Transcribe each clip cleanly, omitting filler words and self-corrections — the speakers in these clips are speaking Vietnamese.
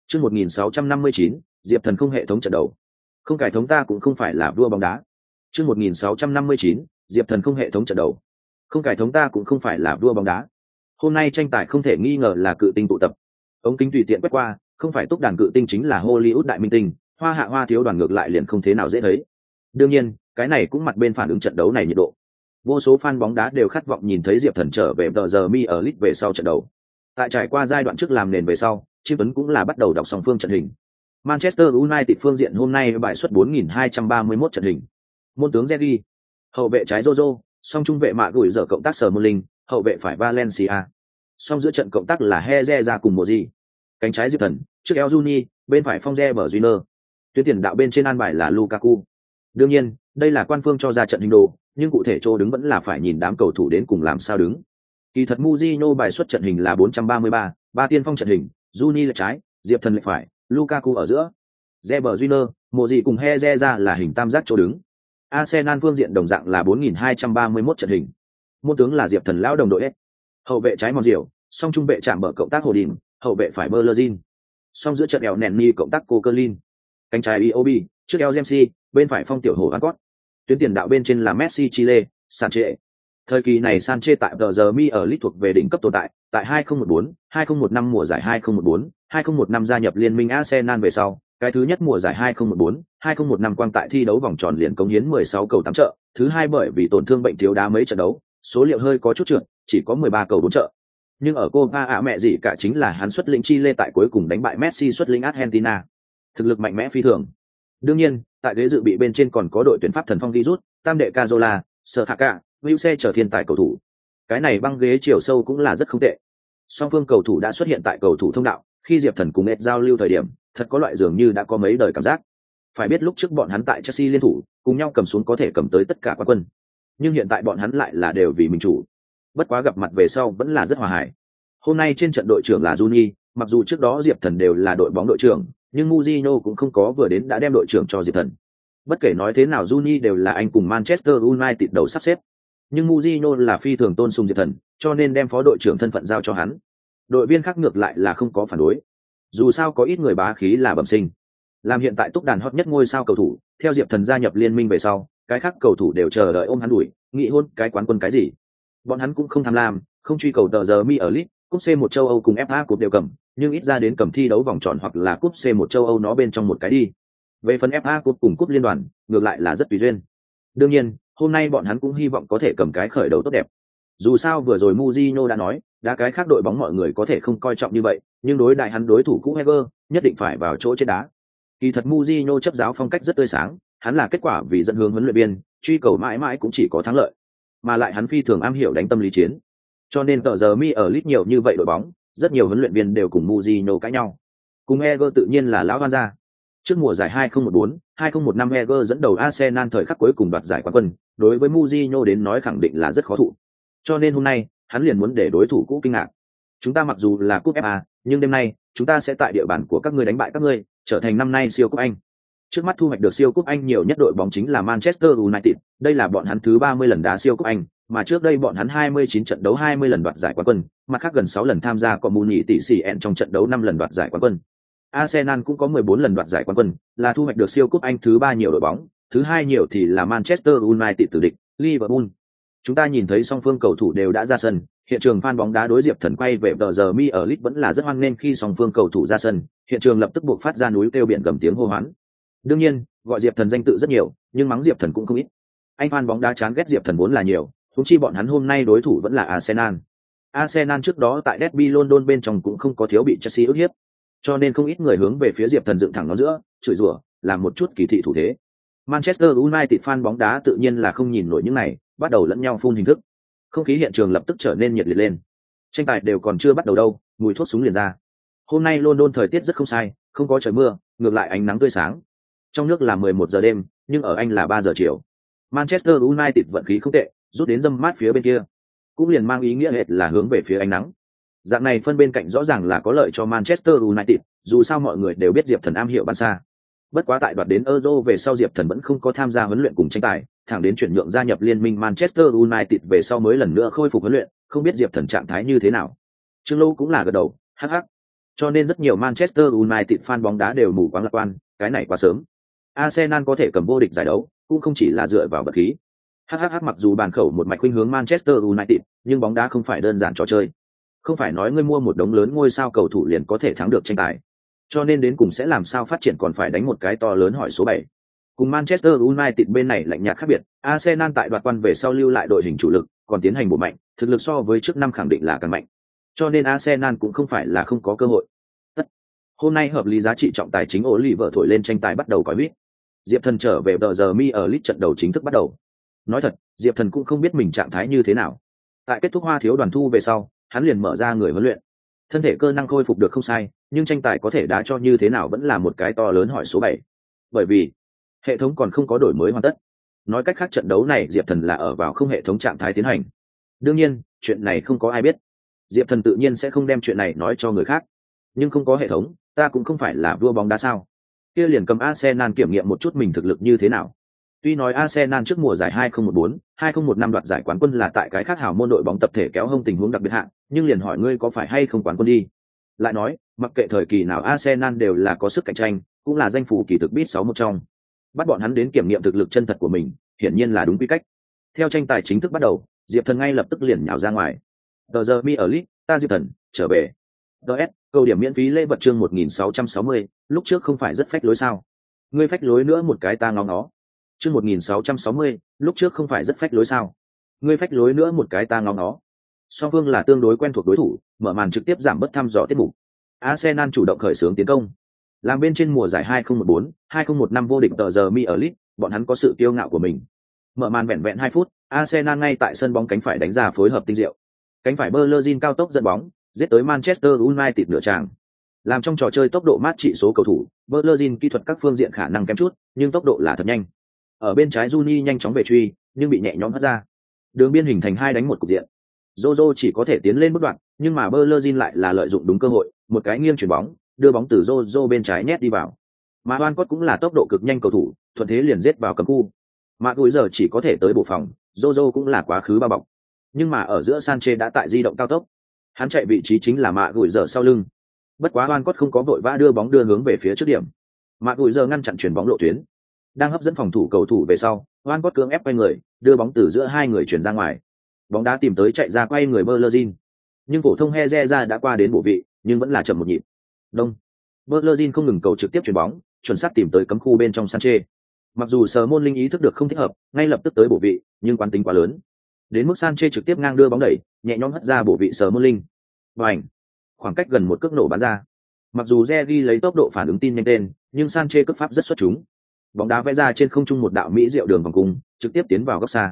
Chương 1659, Diệp Thần không hệ thống trận đấu. Không cải thống ta cũng không phải là vua bóng đá. Chương 1659, Diệp Thần không hệ thống trận đấu. Không cải thống ta cũng không phải là vua bóng đá. Hôm nay tranh tài không thể nghi ngờ là cự tinh tụ tập. Ống kính tùy tiện quét qua, không phải túc đàn cự tinh chính là Hollywood đại minh tinh, hoa hạ hoa thiếu đoàn ngược lại liền không thế nào dễ thấy. Đương nhiên, cái này cũng mặt bên phản ứng trận đấu này nhiệt độ. Vô số fan bóng đá đều khát vọng nhìn thấy Diệp Thần trở về giờ mi ở League về sau trận đấu. Tại trải qua giai đoạn trước làm nền về sau, Chim Tuấn cũng là bắt đầu đọc song phương trận hình. Manchester United phương diện hôm nay bài xuất 4.231 trận hình. Môn tướng Zergi, hậu vệ trái Jojo, song trung vệ mạ gửi giờ cộng tác Sở Môn Linh, hậu vệ phải Valencia. Song giữa trận cộng tác là Heze ra cùng Moji. Cánh trái Diệp Thần, trước El Juni, bên phải Phong Bờ Junior. Tuyến tiền đạo bên trên an bài là Lukaku. Đương nhiên, đây là quan phương cho ra trận hình đồ, nhưng cụ thể chỗ đứng vẫn là phải nhìn đám cầu thủ đến cùng làm sao đứng. Kỳ thật Mujinho bài xuất trận hình là 433, ba tiên phong trận hình, Juni là trái, Diệp Thần lệch phải, Lukaku ở giữa. Bờ Junior, Moji cùng Heze ra là hình tam giác chỗ đứng. Arsenal phương diện đồng dạng là 4.231 trận hình. Môn tướng là Diệp Thần lão đồng đội S. Hậu vệ trái Mòn Diệu, song trung vệ chạm bờ cộng tác Hồ Đình, hậu vệ phải Berlin. Song giữa trận eo Nenny cộng tác Coquelin. Cánh trái Iobi, trước eo James, bên phải Phong Tiểu Hồ Ancott. Tuyến tiền đạo bên trên là Messi Chile, Sanchez. Thời kỳ này Sanchez tại giờ mi ở League thuộc về đỉnh cấp tồn tại, tại 2014, 2015 mùa giải 2014, 2015 gia nhập liên minh Arsenal về sau, cái thứ nhất mùa giải 2014, 2015 quang tại thi đấu vòng tròn liền cống hiến 16 cầu 8 trợ, thứ hai bởi vì tổn thương bệnh thiếu đá mấy trận đấu, số liệu hơi có chút trượt, chỉ có 13 cầu 4 trợ. Nhưng ở Copa ạ mẹ gì cả chính là hắn xuất lĩnh Chile tại cuối cùng đánh bại Messi xuất lĩnh Argentina. Thực lực mạnh mẽ phi thường. Đương nhiên, tại ghế dự bị bên trên còn có đội tuyển Pháp thần phong ghi rút, tam đệ Cazola, Sở Hạ Cả, Wilse trở thiên tài cầu thủ. Cái này băng ghế chiều sâu cũng là rất không tệ. Song phương cầu thủ đã xuất hiện tại cầu thủ thông đạo, khi Diệp Thần cùng Ed giao lưu thời điểm, thật có loại dường như đã có mấy đời cảm giác. Phải biết lúc trước bọn hắn tại Chelsea liên thủ, cùng nhau cầm xuống có thể cầm tới tất cả quán quân. Nhưng hiện tại bọn hắn lại là đều vì mình chủ. Bất quá gặp mặt về sau vẫn là rất hòa hải. Hôm nay trên trận đội trưởng là Juni, mặc dù trước đó Diệp Thần đều là đội bóng đội trưởng, nhưng Mourinho cũng không có vừa đến đã đem đội trưởng cho Diệp Thần. Bất kể nói thế nào Juni đều là anh cùng Manchester United đầu sắp xếp. Nhưng Mourinho là phi thường tôn sùng Diệp Thần, cho nên đem phó đội trưởng thân phận giao cho hắn. Đội viên khác ngược lại là không có phản đối. Dù sao có ít người bá khí là bẩm sinh. Làm hiện tại túc đàn hot nhất ngôi sao cầu thủ, theo Diệp Thần gia nhập liên minh về sau, cái khác cầu thủ đều chờ đợi ôm hắn đuổi, nghĩ hôn cái quán quân cái gì. Bọn hắn cũng không tham lam, không truy cầu tờ giờ mi ở League, cúp C1 châu Âu cùng FA Cup đều cầm, nhưng ít ra đến cầm thi đấu vòng tròn hoặc là cúp C1 châu Âu nó bên trong một cái đi. Về phần FA Cup cùng cúp liên đoàn, ngược lại là rất tùy duyên. Đương nhiên, hôm nay bọn hắn cũng hy vọng có thể cầm cái khởi đầu tốt đẹp. Dù sao vừa rồi Mourinho đã nói, đá cái khác đội bóng mọi người có thể không coi trọng như vậy, nhưng đối đại hắn đối thủ cũ Heger, nhất định phải vào chỗ trên đá. Kỳ thật Mourinho chấp giáo phong cách rất tươi sáng, hắn là kết quả vì dẫn hướng huấn luyện viên, truy cầu mãi mãi cũng chỉ có thắng lợi. Mà lại hắn phi thường am hiểu đánh tâm lý chiến. Cho nên tờ giờ mi ở League nhiều như vậy đội bóng, rất nhiều huấn luyện viên đều cùng Mourinho cãi nhau. Cùng Heger tự nhiên là lão Van gia. Trước mùa giải 2014, 2015 Heger dẫn đầu Arsenal thời khắc cuối cùng đoạt giải quán quân, đối với Mourinho đến nói khẳng định là rất khó thụ. Cho nên hôm nay, hắn liền muốn để đối thủ cũ kinh ngạc. Chúng ta mặc dù là cúp FA, nhưng đêm nay, chúng ta sẽ tại địa bàn của các ngươi đánh bại các ngươi, trở thành năm nay siêu cúp Anh. Trước mắt thu hoạch được siêu cúp Anh nhiều nhất đội bóng chính là Manchester United, đây là bọn hắn thứ 30 lần đá siêu cúp Anh, mà trước đây bọn hắn 29 trận đấu 20 lần đoạt giải quán quân, mặt khác gần 6 lần tham gia Community tỷ sĩ en trong trận đấu 5 lần đoạt giải quán quân. Arsenal cũng có 14 lần đoạt giải quán quân, là thu hoạch được siêu cúp Anh thứ 3 nhiều đội bóng, thứ 2 nhiều thì là Manchester United tử địch, Liverpool. Chúng ta nhìn thấy song phương cầu thủ đều đã ra sân, hiện trường fan bóng đá đối Diệp Thần quay về tờ giờ mi ở League vẫn là rất hoan nghênh khi song phương cầu thủ ra sân, hiện trường lập tức buộc phát ra núi kêu biển gầm tiếng hô hoán. Đương nhiên, gọi Diệp Thần danh tự rất nhiều, nhưng mắng Diệp Thần cũng không ít. Anh fan bóng đá chán ghét Diệp Thần vốn là nhiều, huống chi bọn hắn hôm nay đối thủ vẫn là Arsenal. Arsenal trước đó tại Derby London bên trong cũng không có thiếu bị Chelsea ức hiếp, cho nên không ít người hướng về phía Diệp Thần dựng thẳng nó giữa, chửi rủa, làm một chút kỳ thị thủ thế. Manchester United fan bóng đá tự nhiên là không nhìn nổi những này, bắt đầu lẫn nhau phun hình thức. Không khí hiện trường lập tức trở nên nhiệt liệt lên. Tranh tài đều còn chưa bắt đầu đâu, mùi thuốc súng liền ra. Hôm nay London thời tiết rất không sai, không có trời mưa, ngược lại ánh nắng tươi sáng. Trong nước là 11 giờ đêm, nhưng ở Anh là 3 giờ chiều. Manchester United vận khí không tệ, rút đến dâm mát phía bên kia, cũng liền mang ý nghĩa hệt là hướng về phía ánh nắng. Dạng này phân bên cạnh rõ ràng là có lợi cho Manchester United, dù sao mọi người đều biết Diệp Thần am hiểu bắn xa. Bất quá tại đoạt đến Euro về sau Diệp Thần vẫn không có tham gia huấn luyện cùng tranh tài, thẳng đến chuyển nhượng gia nhập liên minh Manchester United về sau mới lần nữa khôi phục huấn luyện, không biết Diệp Thần trạng thái như thế nào. Trương Lâu cũng là gật đầu, hắc hắc. Cho nên rất nhiều Manchester United fan bóng đá đều mù quáng lạc quan, cái này quá sớm. Arsenal có thể cầm vô địch giải đấu, cũng không chỉ là dựa vào vật khí. HHH mặc dù bàn khẩu một mạch khuynh hướng Manchester United, nhưng bóng đá không phải đơn giản trò chơi. Không phải nói ngươi mua một đống lớn ngôi sao cầu thủ liền có thể thắng được tranh tài. Cho nên đến cùng sẽ làm sao phát triển còn phải đánh một cái to lớn hỏi số 7. Cùng Manchester United bên này lạnh nhạt khác biệt, Arsenal tại đoạt quan về sau lưu lại đội hình chủ lực, còn tiến hành bổ mạnh, thực lực so với trước năm khẳng định là càng mạnh. Cho nên Arsenal cũng không phải là không có cơ hội. Hôm nay hợp lý giá trị trọng tài chính Oliver thổi lên tranh tài bắt đầu còi huýt. Diệp Thần trở về tờ giờ mi ở Leeds trận đầu chính thức bắt đầu. Nói thật, Diệp Thần cũng không biết mình trạng thái như thế nào. Tại kết thúc Hoa Thiếu đoàn thu về sau, hắn liền mở ra người huấn luyện. Thân thể cơ năng khôi phục được không sai, nhưng tranh tài có thể đá cho như thế nào vẫn là một cái to lớn hỏi số 7. Bởi vì hệ thống còn không có đổi mới hoàn tất. Nói cách khác trận đấu này Diệp Thần là ở vào không hệ thống trạng thái tiến hành. Đương nhiên, chuyện này không có ai biết. Diệp Thần tự nhiên sẽ không đem chuyện này nói cho người khác. Nhưng không có hệ thống, ta cũng không phải là vua bóng đá sao? Kia liền cầm Arsenal kiểm nghiệm một chút mình thực lực như thế nào. Tuy nói Arsenal trước mùa giải 2014, 2015 đoạt giải quán quân là tại cái khác hào môn đội bóng tập thể kéo hông tình huống đặc biệt hạng, nhưng liền hỏi ngươi có phải hay không quán quân đi. Lại nói, mặc kệ thời kỳ nào Arsenal đều là có sức cạnh tranh, cũng là danh phủ kỳ thực bit 6 một trong. Bắt bọn hắn đến kiểm nghiệm thực lực chân thật của mình, hiển nhiên là đúng quy cách. Theo tranh tài chính thức bắt đầu, Diệp Thần ngay lập tức liền nhào ra ngoài. Tờ giờ mi ở Leeds, ta Diệp Thần, trở về. DS, câu điểm miễn phí lễ vật chương 1660, lúc trước không phải rất phách lối sao? Ngươi phách lối nữa một cái ta ngó nó. Chương 1660, lúc trước không phải rất phách lối sao? Ngươi phách lối nữa một cái ta ngó nó. Song phương là tương đối quen thuộc đối thủ, mở màn trực tiếp giảm bớt thăm dò tiết mục. Arsenal chủ động khởi xướng tiến công. Làm bên trên mùa giải 2014, 2015 vô địch tờ giờ mi ở Leeds, bọn hắn có sự kiêu ngạo của mình. Mở màn vẹn vẹn 2 phút, Arsenal ngay tại sân bóng cánh phải đánh ra phối hợp tinh diệu. Cánh phải Bellerin cao tốc dẫn bóng, giết tới Manchester United nửa tràng. Làm trong trò chơi tốc độ mát trị số cầu thủ, Bellerin kỹ thuật các phương diện khả năng kém chút, nhưng tốc độ là thật nhanh. Ở bên trái Juni nhanh chóng về truy, nhưng bị nhẹ nhõm hất ra. Đường biên hình thành 2 đánh 1 cục diện. Jojo chỉ có thể tiến lên bước đoạn, nhưng mà Bellerin lại là lợi dụng đúng cơ hội, một cái nghiêng chuyển bóng, đưa bóng từ Jojo bên trái nhét đi vào. Mà Walcott cũng là tốc độ cực nhanh cầu thủ, thuận thế liền giết vào cấm khu. Mà cuối giờ chỉ có thể tới bộ phòng, Jojo cũng là quá khứ bao bọc. Nhưng mà ở giữa Sanchez đã tại di động cao tốc. Hắn chạy vị trí chính là Mạ Gùi giờ sau lưng. Bất quá Walcott không có vội vã đưa bóng đưa hướng về phía trước điểm. Mạ Gùi giờ ngăn chặn chuyển bóng lộ tuyến. Đang hấp dẫn phòng thủ cầu thủ về sau, Walcott cưỡng ép quay người, đưa bóng từ giữa hai người chuyển ra ngoài. Bóng đá tìm tới chạy ra quay người Bellerin. Nhưng phổ thông Herrera đã qua đến bộ vị, nhưng vẫn là chậm một nhịp. Đông. Bellerin không ngừng cầu trực tiếp chuyển bóng, chuẩn xác tìm tới cấm khu bên trong Sanchez. Mặc dù Sở Môn Linh ý thức được không thích hợp, ngay lập tức tới bộ vị, nhưng quán tính quá lớn. Đến mức Sanchez trực tiếp ngang đưa bóng đẩy, nhẹ nhõm hất ra bộ vị Sở Môn Linh. Bành! Khoảng cách gần một cước nổ bắn ra. Mặc dù Regi lấy tốc độ phản ứng tin nhanh tên, nhưng Sanchez cước pháp rất xuất chúng. Bóng đá vẽ ra trên không trung một đạo mỹ diệu đường vòng cung, trực tiếp tiến vào góc xa.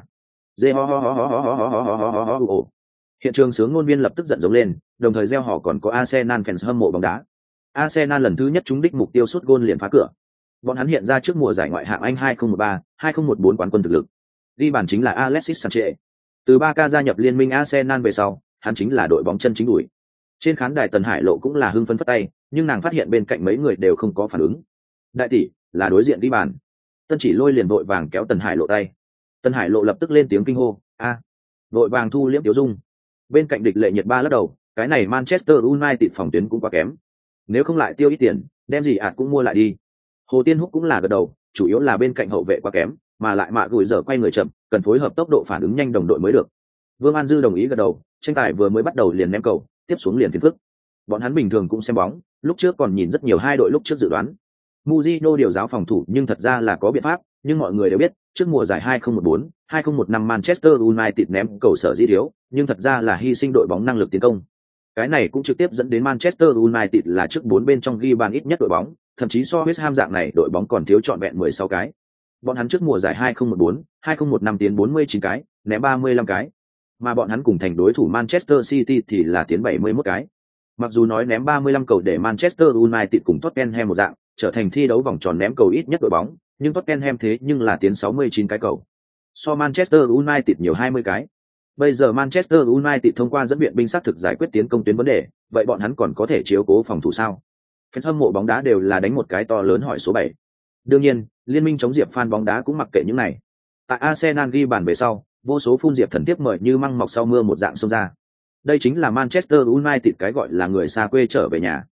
Hiện trường sướng ngôn viên lập tức giận giống lên, đồng thời reo hò còn có Arsenal fans hâm mộ bóng đá. Arsenal lần thứ nhất trúng đích mục tiêu sút gôn liền phá cửa. Bọn hắn hiện ra trước mùa giải ngoại hạng Anh 2013, 2014 quán quân thực lực. Ghi bàn chính là Alexis Sanchez. Từ Barca gia nhập liên minh Arsenal về sau, hắn chính là đội bóng chân chính đuổi. Trên khán đài Tần Hải Lộ cũng là hưng phấn phất tay, nhưng nàng phát hiện bên cạnh mấy người đều không có phản ứng. Đại tỷ, là đối diện ghi bàn. Tân Chỉ Lôi liền vội vàng kéo Tần Hải Lộ tay. Tần Hải Lộ lập tức lên tiếng kinh hô, a, vội vàng thu liễm tiểu dung. Bên cạnh địch lệ nhiệt ba lắc đầu, cái này Manchester United phòng tuyến cũng quá kém. Nếu không lại tiêu ít tiền, đem gì cũng mua lại đi. Hồ Tiên Húc cũng là gật đầu, chủ yếu là bên cạnh hậu vệ quá kém, mà lại Mạ Gùi giờ quay người chậm, cần phối hợp tốc độ phản ứng nhanh đồng đội mới được. Vương An Dư đồng ý gật đầu, tranh tài vừa mới bắt đầu liền ném cầu, tiếp xuống liền phiền phức. Bọn hắn bình thường cũng xem bóng, lúc trước còn nhìn rất nhiều hai đội lúc trước dự đoán. Mourinho điều giáo phòng thủ nhưng thật ra là có biện pháp, nhưng mọi người đều biết, trước mùa giải 2014, 2015 Manchester United ném cầu sở dĩ thiếu, nhưng thật ra là hy sinh đội bóng năng lực tiến công. Cái này cũng trực tiếp dẫn đến Manchester United là trước 4 bên trong ghi bàn ít nhất đội bóng, thậm chí so West Ham dạng này đội bóng còn thiếu trọn vẹn 16 cái. Bọn hắn trước mùa giải 2014, 2015 tiến 49 cái, ném 35 cái. Mà bọn hắn cùng thành đối thủ Manchester City thì là tiến 71 cái. Mặc dù nói ném 35 cầu để Manchester United cùng Tottenham một dạng, trở thành thi đấu vòng tròn ném cầu ít nhất đội bóng, nhưng Tottenham thế nhưng là tiến 69 cái cầu. So Manchester United nhiều 20 cái. Bây giờ Manchester United thông qua dẫn viện binh xác thực giải quyết tiến công tuyến vấn đề, vậy bọn hắn còn có thể chiếu cố phòng thủ sao? Fan hâm mộ bóng đá đều là đánh một cái to lớn hỏi số 7. Đương nhiên, liên minh chống Diệp fan bóng đá cũng mặc kệ những này. Tại Arsenal ghi bàn về sau, vô số phun Diệp thần tiếp mời như măng mọc sau mưa một dạng xông ra. Đây chính là Manchester United cái gọi là người xa quê trở về nhà.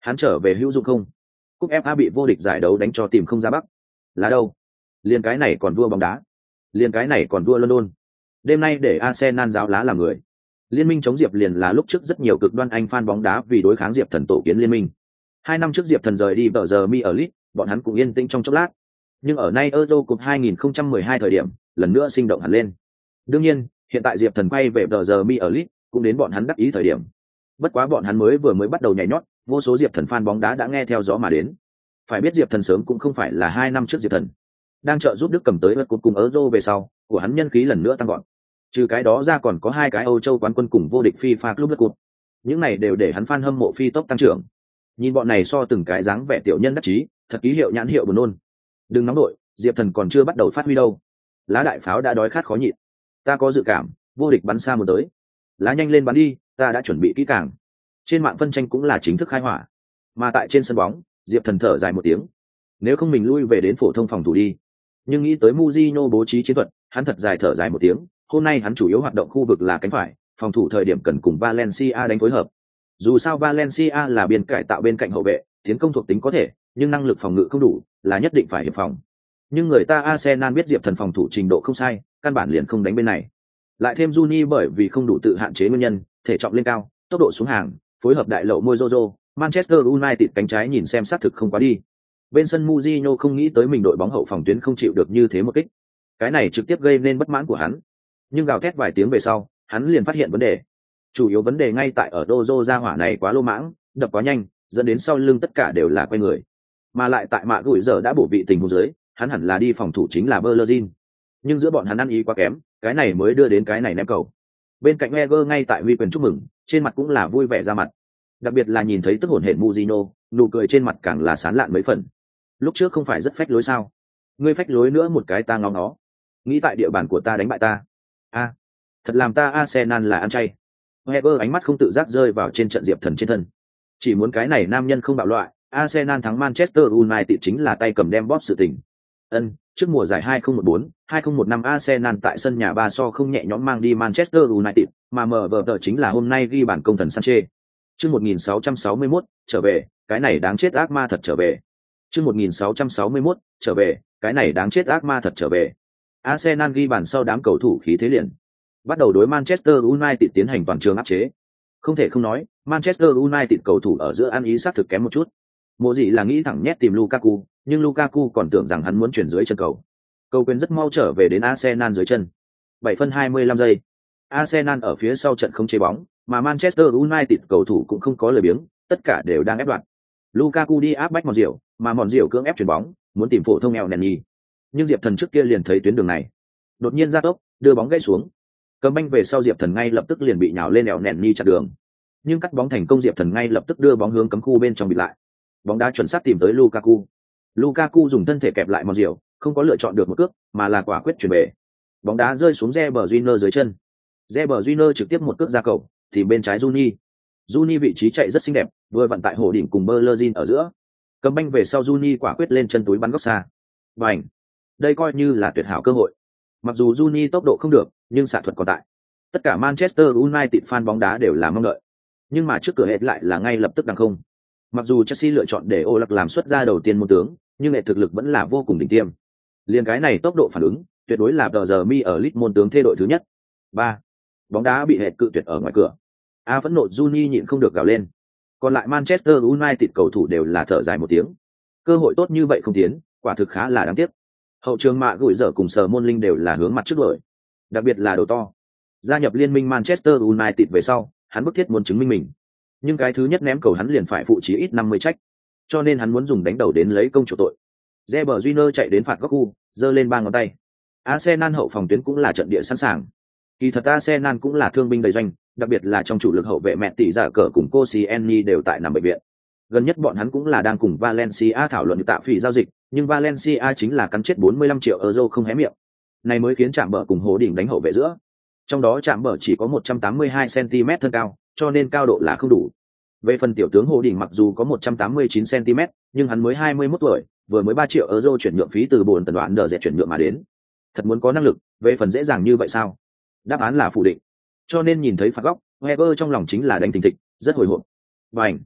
Hắn trở về hữu dụng không? Cúp FA bị vô địch giải đấu đánh cho tìm không ra bắc. Là đâu? Liền cái này còn vua bóng đá. Liền cái này còn vua London. Đêm nay để Arsenal giáo lá làm người. Liên minh chống Diệp liền là lúc trước rất nhiều cực đoan Anh fan bóng đá vì đối kháng Diệp Thần tổ kiến liên minh. 2 năm trước Diệp Thần rời đi bờ giờ Mi ở League, bọn hắn cũng yên tĩnh trong chốc lát. Nhưng ở nay Euro Cup 2012 thời điểm, lần nữa sinh động hẳn lên. Đương nhiên, hiện tại Diệp Thần quay về bờ giờ Mi ở League, cũng đến bọn hắn đắc ý thời điểm. Bất quá bọn hắn mới bắt đầu nhảy nhót, vô số Diệp Thần fan bóng đá đã nghe theo gió mà đến. Phải biết Diệp Thần sớm cũng không phải là 2 năm trước Diệp Thần. Đang trợ giúp Đức cầm tới vật cột cùng Euro về sau, của hắn nhân khí lần nữa tăng vọt. Trừ cái đó ra còn có 2 cái Âu Châu quán quân cùng vô địch FIFA Club Cup. Những này đều để hắn fan hâm mộ phi tốc tăng trưởng. Nhìn bọn này so từng cái dáng vẻ tiểu nhân đắc chí, thật ký hiệu nhãn hiệu buồn nôn. Đừng nóng đội, Diệp Thần còn chưa bắt đầu phát huy đâu. Lá đại pháo đã đói khát khó nhịn. Ta có dự cảm, vô địch bắn xa một tới. Lá nhanh lên bắn đi, ta đã chuẩn bị kỹ càng. Trên mạng phân tranh cũng là chính thức khai hỏa. Mà tại trên sân bóng, Diệp Thần thở dài một tiếng. Nếu không mình lui về đến phổ thông phòng thủ đi. Nhưng nghĩ tới Mourinho bố trí chiến thuật, hắn thật dài thở dài một tiếng. Hôm nay hắn chủ yếu hoạt động khu vực là cánh phải, phòng thủ thời điểm cần cùng Valencia đánh phối hợp. Dù sao Valencia là biên cải tạo bên cạnh hậu vệ, tiến công thuộc tính có thể, nhưng năng lực phòng ngự không đủ, là nhất định phải hiệp phòng. Nhưng người ta Arsenal biết Diệp Thần phòng thủ trình độ không sai, căn bản liền không đánh bên này. Lại thêm Juni bởi vì không đủ tự hạn chế nguyên nhân, thể trọng lên cao, tốc độ xuống hàng, phối hợp đại lậu môi Jojo, Manchester United cánh trái nhìn xem sát thực không quá đi. Bên sân Mourinho không nghĩ tới mình đội bóng hậu phòng tuyến không chịu được như thế một kích. Cái này trực tiếp gây nên bất mãn của hắn. Nhưng gào thét vài tiếng về sau, hắn liền phát hiện vấn đề. Chủ yếu vấn đề ngay tại ở Dojo ra hỏa này quá lô mãng, đập quá nhanh, dẫn đến sau lưng tất cả đều là quay người. Mà lại tại mạ gửi giờ đã bổ vị tình huống dưới, hắn hẳn là đi phòng thủ chính là Bellerin. Nhưng giữa bọn hắn ăn ý quá kém, cái này mới đưa đến cái này ném cầu. Bên cạnh Wenger ngay tại huy quyền chúc mừng, trên mặt cũng là vui vẻ ra mặt. Đặc biệt là nhìn thấy tức hổn hển Mourinho, nụ cười trên mặt càng là sán lạn mấy phần. Lúc trước không phải rất phách lối sao? Ngươi phách lối nữa một cái ta ngóng nó. Nghĩ tại địa bàn của ta đánh bại ta. A, thật làm ta Arsenal là ăn chay. Wenger ánh mắt không tự giác rơi vào trên trận Diệp Thần trên thân. Chỉ muốn cái này nam nhân không bạo loại, Arsenal thắng Manchester United chính là tay cầm đem bóp sự tình. Trước mùa giải 2014-2015 Arsenal tại sân nhà 3 so không nhẹ nhõm mang đi Manchester United, mà mở vở tờ chính là hôm nay ghi bản công thần Sanchez. Chương 1661, trở về, cái này đáng chết ác ma thật trở về. Chương 1661, trở về, cái này đáng chết ác ma thật trở về. Arsenal ghi bàn sau đám cầu thủ khí thế liền. Bắt đầu đối Manchester United tiến hành toàn trường áp chế. Không thể không nói, Manchester United cầu thủ ở giữa ăn ý sát thực kém một chút. Mộ gì là nghĩ thẳng nhét tìm Lukaku, nhưng Lukaku còn tưởng rằng hắn muốn chuyển dưới chân cầu. Cầu quyền rất mau trở về đến Arsenal dưới chân. 7 phân 25 giây. Arsenal ở phía sau trận không chế bóng, mà Manchester United cầu thủ cũng không có lời biếng, tất cả đều đang ép đoạn. Lukaku đi áp bách Mòn Diệu, mà Mòn Diệu cưỡng ép chuyển bóng, muốn tìm phổ thông El Neni. Nhưng Diệp Thần trước kia liền thấy tuyến đường này, đột nhiên ra tốc, đưa bóng gãy xuống. Cầm banh về sau Diệp Thần ngay lập tức liền bị nhào lên El Neni chặn đường. Nhưng cắt bóng thành công Diệp Thần ngay lập tức đưa bóng hướng cấm khu bên trong bị lại. Bóng đá chuẩn xác tìm tới Lukaku. Lukaku dùng thân thể kẹp lại Mòn Diệu, không có lựa chọn được một cước, mà là quả quyết chuyển về. Bóng đá rơi xuống Reber Júnior dưới chân. Reber Júnior trực tiếp một cước ra cầu, thì bên trái Juni. Juni vị trí chạy rất xinh đẹp, vừa vặn tại hổ đỉnh cùng Bellerin ở giữa. Cầm banh về sau Juni quả quyết lên chân túi bắn góc xa. Bành! Đây coi như là tuyệt hảo cơ hội. Mặc dù Juni tốc độ không được, nhưng xạ thuật còn tại. Tất cả Manchester United fan bóng đá đều là mong đợi. Nhưng mà trước cửa hết lại là ngay lập tức đằng không. Mặc dù Chelsea lựa chọn để Ô Lạc làm xuất ra đầu tiên môn tướng, nhưng hệ thực lực vẫn là vô cùng đỉnh tiêm. Liên cái này tốc độ phản ứng, tuyệt đối là tờ giờ mi ở League môn tướng thê đội thứ nhất. 3. Bóng đá bị hệ cự tuyệt ở ngoài cửa. Phẫn nộ Juni nhịn không được gào lên. Còn lại Manchester United cầu thủ đều là thở dài một tiếng. Cơ hội tốt như vậy không tiến, quả thực khá là đáng tiếc. Hậu trường mạ gửi dở cùng Sở Môn Linh đều là hướng mặt trước đuổi. Đặc biệt là đầu to. Gia nhập liên minh Manchester United về sau, hắn bức thiết muốn chứng minh mình. Nhưng cái thứ nhất ném cầu hắn liền phải phụ trí ít 50 trách. Cho nên hắn muốn dùng đánh đầu đến lấy công chủ tội. Reber Júnior chạy đến phạt góc khu, giơ lên 3 ngón tay. Arsenal hậu phòng tuyến cũng là trận địa sẵn sàng. Kỳ thật Arsenal cũng là thương binh đầy doanh, đặc biệt là trong chủ lực hậu vệ mẹ tỷ giả cờ cùng Koscielny đều tại nằm bệnh viện. Gần nhất bọn hắn cũng là đang cùng Valencia thảo luận tạ phỉ giao dịch, nhưng Valencia chính là cắn chết 45 triệu euro không hé miệng. Này mới khiến Trạm Bờ cùng Hố Đỉnh đánh hậu vệ giữa. Trong đó Trạm Bờ chỉ có 182 cm thân cao, cho nên cao độ là không đủ. Về phần tiểu tướng Hồ Đỉnh mặc dù có 189 cm, nhưng hắn mới 21 tuổi, vừa mới 3 triệu euro chuyển nhượng phí từ bồn tần đoạn đờ dẹt chuyển nhượng mà đến. Thật muốn có năng lực, về phần dễ dàng như vậy sao? Đáp án là phủ định. Cho nên nhìn thấy phạt góc, Wenger trong lòng chính là đánh thình thịch, rất hồi hộp. Bành!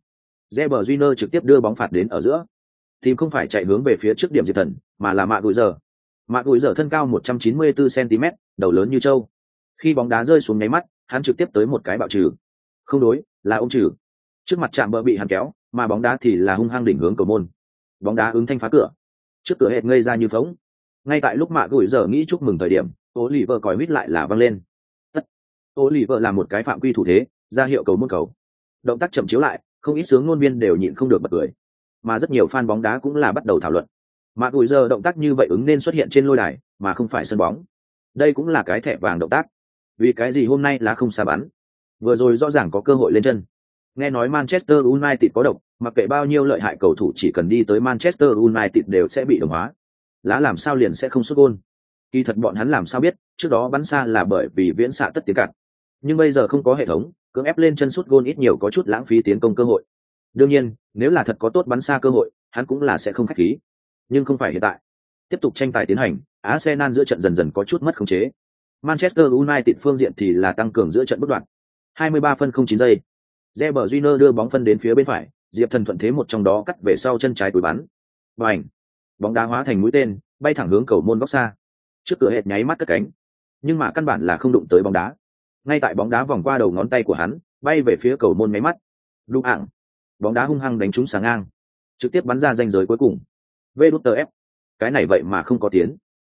Reber Júnior trực tiếp đưa bóng phạt đến ở giữa. Tìm không phải chạy hướng về phía trước điểm Diệp Thần, mà là Mạ Gùi Giờ. Mạ Gùi Giờ thân cao 194 cm, đầu lớn như trâu. Khi bóng đá rơi xuống nháy mắt, hắn trực tiếp tới một cái bạo trừ. Không đối, là ôm trừ. Trước mặt chạm bờ bị hắn kéo, mà bóng đá thì là hung hăng đỉnh hướng cầu môn. Bóng đá ứng thanh phá cửa. Trước cửa hệt ngây ra như phóng. Ngay tại lúc Mạ Gùi Giờ nghĩ chúc mừng thời điểm, Oliver còi huýt lại là vang lên. Tất. Oliver làm một cái phạm quy thủ thế, ra hiệu cầu môn cầu. Động tác chậm chiếu lại, không ít sướng ngôn viên đều nhịn không được bật cười. Mà rất nhiều fan bóng đá cũng là bắt đầu thảo luận. Mạ Gùi Giờ động tác như vậy ứng nên xuất hiện trên lôi đài, mà không phải sân bóng. Đây cũng là cái thẻ vàng động tác. Vì cái gì hôm nay là không xa bắn? Vừa rồi rõ ràng có cơ hội lên chân. Nghe nói Manchester United có độc, mặc kệ bao nhiêu lợi hại cầu thủ chỉ cần đi tới Manchester United đều sẽ bị đồng hóa. Lá làm sao liền sẽ không sút gôn? Kỳ thật bọn hắn làm sao biết, trước đó bắn xa là bởi vì viễn xạ tất tiến cản. Nhưng bây giờ không có hệ thống, cưỡng ép lên chân sút gôn ít nhiều có chút lãng phí tiến công cơ hội. Đương nhiên, nếu là thật có tốt bắn xa cơ hội, hắn cũng là sẽ không khách khí. Nhưng không phải hiện tại. Tiếp tục tranh tài tiến hành, Arsenal giữa trận dần dần có chút mất khống chế. Manchester United phương diện thì là tăng cường giữa trận bất đoạn. 23 phân 09 giây. Reber Júnior đưa bóng phân đến phía bên phải, Diệp Thần thuận thế một trong đó cắt về sau chân trái túi bắn. Bành! Bóng đá hóa thành mũi tên, bay thẳng hướng cầu môn góc xa. Trước cửa hệt nháy mắt cất cánh, nhưng mà căn bản là không đụng tới bóng đá. Ngay tại bóng đá vòng qua đầu ngón tay của hắn, bay về phía cầu môn nháy mắt. Đụng ạng! Bóng đá hung hăng đánh trúng sáng ngang, trực tiếp bắn ra ranh giới cuối cùng. VF, cái này vậy mà không có tiến.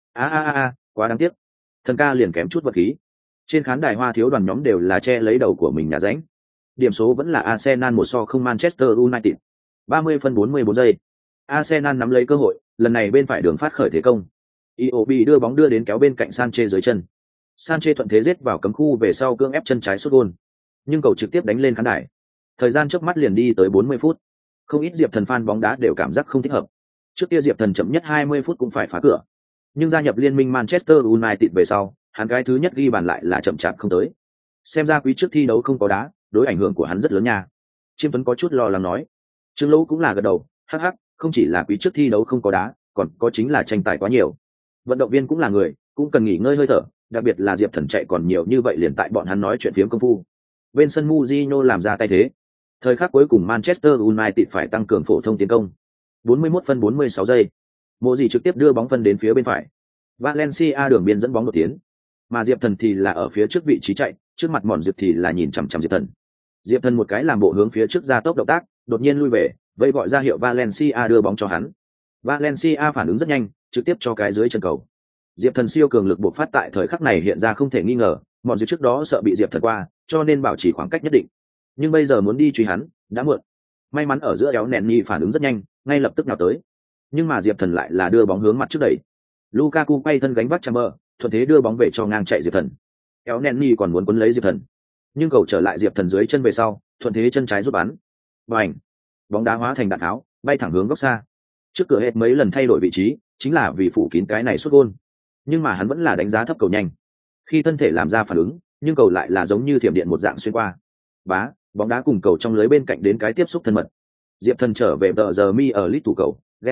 Quá đáng tiếc. Thần ca liền kém chút vật khí. Trên khán đài Hoa thiếu đoàn nhóm đều là che lấy đầu của mình nhà ránh. Điểm số vẫn là Arsenal 1-0 Manchester United. 30 phân 44 giây. Arsenal nắm lấy cơ hội, lần này bên phải đường phát khởi thế công. Iwobi đưa bóng đưa đến kéo bên cạnh Sanchez dưới chân. Sanchez thuận thế giết vào cấm khu về sau cưỡng ép chân trái sút gôn. Nhưng cầu trực tiếp đánh lên khán đài. Thời gian chớp mắt liền đi tới 40 phút. Không ít Diệp Thần fan bóng đá đều cảm giác không thích hợp. Trước kia Diệp Thần chậm nhất 20 phút cũng phải phá cửa. Nhưng gia nhập liên minh Manchester United về sau, hắn cái thứ nhất ghi bàn lại là chậm chạp không tới. Xem ra quý trước thi đấu không có đá, đối ảnh hưởng của hắn rất lớn nha. Chiêm Tuấn có chút lo lắng nói. Trương Lỗ cũng là gật đầu, hắc hắc, không chỉ là quý trước thi đấu không có đá, còn có chính là tranh tài quá nhiều. Vận động viên cũng là người, cũng cần nghỉ ngơi hơi thở, đặc biệt là Diệp Thần chạy còn nhiều như vậy liền tại bọn hắn nói chuyện phiếm công phu. Bên sân Mourinho làm ra tay thế. Thời khắc cuối cùng Manchester United phải tăng cường phổ thông tiến công. 41 phân 46 giây. Mộ gì trực tiếp đưa bóng phân đến phía bên phải. Valencia đường biên dẫn bóng đột tiến. Mà Diệp Thần thì là ở phía trước vị trí chạy, trước mặt Mòn Diệp thì là nhìn chằm chằm Diệp Thần. Diệp Thần một cái làm bộ hướng phía trước ra tốc động tác, đột nhiên lui về, vẫy gọi ra hiệu Valencia đưa bóng cho hắn. Valencia phản ứng rất nhanh, trực tiếp cho cái dưới chân cầu. Diệp Thần siêu cường lực bộc phát tại thời khắc này hiện ra không thể nghi ngờ, Mòn Diệp trước đó sợ bị Diệp Thần qua, cho nên bảo trì khoảng cách nhất định. Nhưng bây giờ muốn đi truy hắn, đã muộn. May mắn ở giữa éo nẹn nhì phản ứng rất nhanh, ngay lập tức nào tới. Nhưng mà Diệp Thần lại là đưa bóng hướng mặt trước đẩy. Lukaku quay thân gánh vác Chamber, thuận thế đưa bóng về cho ngang chạy Diệp Thần. Éo nẹn nhì còn muốn quấn lấy Diệp Thần, nhưng cầu trở lại Diệp Thần dưới chân về sau, thuận thế chân trái giúp bắn. Bành! Bóng đá hóa thành đạn tháo, bay thẳng hướng góc xa. Trước cửa hết mấy lần thay đổi vị trí, chính là vì phủ kín cái này sút gôn. Nhưng mà hắn vẫn là đánh giá thấp cầu nhanh. Khi thân thể làm ra phản ứng, nhưng cầu lại là giống như thiểm điện một dạng xuyên qua. Bá, bóng đá cùng cầu trong lưới bên cạnh đến cái tiếp xúc thân mật. Diệp Thần trở về tờ giờ mi ở lít thủ cầu, ghét.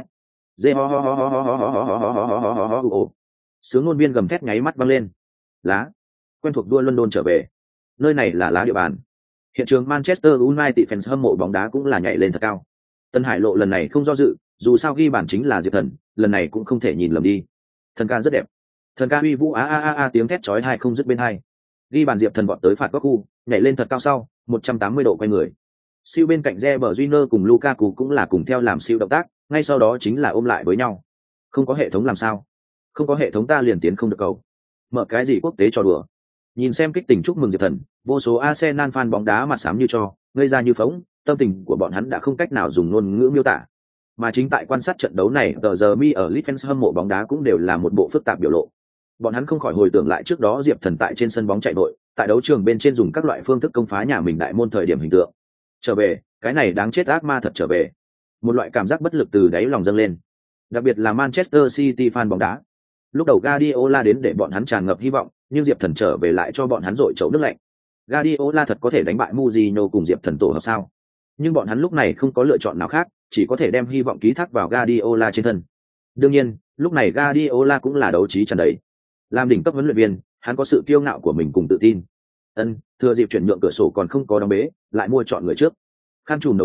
Sướng ngôn viên gầm thét nháy mắt văng lên. Lá, quen thuộc đua London trở về. Nơi này là lá địa bàn. Hiện trường Manchester United fans hâm mộ bóng đá cũng là nhảy lên thật cao. Tân Hải Lộ lần này không do dự, dù sao ghi bàn chính là Diệp Thần, lần này cũng không thể nhìn lầm đi. Thần ca rất đẹp. Thần ca uy vũ tiếng thét chói tai không dứt bên hai. Ghi bàn Diệp Thần vọt tới phạt góc khu, nhảy lên thật cao sau, 180 độ quay người. Siêu bên cạnh Reber Júnior cùng Lukaku cũng là cùng theo làm siêu động tác, ngay sau đó chính là ôm lại với nhau. Không có hệ thống làm sao? Không có hệ thống ta liền tiến không được cầu. Mở cái gì quốc tế trò đùa? Nhìn xem kích tình chúc mừng Diệp Thần, vô số Arsenal fan bóng đá mặt xám như cho, ngây ra như phỗng, tâm tình của bọn hắn đã không cách nào dùng ngôn ngữ miêu tả. Mà chính tại quan sát trận đấu này, tờ giờ mi ở Leeds fans hâm mộ bóng đá cũng đều là một bộ phức tạp biểu lộ. Bọn hắn không khỏi hồi tưởng lại trước đó Diệp Thần tại trên sân bóng chạy đội, tại đấu trường bên trên dùng các loại phương thức công phá nhà mình đại môn thời điểm hình tượng. Trở về, cái này đáng chết ác ma thật trở về. Một loại cảm giác bất lực từ đáy lòng dâng lên. Đặc biệt là Manchester City fan bóng đá. Lúc đầu Guardiola đến để bọn hắn tràn ngập hy vọng, nhưng Diệp Thần trở về lại cho bọn hắn dội chậu nước lạnh. Guardiola thật có thể đánh bại Mourinho cùng Diệp Thần tổ hợp sao? Nhưng bọn hắn lúc này không có lựa chọn nào khác, chỉ có thể đem hy vọng ký thác vào Guardiola trên thân. Đương nhiên, lúc này Guardiola cũng là đấu trí tràn đầy. Làm đỉnh cấp huấn luyện viên, hắn có sự kiêu ngạo của mình cùng tự tin. Thừa dịp chuyển nhượng cửa sổ còn không có đóng bế, lại mua chọn người trước. Khăn trùm đầu trắng,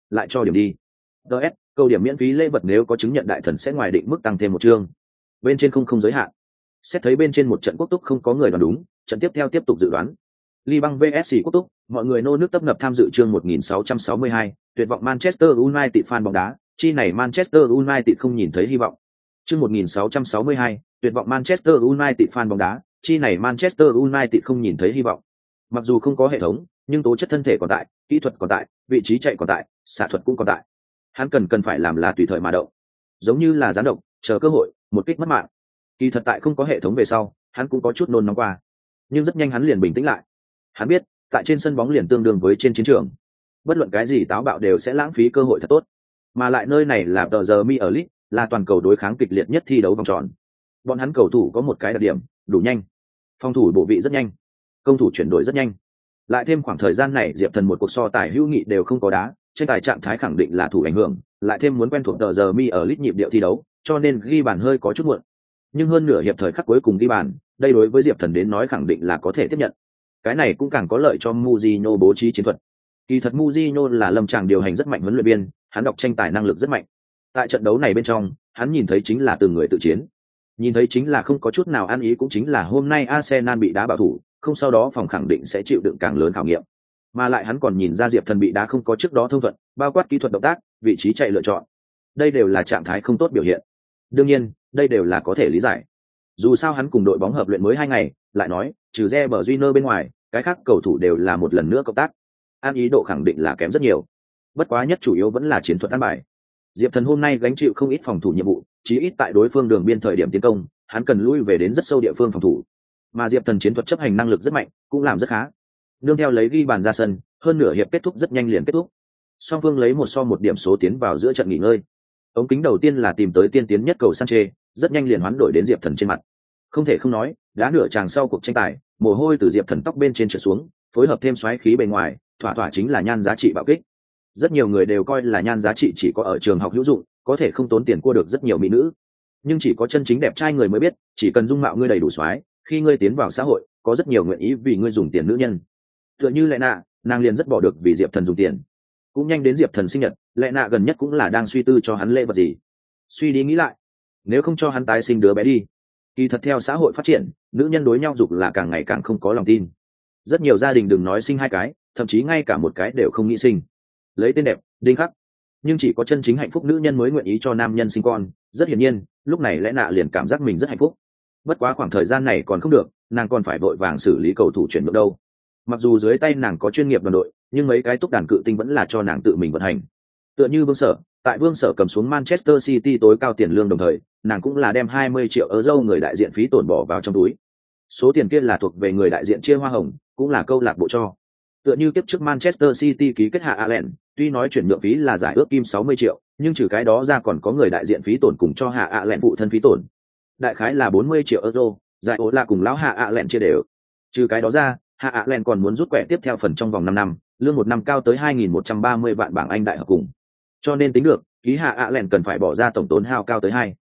lại cho điểm đi. DS, câu điểm miễn phí lễ vật nếu có chứng nhận đại thần sẽ ngoài định mức tăng thêm một chương. Bên trên không giới hạn. Xét thấy bên trên một trận quốc túc không có người đoán đúng, trận tiếp theo tiếp tục dự đoán. Liverpool vs quốc túc, mọi người nô nước tấp nập tham dự chương 1662, tuyệt vọng Manchester United fan bóng đá, chi này Manchester United không nhìn thấy hy vọng. Chương 1662, tuyệt vọng Manchester United fan bóng đá, chi này Manchester United không nhìn thấy hy vọng. Mặc dù không có hệ thống, nhưng tố chất thân thể còn tại, kỹ thuật còn tại, vị trí chạy còn tại, xạ thuật cũng còn tại. Hắn cần phải làm là tùy thời mà động, giống như là gián độc, chờ cơ hội, một kích mất mạng. Kỳ thật tại không có hệ thống về sau, hắn cũng có chút nôn nóng qua, nhưng rất nhanh hắn liền bình tĩnh lại. Hắn biết, tại trên sân bóng liền tương đương với trên chiến trường, bất luận cái gì táo bạo đều sẽ lãng phí cơ hội thật tốt. Mà lại nơi này là tờ giờ Mi ở League, là toàn cầu đối kháng kịch liệt nhất thi đấu vòng tròn. Bọn hắn cầu thủ có một cái đặc điểm, đủ nhanh, phòng thủ bộ vị rất nhanh, công thủ chuyển đổi rất nhanh. Lại thêm khoảng thời gian này Diệp Thần một cuộc so tài hữu nghị đều không có đá, tranh tài trạng thái khẳng định là thủ ảnh hưởng, lại thêm muốn quen thuộc tờ giờ Mi ở League nhịp điệu thi đấu, cho nên ghi bàn hơi có chút muộn. Nhưng hơn nửa hiệp thời khắc cuối cùng ghi bàn, đây đối với Diệp Thần đến nói khẳng định là có thể tiếp nhận. Cái này cũng càng có lợi cho Mourinho bố trí chiến thuật. Kỳ thật Mourinho là lâm tràng điều hành rất mạnh huấn luyện viên, hắn đọc tranh tài năng lực rất mạnh. Tại trận đấu này bên trong, hắn nhìn thấy chính là từng người tự chiến. Nhìn thấy chính là không có chút nào ăn ý, cũng chính là hôm nay Arsenal bị đá bảo thủ, không sau đó phòng khẳng định sẽ chịu đựng càng lớn khảo nghiệm. Mà lại hắn còn nhìn ra Diệp Thần bị đá không có trước đó thông thuận, bao quát kỹ thuật động tác, vị trí chạy lựa chọn. Đây đều là trạng thái không tốt biểu hiện. Đương nhiên, đây đều là có thể lý giải. Dù sao hắn cùng đội bóng hợp luyện mới 2 ngày, lại nói, trừ Reber Júnior bên ngoài, cái khác cầu thủ đều là một lần nữa cộng tác. Ăn ý độ khẳng định là kém rất nhiều. Bất quá nhất chủ yếu vẫn là chiến thuật ăn bài. Diệp Thần hôm nay gánh chịu không ít phòng thủ nhiệm vụ, chí ít tại đối phương đường biên thời điểm tiến công, hắn cần lui về đến rất sâu địa phương phòng thủ. Mà Diệp Thần chiến thuật chấp hành năng lực rất mạnh, cũng làm rất khá. Nương theo lấy ghi bàn ra sân, hơn nửa hiệp kết thúc rất nhanh liền kết thúc. Song phương lấy 1-1 điểm số tiến vào giữa trận nghỉ ngơi. Ống kính đầu tiên là tìm tới tiên tiến nhất cầu Sanchez, rất nhanh liền hoán đổi đến Diệp Thần trên mặt. Không thể không nói, đá nửa chàng sau cuộc tranh tài, mồ hôi từ Diệp Thần tóc bên trên trượt xuống, phối hợp thêm xoáy khí bên ngoài, thỏa chính là nhan giá trị bạo kích. Rất nhiều người đều coi là nhan giá trị chỉ có ở trường học hữu dụng, có thể không tốn tiền cua được rất nhiều mỹ nữ. Nhưng chỉ có chân chính đẹp trai người mới biết, chỉ cần dung mạo ngươi đầy đủ xoáy, khi ngươi tiến vào xã hội, có rất nhiều nguyện ý vì ngươi dùng tiền nữ nhân. Tựa như Lệ Nạ, nàng liền rất bỏ được vì Diệp Thần dùng tiền. Cũng nhanh đến Diệp Thần sinh nhật, Lệ Nạ gần nhất cũng là đang suy tư cho hắn lễ vật gì. Suy đi nghĩ lại, nếu không cho hắn tái sinh đứa bé đi. Kỳ thật theo xã hội phát triển, nữ nhân đối nhau dục là càng ngày càng không có lòng tin. Rất nhiều gia đình đừng nói sinh 2 cái, thậm chí ngay cả một cái đều không nghĩ sinh. Lấy tên đẹp, đinh khắc. Nhưng chỉ có chân chính hạnh phúc nữ nhân mới nguyện ý cho nam nhân sinh con. Rất hiển nhiên, lúc này Lẽ Nạ liền cảm giác mình rất hạnh phúc. Bất quá khoảng thời gian này còn không được, nàng còn phải vội vàng xử lý cầu thủ chuyển nhượng đâu. Mặc dù dưới tay nàng có chuyên nghiệp đoàn đội, nhưng mấy cái túc đàn cự tinh vẫn là cho nàng tự mình vận hành. Tựa như Vương Sở, tại Vương Sở cầm xuống Manchester City tối cao tiền lương đồng thời, nàng cũng là đem 20 triệu euro người đại diện phí tổn bỏ vào trong túi. Số tiền kia là thuộc về người đại diện chia hoa hồng, cũng là câu lạc bộ cho. Tựa như kiếp trước Manchester City ký kết hạ Allen, tuy nói chuyển nhượng phí là giải ước kim 60 triệu, nhưng trừ cái đó ra còn có người đại diện phí tổn cùng cho hạ Allen phụ thân phí tổn. Đại khái là 40 triệu euro, giải ố là cùng lão hạ Allen chia đều. Trừ cái đó ra, hạ Allen còn muốn rút quẻ tiếp theo phần trong vòng 5 năm, lương 1 năm cao tới 2.130 vạn bảng Anh đại hợp cùng. Cho nên tính được, ký hạ Allen cần phải bỏ ra tổng tốn hao cao tới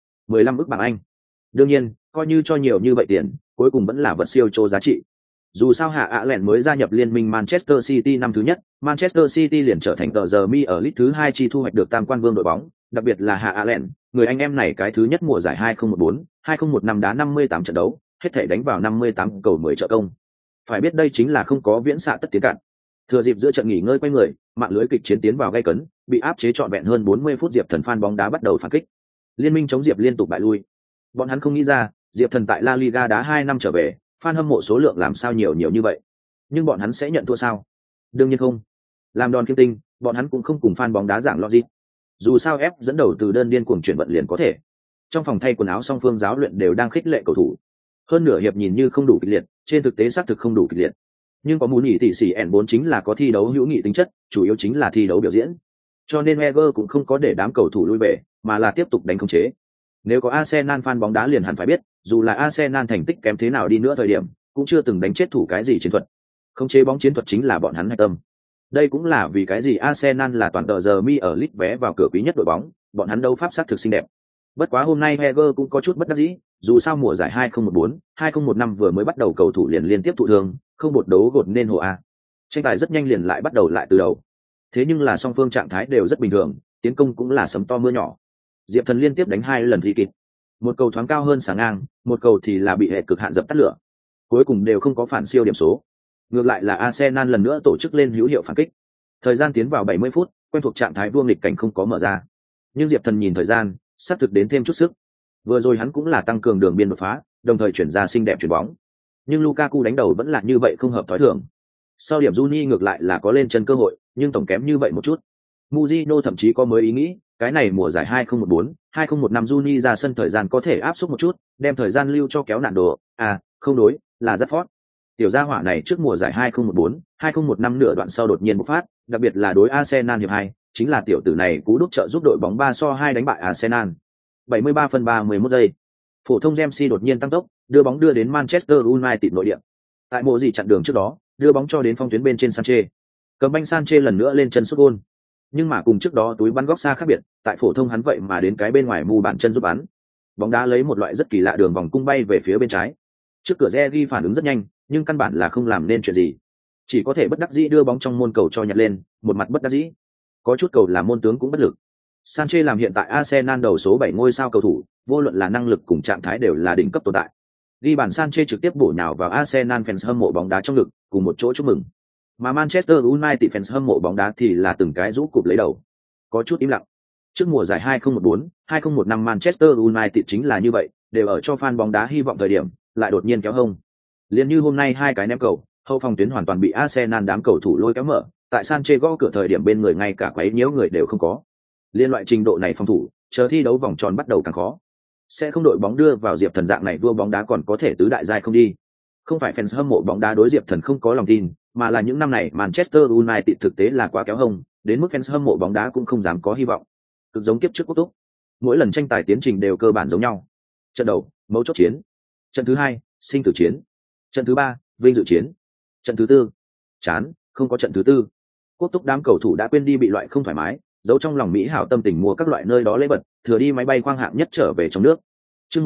15 ức bảng Anh. Đương nhiên, coi như cho nhiều như vậy tiền, cuối cùng vẫn là vật siêu trô giá trị. Dù sao hạ Allen mới gia nhập liên minh Manchester City năm thứ nhất, Manchester City liền trở thành tờ giờ Mi ở League thứ 2 chi thu hoạch được tam quan vương đội bóng, đặc biệt là hạ Allen, người anh em này cái thứ nhất mùa giải 2014-2015 đá 58 trận đấu, hết thể đánh vào 58 cầu 10 trợ công. Phải biết đây chính là không có viễn xạ tất tiến cạn. Thừa dịp giữa trận nghỉ ngơi quay người, mạng lưới kịch chiến tiến vào gay cấn, bị áp chế trọn vẹn hơn 40 phút Diệp Thần fan bóng đá bắt đầu phản kích. Liên minh chống Diệp liên tục bại lui. Bọn hắn không nghĩ ra, Diệp Thần tại La Liga đá 2 năm trở về, fan hâm mộ số lượng làm sao nhiều như vậy. Nhưng bọn hắn sẽ nhận thua sao? Đương nhiên không. Làm đòn kiêng tinh, bọn hắn cũng không cùng fan bóng đá giảng logic. Dù sao ép dẫn đầu từ đơn điên cuồng chuyển vận liền có thể. Trong phòng thay quần áo song phương giáo luyện đều đang khích lệ cầu thủ. Hơn nửa hiệp nhìn như không đủ kịch liệt, trên thực tế xác thực không đủ kịch liệt. Nhưng có muốn nghỉ tỷ sĩ N4 chính là có thi đấu hữu nghị tính chất, chủ yếu chính là thi đấu biểu diễn. Cho nên Wenger cũng không có để đám cầu thủ lui về, mà là tiếp tục đánh khống chế. Nếu có Arsenal fan bóng đá liền hẳn phải biết, dù là Arsenal thành tích kém thế nào đi nữa thời điểm, cũng chưa từng đánh chết thủ cái gì chiến thuật. Khống chế bóng chiến thuật chính là bọn hắn hạch tâm. Đây cũng là vì cái gì Arsenal là toàn tờ giờ Mi ở League vé vào cửa quý nhất đội bóng, bọn hắn đấu pháp sắc thực xinh đẹp. Bất quá hôm nay Wenger cũng có chút bất đắc dĩ, dù sao mùa giải 2014-2015 vừa mới bắt đầu cầu thủ liền liên tiếp thụ thương, không một đấu gột nên hồ a. Tranh tài rất nhanh liền lại bắt đầu lại từ đầu. Thế nhưng là song phương trạng thái đều rất bình thường, tiến công cũng là sấm to mưa nhỏ. Diệp Thần liên tiếp đánh 2 lần phi kịp. Một cầu thoáng cao hơn sáng ngang, một cầu thì là bị hệ cực hạn dập tắt lửa. Cuối cùng đều không có phản siêu điểm số. Ngược lại là Arsenal lần nữa tổ chức lên hữu hiệu phản kích. Thời gian tiến vào 70 phút, quen thuộc trạng thái vua nghịch cảnh không có mở ra. Nhưng Diệp Thần nhìn thời gian, sắp thực đến thêm chút sức. Vừa rồi hắn cũng là tăng cường đường biên đột phá, đồng thời chuyển ra xinh đẹp chuyển bóng. Nhưng Lukaku đánh đầu vẫn là như vậy không hợp thói thường. Sau điểm Juni ngược lại là có lên chân cơ hội, nhưng tổng kém như vậy một chút. Mujino thậm chí có mới ý nghĩ, cái này mùa giải 2014, 2015 Juni ra sân thời gian có thể áp suất một chút, đem thời gian lưu cho kéo nạn đồ. À, không đối, là rất phót. Tiểu gia hỏa này trước mùa giải 2014, 2015 nửa đoạn sau đột nhiên bộc phát, đặc biệt là đối Arsenal hiệp 2, chính là tiểu tử này cú đúp trợ giúp đội bóng 3-2 đánh bại Arsenal. 73 phân 31 giây. Phổ thông Ramsey đột nhiên tăng tốc, đưa bóng đưa đến Manchester United nội địa. Tại mộ gì chặn đường trước đó, đưa bóng cho đến phong tuyến bên trên Sanchez. Cầm banh Sanchez lần nữa lên chân sút gol. Nhưng mà cùng trước đó túi bắn góc xa khác biệt, tại phổ thông hắn vậy mà đến cái bên ngoài mù bàn chân giúp bắn. Bóng đá lấy một loại rất kỳ lạ đường vòng cung bay về phía bên trái. Trước cửa Regi phản ứng rất nhanh, nhưng căn bản là không làm nên chuyện gì. Chỉ có thể bất đắc dĩ đưa bóng trong môn cầu cho nhặt lên, một mặt bất đắc dĩ. Có chút cầu là môn tướng cũng bất lực. Sanchez làm hiện tại Arsenal đầu số 7 ngôi sao cầu thủ, vô luận là năng lực cùng trạng thái đều là đỉnh cấp tồn tại. Ghi bàn Sanchez trực tiếp bổ nhào vào Arsenal fans hâm mộ bóng đá trong ngực, cùng một chỗ chúc mừng. Mà Manchester United fans hâm mộ bóng đá thì là từng cái rũ cụp lấy đầu. Có chút im lặng. Trước mùa giải 2014, 2015 Manchester United chính là như vậy, đều ở cho fan bóng đá hy vọng thời điểm, lại đột nhiên kéo hông. Liên như hôm nay hai cái ném cầu, hậu phòng tuyến hoàn toàn bị Arsenal đám cầu thủ lôi kéo mở, tại Sanchez gõ cửa thời điểm bên người ngay cả quấy nhiễu người đều không có. Liên loại trình độ này phòng thủ, chờ thi đấu vòng tròn bắt đầu càng khó. Sẽ không đội bóng đưa vào Diệp Thần dạng này vua bóng đá còn có thể tứ đại giai không đi. Không phải fans hâm mộ bóng đá đối Diệp Thần không có lòng tin, mà là những năm này Manchester United thực tế là quá kéo hông, đến mức fans hâm mộ bóng đá cũng không dám có hy vọng. Cực giống kiếp trước Quốc Túc. Mỗi lần tranh tài tiến trình đều cơ bản giống nhau. Trận đầu, mấu chốt chiến. Trận thứ hai, sinh tử chiến. Trận thứ ba, vinh dự chiến. Trận thứ tư, chán, không có trận thứ tư. Quốc Túc đám cầu thủ đã quên đi bị loại không thoải mái, giấu trong lòng mỹ hảo tâm tình mua các loại nơi đó lễ vật, thừa đi máy bay khoang hạng nhất trở về trong nước. Chương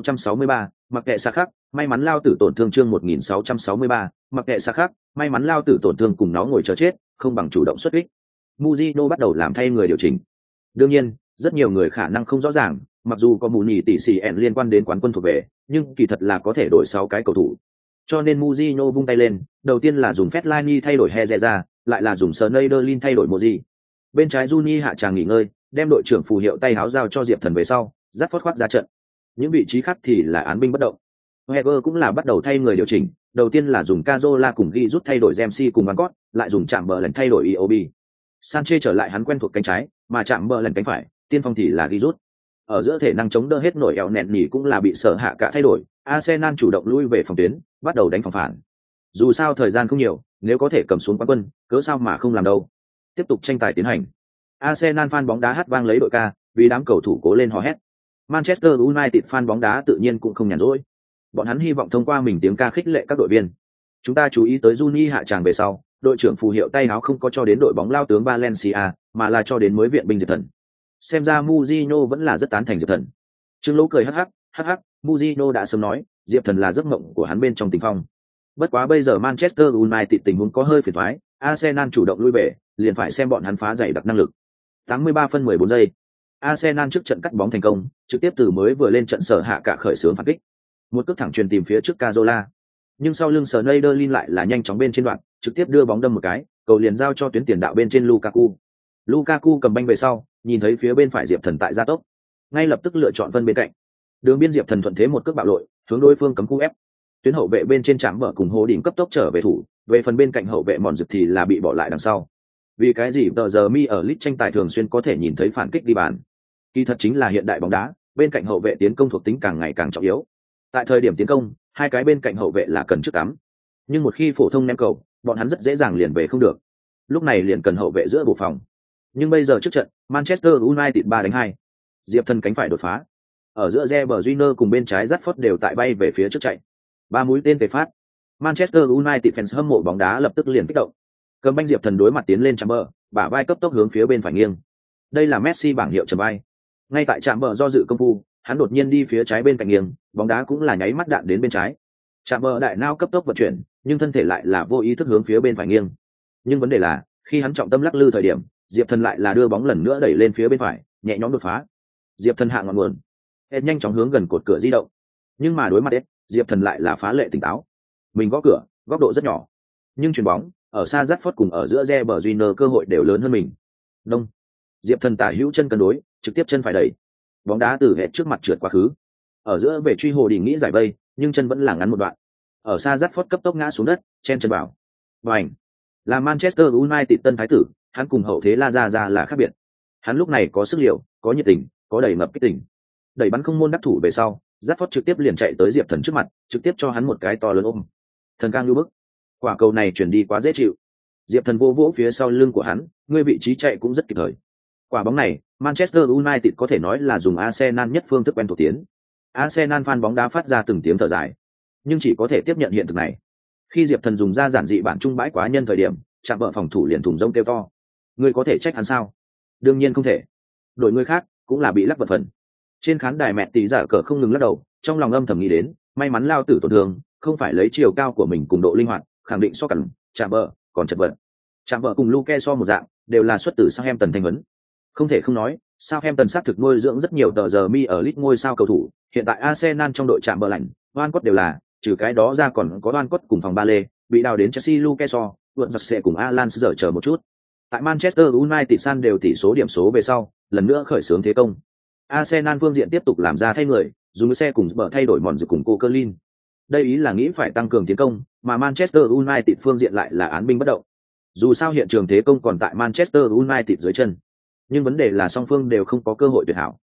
1663, mặc kệ xa khác, may mắn lao tử tổn thương chương 1663, mặc kệ xa khác, may mắn lao tử tổn thương cùng nó ngồi chờ chết, không bằng chủ động xuất kích. Mujino bắt đầu làm thay người điều chỉnh. Đương nhiên, rất nhiều người khả năng không rõ ràng, mặc dù có mù nhì tỷ xì ẻn liên quan đến quán quân thuộc về, nhưng kỳ thật là có thể đổi 6 cái cầu thủ. Cho nên Mujino vung tay lên, đầu tiên là dùng Fellaini thay đổi Herrera, lại là dùng Schneiderlin thay đổi Moji. Bên trái Juni hạ tràng nghỉ ngơi, đem đội trưởng phù hiệu tay háo giao cho Diệp Thần về sau, dắt phốt khoát ra trận. Những vị trí khác thì là án binh bất động. Heger cũng là bắt đầu thay người điều chỉnh, đầu tiên là dùng Cazola cùng ghi rút thay đổi Ramsey cùng Van Gogh, lại dùng chạm bờ lần thay đổi Iobi. Sanchez trở lại hắn quen thuộc cánh trái, mà chạm bờ lần cánh phải, tiên phong thì là ghi rút. Ở giữa thể năng chống đỡ hết nổi eo nẹn nhỉ cũng là bị sở hạ cả thay đổi, Arsenal chủ động lui về phòng tuyến, bắt đầu đánh phòng phản. Dù sao thời gian không nhiều, nếu có thể cầm xuống quán quân, cớ sao mà không làm đâu. Tiếp tục tranh tài tiến hành. Arsenal fan bóng đá hát vang lấy đội ca, vì đám cầu thủ cố lên hò hét. Manchester United fan bóng đá tự nhiên cũng không nhàn rỗi. Bọn hắn hy vọng thông qua mình tiếng ca khích lệ các đội viên. Chúng ta chú ý tới Juni hạ tràng về sau, đội trưởng phù hiệu tay áo không có cho đến đội bóng lao tướng Valencia, mà là cho đến mới viện binh Diệp Thần. Xem ra Mujino vẫn là rất tán thành Diệp Thần. Trương Lỗ cười hắc hắc, Mujino đã sớm nói, Diệp Thần là giấc mộng của hắn bên trong tình phong. Bất quá bây giờ Manchester United tình huống có hơi phiền toái, Arsenal chủ động lui về, liền phải xem bọn hắn phá giải đặc năng lực. 83 phân 14 giây. Arsenal trước trận cắt bóng thành công, trực tiếp từ mới vừa lên trận sở hạ cả khởi xướng phản kích. Một cước thẳng truyền tìm phía trước Cazola. Nhưng sau lưng Schneiderlin lại là nhanh chóng bên trên đoạn, trực tiếp đưa bóng đâm một cái, cầu liền giao cho tuyến tiền đạo bên trên Lukaku. Lukaku cầm banh về sau, nhìn thấy phía bên phải Diệp Thần tại gia tốc, ngay lập tức lựa chọn phân bên cạnh. Đường biên Diệp Thần thuận thế một cước bạo lội, hướng đối phương cấm cú ép. Tuyến hậu vệ bên trên chạm bờ cùng Hồ Đỉnh cấp tốc trở về thủ, về phần bên cạnh hậu vệ mòn rực thì là bị bỏ lại đằng sau. Vì cái gì tờ giờ mi ở lit tranh tài thường xuyên có thể nhìn thấy phản kích đi bàn? Kỳ thật chính là hiện đại bóng đá, bên cạnh hậu vệ tiến công thuộc tính càng ngày càng trọng yếu. Tại thời điểm tiến công, hai cái bên cạnh hậu vệ là cần trước tắm. Nhưng một khi phổ thông ném cầu, bọn hắn rất dễ dàng liền về không được. Lúc này liền cần hậu vệ giữa bộ phòng. Nhưng bây giờ trước trận, Manchester United 3-2. Diệp Thần cánh phải đột phá. Ở giữa Reber Júnior cùng bên trái Rashford đều tại bay về phía trước chạy. 3 mũi tên tề phát. Manchester United fans hâm mộ bóng đá lập tức liền kích động. Cầm banh Diệp Thần đối mặt tiến lên chạm bờ, bả vai cấp tốc hướng phía bên phải nghiêng. Đây là Messi bảng hiệu trầm vai. Ngay tại chạm bờ do dự công phu, hắn đột nhiên đi phía trái bên cạnh nghiêng, bóng đá cũng là nháy mắt đạn đến bên trái. Chạm bờ đại nao cấp tốc vận chuyển, nhưng thân thể lại là vô ý thức hướng phía bên phải nghiêng. Nhưng vấn đề là, Khi hắn trọng tâm lắc lư thời điểm, Diệp Thần lại là đưa bóng lần nữa đẩy lên phía bên phải, nhẹ nhõm đột phá. Diệp Thần hạ ngọn nguồn, Ed nhanh chóng hướng gần cột cửa di động. Nhưng mà đối mặt Ed, Diệp Thần lại là phá lệ tỉnh táo. Mình gõ cửa, góc độ rất nhỏ, nhưng chuyền bóng ở xa Rashford cùng ở giữa Reber Júnior cơ hội đều lớn hơn mình. Đông. Diệp Thần tả hữu chân cân đối, trực tiếp chân phải đẩy. Bóng đá từ Ed trước mặt trượt quá khứ. Ở giữa về truy hồ đỉnh nghĩ giải vây, nhưng chân vẫn là ngắn một đoạn. Ở xa Rashford cấp tốc ngã xuống đất, chen chân vào. Bành. Là Manchester United tân thái tử, hắn cùng hậu thế La Ra là khác biệt. Hắn lúc này có sức liệu, có nhiệt tình, có đầy ngập kích tình. Đẩy bắn không môn đắc thủ về sau, Rashford trực tiếp liền chạy tới Diệp Thần trước mặt, trực tiếp cho hắn một cái to lớn ôm. Thần cang lưu bức. Quả cầu này chuyển đi quá dễ chịu. Diệp Thần vô vỗ phía sau lưng của hắn, người vị trí chạy cũng rất kịp thời. Quả bóng này, Manchester United có thể nói là dùng Arsenal nhất phương thức quen thuộc tiến. Arsenal fan bóng đá phát ra từng tiếng thở dài, nhưng chỉ có thể tiếp nhận hiện thực này. Khi Diệp Thần dùng ra giản dị bản trung bãi quá nhân thời điểm, chạm vợ phòng thủ liền thủng rông kêu to. Ngươi có thể trách hắn sao? Đương nhiên không thể. Đội người khác cũng là bị lắc vật phần. Trên khán đài mẹ tỷ giả cờ không ngừng lắc đầu, trong lòng âm thầm nghĩ đến, may mắn lao tử tổn thương, không phải lấy chiều cao của mình cùng độ linh hoạt, khẳng định so cẩn, chạm vợ, còn chật vật. Chạm vợ cùng Luke so một dạng, đều là xuất từ Southampton thanh vấn. Không thể không nói, Southampton xác thực nuôi dưỡng rất nhiều tờ giờ mi ở League ngôi sao cầu thủ, hiện tại Arsenal trong đội chạm bờ lạnh, Van Cott đều là, trừ cái đó ra còn có Van Cott cùng phòng ba lê, bị đào đến Chelsea Luke Shaw, vượt giặc sẽ cùng Alan giờ chờ một chút. Tại Manchester United san đều tỷ số điểm số về sau, lần nữa khởi xướng thế công. Arsenal phương diện tiếp tục làm ra thay người, dùng xe cùng bờ thay đổi mòn dự cùng Coquelin. Đây ý là nghĩ phải tăng cường tiến công, mà Manchester United phương diện lại là án binh bất động. Dù sao hiện trường thế công còn tại Manchester United dưới chân, nhưng vấn đề là song phương đều không có cơ hội tuyệt hảo.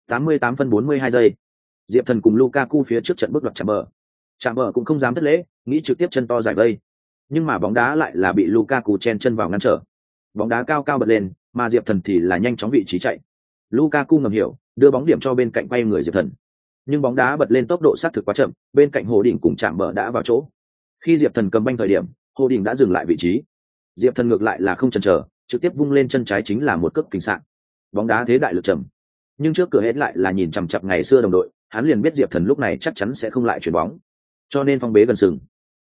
88 phân 42 giây. Diệp Thần cùng Lukaku phía trước trận bước đoạt chạm bờ. Chạm bờ cũng không dám thất lễ, nghĩ trực tiếp chân to giải vây. Nhưng mà bóng đá lại là bị Lukaku chen chân vào ngăn trở. Bóng đá cao cao bật lên, mà Diệp Thần thì là nhanh chóng vị trí chạy. Lukaku ngầm hiểu, đưa bóng điểm cho bên cạnh quay người Diệp Thần. Nhưng bóng đá bật lên tốc độ sát thực quá chậm, bên cạnh Hồ Đỉnh cùng chạm bờ đã vào chỗ. Khi Diệp Thần cầm banh thời điểm, Hồ Đỉnh đã dừng lại vị trí. Diệp Thần ngược lại là không chần chờ, trực tiếp vung lên chân trái chính là một cước kình sạn. Bóng đá thế đại lực trầm, nhưng trước cửa hết lại là nhìn chằm chằm ngày xưa đồng đội, hắn liền biết Diệp Thần lúc này chắc chắn sẽ không lại chuyển bóng, cho nên phong bế gần sừng.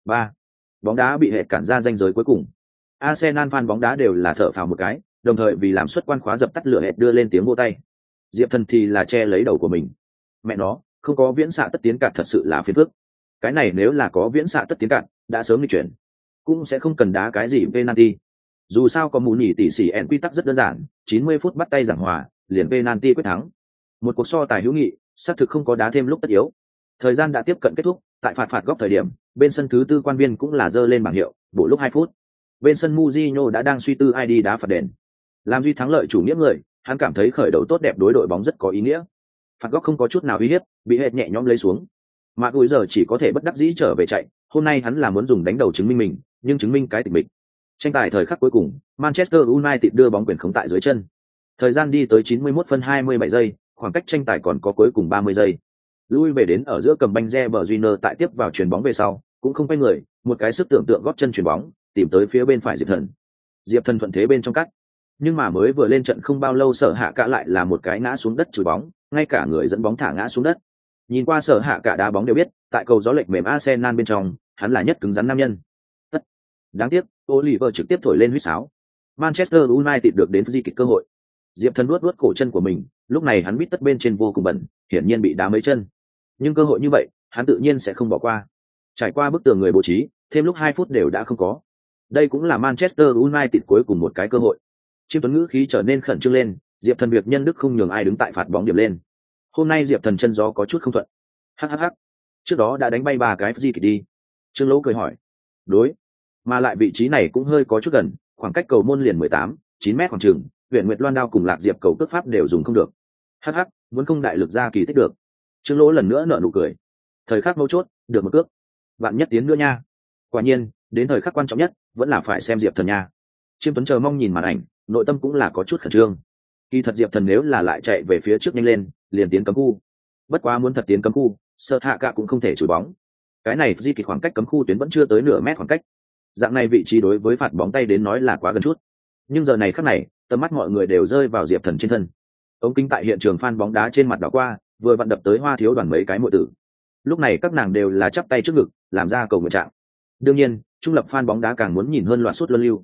Bóng đá bị hệt cản ra ranh giới cuối cùng. Arsenal fan bóng đá đều là thở phào một cái, đồng thời vì làm xuất quan khóa dập tắt lửa hệt đưa lên tiếng vỗ tay. Diệp Thần thì là che lấy đầu của mình. Mẹ nó, không có viễn xạ tất tiến cản thật sự là phiền phức. Cái này nếu là có viễn xạ tất tiến cản, đã sớm đi chuyển, cũng sẽ không cần đá cái gì penalty. Dù sao có mù nhỉ tỷ xỉ ẻn quy tắc rất đơn giản, 90 phút bắt tay giảng hòa, liền penalty quyết thắng. Một cuộc so tài hữu nghị, xác thực không có đá thêm lúc tất yếu. Thời gian đã tiếp cận kết thúc, tại phạt góc thời điểm, bên sân thứ tư quan viên cũng là giơ lên bảng hiệu, bổ lúc 2 phút. Bên sân Mourinho đã đang suy tư ai đi đá phạt đền. Làm duy thắng lợi chủ nghĩa người, hắn cảm thấy khởi đầu tốt đẹp đối đội bóng rất có ý nghĩa. Phạt góc không có chút nào uy hiếp, bị hệt nhẹ nhõm lấy xuống. Mà bây giờ chỉ có thể bất đắc dĩ trở về chạy, hôm nay hắn là muốn dùng đánh đầu chứng minh mình, nhưng chứng minh cái tịch mình. Tranh tài thời khắc cuối cùng, Manchester United đưa bóng quyền khống tại dưới chân. Thời gian đi tới 91 phân 27 giây, khoảng cách tranh tài còn có cuối cùng 30 giây. Lui về đến ở giữa cầm banh Reber Júnior tại tiếp vào chuyền bóng về sau, cũng không quay người, một cái sức tưởng tượng góp chân chuyền bóng, tìm tới phía bên phải Diệp Thần. Diệp Thần thuận thế bên trong cắt. Nhưng mà mới vừa lên trận không bao lâu Sở Hạ Cả lại là một cái ngã xuống đất chùi bóng, ngay cả người dẫn bóng thả ngã xuống đất. Nhìn qua Sở Hạ Cả đá bóng đều biết, tại cầu gió lệch mềm Arsenal bên trong, hắn là nhất cứng rắn nam nhân. Tất. Đáng tiếc, Oliver trực tiếp thổi lên huýt sáo. Manchester United được đến di kịch cơ hội. Diệp Thần vuốt cổ chân của mình, lúc này hắn biết tất bên trên vô cùng bẩn, hiển nhiên bị đá mấy chân. Nhưng cơ hội như vậy, hắn tự nhiên sẽ không bỏ qua. Trải qua bức tường người bố trí, thêm lúc 2 phút đều đã không có. Đây cũng là Manchester United cuối cùng một cái cơ hội. Chiêm Tuấn ngữ khí trở nên khẩn trương lên, Diệp Thần việc nhân đức không nhường ai đứng tại phạt bóng điểm lên. Hôm nay Diệp Thần chân gió có chút không thuận. Hắc. Trước đó đã đánh bay 3 cái di kịch đi. Trương Lỗ cười hỏi. Đối. Mà lại vị trí này cũng hơi có chút gần, khoảng cách cầu môn liền 9 mét khoảng chừng, Huyền Nguyệt Loan đao cùng Lạc Diệp cầu cước pháp đều dùng không được. Hắc, muốn không đại lực ra kỳ tích được. Trương Lỗ lần nữa nở nụ cười. Thời khắc mấu chốt, được một cước. Vạn nhất tiến nữa nha. Quả nhiên, đến thời khắc quan trọng nhất, vẫn là phải xem Diệp Thần nha. Chiêm Tuấn chờ mong nhìn màn ảnh, nội tâm cũng là có chút khẩn trương. Kỳ thật Diệp Thần nếu là lại chạy về phía trước nhanh lên, liền tiến cấm khu. Bất quá muốn thật tiến cấm khu, Sở Hạ Cả cũng không thể chùi bóng. Cái này di kịch khoảng cách cấm khu tuyến vẫn chưa tới nửa mét khoảng cách. Dạng này vị trí đối với phạt bóng tay đến nói là quá gần chút. Nhưng giờ này khắc này, tầm mắt mọi người đều rơi vào Diệp Thần trên thân. Ống kính tại hiện trường fan bóng đá trên mặt đảo qua, vừa vặn đập tới Hoa Thiếu Đoàn mấy cái muội tử. Lúc này các nàng đều là chắp tay trước ngực, làm ra cầu nguyện trạng. Đương nhiên, trung lập fan bóng đá càng muốn nhìn hơn loạt suốt luân lưu.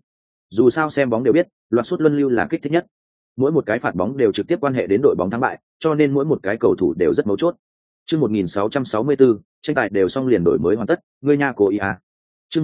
Dù sao xem bóng đều biết, loạt sút luân lưu là kích thích nhất. Mỗi một cái phạt bóng đều trực tiếp quan hệ đến đội bóng thắng bại, cho nên mỗi một cái cầu thủ đều rất mấu chốt. Chương 1664, tranh tài đều xong liền đổi mới hoàn tất, ngươi nha cố ý à. Chương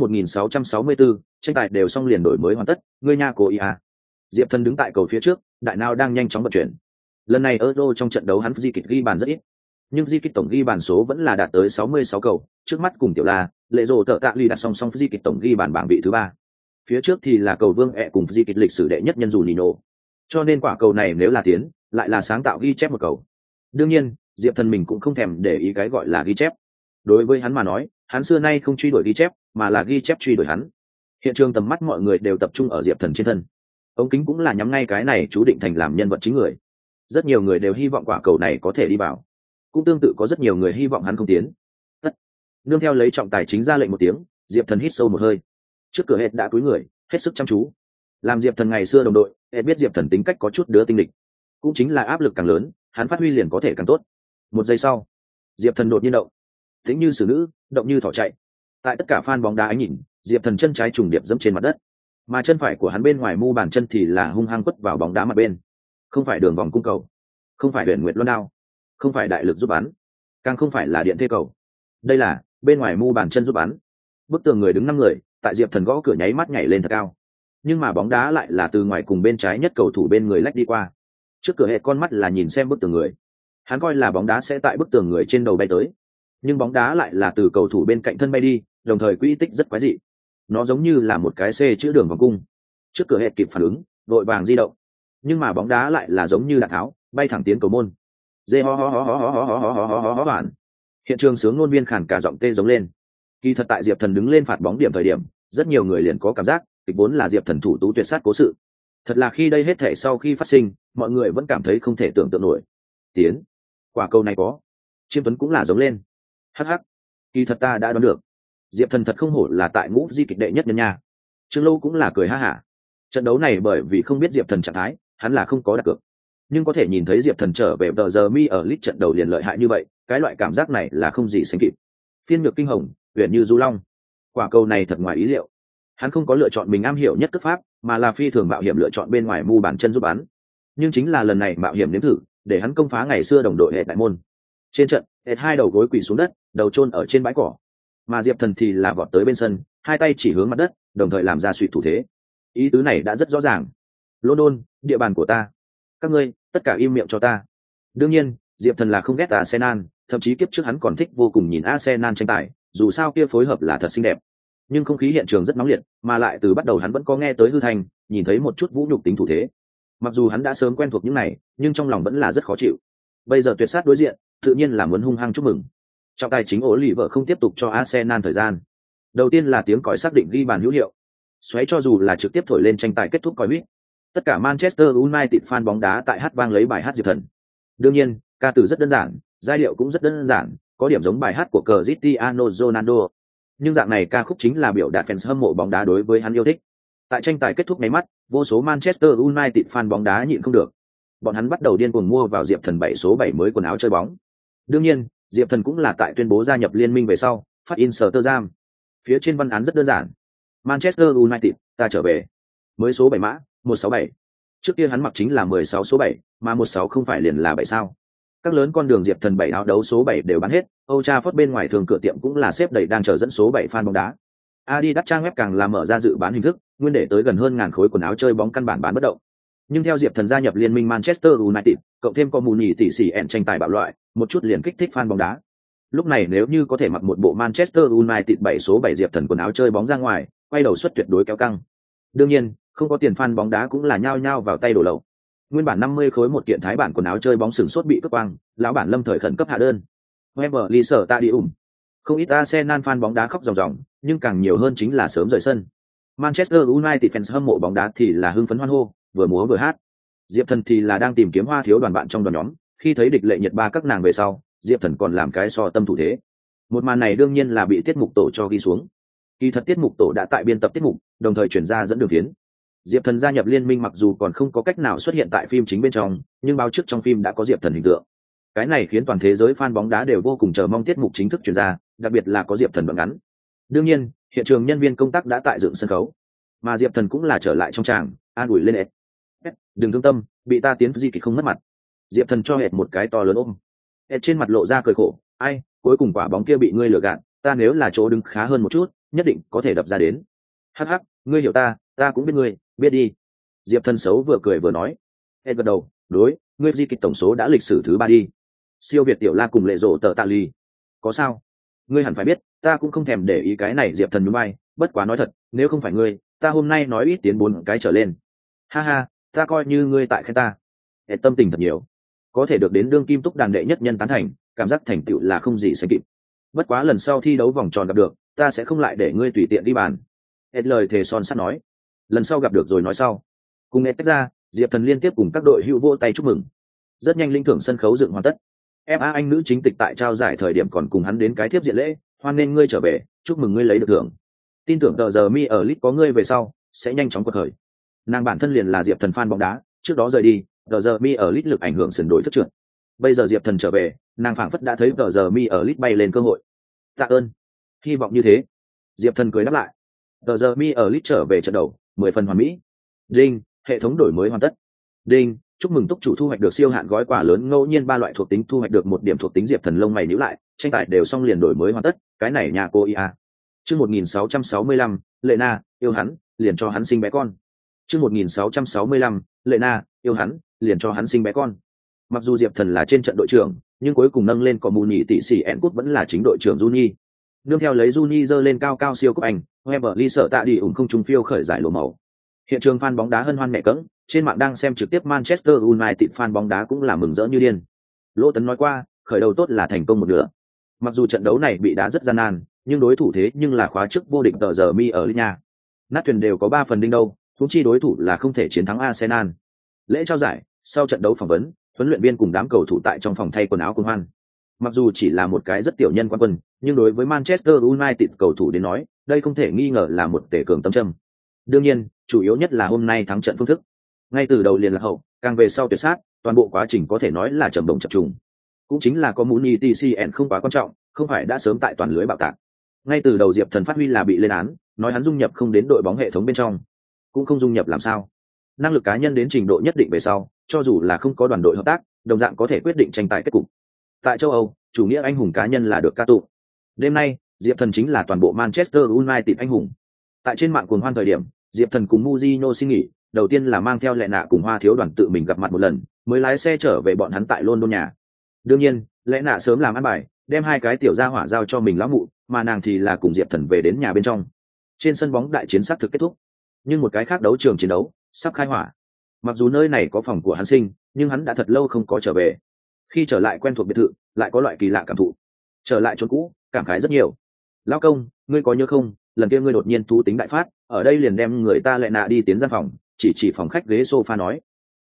1664, tranh tài đều xong liền đổi mới hoàn tất, ngươi nha cố ý à. Diệp Thần đứng tại cầu phía trước, đại nào đang nhanh chóng vận chuyển. Lần này Euro trong trận đấu hắn di kịch ghi bàn rất ít, nhưng di kịch tổng ghi bàn số vẫn là đạt tới 66 cầu, trước mắt cùng Tiểu La, Lệ Rồ Tợ Tạ Ly đặt song song di kịch tổng ghi bàn bảng vị thứ 3. Phía trước thì là cầu vương cùng di kịch lịch sử đệ nhất nhân dù Nino. Cho nên quả cầu này nếu là tiến, lại là sáng tạo ghi chép một cầu. Đương nhiên, Diệp Thần mình cũng không thèm để ý cái gọi là ghi chép. Đối với hắn mà nói, hắn xưa nay không truy đuổi ghi chép, mà là ghi chép truy đuổi hắn. Hiện trường tầm mắt mọi người đều tập trung ở Diệp Thần trên thân. Ống kính cũng là nhắm ngay cái này chú định thành làm nhân vật chính người. Rất nhiều người đều hy vọng quả cầu này có thể đi vào. Cũng tương tự có rất nhiều người hy vọng hắn không tiến. Tất. Nương theo lấy trọng tài chính ra lệnh một tiếng, Diệp Thần hít sâu một hơi. Trước cửa hết đã cúi người, hết sức chăm chú. Làm Diệp Thần ngày xưa đồng đội, hết biết Diệp Thần tính cách có chút đứa tinh địch. Cũng chính là áp lực càng lớn, hắn phát huy liền có thể càng tốt. Một giây sau, Diệp Thần đột nhiên động, tính như xử nữ, động như thỏ chạy. Tại tất cả fan bóng đá ánh nhìn, Diệp Thần chân trái trùng điệp dẫm trên mặt đất, mà chân phải của hắn bên ngoài mu bàn chân thì là hung hăng quất vào bóng đá mặt bên. Không phải đường vòng cung cầu, không phải huyền nguyệt luân đao, không phải đại lực giúp bắn, càng không phải là điện thế cầu. Đây là bên ngoài mu bàn chân giúp bắn. Bức tường người đứng 5 người, tại Diệp Thần gõ cửa nháy mắt nhảy lên thật cao, nhưng mà bóng đá lại là từ ngoài cùng bên trái nhất cầu thủ bên người lách đi qua. Trước cửa hệ con mắt là nhìn xem bức tường người, hắn coi là bóng đá sẽ tại bức tường người trên đầu bay tới, nhưng bóng đá lại là từ cầu thủ bên cạnh thân bay đi, đồng thời quỹ tích rất quái dị. Nó giống như là một cái C chữ đường vòng cung. Trước cửa hệ kịp phản ứng, vội vàng di động, nhưng mà bóng đá lại là giống như đạn tháo, bay thẳng tiến cầu môn. Dê ho ho ho ho ho ho ho ho ho ho ho ho. Hiện trường sướng ngôn viên khản cả giọng tê giống lên. Kỳ thật tại Diệp Thần đứng lên phạt bóng điểm thời điểm, rất nhiều người liền có cảm giác, kịch vốn là Diệp Thần thủ tú tuyệt sát cố sự. Thật là khi đây hết thể sau khi phát sinh, mọi người vẫn cảm thấy không thể tưởng tượng nổi. Tiến, quả cầu này có. Chiêm Tuấn cũng là giống lên. Hắc hắc, kỳ thật ta đã đoán được. Diệp Thần thật không hổ là tại ngũ di kịch đệ nhất nhân nha. Trương Lâu cũng là cười ha hả. Trận đấu này bởi vì không biết Diệp Thần trạng thái, hắn là không có đặt cược. Nhưng có thể nhìn thấy Diệp Thần trở về tờ giờ mi ở League trận đầu liền lợi hại như vậy, cái loại cảm giác này là không gì sánh kịp. Phiên ngược kinh hồng, huyền như du long. Quả cầu này thật ngoài ý liệu. Hắn không có lựa chọn mình am hiểu nhất cước pháp, mà là phi thường mạo hiểm lựa chọn bên ngoài mu bàn chân giúp bắn. Nhưng chính là lần này mạo hiểm nếm thử, để hắn công phá ngày xưa đồng đội hệ đại môn. Trên trận, hệ hai đầu gối quỳ xuống đất, đầu chôn ở trên bãi cỏ. Mà Diệp Thần thì là vọt tới bên sân, hai tay chỉ hướng mặt đất, đồng thời làm ra suy thủ thế. Ý tứ này đã rất rõ ràng. London, địa bàn của ta. Các ngươi, tất cả im miệng cho ta. Đương nhiên, Diệp Thần là không ghét Arsenal, thậm chí kiếp trước hắn còn thích vô cùng nhìn Arsenal tranh tài, dù sao kia phối hợp là thật xinh đẹp. Nhưng không khí hiện trường rất nóng liệt, mà lại từ bắt đầu hắn vẫn có nghe tới hư thành, nhìn thấy một chút vũ nhục tính thủ thế. Mặc dù hắn đã sớm quen thuộc những này, nhưng trong lòng vẫn là rất khó chịu. Bây giờ tuyệt sát đối diện, tự nhiên là muốn hung hăng chúc mừng. Trọng tài chính ố lì vợ không tiếp tục cho Arsenal thời gian. Đầu tiên là tiếng còi xác định ghi bàn hữu hiệu. Xoáy cho dù là trực tiếp thổi lên tranh tài kết thúc còi huýt. Tất cả Manchester United fan bóng đá tại hát vang lấy bài hát Diệp Thần. Đương nhiên, ca từ rất đơn giản, giai điệu cũng rất đơn giản, có điểm giống bài hát của Cristiano Ronaldo. Nhưng dạng này ca khúc chính là biểu đạt fans hâm mộ bóng đá đối với hắn yêu thích. Tại tranh tài kết thúc nháy mắt, vô số Manchester United fan bóng đá nhịn không được. Bọn hắn bắt đầu điên cuồng mua vào Diệp Thần 7 số 7 mới quần áo chơi bóng. Đương nhiên, Diệp Thần cũng là tại tuyên bố gia nhập liên minh về sau, phát in Rotterdam. Phía trên văn án rất đơn giản. Manchester United, ta trở về. Mới số 7 mã, 167. Trước kia hắn mặc chính là 16 số 7, mà 16 không phải liền là 7 sao. Các lớn con đường Diệp Thần 7 áo đấu số 7 đều bán hết, Old Trafford bên ngoài thường cửa tiệm cũng là xếp đầy đang chờ dẫn số 7 fan bóng đá. Adidas trang web càng là mở ra dự bán hình thức, nguyên để tới gần hơn ngàn khối quần áo chơi bóng căn bản bán bất động. Nhưng theo Diệp Thần gia nhập liên minh Manchester United, cộng thêm có mù nhì tỷ sĩ ẻn tranh tài bạo loại, một chút liền kích thích fan bóng đá. Lúc này nếu như có thể mặc một bộ Manchester United 7 số 7 Diệp Thần quần áo chơi bóng ra ngoài, quay đầu suất tuyệt đối kéo căng. Đương nhiên, không có tiền fan bóng đá cũng là nhao nhao vào tay đổ lậu. Nguyên bản 50 khối một kiện thái bản quần áo chơi bóng sừng sốt bị cướp quang, lão bản Lâm thời khẩn cấp hạ đơn. Wembley sở Stadium. Không ít Arsenal fan bóng đá khóc ròng ròng, nhưng càng nhiều hơn chính là sớm rời sân. Manchester United fans hâm mộ bóng đá thì là hưng phấn hoan hô, vừa múa vừa hát. Diệp Thần thì là đang tìm kiếm hoa thiếu đoàn bạn trong đoàn nhóm, khi thấy địch lệ Nhật ba các nàng về sau, Diệp Thần còn làm cái so tâm thủ thế. Một màn này đương nhiên là bị tiết mục tổ cho ghi xuống. Kỳ thật tiết mục tổ đã tại biên tập tiết mục, đồng thời chuyển ra dẫn đường phiến. Diệp Thần gia nhập liên minh mặc dù còn không có cách nào xuất hiện tại phim chính bên trong, nhưng báo trước trong phim đã có Diệp Thần hình tượng. Cái này khiến toàn thế giới fan bóng đá đều vô cùng chờ mong tiết mục chính thức chuyển ra, đặc biệt là có Diệp Thần đoạn ngắn. Đương nhiên, hiện trường nhân viên công tác đã tại dựng sân khấu. mà diệp thần cũng là trở lại trong tràng an ủi lên ed. Đừng thương tâm, bị ta tiến di kịch không mất mặt. Diệp thần cho ed một cái to lớn ôm. Ed trên mặt lộ ra cười khổ, ai, cuối cùng quả bóng kia bị ngươi lừa gạt, ta nếu là chỗ đứng khá hơn một chút nhất định có thể đập ra đến. Hắc hắc, ngươi hiểu ta cũng biết ngươi, biết đi. Diệp thần xấu vừa cười vừa nói. Ed gật đầu, đối, ngươi di kịch tổng số đã lịch sử thứ 3 đi, siêu việt tiểu la cùng lệ rộ tờ tạ ly. Có sao? Ngươi hẳn phải biết, ta cũng không thèm để ý cái này. Diệp thần nhún vai, bất quá nói thật, nếu không phải ngươi, ta hôm nay nói ít tiến 4 cái trở lên. Ha ha, ta coi như ngươi tại khen ta. Ed tâm tình thật nhiều, có thể được đến đương kim túc đàn đệ nhất nhân tán thành, cảm giác thành tựu là không gì sánh kịp. Bất quá lần sau thi đấu vòng tròn gặp được, ta sẽ không lại để ngươi tùy tiện đi bàn. Ed lời thề son sắt nói. Lần sau gặp được rồi nói sau. Cùng Ed tách ra, Diệp thần liên tiếp cùng các đội hữu vỗ tay chúc mừng. Rất nhanh linh thưởng sân khấu dựng hoàn tất. FA Anh nữ chính tịch tại trao giải thời điểm còn cùng hắn đến cái thiếp diện lễ, hoan nên ngươi trở về, chúc mừng ngươi lấy được thưởng. Tin tưởng tờ giờ mi ở lit có ngươi về sau sẽ nhanh chóng quật khởi. Nàng bản thân liền là Diệp thần fan bóng đá, trước đó rời đi, tờ giờ mi ở lit lực ảnh hưởng sườn đổi thất trượt. Bây giờ Diệp thần trở về, nàng phảng phất đã thấy tờ giờ mi ở lit bay lên cơ hội. Tạ ơn, hy vọng như thế. Diệp thần cười đáp lại. Tờ giờ mi ở lit trở về trận đầu 10 phần hoàn mỹ. Đinh, hệ thống đổi mới hoàn tất. Đinh, chúc mừng túc chủ thu hoạch được siêu hạn gói quà lớn ngẫu nhiên 3 loại thuộc tính, thu hoạch được 1 điểm thuộc tính. Diệp thần lông mày nhíu lại, tranh tài đều xong liền đổi mới hoàn tất, cái này nhà cô ia. Chương 1665, Lệ Na, yêu hắn, liền cho hắn sinh bé con. Chương 1665, Lệ Na, yêu hắn, liền cho hắn sinh bé con. Mặc dù Diệp thần là trên trận đội trưởng, nhưng cuối cùng nâng lên có mù nhị tỷ sĩ En Cút vẫn là chính đội trưởng Juni. Nương theo lấy Juni giơ lên cao cao siêu cúp Anh, Weberly sợ tạ đi ủng không trung phiêu khởi giải lỗ màu. Hiện trường fan bóng đá hân hoan mẹ cẫng, trên mạng đang xem trực tiếp Manchester United fan bóng đá cũng là mừng rỡ như điên. Lỗ Tấn nói qua, khởi đầu tốt là thành công một nửa. Mặc dù trận đấu này bị đá rất gian nan, nhưng đối thủ thế nhưng là khóa chức vô địch tờ giờ mi ở Liga nhà. Nát thuyền đều có 3 phần đinh đâu, huống chi đối thủ là không thể chiến thắng Arsenal. Lễ trao giải, sau trận đấu phỏng vấn, huấn luyện viên cùng đám cầu thủ tại trong phòng thay quần áo cuồng hoan. Mặc dù chỉ là một cái rất tiểu nhân quan quân, nhưng đối với Manchester United cầu thủ đến nói, đây không thể nghi ngờ là một tể cường tâm châm. Đương nhiên, chủ yếu nhất là hôm nay thắng trận phương thức. Ngay từ đầu liền là hậu, càng về sau tuyệt sát, toàn bộ quá trình có thể nói là trầm động chập trùng. Cũng chính là có Muni TCN không quá quan trọng, không phải đã sớm tại toàn lưới bạo tạc. Ngay từ đầu Diệp Thần phát huy là bị lên án, nói hắn dung nhập không đến đội bóng hệ thống bên trong. Cũng không dung nhập làm sao? Năng lực cá nhân đến trình độ nhất định về sau, cho dù là không có đoàn đội hợp tác, đồng dạng có thể quyết định tranh tài kết cục. Tại châu Âu, chủ nghĩa anh hùng cá nhân là được ca tụng. Đêm nay, Diệp Thần chính là toàn bộ Manchester United anh hùng. Tại trên mạng cuồng hoan thời điểm, Diệp Thần cùng Mujino xin nghỉ, đầu tiên là mang theo Lệ Nạ cùng Hoa Thiếu Đoàn tự mình gặp mặt một lần, mới lái xe trở về bọn hắn tại London nhà. Đương nhiên, Lệ Nạ sớm làm ăn bài, đem 2 cái tiểu gia hỏa giao cho mình lão mụ, mà nàng thì là cùng Diệp Thần về đến nhà bên trong. Trên sân bóng đại chiến sắp thực kết thúc, nhưng một cái khác đấu trường chiến đấu sắp khai hỏa. Mặc dù nơi này có phòng của hắn sinh, nhưng hắn đã thật lâu không có trở về. Khi trở lại quen thuộc biệt thự, lại có loại kỳ lạ cảm thụ. Trở lại chốn cũ, cảm khái rất nhiều. Lão công, ngươi có nhớ không, lần kia ngươi đột nhiên thú tính đại phát, ở đây liền đem người ta Lệ Nạ đi tiến gian phòng, chỉ phòng khách ghế sofa nói.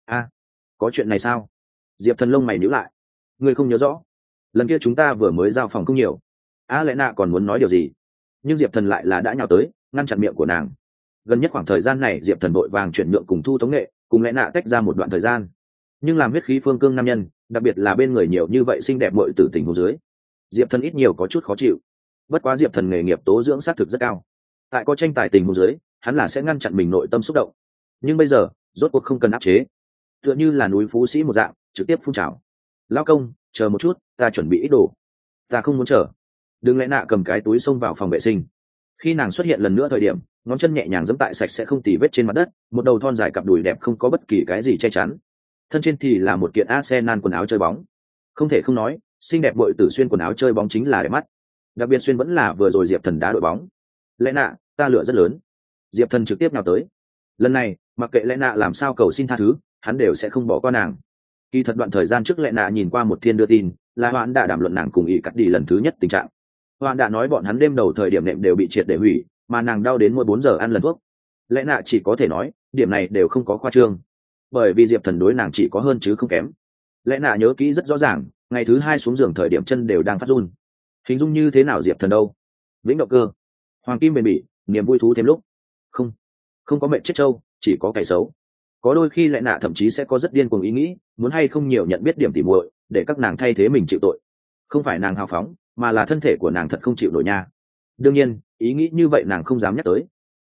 Có chuyện này sao? Diệp Thần lông mày nhíu lại. Ngươi không nhớ rõ? Lần kia chúng ta vừa mới giao phòng không nhiều. Lệ Nạ còn muốn nói điều gì, nhưng Diệp Thần lại là đã nhào tới, ngăn chặn miệng của nàng. Gần nhất khoảng thời gian này Diệp Thần vội vàng chuyển nhượng cùng Thu Tống Nghệ, cùng Lệ Nạ tách ra một đoạn thời gian. Nhưng làm huyết khí phương cương nam nhân, đặc biệt là bên người nhiều như vậy xinh đẹp muội tử tình huống dưới, Diệp Thần ít nhiều có chút khó chịu. Bất quá Diệp Thần nghề nghiệp tố dưỡng xác thực rất cao. Tại có tranh tài tình huống dưới, hắn là sẽ ngăn chặn mình nội tâm xúc động. Nhưng bây giờ, rốt cuộc không cần áp chế. Tựa như là núi Phú Sĩ một dạng, trực tiếp phun trào. Lão công, chờ một chút, ta chuẩn bị ít đồ. Ta không muốn chờ. Đừng Lẽ Nạ cầm cái túi xông vào phòng vệ sinh. Khi nàng xuất hiện lần nữa thời điểm, ngón chân nhẹ nhàng giẫm tại sạch sẽ không tì vết trên mặt đất, một đầu thon dài cặp đùi đẹp không có bất kỳ cái gì che chắn. Thân trên thì là một kiện Arsenal quần áo chơi bóng. Không thể không nói, xinh đẹp bội tử xuyên quần áo chơi bóng chính là đẹp mắt. Đặc biệt xuyên vẫn là vừa rồi Diệp Thần đá đội bóng. Lẽ Nạ, ta lựa rất lớn. Diệp Thần trực tiếp nào tới. Lần này, mặc kệ Lẽ Nạ làm sao cầu xin tha thứ, hắn đều sẽ không bỏ qua nàng. Kỳ thật đoạn thời gian trước Lẽ Nạ nhìn qua một thiên đưa tin, là Hoạn đã đàm luận nàng cùng ý cắt đi lần thứ nhất tình trạng. Hoạn đã nói bọn hắn đêm đầu thời điểm nệm đều bị triệt để hủy, mà nàng đau đến mỗi 4 giờ ăn lần thuốc. Lẽ Nạ chỉ có thể nói, điểm này đều không có khoa trương, bởi vì Diệp Thần đối nàng chỉ có hơn chứ không kém. Lẽ Nạ nhớ kỹ rất rõ ràng, ngày thứ 2 xuống giường thời điểm chân đều đang phát run. Hình dung như thế nào Diệp Thần đâu? Vĩnh động cơ, hoàng kim bền bỉ, niềm vui thú thêm lúc. Không có mệnh chết trâu, chỉ có cày xấu. Có đôi khi Lẽ Nạ thậm chí sẽ có rất điên cuồng ý nghĩ, muốn hay không nhiều nhận biết điểm tỉ muội, để các nàng thay thế mình chịu tội. Không phải nàng hào phóng, mà là thân thể của nàng thật không chịu nổi nha. Đương nhiên, ý nghĩ như vậy nàng không dám nhắc tới.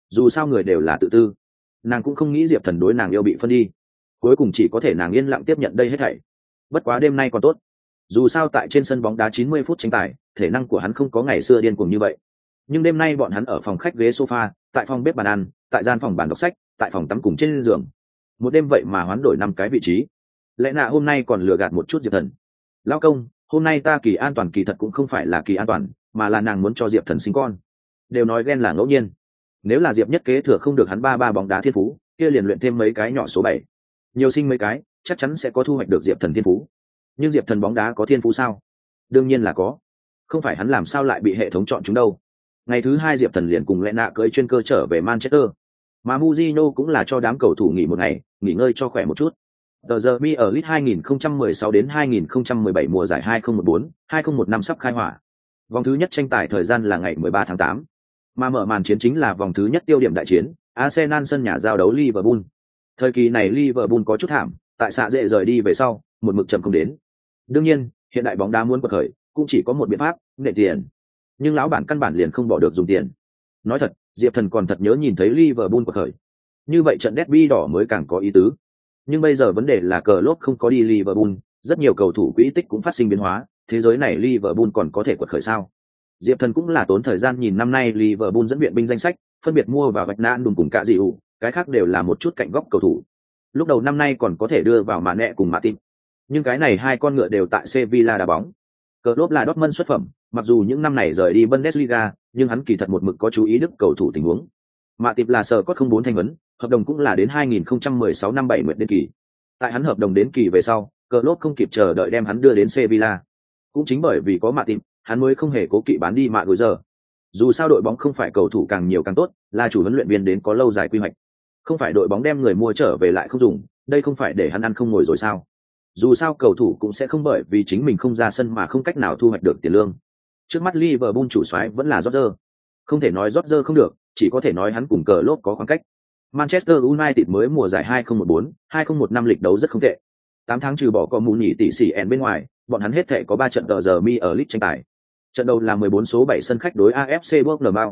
dù sao người đều là tự tư, nàng cũng không nghĩ diệp thần đối nàng yêu bị phân đi, cuối cùng chỉ có thể nàng yên lặng tiếp nhận đây hết thảy. Bất quá đêm nay còn tốt, dù sao tại trên sân bóng đá 90 phút tranh tài, thể năng của hắn không có ngày xưa điên cuồng như vậy. Nhưng đêm nay bọn hắn ở phòng khách ghế sofa, tại phòng bếp bàn ăn, tại gian phòng bàn đọc sách, tại phòng tắm cùng trên giường. Một đêm vậy mà hoán đổi 5 cái vị trí. Lẽ nạ hôm nay còn lừa gạt một chút Diệp Thần. Lão công, hôm nay ta kỳ an toàn kỳ thật cũng không phải là kỳ an toàn, mà là nàng muốn cho Diệp Thần sinh con. Đều nói ghen là ngẫu nhiên. Nếu là Diệp Nhất kế thừa không được hắn ba bóng đá thiên phú, kia liền luyện thêm mấy cái nhỏ số 7. Nhiều sinh mấy cái, chắc chắn sẽ có thu hoạch được Diệp Thần thiên phú. Nhưng Diệp Thần bóng đá có thiên phú sao? Đương nhiên là có. Không phải hắn làm sao lại bị hệ thống chọn chúng đâu. Ngày thứ 2 Diệp Thần liền cùng Lẽ nạ cưỡi chuyên cơ trở về Manchester. Mà Mourinho cũng là cho đám cầu thủ nghỉ một ngày, nghỉ ngơi cho khỏe một chút. Tờ giờ Mi ở League 2016 đến 2017 mùa giải 2014-2015 sắp khai hỏa. Vòng thứ nhất tranh tài thời gian là ngày 13 tháng 8. Mà mở màn chiến chính là vòng thứ nhất tiêu điểm đại chiến, Arsenal sân nhà giao đấu Liverpool. Thời kỳ này Liverpool có chút thảm, tại xạ dễ rời đi về sau, một mực chậm không đến. Đương nhiên, hiện đại bóng đá muốn quật khởi, cũng chỉ có một biện pháp, nện tiền. Nhưng lão bản căn bản liền không bỏ được dùng tiền. Nói thật, Diệp Thần còn thật nhớ nhìn thấy Liverpool quật khởi. Như vậy trận derby đỏ mới càng có ý tứ. Nhưng bây giờ vấn đề là cờ lốp không có đi Liverpool, rất nhiều cầu thủ quỹ tích cũng phát sinh biến hóa, thế giới này Liverpool còn có thể quật khởi sao? Diệp Thần cũng là tốn thời gian nhìn năm nay Liverpool dẫn viện binh danh sách, phân biệt mua vào Bạch Nãn đùn cùng cả gì ủ, cái khác đều là một chút cạnh góc cầu thủ. Lúc đầu năm nay còn có thể đưa vào Mane cùng Martin, nhưng cái này hai con ngựa đều tại Sevilla đá bóng. Klopp là Dortmund xuất phẩm, mặc dù những năm này rời đi Bundesliga, nhưng hắn kỳ thật một mực có chú ý đức cầu thủ tình huống. Matip là sở cốt 04 thanh vấn, hợp đồng cũng là đến 2016 năm 7 nguyện đến kỳ. Tại hắn hợp đồng đến kỳ về sau, Klopp không kịp chờ đợi đem hắn đưa đến Sevilla. Cũng chính bởi vì có Matip, hắn mới không hề cố kỵ bán đi Maguire. Dù sao đội bóng không phải cầu thủ càng nhiều càng tốt, là chủ huấn luyện viên đến có lâu dài quy hoạch. Không phải đội bóng đem người mua trở về lại không dùng, đây không phải để hắn ăn không ngồi rồi sao? Dù sao cầu thủ cũng sẽ không bởi vì chính mình không ra sân mà không cách nào thu hoạch được tiền lương. Trước mắt Liverpool chủ soái vẫn là Rodgers. Không thể nói Rodgers không được, chỉ có thể nói hắn cùng Klopp có khoảng cách. Manchester United mới mùa giải 2014-2015 lịch đấu rất không tệ. 8 tháng trừ bỏ có mù nhỉ tỷ sĩ En bên ngoài, bọn hắn hết thể có 3 trận tờ giờ mi ở League tranh tài. Trận đầu là 14 số 7 sân khách đối AFC Bournemouth.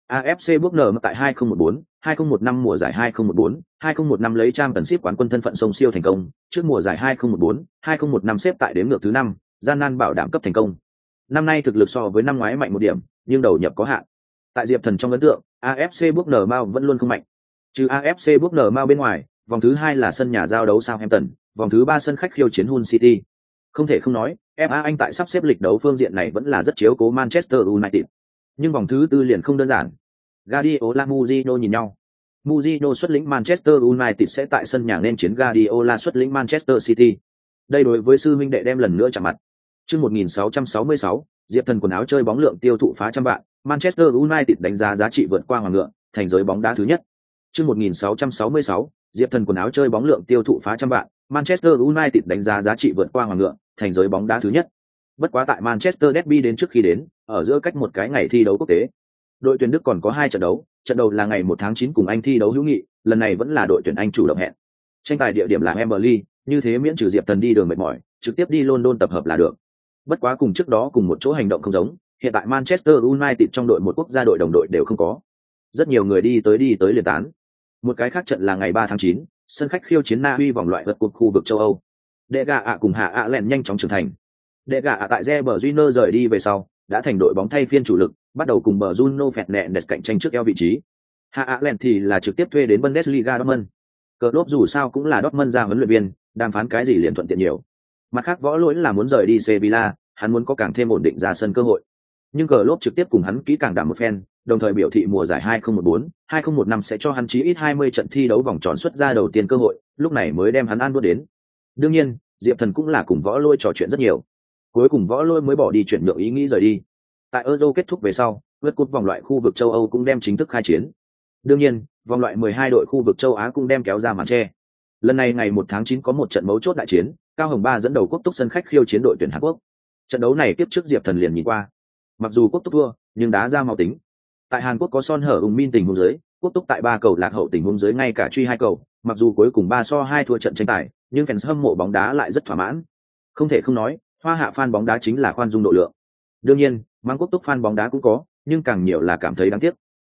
AFC Bournemouth tại 2014-2015 mùa giải 2014-2015 lấy Championship quán quân thân phận sông siêu thành công, trước mùa giải 2014-2015 xếp tại đếm ngược thứ 5, gian nan bảo đảm cấp thành công. Năm nay thực lực so với năm ngoái mạnh một điểm, nhưng đầu nhập có hạn. Tại Diệp Thần trong ấn tượng, AFC Bournemouth vẫn luôn không mạnh. Trừ AFC Bournemouth bên ngoài, vòng thứ 2 là sân nhà giao đấu Southampton, vòng thứ 3 sân khách khiêu chiến Hull City. Không thể không nói, FA Anh tại sắp xếp lịch đấu phương diện này vẫn là rất chiếu cố Manchester United. Nhưng vòng thứ 4 liền không đơn giản. Guardiola Mourinho nhìn nhau. Mourinho xuất lĩnh Manchester United sẽ tại sân nhà nên chiến Guardiola xuất lĩnh Manchester City. Đây đối với sư huynh đệ đem lần nữa chạm mặt. Chương 1666, Diệp Thần quần áo chơi bóng lượng tiêu thụ phá trăm vạn, Manchester United đánh giá giá trị vượt qua hoàng ngựa, thành giới bóng đá thứ nhất. Chương 1666, Diệp Thần quần áo chơi bóng lượng tiêu thụ phá trăm vạn, Manchester United đánh giá giá trị vượt qua hoàng ngựa, thành giới bóng đá thứ nhất. Bất quá tại Manchester Derby đến trước khi đến, ở giữa cách một cái ngày thi đấu quốc tế. Đội tuyển Đức còn có 2 trận đấu, trận đầu là ngày 1 tháng 9 cùng Anh thi đấu hữu nghị, lần này vẫn là đội tuyển Anh chủ động hẹn. Tranh tài địa điểm là Wembley, như thế miễn trừ Diệp Thần đi đường mệt mỏi, trực tiếp đi London tập hợp là được. Bất quá cùng trước đó cùng một chỗ hành động không giống, hiện tại Manchester United trong đội một quốc gia đội đồng đội đều không có. Rất nhiều người đi tới liền tán. Một cái khác trận là ngày 3 tháng 9, sân khách khiêu chiến Na Uy vòng loại vượt cột khu vực châu Âu. Đệ gà ạ cùng Hạ ạ lẹn nhanh chóng trưởng thành. Đệ gà ạ tại Reber Júnior rời đi về sau, đã thành đội bóng thay phiên chủ lực, bắt đầu cùng bờ Bruno Fernandes cạnh tranh trước eo vị trí. Hạ ạ lẹn thì là trực tiếp thuê đến Bundesliga Dortmund. Klopp dù sao cũng là Dortmund ra huấn luyện viên, đàm phán cái gì liền thuận tiện nhiều. Mặt khác võ lỗi là muốn rời đi Sevilla, hắn muốn có càng thêm ổn định ra sân cơ hội. Nhưng Klopp trực tiếp cùng hắn kỹ càng đàm một phen, đồng thời biểu thị mùa giải 2014-2015 sẽ cho hắn chí ít 20 trận thi đấu vòng tròn xuất ra đầu tiên cơ hội, lúc này mới đem hắn an bước đến. Đương nhiên, Diệp Thần cũng là cùng võ lôi trò chuyện rất nhiều. Cuối cùng võ lôi mới bỏ đi chuyển nhượng ý nghĩ rời đi. Tại Euro kết thúc về sau, vượt cúp vòng loại khu vực châu Âu cũng đem chính thức khai chiến. Đương nhiên, vòng loại 12 đội khu vực châu Á cũng đem kéo ra màn che. Lần này ngày 1 tháng 9 có một trận mấu chốt đại chiến, Cao Hồng Ba dẫn đầu Quốc Túc sân khách khiêu chiến đội tuyển Hàn Quốc. Trận đấu này tiếp trước Diệp Thần liền nhìn qua. Mặc dù Quốc Túc thua, nhưng đá ra mau tính. Tại Hàn Quốc có Son Hở Ung Min tình huống dưới, Quốc Túc tại 3 cầu lạc hậu tình huống dưới ngay cả truy 2 cầu, mặc dù cuối cùng 3-2 thua trận tranh tài, nhưng fans hâm mộ bóng đá lại rất thỏa mãn. Không thể không nói, Hoa Hạ fan bóng đá chính là khoan dung độ lượng. Đương nhiên, mang Quốc Túc fan bóng đá cũng có, nhưng càng nhiều là cảm thấy đáng tiếc.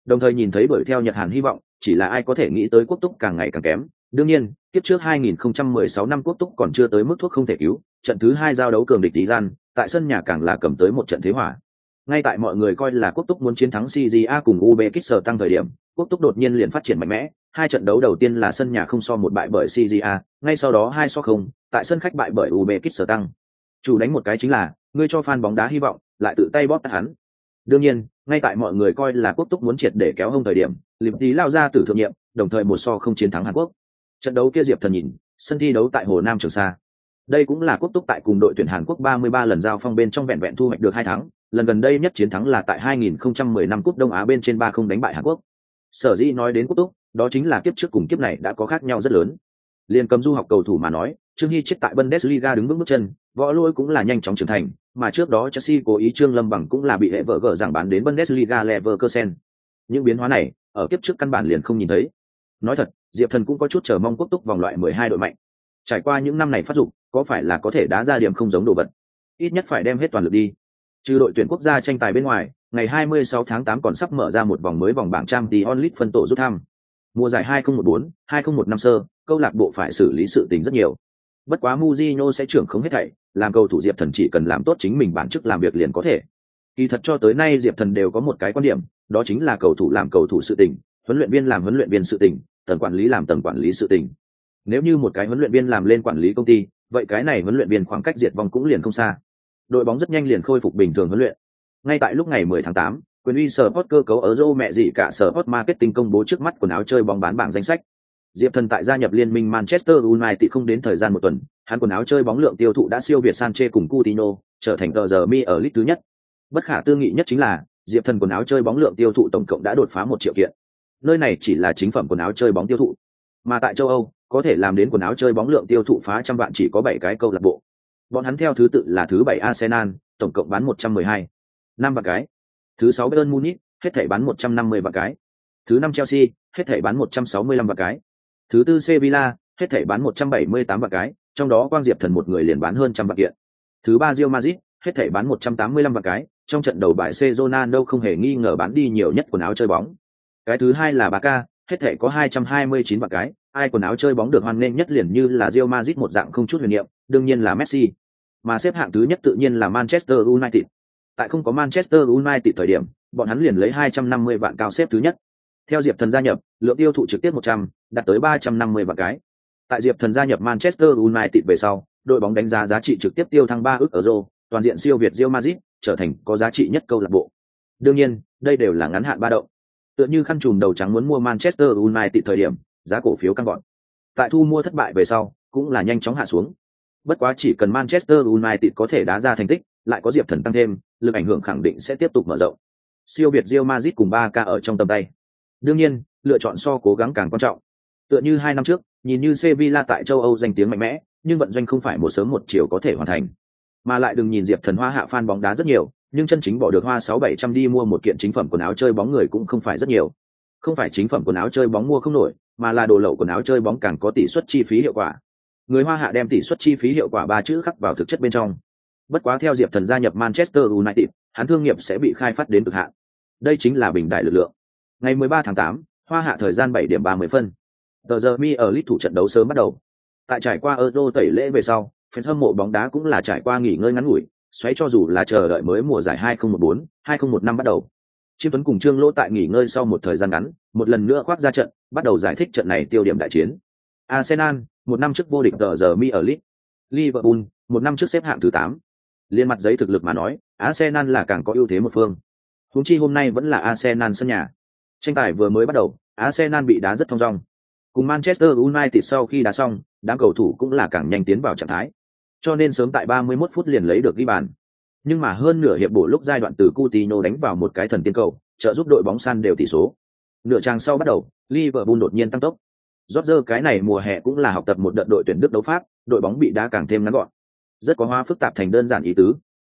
Đồng thời nhìn thấy đuổi theo Nhật Hàn hy vọng, chỉ là ai có thể nghĩ tới Quốc Túc càng ngày càng kém. Đương nhiên, tiếp trước 2016 năm Quốc Túc còn chưa tới mức thuốc không thể cứu, trận thứ 2 giao đấu cường địch Iran, tại sân nhà càng là cầm tới một trận thế hỏa. Ngay tại mọi người coi là Quốc Túc muốn chiến thắng CJA cùng Uzbekistan tăng thời điểm, Quốc Túc đột nhiên liền phát triển mạnh mẽ, hai trận đấu đầu tiên là sân nhà không so một bại bởi CJA, ngay sau đó 2 so 0, tại sân khách bại bởi Uzbekistan tăng. Chủ đánh một cái chính là, ngươi cho fan bóng đá hy vọng, lại tự tay bóp tắt hắn. Đương nhiên, ngay tại mọi người coi là Quốc Túc muốn triệt để kéo hông thời điểm, Liberty lao ra từ thượng nhiệm, đồng thời một so không chiến thắng Hàn Quốc. Trận đấu kia Diệp Thần nhìn, sân thi đấu tại Hồ Nam Trường Sa. Đây cũng là Quốc Túc tại cùng đội tuyển Hàn Quốc 33 lần giao phong bên trong vẹn vẹn thu hoạch được 2 thắng, lần gần đây nhất chiến thắng là tại 2010 năm Cúp Đông Á bên trên 3-0 đánh bại Hàn Quốc. Sở dĩ nói đến Quốc Túc, đó chính là kiếp trước cùng kiếp này đã có khác nhau rất lớn. Liên cầm du học cầu thủ mà nói, Trương Hy chết tại Bundesliga đứng vững bước chân, võ lôi cũng là nhanh chóng trưởng thành, mà trước đó Chelsea cố ý Trương Lâm Bằng cũng là bị hệ vợ gỡ giảng bán đến Bundesliga Leverkusen. Những biến hóa này, ở kiếp trước căn bản liền không nhìn thấy. Nói thật, Diệp Thần cũng có chút chờ mong Quốc Túc vòng loại 12 đội mạnh. Trải qua những năm này phát dụng, có phải là có thể đá ra điểm không giống đồ vật. Ít nhất phải đem hết toàn lực đi. Trừ đội tuyển quốc gia tranh tài bên ngoài, ngày 26 tháng 8 còn sắp mở ra một vòng mới vòng bảng Champions League phân tổ rút thăm. Mùa giải 2014-2015 sơ, câu lạc bộ phải xử lý sự tình rất nhiều. Bất quá Mourinho sẽ trưởng không hết thảy, làm cầu thủ Diệp Thần chỉ cần làm tốt chính mình bản chức làm việc liền có thể. Kỳ thật cho tới nay Diệp Thần đều có một cái quan điểm, đó chính là cầu thủ làm cầu thủ sự tình, huấn luyện viên làm huấn luyện viên sự tình, tầng quản lý làm tầng quản lý sự tình. Nếu như một cái huấn luyện viên làm lên quản lý công ty, vậy cái này huấn luyện viên khoảng cách diệt vong cũng liền không xa. Đội bóng rất nhanh liền khôi phục bình thường huấn luyện. Ngay tại lúc ngày 10 tháng 8, quyền uy Sport cơ cấu ở Euro mẹ gì cả Sport Marketing công bố trước mắt quần áo chơi bóng bán bảng danh sách. Diệp Thần tại gia nhập liên minh Manchester United không đến thời gian một tuần, hắn quần áo chơi bóng lượng tiêu thụ đã siêu việt Sanchez cùng Coutinho, trở thành tờ giờ mi ở League thứ nhất. Bất khả tư nghị nhất chính là, Diệp Thần quần áo chơi bóng lượng tiêu thụ tổng cộng đã đột phá 1 triệu kiện. Nơi này chỉ là chính phẩm quần áo chơi bóng tiêu thụ, mà tại châu Âu, có thể làm đến quần áo chơi bóng lượng tiêu thụ phá trăm vạn chỉ có 7 cái câu lạc bộ. Bọn hắn theo thứ tự là thứ 7 Arsenal, tổng cộng bán 112 5 vạn cái. Thứ 6 Bayern Munich, hết thảy bán 150 vạn cái. Thứ 5 Chelsea, hết thảy bán 165 vạn cái. Thứ 4 Sevilla, hết thảy bán 178 vạn cái, trong đó Quang Diệp Thần một người liền bán hơn trăm vạn kiện. Thứ 3 Real Madrid, hết thảy bán 185 vạn cái, trong trận đầu bại C Ronaldo không hề nghi ngờ bán đi nhiều nhất quần áo chơi bóng. Cái thứ hai là Barca, hết thảy có 229 vạn cái, ai quần áo chơi bóng được hoan nghênh nhất liền như là Real Madrid một dạng không chút huyền niệm, đương nhiên là Messi. Mà xếp hạng thứ nhất tự nhiên là Manchester United. Tại không có Manchester United thời điểm, bọn hắn liền lấy 250 vạn cao xếp thứ nhất. Theo Diệp Thần gia nhập, lượng tiêu thụ trực tiếp 100, đạt tới 350 vạn cái. Tại Diệp Thần gia nhập Manchester United về sau, đội bóng đánh giá giá trị trực tiếp tiêu thăng 3 ức euro, toàn diện siêu việt Real Madrid, trở thành có giá trị nhất câu lạc bộ. Đương nhiên, đây đều là ngắn hạn ba động. Tựa như khăn trùm đầu trắng muốn mua Manchester United thời điểm, giá cổ phiếu căng vọt. Tại thu mua thất bại về sau, cũng là nhanh chóng hạ xuống. Bất quá chỉ cần Manchester United có thể đá ra thành tích, lại có Diệp Thần tăng thêm, lực ảnh hưởng khẳng định sẽ tiếp tục mở rộng. Siêu việt Real Madrid cùng Barca ở trong tầm tay. Đương nhiên, lựa chọn so cố gắng càng quan trọng. Tựa như 2 năm trước, nhìn như Sevilla tại châu Âu danh tiếng mạnh mẽ, nhưng vận doanh không phải một sớm một chiều có thể hoàn thành. Mà lại đừng nhìn Diệp Thần hoa hạ fan bóng đá rất nhiều, nhưng chân chính bỏ được hoa 600-700 đi mua một kiện chính phẩm quần áo chơi bóng người cũng không phải rất nhiều. Không phải chính phẩm quần áo chơi bóng mua không nổi, mà là đồ lậu quần áo chơi bóng càng có tỷ suất chi phí hiệu quả. Người hoa hạ đem tỷ suất chi phí hiệu quả 3 chữ khắc vào thực chất bên trong. Bất quá theo Diệp Thần gia nhập Manchester United, hắn thương nghiệp sẽ bị khai phát đến cực hạn. Đây chính là bình đại lực lượng. Ngày 13 tháng 8, hoa hạ thời gian 7 điểm 30 phân. Tờ giờ mi ở League thủ trận đấu sớm bắt đầu. Tại trải qua Euro tẩy lễ về sau, fan hâm mộ bóng đá cũng là trải qua nghỉ ngơi ngắn ngủi, xoáy cho dù là chờ đợi mới mùa giải 2014-2015 bắt đầu. Chiêm Tuấn cùng Trương Lỗ tại nghỉ ngơi sau một thời gian ngắn, một lần nữa khoác ra trận, bắt đầu giải thích trận này tiêu điểm đại chiến. Arsenal, một năm trước vô địch tờ giờ mi ở League. Liverpool, một năm trước xếp hạng thứ 8. Liên mặt giấy thực lực mà nói, Arsenal là càng có ưu thế một phương. Huống chi hôm nay vẫn là Arsenal sân nhà. Tranh tài vừa mới bắt đầu, Arsenal bị đá rất thong dong. Cùng Manchester United sau khi đá xong, đám cầu thủ cũng là càng nhanh tiến vào trạng thái. Cho nên sớm tại 31 phút liền lấy được ghi bàn. Nhưng mà hơn nửa hiệp bổ lúc giai đoạn từ Coutinho đánh vào một cái thần tiên cầu, trợ giúp đội bóng san đều tỷ số. Nửa trang sau bắt đầu, Liverpool đột nhiên tăng tốc. Rodgers cái này mùa hè cũng là học tập một đợt đội tuyển Đức đấu pháp, đội bóng bị đá càng thêm ngắn gọn. Rất có hóa phức tạp thành đơn giản ý tứ.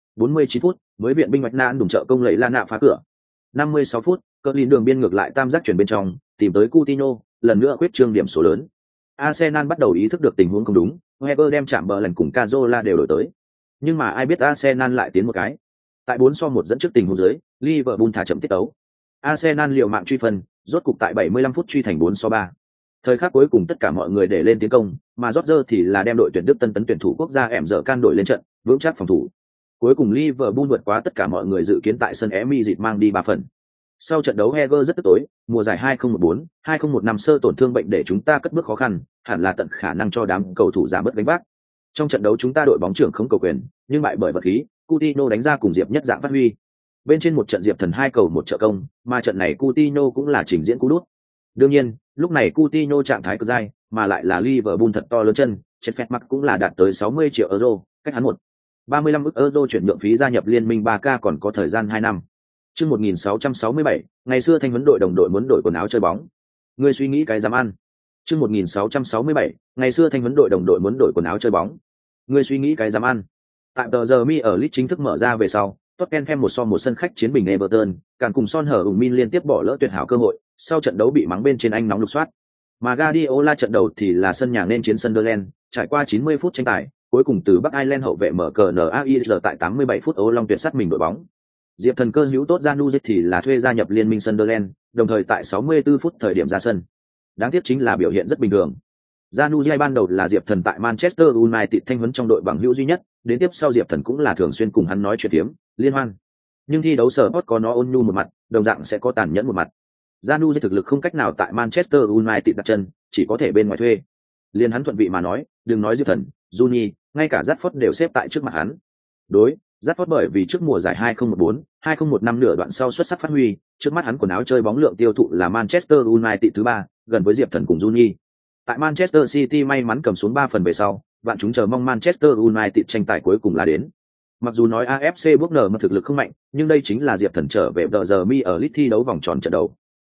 49 phút, mới viện binh Mạch Nạn đủng trợ công lấy La Nạ phá cửa. 56 phút, Cơn đường biên ngược lại tam giác chuyển bên trong, tìm tới Coutinho, lần nữa quyết trương điểm số lớn. Arsenal bắt đầu ý thức được tình huống không đúng, Weber đem chạm bờ lần cùng Cazorla đều đổi tới. Nhưng mà ai biết Arsenal lại tiến một cái. Tại 4-1 dẫn trước tình huống dưới, Liverpool thả chậm tiết tấu. Arsenal liều mạng truy phân, rốt cục tại 75 phút truy thành 4-3. Thời khắc cuối cùng tất cả mọi người để lên tiến công, mà Rodgers thì là đem đội tuyển Đức tân tấn tuyển thủ quốc gia ẻm dở can đội lên trận, vững chắc phòng thủ. Cuối cùng Liverpool vượt quá tất cả mọi người dự kiến tại sân Emirates mang đi 3 phần. Sau trận đấu Heger rất tức tối, mùa giải 2014-2015 sơ tổn thương bệnh để chúng ta cất bước khó khăn, hẳn là tận khả năng cho đám cầu thủ giảm bớt gánh vác. Trong trận đấu chúng ta đội bóng trưởng không cầu quyền, nhưng bại bởi vật khí, Coutinho đánh ra cùng Diệp Nhất dạng phát huy. Bên trên một trận Diệp Thần 2 cầu 1 trợ công, mà trận này Coutinho cũng là trình diễn cú đút. Đương nhiên, lúc này Coutinho trạng thái cực dai, mà lại là Liverpool thật to lớn chân, chết phẹt mặt cũng là đạt tới 60 triệu euro, cách hắn 35 ức euro chuyển nhượng phí gia nhập liên minh 3K còn có thời gian 2 năm. Chương 1667, ngày xưa Thanh huấn đội đồng đội muốn đổi quần áo chơi bóng. Ngươi suy nghĩ cái dám ăn. Chương 1667, ngày xưa Thanh huấn đội đồng đội muốn đổi quần áo chơi bóng. Ngươi suy nghĩ cái dám ăn. Tại tờ giờ mi ở Leeds chính thức mở ra về sau, Tottenham một so một sân khách chiến bình Everton, càng cùng Son hở ủng min liên tiếp bỏ lỡ tuyệt hảo cơ hội, sau trận đấu bị mắng bên trên Anh nóng lục soát. Mà Guardiola trận đầu thì là sân nhà nên chiến Sunderland, trải qua 90 phút tranh tài, cuối cùng từ Bắc Ireland hậu vệ mở cờ NAIR tại 87 phút Ô Long tuyệt sát mình đội bóng. Diệp Thần cơ hữu tốt Januzaj thì là thuê gia nhập liên minh Sunderland, đồng thời tại 64 phút thời điểm ra sân. Đáng tiếc chính là biểu hiện rất bình thường. Januzaj ban đầu là Diệp Thần tại Manchester United thanh huấn trong đội bằng hữu duy nhất, đến tiếp sau Diệp Thần cũng là thường xuyên cùng hắn nói chuyện phiếm, liên hoan. Nhưng thi đấu sở có nó ôn nhu một mặt, đồng dạng sẽ có tàn nhẫn một mặt. Januzaj thực lực không cách nào tại Manchester United đặt chân, chỉ có thể bên ngoài thuê. Liên hắn thuận vị mà nói, đừng nói Diệp Thần, Juni, ngay cả Rashford đều xếp tại trước mặt hắn. Đối, Rashford bởi vì trước mùa giải 2014-2015 nửa đoạn sau xuất sắc phát huy, trước mắt hắn quần áo chơi bóng lượng tiêu thụ là Manchester United thứ 3, gần với Diệp Thần cùng Juni. Tại Manchester City may mắn cầm xuống 3 phần về sau, bạn chúng chờ mong Manchester United tranh tài cuối cùng là đến. Mặc dù nói AFC Bournemouth mà thực lực không mạnh, nhưng đây chính là Diệp Thần trở về tờ giờ mi ở Leeds thi đấu vòng tròn trận đầu.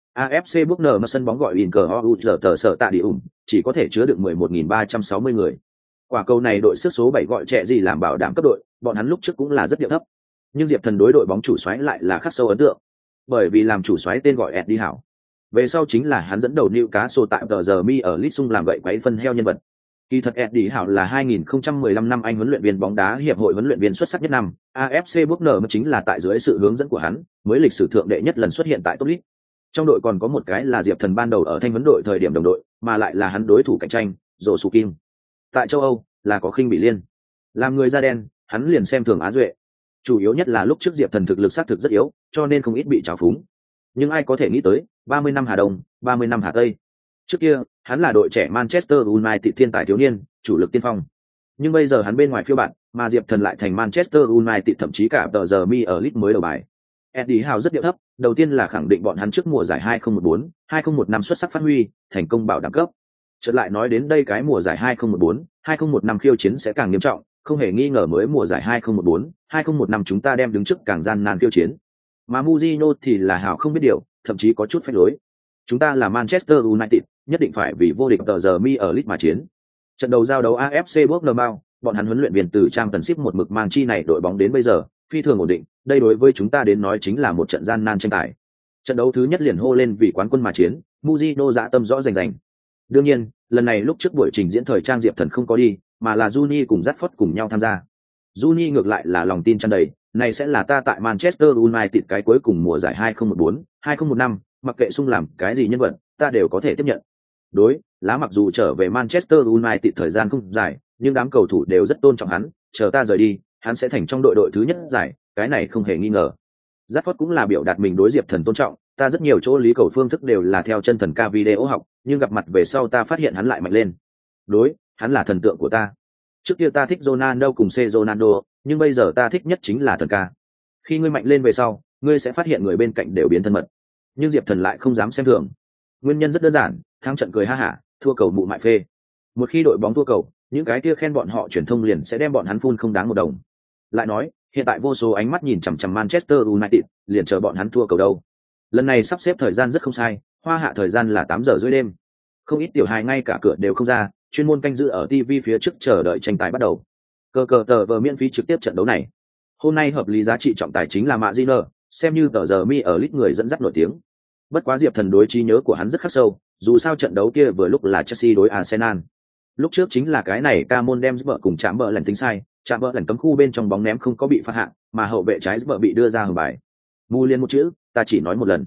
AFC Bournemouth mà sân bóng gọi Inter tờ sở tạ địa chỉ có thể chứa được 11.360 người. Quả cầu này đội sức số 7 gọi trẻ gì làm bảo đảm cấp đội, bọn hắn lúc trước cũng là rất điệu thấp. Nhưng Diệp Thần đối đội bóng chủ soái lại là khắc sâu ấn tượng. Bởi vì làm chủ soái tên gọi Eddie Howe. Về sau chính là hắn dẫn đầu Newcastle tại tờ giờ mi ở Leeds làm gậy quấy phân heo nhân vật. Kỳ thật Eddie Howe là 2015 năm Anh huấn luyện viên bóng đá hiệp hội huấn luyện viên xuất sắc nhất năm, AFC Bournemouth chính là tại dưới sự hướng dẫn của hắn, mới lịch sử thượng đệ nhất lần xuất hiện tại top league. Trong đội còn có một cái là Diệp Thần ban đầu ở Thanh huấn đội thời điểm đồng đội, mà lại là hắn đối thủ cạnh tranh, Josu Kim. Tại châu Âu là có khinh bị liên. Làm người da đen, hắn liền xem thường Á Duệ. Chủ yếu nhất là lúc trước Diệp Thần thực lực xác thực rất yếu, cho nên không ít bị trào phúng. Nhưng ai có thể nghĩ tới, 30 năm Hà Đông, 30 năm Hà Tây. Trước kia, hắn là đội trẻ Manchester United thiên tài thiếu niên, chủ lực tiên phong. Nhưng bây giờ hắn bên ngoài phiêu bạn, mà Diệp Thần lại thành Manchester United thậm chí cả tờ giờ mi ở Leeds mới đầu bài. Eddie Howe rất điệu thấp, đầu tiên là khẳng định bọn hắn trước mùa giải 2014-2015 xuất sắc phát huy, thành công bảo đảm cấp. Chợt lại nói đến đây cái mùa giải 2014-2015 khiêu chiến sẽ càng nghiêm trọng, không hề nghi ngờ mới mùa giải 2014-2015 chúng ta đem đứng trước càng gian nan khiêu chiến. Mà Mourinho thì là hào không biết điều, thậm chí có chút phách lối. Chúng ta là Manchester United, nhất định phải vì vô địch tờ giờ mi ở Leeds mà chiến. Trận đầu giao đấu AFC Bournemouth, bọn hắn huấn luyện viên từ Championship một mực mang chi này đội bóng đến bây giờ, phi thường ổn định, đây đối với chúng ta đến nói chính là một trận gian nan tranh tài. Trận đấu thứ nhất liền hô lên vì quán quân mà chiến, Mourinho dạ tâm rõ rành rành. Đương nhiên, lần này lúc trước buổi trình diễn thời trang Diệp Thần không có đi, mà là Juni cùng Rashford cùng nhau tham gia. Juni ngược lại là lòng tin tràn đầy, này sẽ là ta tại Manchester United cái cuối cùng mùa giải 2014-2015, mặc kệ sung làm cái gì nhân vật, ta đều có thể tiếp nhận. Đối, lá mặc dù trở về Manchester United thời gian không dài, nhưng đám cầu thủ đều rất tôn trọng hắn, chờ ta rời đi, hắn sẽ thành trong đội thứ nhất giải, cái này không hề nghi ngờ. Rashford cũng là biểu đạt mình đối Diệp Thần tôn trọng, ta rất nhiều chỗ lý cầu phương thức đều là theo chân thần ca video học, nhưng gặp mặt về sau ta phát hiện hắn lại mạnh lên. Đối, hắn là thần tượng của ta. Trước kia ta thích Ronaldo cùng C Ronaldo, nhưng bây giờ ta thích nhất chính là thần ca. Khi ngươi mạnh lên về sau, ngươi sẽ phát hiện người bên cạnh đều biến thân mật. Nhưng Diệp Thần lại không dám xem thường. Nguyên nhân rất đơn giản, thắng trận cười ha hả, thua cầu mụ mại phê. Một khi đội bóng thua cầu, những cái kia khen bọn họ truyền thông liền sẽ đem bọn hắn phun không đáng một đồng. Lại nói, hiện tại vô số ánh mắt nhìn chằm chằm Manchester United, liền chờ bọn hắn thua cầu đâu. Lần này sắp xếp thời gian rất không sai, hoa hạ thời gian là 8 giờ rưỡi đêm. Không ít tiểu hài ngay cả cửa đều không ra, chuyên môn canh giữ ở TV phía trước chờ đợi tranh tài bắt đầu. Cờ tờ vờ miễn phí trực tiếp trận đấu này. Hôm nay hợp lý giá trị trọng tài chính là Maguire, xem như tờ giờ mi ở Leeds người dẫn dắt nổi tiếng. Bất quá Diệp Thần đối trí nhớ của hắn rất khắc sâu, dù sao trận đấu kia vừa lúc là Chelsea đối Arsenal. Lúc trước chính là cái này Camon đem bờ cùng chạm bờ lần tính sai, chạm bờ lần cấm khu bên trong bóng ném không có bị phạt hạng, mà hậu vệ trái bờ bị đưa ra hưởng bài. Mu liên một chữ, ta chỉ nói một lần.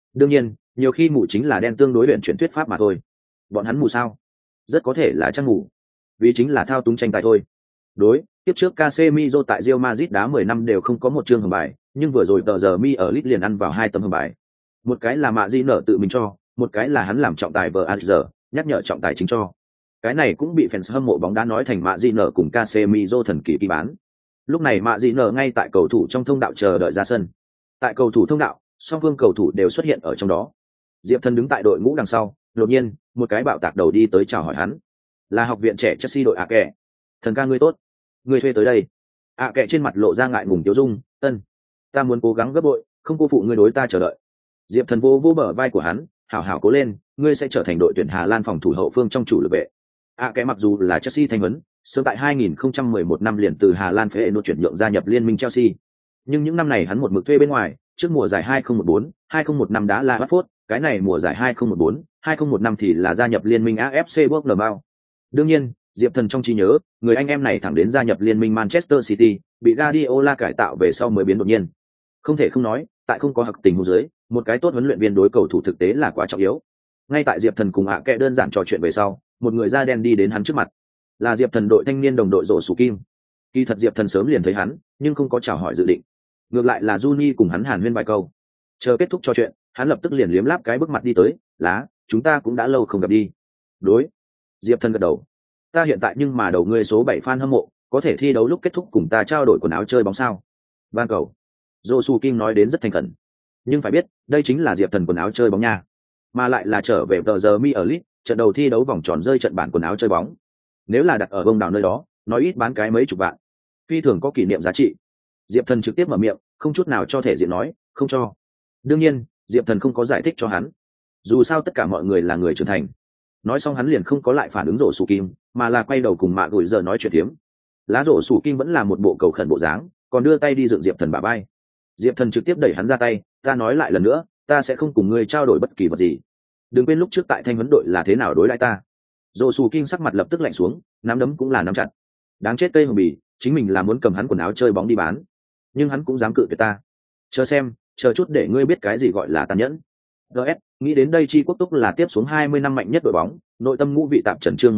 Đương nhiên, nhiều khi mù chính là đen tương đối luyện chuyển thuyết pháp mà thôi. Bọn hắn mù sao? Rất có thể là trăng mù. Vì chính là thao túng tranh tài thôi. Đối, tiếp trước Casemiro tại Real Madrid đá 10 năm đều không có một chương hưởng bài, nhưng vừa rồi tờ giờ mi ở Lit liền ăn vào 2 tấm hưởng bài. Một cái là Mạ Di nở tự mình cho, một cái là hắn làm trọng tài vờ giờ, nhắc nhở trọng tài chính cho. Cái này cũng bị fans hâm mộ bóng đá nói thành Mạ Di nở cùng Casemiro thần kỳ kỳ bán. Lúc này Mạ Di nở ngay tại cầu thủ trong thông đạo chờ đợi ra sân. Tại cầu thủ thông đạo, song phương cầu thủ đều xuất hiện ở trong đó. Diệp Thần đứng tại đội ngũ đằng sau, đột nhiên, một cái bạo tạc đầu đi tới chào hỏi hắn. Là học viện trẻ Chelsea đội Kẻ. Thần ca ngươi tốt, ngươi thuê tới đây. Kẻ trên mặt lộ ra ngại ngùng tiêu dung, ân, ta muốn cố gắng gấp bội, không cô phụ ngươi đối ta chờ đợi. Diệp Thần vô vô bờ vai của hắn, hảo hảo cố lên, ngươi sẽ trở thành đội tuyển Hà Lan phòng thủ hậu phương trong chủ lực vệ. Kẻ mặc dù là Chelsea thanh huấn, sớm tại 2011 năm liền từ Hà Lan Feyenoord chuyển nhượng gia nhập liên minh Chelsea. Nhưng những năm này hắn một mực thuê bên ngoài, trước mùa giải 2014, 2015 đá La Watford, cái này mùa giải 2014, 2015 thì là gia nhập liên minh AFC Bournemouth. Đương nhiên, Diệp Thần trong trí nhớ, người anh em này thẳng đến gia nhập liên minh Manchester City, bị Guardiola cải tạo về sau mới biến đột nhiên. Không thể không nói, tại không có hặc tình huống dưới, một cái tốt huấn luyện viên đối cầu thủ thực tế là quá trọng yếu. Ngay tại Diệp Thần cùng Kẻ đơn giản trò chuyện về sau, một người da đen đi đến hắn trước mặt, là Diệp Thần đội thanh niên đồng đội Rổ Sủ Kim. Kỳ thật Diệp Thần sớm liền thấy hắn, nhưng không có chào hỏi dự định. Ngược lại là Juni cùng hắn hàn huyên vài câu. Chờ kết thúc trò chuyện, hắn lập tức liền liếm láp cái bước mặt đi tới, lá, chúng ta cũng đã lâu không gặp đi. Đối. Diệp Thần gật đầu. Ta hiện tại nhưng mà đầu ngươi số 7 fan hâm mộ, có thể thi đấu lúc kết thúc cùng ta trao đổi quần áo chơi bóng sao? Van cầu. Josu Kim nói đến rất thành khẩn. Nhưng phải biết, đây chính là Diệp Thần quần áo chơi bóng nha, mà lại là trở về tờ giờ mi ở lit, trận đầu thi đấu vòng tròn rơi trận bản quần áo chơi bóng. Nếu là đặt ở bông đảo nơi đó, nói ít bán cái mấy chục vạn, phi thường có kỷ niệm giá trị. Diệp Thần trực tiếp mở miệng, không chút nào cho thể diện nói, không cho. Đương nhiên, Diệp Thần không có giải thích cho hắn. Dù sao tất cả mọi người là người trưởng thành. Nói xong hắn liền không có lại phản ứng Rổ Sủ Kim, mà là quay đầu cùng Mạ Gùi giờ nói chuyện tiếm. Lá Rổ Sủ Kim vẫn là một bộ cầu khẩn bộ dáng, còn đưa tay đi dựng Diệp Thần bả vai. Diệp Thần trực tiếp đẩy hắn ra tay, ta nói lại lần nữa, ta sẽ không cùng ngươi trao đổi bất kỳ vật gì. Đừng quên lúc trước tại thanh huấn đội là thế nào đối đãi ta. Rổ Sủ Kim sắc mặt lập tức lạnh xuống, nắm đấm cũng là nắm chặt. Đáng chết cây hồng bì, chính mình là muốn cầm hắn quần áo chơi bóng đi bán, nhưng hắn cũng dám cự tuyệt ta. Chờ xem, chờ chút để ngươi biết cái gì gọi là tàn nhẫn. GS, nghĩ đến đây Chi Quốc Túc là tiếp xuống 20 năm mạnh nhất đội bóng, nội tâm ngũ vị tạp trần chương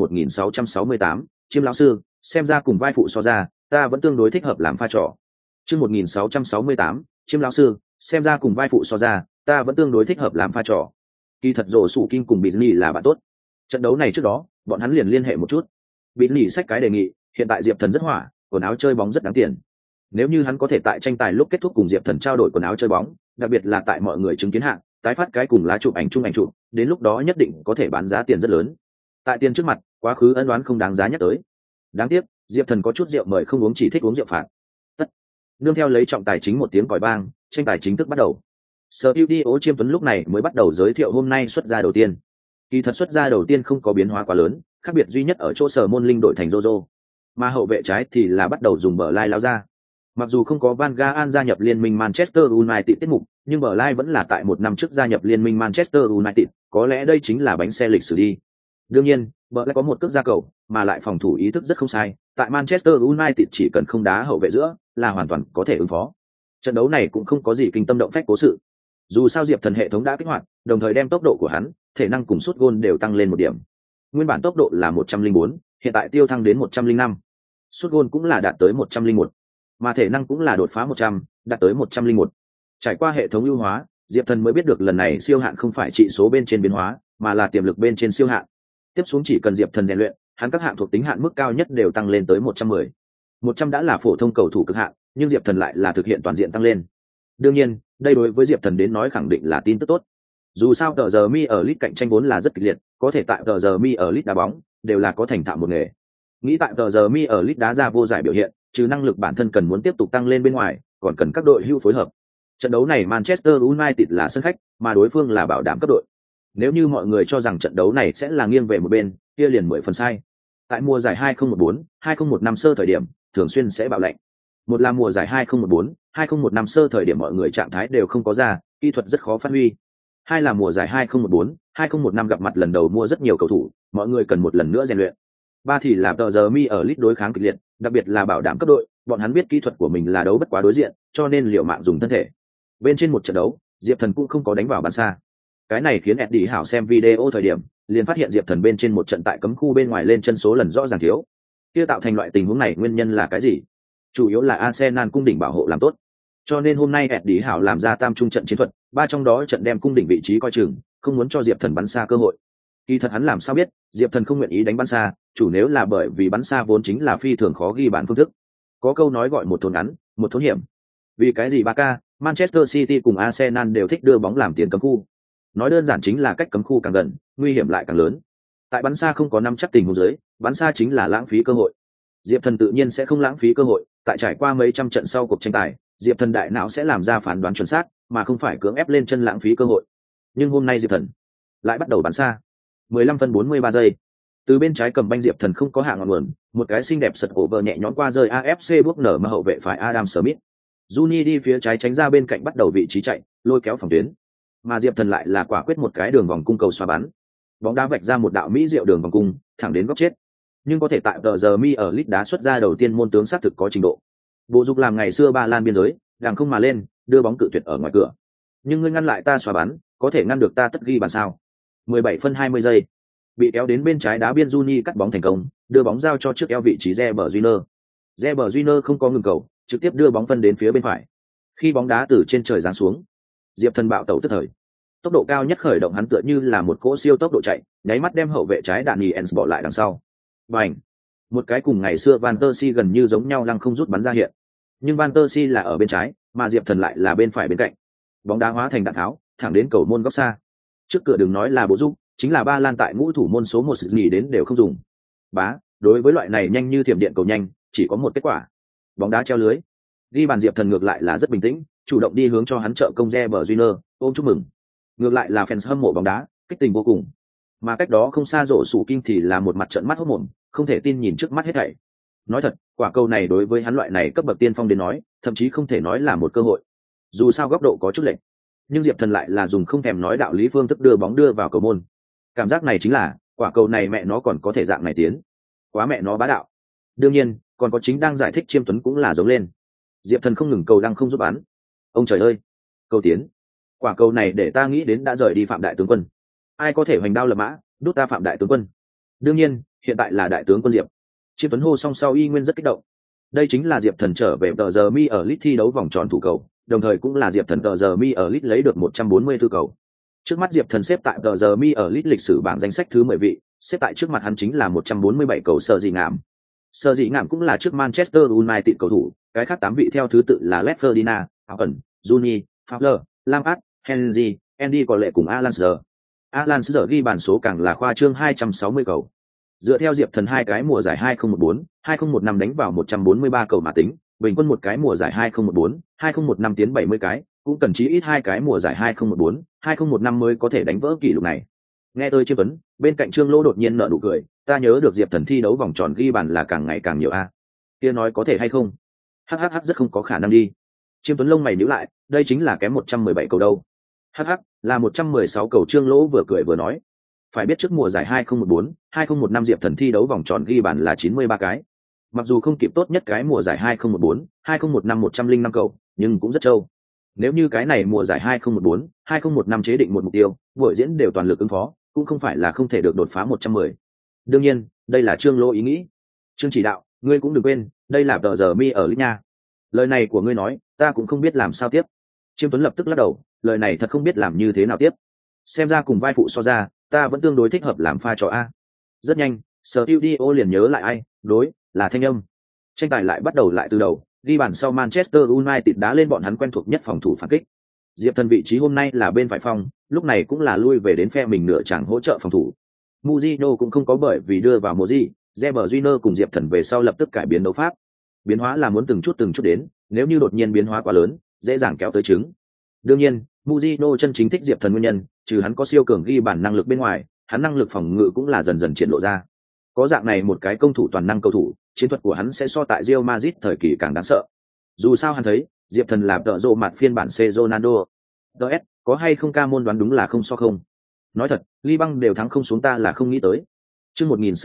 1668, Chiêm lão sư, xem ra cùng vai phụ so ra, ta vẫn tương đối thích hợp làm pha trò. Chương 1668, Chiêm lão sư, xem ra cùng vai phụ so ra, ta vẫn tương đối thích hợp làm pha trò. Kỳ thật Rổ Sủ Kim cùng Bịt là bạn tốt. Trận đấu này trước đó, bọn hắn liền liên hệ một chút. Bịt xách cái đề nghị, hiện tại Diệp Thần rất hỏa, quần áo chơi bóng rất đáng tiền. Nếu như hắn có thể tại tranh tài lúc kết thúc cùng Diệp Thần trao đổi quần áo chơi bóng, đặc biệt là tại mọi người chứng kiến hạng, tái phát cái cùng lá chụp ảnh chung ảnh chụp, đến lúc đó nhất định có thể bán giá tiền rất lớn. Tại tiền trước mặt, quá khứ ân đoán không đáng giá nhắc tới. Đáng tiếc, Diệp Thần có chút rượu mời không uống, chỉ thích uống rượu phạt. Tất. Nương theo lấy trọng tài chính một tiếng còi vang, tranh tài chính thức bắt đầu. Studio Chiêm Tuấn lúc này mới bắt đầu giới thiệu hôm nay xuất ra đầu tiên. Kỳ thật xuất ra đầu tiên không có biến hóa quá lớn, khác biệt duy nhất ở chỗ Sở Môn Linh đội thành Jojo, mà hậu vệ trái thì là bắt đầu dùng bờ lai lao ra. Mặc dù không có Van Gaal gia nhập liên minh Manchester United tiết mục, nhưng bờ lai vẫn là tại một năm trước gia nhập liên minh Manchester United, có lẽ đây chính là bánh xe lịch sử đi. Đương nhiên, bờ lai có một cước ra cầu, mà lại phòng thủ ý thức rất không sai, tại Manchester United chỉ cần không đá hậu vệ giữa là hoàn toàn có thể ứng phó. Trận đấu này cũng không có gì kinh tâm động phách cố sự. Dù sao Diệp Thần hệ thống đã kích hoạt, đồng thời đem tốc độ của hắn, thể năng cùng sút gôn đều tăng lên một điểm. Nguyên bản tốc độ là 104, hiện tại tiêu thăng đến 105. Sút gôn cũng là đạt tới 101, mà thể năng cũng là đột phá 100, đạt tới 101. Trải qua hệ thống ưu hóa, Diệp Thần mới biết được lần này siêu hạn không phải trị số bên trên biến hóa, mà là tiềm lực bên trên siêu hạn. Tiếp xuống chỉ cần Diệp Thần rèn luyện, hắn các hạng thuộc tính hạn mức cao nhất đều tăng lên tới 110. 100 đã là phổ thông cầu thủ cực hạn, nhưng Diệp Thần lại là thực hiện toàn diện tăng lên. Đương nhiên, đây đối với Diệp Thần đến nói khẳng định là tin tức tốt. Dù sao tờ giờ mi ở lit cạnh tranh vốn là rất kịch liệt, có thể tại tờ giờ mi ở lit đá bóng đều là có thành thạo một nghề. Nghĩ tại tờ giờ mi ở lit đá ra vô giải biểu hiện, trừ năng lực bản thân cần muốn tiếp tục tăng lên bên ngoài, còn cần các đội hữu phối hợp. Trận đấu này Manchester United là sân khách, mà đối phương là bảo đảm cấp đội. Nếu như mọi người cho rằng trận đấu này sẽ là nghiêng về một bên, kia liền 10 phần sai. Tại mùa giải 2014, 2015 sơ thời điểm, thường xuyên sẽ bạo lệnh. Một là mùa giải 2014, 2015 sơ thời điểm mọi người trạng thái đều không có ra, kỹ thuật rất khó phát huy. Hai là mùa giải 2014, 2015 gặp mặt lần đầu mua rất nhiều cầu thủ, mọi người cần một lần nữa rèn luyện. Ba thì là tờ giờ mi ở lit đối kháng kịch liệt, đặc biệt là bảo đảm cấp đội, bọn hắn biết kỹ thuật của mình là đấu bất quá đối diện, cho nên liều mạng dùng thân thể. Bên trên một trận đấu, Diệp Thần cũng không có đánh vào bắn xa. Cái này khiến Eddie Hảo xem video thời điểm, liền phát hiện Diệp Thần bên trên một trận tại cấm khu bên ngoài lên chân số lần rõ ràng thiếu. Kia tạo thành loại tình huống này nguyên nhân là cái gì? Chủ yếu là Arsenal cung đỉnh bảo hộ làm tốt. Cho nên hôm nay Eddie Hảo làm ra tam trung trận chiến thuật, ba trong đó trận đem cung đỉnh vị trí coi chừng, không muốn cho Diệp Thần bắn xa cơ hội. Kỳ thật hắn làm sao biết, Diệp Thần không nguyện ý đánh bắn xa, chủ nếu là bởi vì bắn xa vốn chính là phi thường khó ghi bàn phương thức. Có câu nói gọi một thốn ngắn, một thốn hiểm. Vì cái gì Barca, Manchester City cùng Arsenal đều thích đưa bóng làm tiền cấm khu. Nói đơn giản chính là cách cấm khu càng gần, nguy hiểm lại càng lớn. Tại bắn xa không có nắm chắc tình huống dưới, bắn xa chính là lãng phí cơ hội. Diệp Thần tự nhiên sẽ không lãng phí cơ hội, tại trải qua mấy trăm trận sau cuộc tranh tài, Diệp Thần đại não sẽ làm ra phán đoán chuẩn xác, mà không phải cưỡng ép lên chân lãng phí cơ hội. Nhưng hôm nay Diệp Thần lại bắt đầu bắn xa. 15 phân 43 giây. Từ bên trái cầm banh Diệp Thần không có hạ ngọn nguồn, một cái xinh đẹp sật ổ vờ nhẹ nhõm qua rơi AFC bước nở mà hậu vệ phải Adam Smith. Juni đi phía trái tránh ra bên cạnh bắt đầu vị trí chạy, lôi kéo phòng tuyến. Mà Diệp Thần lại là quả quyết một cái đường vòng cung cầu xoá bắn. Bóng đá vạch ra một đạo mỹ diệu đường vòng cung, thẳng đến góc chết. Nhưng có thể tại tờ giờ mi ở lit đá xuất ra đầu tiên môn tướng xác thực có trình độ. Bộ dục làm ngày xưa Ba Lan biên giới, đàng không mà lên, đưa bóng cự tuyệt ở ngoài cửa. Nhưng ngươi ngăn lại ta xoá bắn, có thể ngăn được ta tất ghi bàn sao? 17 phân 20 giây. Bị kéo đến bên trái đá biên Juni cắt bóng thành công, đưa bóng giao cho trước eo vị trí Reber Júnior. Reber Júnior không có ngừng cầu, trực tiếp đưa bóng phân đến phía bên phải. Khi bóng đá từ trên trời giáng xuống, Diệp Thần bạo tẩu tức thời. Tốc độ cao nhất khởi động hắn tựa như là một cỗ siêu tốc độ chạy, nháy mắt đem hậu vệ trái Danny Ens bỏ lại đằng sau. Bành! Một cái cùng ngày xưa Van der Si gần như giống nhau lăng không rút bắn ra hiện. Nhưng Van der Si là ở bên trái, mà Diệp Thần lại là bên phải bên cạnh. Bóng đá hóa thành đạn tháo, thẳng đến cầu môn góc xa. Trước cửa đừng nói là bố giúp, chính là Ba Lan tại ngũ thủ môn số 1 sự nghỉ đến đều không dùng. Bá, đối với loại này nhanh như thiểm điện cầu nhanh, chỉ có một kết quả. Bóng đá treo lưới. Ghi bàn Diệp Thần ngược lại là rất bình tĩnh, chủ động đi hướng cho hắn trợ công Reber Júnior, ôm chúc mừng. Ngược lại là fans hâm mộ bóng đá, kích tình vô cùng. Mà cách đó không xa rổ sủ kinh thì là một mặt trợn mắt hốt mồm, không thể tin nhìn trước mắt hết thảy. Nói thật, quả cầu này đối với hắn loại này cấp bậc tiên phong đến nói, thậm chí không thể nói là một cơ hội. Dù sao góc độ có chút lệch, nhưng Diệp Thần lại là dùng không thèm nói đạo lý phương thức đưa bóng đưa vào cầu môn. Cảm giác này chính là, quả cầu này mẹ nó còn có thể dạng này tiến. Quá mẹ nó bá đạo. Đương nhiên, còn có chính đang giải thích Chiêm Tuấn cũng là giống lên. Diệp Thần không ngừng cầu đang không giúp bắn. Ông trời ơi, cầu tiến. Quả cầu này để ta nghĩ đến đã rời đi Phạm đại tướng quân. Ai có thể hoành đao lập mã, đút ta Phạm đại tướng quân. Đương nhiên, hiện tại là đại tướng quân Diệp. Chiêm Tuấn hô song sau y nguyên rất kích động. Đây chính là Diệp Thần trở về tờ giờ mi ở lit thi đấu vòng tròn thủ cầu, đồng thời cũng là Diệp Thần tờ giờ mi ở lit lấy được 144 cầu. Trước mắt Diệp Thần xếp tại tờ giờ mi ở lit lịch sử bảng danh sách thứ 10 vị, xếp tại trước mặt hắn chính là 147 cầu Sở Dị Ngạm. Sở Dị Ngạm cũng là trước Manchester United cầu thủ, cái khác 8 vị theo thứ tự là Les Ferdinand, Allen, Juni, Fowler, Lampard, Henry, Andy có lệ cùng Alan Shearer. Alan Shearer ghi bàn số càng là khoa trương 260 cầu. Dựa theo Diệp Thần hai cái mùa giải 2014, 2015 đánh vào 143 cầu mà tính, bình quân một cái mùa giải 2014, 2015 tiến 70 cái, cũng cần chí ít hai cái mùa giải 2014, 2015 mới có thể đánh vỡ kỷ lục này. Nghe tôi Chiêm Tuấn, bên cạnh Trương Lỗ đột nhiên nở nụ cười, ta nhớ được Diệp Thần thi đấu vòng tròn ghi bàn là càng ngày càng nhiều a. Kia nói có thể hay không? Hắc rất không có khả năng đi. Chiêm Tuấn lông mày nhíu lại, đây chính là kém 117 cầu đâu. Hắc là 116 cầu. Trương Lỗ vừa cười vừa nói. Phải biết trước mùa giải 2014, 2015 Diệp Thần thi đấu vòng tròn ghi bàn là 93 cái. Mặc dù không kịp tốt nhất cái mùa giải 2014, 2015 105 cầu, nhưng cũng rất trâu. Nếu như cái này mùa giải 2014, 2015 chế định một mục tiêu, buổi diễn đều toàn lực ứng phó, cũng không phải là không thể được đột phá 110. Đương nhiên, đây là Trương Lỗ ý nghĩ. Trương chỉ đạo, ngươi cũng đừng quên, đây là tờ giờ mi ở lit nha. Lời này của ngươi nói, ta cũng không biết làm sao tiếp. Chiêm Tuấn lập tức lắc đầu, lời này thật không biết làm như thế nào tiếp. Xem ra cùng vai phụ so ra, ta vẫn tương đối thích hợp làm pha trò a. Rất nhanh, Studio liền nhớ lại ai, đối, là thanh âm. Tranh tài lại bắt đầu lại từ đầu, ghi bàn sau Manchester United đá lên bọn hắn quen thuộc nhất phòng thủ phản kích. Diệp Thần vị trí hôm nay là bên phải phòng, lúc này cũng là lui về đến phe mình nửa chẳng hỗ trợ phòng thủ. Mujino cũng không có bởi vì đưa vào Moji, Reber Júnior cùng Diệp Thần về sau lập tức cải biến đấu pháp. Biến hóa là muốn từng chút đến, nếu như đột nhiên biến hóa quá lớn, dễ dàng kéo tới trứng. Đương nhiên, Mujino chân chính thích Diệp Thần nguyên nhân, trừ hắn có siêu cường ghi bàn năng lực bên ngoài, hắn năng lực phòng ngự cũng là dần dần triển lộ ra. Có dạng này một cái công thủ toàn năng cầu thủ, chiến thuật của hắn sẽ so tại Real Madrid thời kỳ càng đáng sợ. Dù sao hắn thấy, Diệp Thần là tợ rộ mặt phiên bản C Ronaldo. DS, có hay không ca môn đoán đúng là không so không. Nói thật, Ly Băng đều thắng không xuống ta là không nghĩ tới. Chương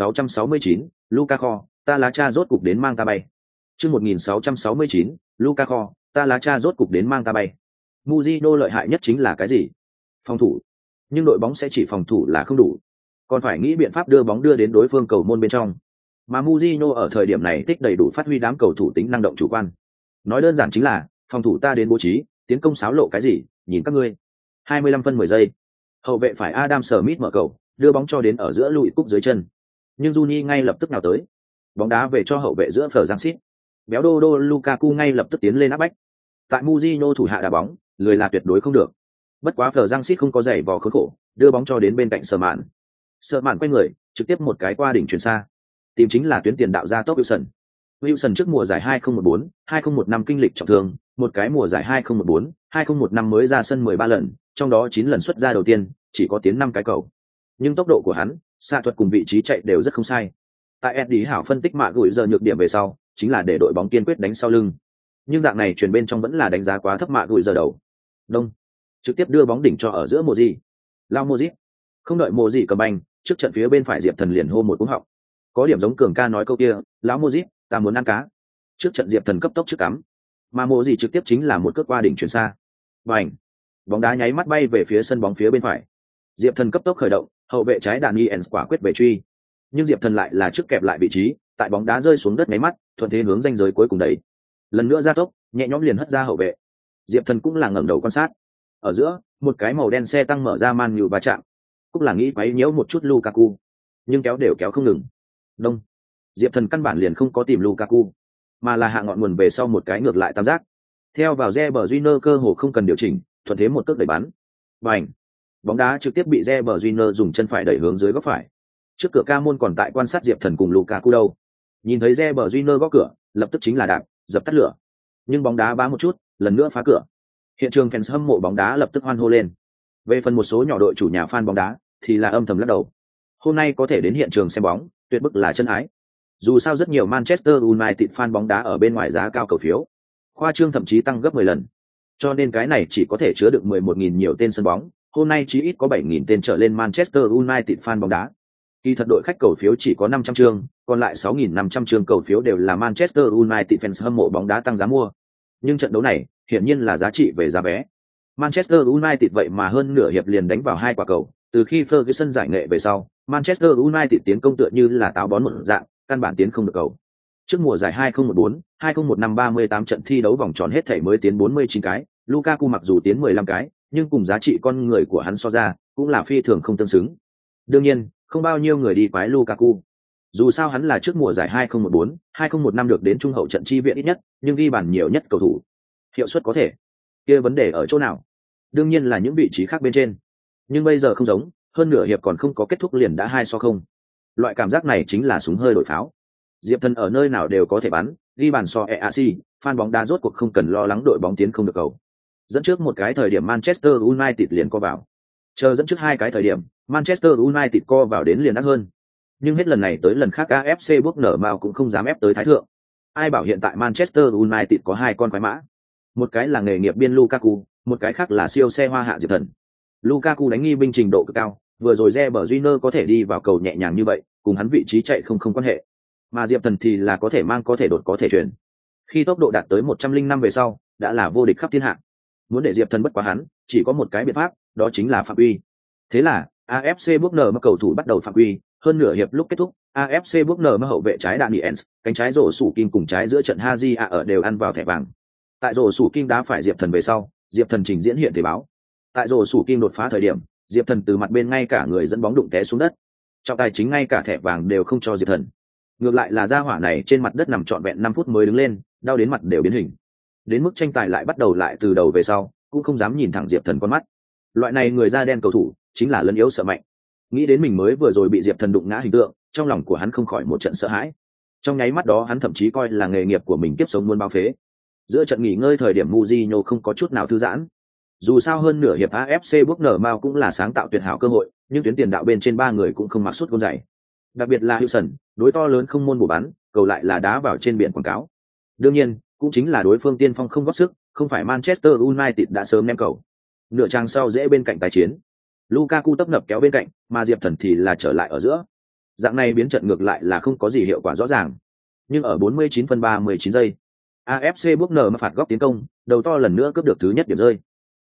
1669, Lukaku, ta lá cha rốt cục đến mang ta bay. Chương 1669, Lukaku, ta lá cha rốt cục đến mang ta bay. Mujino lợi hại nhất chính là cái gì? Phòng thủ. Nhưng đội bóng sẽ chỉ phòng thủ là không đủ, còn phải nghĩ biện pháp đưa bóng đưa đến đối phương cầu môn bên trong. Mà Mujino ở thời điểm này tích đầy đủ phát huy đám cầu thủ tính năng động chủ quan. Nói đơn giản chính là, phòng thủ ta đến bố trí, tiến công xáo lộ cái gì, nhìn các ngươi. 25 phân 10 giây. Hậu vệ phải Adam Smith mở cầu, đưa bóng cho đến ở giữa Louis Cúc dưới chân. Nhưng Juni ngay lập tức nào tới. Bóng đá về cho hậu vệ giữa phở Giang Sít. Béo đô đô Lukaku ngay lập tức tiến lên áp bách. Tại Mujino thủ hạ đá bóng, lười là tuyệt đối không được. Bất quá phở Giang Sít không có giày vò khốn khổ, đưa bóng cho đến bên cạnh Sở Mạn. Sở Mạn quay người, trực tiếp một cái qua đỉnh chuyển xa. Tìm chính là tuyến tiền đạo ra top Wilson. Wilson trước mùa giải 2014, 2015 kinh lịch trọng thương, một cái mùa giải 2014, 2015 mới ra sân 13 lần, trong đó 9 lần xuất ra đầu tiên, chỉ có tiến 5 cái cầu. Nhưng tốc độ của hắn, xạ thuật cùng vị trí chạy đều rất không sai. Tại Eddie Hảo phân tích mạ gửi giờ nhược điểm về sau, chính là để đội bóng kiên quyết đánh sau lưng. Nhưng dạng này truyền bên trong vẫn là đánh giá quá thấp mạ gửi giờ đầu. Đông, trực tiếp đưa bóng đỉnh cho ở giữa Moji. Lao Moji. Không đợi Moji cầm banh, trước trận phía bên phải Diệp Thần liền hô một cú họng. Có điểm giống Cường ca nói câu kia, lão Moji, ta muốn ăn cá. Trước trận Diệp Thần cấp tốc trước cắm, mà Moji trực tiếp chính là một cước qua đỉnh chuyển xa. Bành. Bóng đá nháy mắt bay về phía sân bóng phía bên phải. Diệp Thần cấp tốc khởi động, hậu vệ trái Daniels quả quyết về truy. Nhưng Diệp Thần lại là trước kẹp lại vị trí, tại bóng đá rơi xuống đất nháy mắt, thuận thế hướng ranh giới cuối cùng đẩy. Lần nữa ra tốc, nhẹ nhõm liền hất ra hậu vệ. Diệp Thần cũng là ngẩng đầu quan sát. Ở giữa, một cái màu đen xe tăng mở ra man nhự va chạm. Cũng là nghĩ quấy nhiễu một chút Lukaku, nhưng kéo đều kéo không ngừng. Đông. Diệp Thần căn bản liền không có tìm Lukaku, mà là hạ ngọn nguồn về sau một cái ngược lại tam giác. Theo vào Reber Júnior cơ hồ không cần điều chỉnh, thuận thế một cước đẩy bắn. Bành. Bóng đá trực tiếp bị Reber Júnior dùng chân phải đẩy hướng dưới góc phải. Trước cửa ca môn còn tại quan sát Diệp Thần cùng Lukaku đâu. Nhìn thấy Reber Júnior gõ cửa, lập tức chính là đạp, dập tắt lửa. Nhưng bóng đá bá một chút, lần nữa phá cửa. Hiện trường fans hâm mộ bóng đá lập tức hoan hô lên. Về phần một số nhỏ đội chủ nhà fan bóng đá thì là âm thầm lắc đầu. Hôm nay có thể đến hiện trường xem bóng, tuyệt bức là chân ái. Dù sao rất nhiều Manchester United fan bóng đá ở bên ngoài giá cao cầu phiếu, khoa trương thậm chí tăng gấp 10 lần. Cho nên cái này chỉ có thể chứa được 11.000 nhiều tên sân bóng, hôm nay chỉ ít có 7.000 tên trở lên Manchester United fan bóng đá. Kỳ thật đội khách cầu phiếu chỉ có 500 chương, còn lại 6.500 chương cầu phiếu đều là Manchester United fans hâm mộ bóng đá tăng giá mua. Nhưng trận đấu này, hiển nhiên là giá trị về giá vé. Manchester United vậy mà hơn nửa hiệp liền đánh vào 2 quả cầu, từ khi Ferguson giải nghệ về sau, Manchester United tiến công tựa như là táo bón một dạng, căn bản tiến không được cầu. Trước mùa giải 2014, 2015 38 trận thi đấu vòng tròn hết thảy mới tiến 49 cái, Lukaku mặc dù tiến 15 cái, nhưng cùng giá trị con người của hắn so ra, cũng là phi thường không tương xứng. Đương nhiên, không bao nhiêu người đi quái Lukaku. Dù sao hắn là trước mùa giải 2014, 2015 được đến trung hậu trận chi viện ít nhất, nhưng ghi bàn nhiều nhất cầu thủ. Hiệu suất có thể. Kia vấn đề ở chỗ nào? Đương nhiên là những vị trí khác bên trên. Nhưng bây giờ không giống, hơn nửa hiệp còn không có kết thúc liền đã 2-0. Loại cảm giác này chính là súng hơi đổi pháo. Diệp Thần ở nơi nào đều có thể bắn, ghi bàn so EAC, fan bóng đá rốt cuộc không cần lo lắng đội bóng tiến không được cầu. Dẫn trước một cái thời điểm Manchester United liền co vào. Chờ dẫn trước 2 cái thời điểm, Manchester United co vào đến liền đắt hơn. Nhưng hết lần này tới lần khác AFC bước nở mao cũng không dám ép tới thái thượng. Ai bảo hiện tại Manchester United có 2 con quái mã. Một cái là nghề nghiệp biên Lukaku, một cái khác là siêu xe hoa hạ Diệp Thần. Lukaku đánh nghi binh trình độ cực cao, vừa rồi Reber Júnior có thể đi vào cầu nhẹ nhàng như vậy, cùng hắn vị trí chạy không quan hệ. Mà Diệp Thần thì là có thể mang, có thể đột, có thể chuyển. Khi tốc độ đạt tới 105 về sau, đã là vô địch khắp thiên hạ. Muốn để Diệp Thần bất quá hắn, chỉ có một cái biện pháp, đó chính là phạm quy. Thế là, AFC bước nở mà cầu thủ bắt đầu phạm quy, hơn nửa hiệp lúc kết thúc, AFC bước nở mà hậu vệ trái Daniels, cánh trái rổ sủ kim cùng trái giữa trận Haji ở đều ăn vào thẻ vàng. Tại rổ sủ kim đá phải Diệp Thần về sau, Diệp Thần trình diễn hiện thể báo. Tại rổ sủ kim đột phá thời điểm, Diệp Thần từ mặt bên ngay cả người dẫn bóng đụng té xuống đất. Trọng tài chính ngay cả thẻ vàng đều không cho Diệp Thần. Ngược lại là gia hỏa này trên mặt đất nằm trọn vẹn 5 phút mới đứng lên, đau đến mặt đều biến hình. Đến mức tranh tài lại bắt đầu lại từ đầu về sau, cũng không dám nhìn thẳng Diệp Thần con mắt. Loại này người da đen cầu thủ, chính là lấn yếu sợ mạnh. Nghĩ đến mình mới vừa rồi bị Diệp Thần đụng ngã hình tượng, trong lòng của hắn không khỏi một trận sợ hãi. Trong nháy mắt đó hắn thậm chí coi là nghề nghiệp của mình kiếp sống muôn bao phế. Giữa trận nghỉ ngơi thời điểm Mourinho không có chút nào thư giãn. Dù sao hơn nửa hiệp AFC bước nở mao cũng là sáng tạo tuyệt hảo cơ hội, nhưng tuyến tiền đạo bên trên 3 người cũng không mặc sút gôn dày. Đặc biệt là Wilson, đối to lớn không môn bổ bắn, cầu lại là đá vào trên biển quảng cáo. Đương nhiên, cũng chính là đối phương tiên phong không góp sức, không phải Manchester United đã sớm ném cầu. Nửa trang sau dễ bên cạnh tái chiến. Lukaku tấp nập kéo bên cạnh, mà Diệp Thần thì là trở lại ở giữa. Dạng này biến trận ngược lại là không có gì hiệu quả rõ ràng. Nhưng ở 49 phân 39 giây, AFC bước nở mà phạt góc tiến công, đầu to lần nữa cướp được thứ nhất điểm rơi.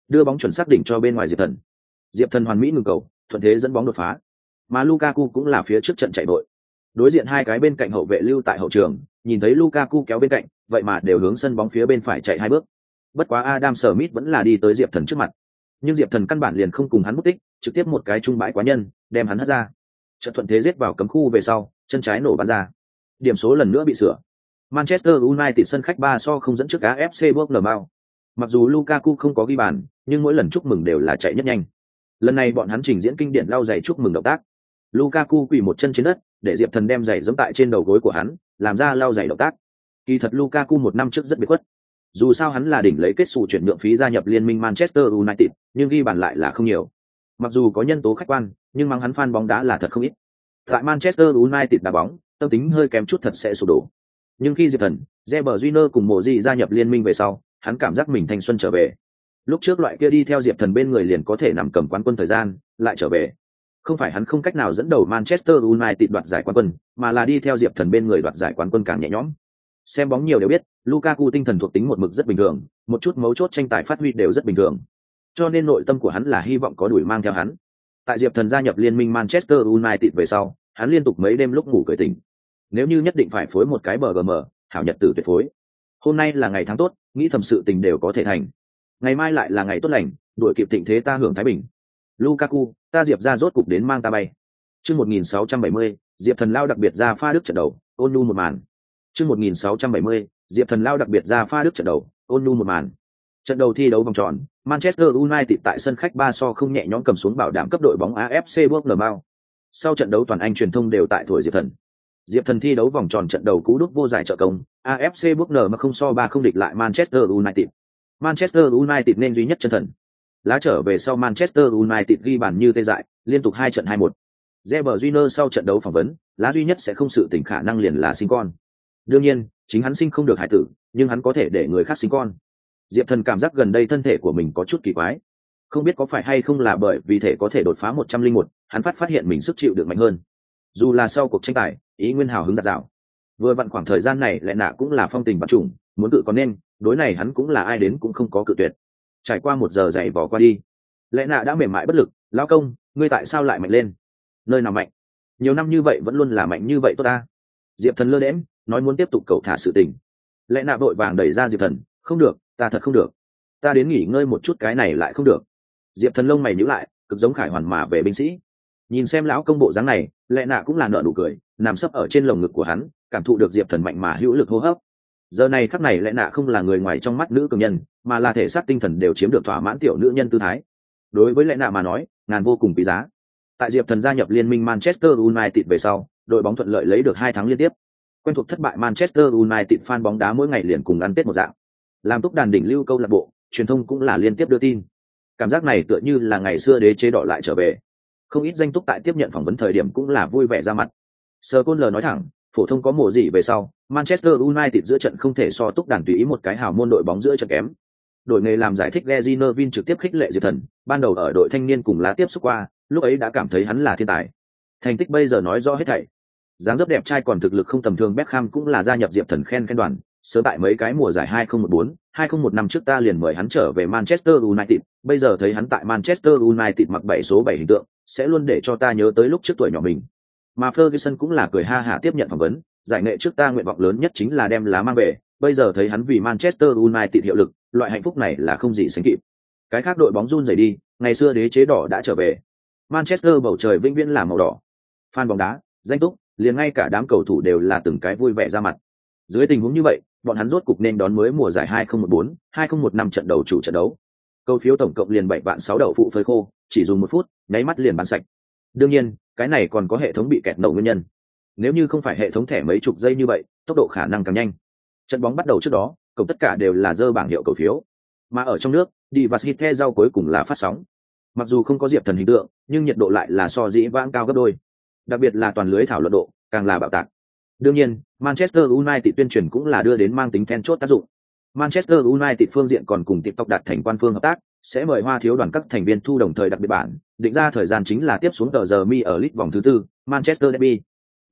đưa bóng chuẩn xác đỉnh cho bên ngoài Diệp Thần. Diệp Thần hoàn mỹ ngừng cầu, thuận thế dẫn bóng đột phá. Mà Lukaku cũng là phía trước trận chạy đội. Đối diện hai cái bên cạnh hậu vệ lưu tại hậu trường, nhìn thấy Lukaku kéo bên cạnh, vậy mà đều hướng sân bóng phía bên phải chạy hai bước. Bất quá Adam Smith vẫn là đi tới Diệp Thần trước mặt. Nhưng Diệp Thần căn bản liền không cùng hắn mất tích, trực tiếp một cái trung bãi quá nhân, đem hắn hất ra. Trận thuận thế giết vào cấm khu về sau, chân trái nổ bắn ra. Điểm số lần nữa bị sửa. Manchester United sân khách 3-0 dẫn trước AFC Bournemouth. Mặc dù Lukaku không có ghi bàn, nhưng mỗi lần chúc mừng đều là chạy nhất nhanh. Lần này bọn hắn trình diễn kinh điển lau giày chúc mừng động tác. Lukaku quỳ một chân trên đất, để Diệp Thần đem giày giẫm tại trên đầu gối của hắn, làm ra lau giày động tác. Kỳ thật Lukaku một năm trước rất biệt khuất. Dù sao hắn là đỉnh lấy kết sủ chuyển nhượng phí gia nhập liên minh Manchester United, nhưng ghi bàn lại là không nhiều. Mặc dù có nhân tố khách quan, nhưng mang hắn fan bóng đá là thật không ít. Tại Manchester United đá bóng, tâm tính hơi kém chút thật sẽ sụp đổ. Nhưng khi Diệp Thần, Reber Júnior cùng Mộ Dị gia nhập liên minh về sau, hắn cảm giác mình thanh xuân trở về. Lúc trước loại kia đi theo Diệp Thần bên người liền có thể nằm cầm quán quân thời gian, lại trở về. Không phải hắn không cách nào dẫn đầu Manchester United đoạt giải quán quân, mà là đi theo Diệp Thần bên người đoạt giải quán quân càng nhẹ nhõm. Xem bóng nhiều đều biết, Lukaku tinh thần thuộc tính một mực rất bình thường, một chút mấu chốt tranh tài phát huy đều rất bình thường. Cho nên nội tâm của hắn là hy vọng có đuổi mang theo hắn. Tại Diệp Thần gia nhập liên minh Manchester United về sau, hắn liên tục mấy đêm lúc ngủ cười tỉnh. Nếu như nhất định phải phối một cái BGM, hảo nhật tử tuyệt phối. Hôm nay là ngày tháng tốt, nghĩ thầm sự tình đều có thể thành. Ngày mai lại là ngày tốt lành, đuổi kịp thịnh thế ta hưởng thái bình. Lukaku, ta Diệp ra rốt cục đến mang ta bay. Chương 1670, Diệp Thần lao đặc biệt ra pha đức trận đầu, ôn nhu một màn. Chương 1670, Diệp Thần lao đặc biệt ra pha đức trận đầu, ôn nhu một màn. Trận đầu thi đấu vòng tròn, Manchester United tại sân khách 3-0 nhẹ nhõm cầm xuống bảo đảm cấp đội bóng AFC Bournemouth. Sau trận đấu toàn Anh truyền thông đều tại thổi Diệp Thần. Diệp Thần thi đấu vòng tròn trận đầu cú đúp vô giải trợ công, AFC Bournemouth không so 3-0 địch lại Manchester United. Manchester United nên duy nhất chân thần. Lá trở về sau Manchester United ghi bàn như tê dại, liên tục 2 trận 2-1. Reber Júnior sau trận đấu phỏng vấn, lá duy nhất sẽ không sự tình khả năng liền là sinh con. Đương nhiên, chính hắn sinh không được hải tử, nhưng hắn có thể để người khác sinh con. Diệp Thần cảm giác gần đây thân thể của mình có chút kỳ quái. Không biết có phải hay không là bởi vì thể có thể đột phá 101, hắn phát hiện mình sức chịu được mạnh hơn. Dù là sau cuộc tranh tài, ý nguyên hào hứng dạt dào. Vừa vặn khoảng thời gian này lại nạ cũng là phong tình bạc trùng, muốn cự có nên, đối này hắn cũng là ai đến cũng không có cự tuyệt. Trải qua 1 giờ dày vò qua đi, lẽ nạ đã mềm mại bất lực. Lão công, ngươi tại sao lại mạnh lên? Nơi nào mạnh? Nhiều năm như vậy vẫn luôn là mạnh như vậy tốt ta. Diệp Thần lơ đễm, nói muốn tiếp tục cậu thả sự tình. Lẽ nạ vội vàng đẩy ra Diệp Thần, không được, ta thật không được. Ta đến nghỉ ngơi một chút, cái này lại không được. Diệp Thần lông mày nhíu lại, cực giống Khải Hoàn mà về binh sĩ. Nhìn xem lão công bộ dáng này, lẽ nạ cũng là nở nụ cười, nằm sấp ở trên lồng ngực của hắn, cảm thụ được Diệp Thần mạnh mà hữu lực hô hấp. Giờ này khắc này lẽ nạ không là người ngoài trong mắt nữ cường nhân, mà là thể xác tinh thần đều chiếm được thỏa mãn tiểu nữ nhân tư thái. Đối với lẽ nạ mà nói, ngàn vô cùng quý giá. Tại Diệp Thần gia nhập liên minh Manchester United về sau, đội bóng thuận lợi lấy được 2 thắng liên tiếp. Quen thuộc thất bại Manchester United fan bóng đá mỗi ngày liền cùng ăn Tết một dạng. Làm túc đàn đỉnh lưu câu lạc bộ, truyền thông cũng là liên tiếp đưa tin. Cảm giác này tựa như là ngày xưa đế chế đỏ lại trở về. Không ít danh túc tại tiếp nhận phỏng vấn thời điểm cũng là vui vẻ ra mặt. Sir Cole nói thẳng, phổ thông có mùa gì về sau, Manchester United giữa trận không thể so túc đàn tùy ý một cái hào môn đội bóng giữa trận kém. Đội nghề làm giải thích Gary Neville trực tiếp khích lệ Diệp Thần, ban đầu ở đội thanh niên cùng lá tiếp xúc qua, lúc ấy đã cảm thấy hắn là thiên tài. Thành tích bây giờ nói rõ hết thảy. Dáng dấp đẹp trai còn thực lực không tầm thường Beckham cũng là gia nhập Diệp Thần khen đoàn. Sớm tại mấy cái mùa giải 2014, 2001 năm trước ta liền mời hắn trở về Manchester United, bây giờ thấy hắn tại Manchester United mặc 7 số 7 hình tượng, sẽ luôn để cho ta nhớ tới lúc trước tuổi nhỏ mình. Mà Ferguson cũng là cười ha hả tiếp nhận phỏng vấn, giải nghệ trước ta nguyện vọng lớn nhất chính là đem lá mang về, bây giờ thấy hắn vì Manchester United hiệu lực, loại hạnh phúc này là không gì sánh kịp. Cái khác đội bóng run rẩy đi, ngày xưa đế chế đỏ đã trở về. Manchester bầu trời vĩnh viễn là màu đỏ. Fan bóng đá, danh túc, liền ngay cả đám cầu thủ đều là từng cái vui vẻ ra mặt. Dưới tình huống như vậy, bọn hắn rốt cục nên đón mới mùa giải 2014, 2015 trận đầu chủ trận đấu. Câu phiếu tổng cộng liền 7 vạn 6 đậu phụ phơi khô, chỉ dùng 1 phút, nháy mắt liền bán sạch. Đương nhiên, cái này còn có hệ thống bị kẹt nổ nguyên nhân. Nếu như không phải hệ thống thẻ mấy chục giây như vậy, tốc độ khả năng càng nhanh. Trận bóng bắt đầu trước đó, cộng tất cả đều là dơ bảng hiệu cầu phiếu. Mà ở trong nước, Divas Hit The rau cuối cùng là phát sóng. Mặc dù không có Diệp Thần hình tượng, nhưng nhiệt độ lại là so dĩ vãng cao gấp đôi. Đặc biệt là toàn lưới thảo luận độ, càng là bạo tạc. Đương nhiên, Manchester United tuyên truyền cũng là đưa đến mang tính then chốt tác dụng. Manchester United phương diện còn cùng TikTok đạt thành quan phương hợp tác, sẽ mời Hoa thiếu đoàn các thành viên thu đồng thời đặc biệt bản, định ra thời gian chính là tiếp xuống tờ giờ Mi ở League vòng thứ 4, Manchester Derby.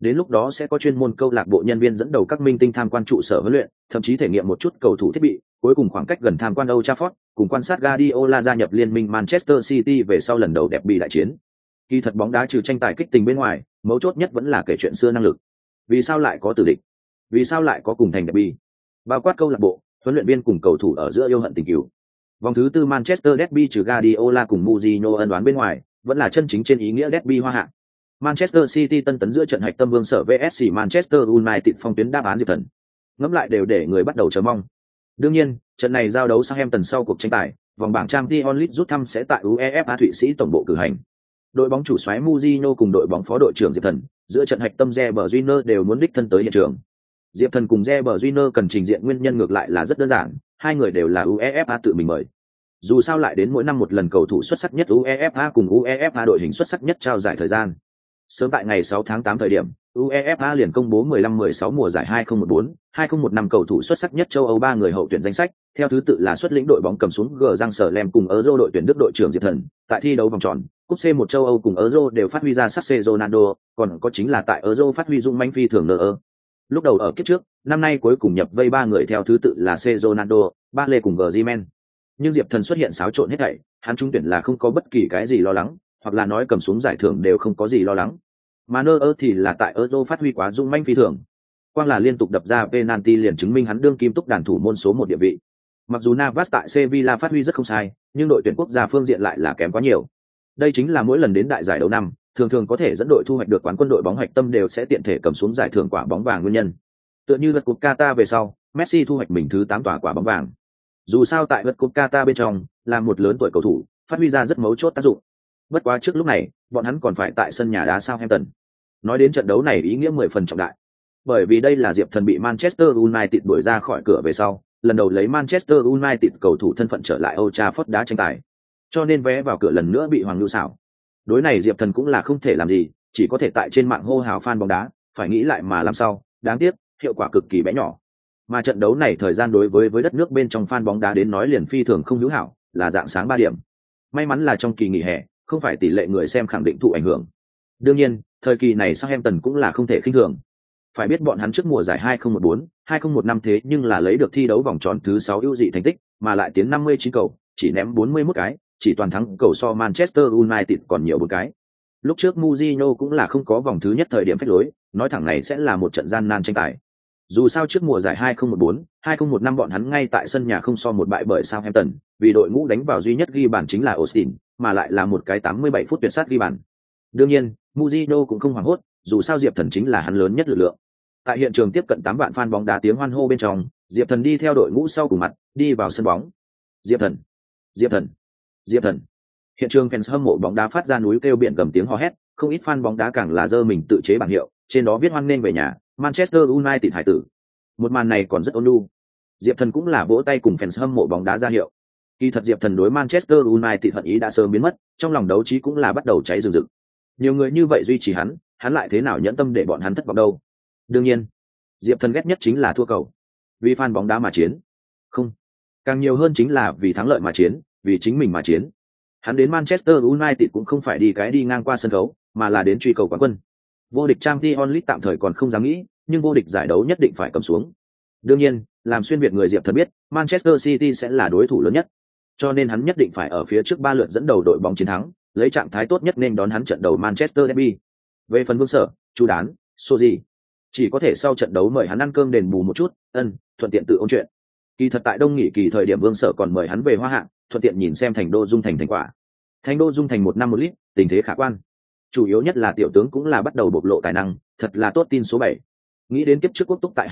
Đến lúc đó sẽ có chuyên môn câu lạc bộ nhân viên dẫn đầu các minh tinh tham quan trụ sở huấn luyện, thậm chí thể nghiệm một chút cầu thủ thiết bị, cuối cùng khoảng cách gần tham quan Old Trafford, cùng quan sát Guardiola gia nhập liên minh Manchester City về sau lần đầu đẹp bị đại chiến. Kỳ thật bóng đá trừ tranh tài kích tình bên ngoài, mấu chốt nhất vẫn là kể chuyện xưa năng lực. Vì sao lại có tử địch? Vì sao lại có cùng thành đẹp bị? Bao quát câu lạc bộ, huấn luyện viên cùng cầu thủ ở giữa yêu hận tình cừu. Vòng thứ tư Manchester Derby trừ Guardiola cùng Mourinho ân oán bên ngoài, vẫn là chân chính trên ý nghĩa Derby hoa hạng. Manchester City tân tấn giữa trận hạch tâm vương sở vs Manchester United phong tuyến đáp án Diệp Thần. Ngẫm lại đều để người bắt đầu chờ mong. Đương nhiên, trận này giao đấu Southampton sau cuộc tranh tài, vòng bảng Champions League rút thăm sẽ tại UEFA Thụy Sĩ tổng bộ cử hành. Đội bóng chủ soái Mourinho cùng đội bóng phó đội trưởng Diệp Thần, giữa trận hạch tâm Reber Júnior đều muốn đích thân tới hiện trường. Diệp Thần cùng Reber Júnior cần trình diện nguyên nhân ngược lại là rất đơn giản, hai người đều là UEFA tự mình mời. Dù sao lại đến mỗi năm một lần cầu thủ xuất sắc nhất UEFA cùng UEFA đội hình xuất sắc nhất trao giải thời gian. Sớm tại ngày 6 tháng 8 thời điểm, UEFA liền công bố 15-16 mùa giải 2014-2015 cầu thủ xuất sắc nhất châu Âu 3 người hậu tuyển danh sách, theo thứ tự là xuất lĩnh đội bóng cầm xuống G Giang Sở Lem cùng Euro đội tuyển Đức đội trưởng Diệp Thần, tại thi đấu vòng tròn, cúp C1 châu Âu cùng Euro đều phát huy ra sắc C Ronaldo, còn có chính là tại Euro phát huy dung manh phi thường nở. Lúc đầu ở kiếp trước, năm nay cuối cùng nhập vây 3 người theo thứ tự là C Ronaldo, Ba Lê cùng Griezmann. Nhưng Diệp Thần xuất hiện xáo trộn hết thảy, hắn trúng tuyển là không có bất kỳ cái gì lo lắng, hoặc là nói cầm xuống giải thưởng đều không có gì lo lắng. Mà Neuer thì là tại Euro phát huy quá dung manh phi thường. Quang là liên tục đập ra penalty liền chứng minh hắn đương kim túc đàn thủ môn số 1 địa vị. Mặc dù Navas tại Sevilla phát huy rất không sai, nhưng đội tuyển quốc gia phương diện lại là kém quá nhiều. Đây chính là mỗi lần đến đại giải đấu năm, thường thường có thể dẫn đội thu hoạch được quán quân đội bóng hoạch tâm đều sẽ tiện thể cầm xuống giải thưởng quả bóng vàng nguyên nhân. Tựa như lượt cúp Qatar về sau, Messi thu hoạch mình thứ 8 tòa quả bóng vàng. Dù sao tại lượt cúp Qatar bên trong, là một lớn tuổi cầu thủ, phát huy ra rất mấu chốt tác dụng. Bất quá trước lúc này, bọn hắn còn phải tại sân nhà đá Southampton. Nói đến trận đấu này ý nghĩa 10 phần trọng đại. Bởi vì đây là Diệp Thần bị Manchester United đuổi ra khỏi cửa về sau, lần đầu lấy Manchester United cầu thủ thân phận trở lại Old Trafford đá tranh tài. Cho nên vé vào cửa lần nữa bị Hoàng Lưu xảo. Đối này Diệp Thần cũng là không thể làm gì, chỉ có thể tại trên mạng hô hào fan bóng đá, phải nghĩ lại mà làm sao, đáng tiếc, hiệu quả cực kỳ bé nhỏ. Mà trận đấu này thời gian đối với đất nước bên trong fan bóng đá đến nói liền phi thường không hữu hảo, là dạng sáng 3 điểm. May mắn là trong kỳ nghỉ hè, không phải tỷ lệ người xem khẳng định thụ ảnh hưởng. Đương nhiên, thời kỳ này Southampton cũng là không thể khinh thường. Phải biết bọn hắn trước mùa giải 2014-2015 thế nhưng là lấy được thi đấu vòng tròn thứ 6 ưu dị thành tích, mà lại tiến 59 cầu, chỉ ném 41 cái, chỉ toàn thắng cầu so Manchester United còn nhiều 4 cái. Lúc trước Mourinho cũng là không có vòng thứ nhất thời điểm phách lối, nói thẳng này sẽ là một trận gian nan tranh tài. Dù sao trước mùa giải 2014-2015 bọn hắn ngay tại sân nhà không so một bại bởi Southampton, vì đội ngũ đánh vào duy nhất ghi bàn chính là Austin, mà lại là một cái 87 phút tuyệt sát ghi bàn. Đương nhiên, Mourinho cũng không hoảng hốt, dù sao Diệp Thần chính là hắn lớn nhất lực lượng. Tại hiện trường tiếp cận 8 vạn fan bóng đá tiếng hoan hô bên trong, Diệp Thần đi theo đội ngũ sau cùng mặt, đi vào sân bóng. Diệp Thần, Diệp Thần, Diệp Thần. Hiện trường fans hâm mộ bóng đá phát ra núi kêu biển gầm tiếng hò hét, không ít fan bóng đá càng là giơ mình tự chế bảng hiệu, trên đó viết hoan nghênh về nhà, Manchester United hải tử. Một màn này còn rất ôn nhu. Diệp Thần cũng là vỗ tay cùng fans hâm mộ bóng đá ra hiệu. Kỳ thật Diệp Thần đối Manchester United hận ý đã sớm biến mất, trong lòng đấu trí cũng là bắt đầu cháy rừng rực. Nhiều người như vậy duy trì hắn lại thế nào nhẫn tâm để bọn hắn thất vọng đâu. Đương nhiên, Diệp Thần ghét nhất chính là thua cầu. Vì fan bóng đá mà chiến. Không, càng nhiều hơn chính là vì thắng lợi mà chiến, vì chính mình mà chiến. Hắn đến Manchester United cũng không phải đi ngang qua sân khấu, mà là đến truy cầu quán quân. Vô địch Champions League tạm thời còn không dám nghĩ, nhưng vô địch giải đấu nhất định phải cầm xuống. Đương nhiên, làm xuyên việt người Diệp Thần biết, Manchester City sẽ là đối thủ lớn nhất. Cho nên hắn nhất định phải ở phía trước 3 lượt dẫn đầu đội bóng chiến thắng, lấy trạng thái tốt nhất nên đón hắn trận đầu Manchester Derby. Về phần Vương Sở, Chu Đán, Soji, chỉ có thể sau trận đấu mời hắn ăn cơm đền bù một chút, thuận tiện tự ôn chuyện. Kỳ thật tại đông nghỉ kỳ thời điểm Vương Sở còn mời hắn về Hoa Hạng, thuận tiện nhìn xem Thành Đô Dung Thành thành quả. Thành Đô Dung Thành 1 năm 1 lít, tình thế khả quan. Chủ yếu nhất là tiểu tướng cũng là bắt đầu bộc lộ tài năng, thật là tốt tin số 7. Nghĩ đến kiếp trước quốc túc tại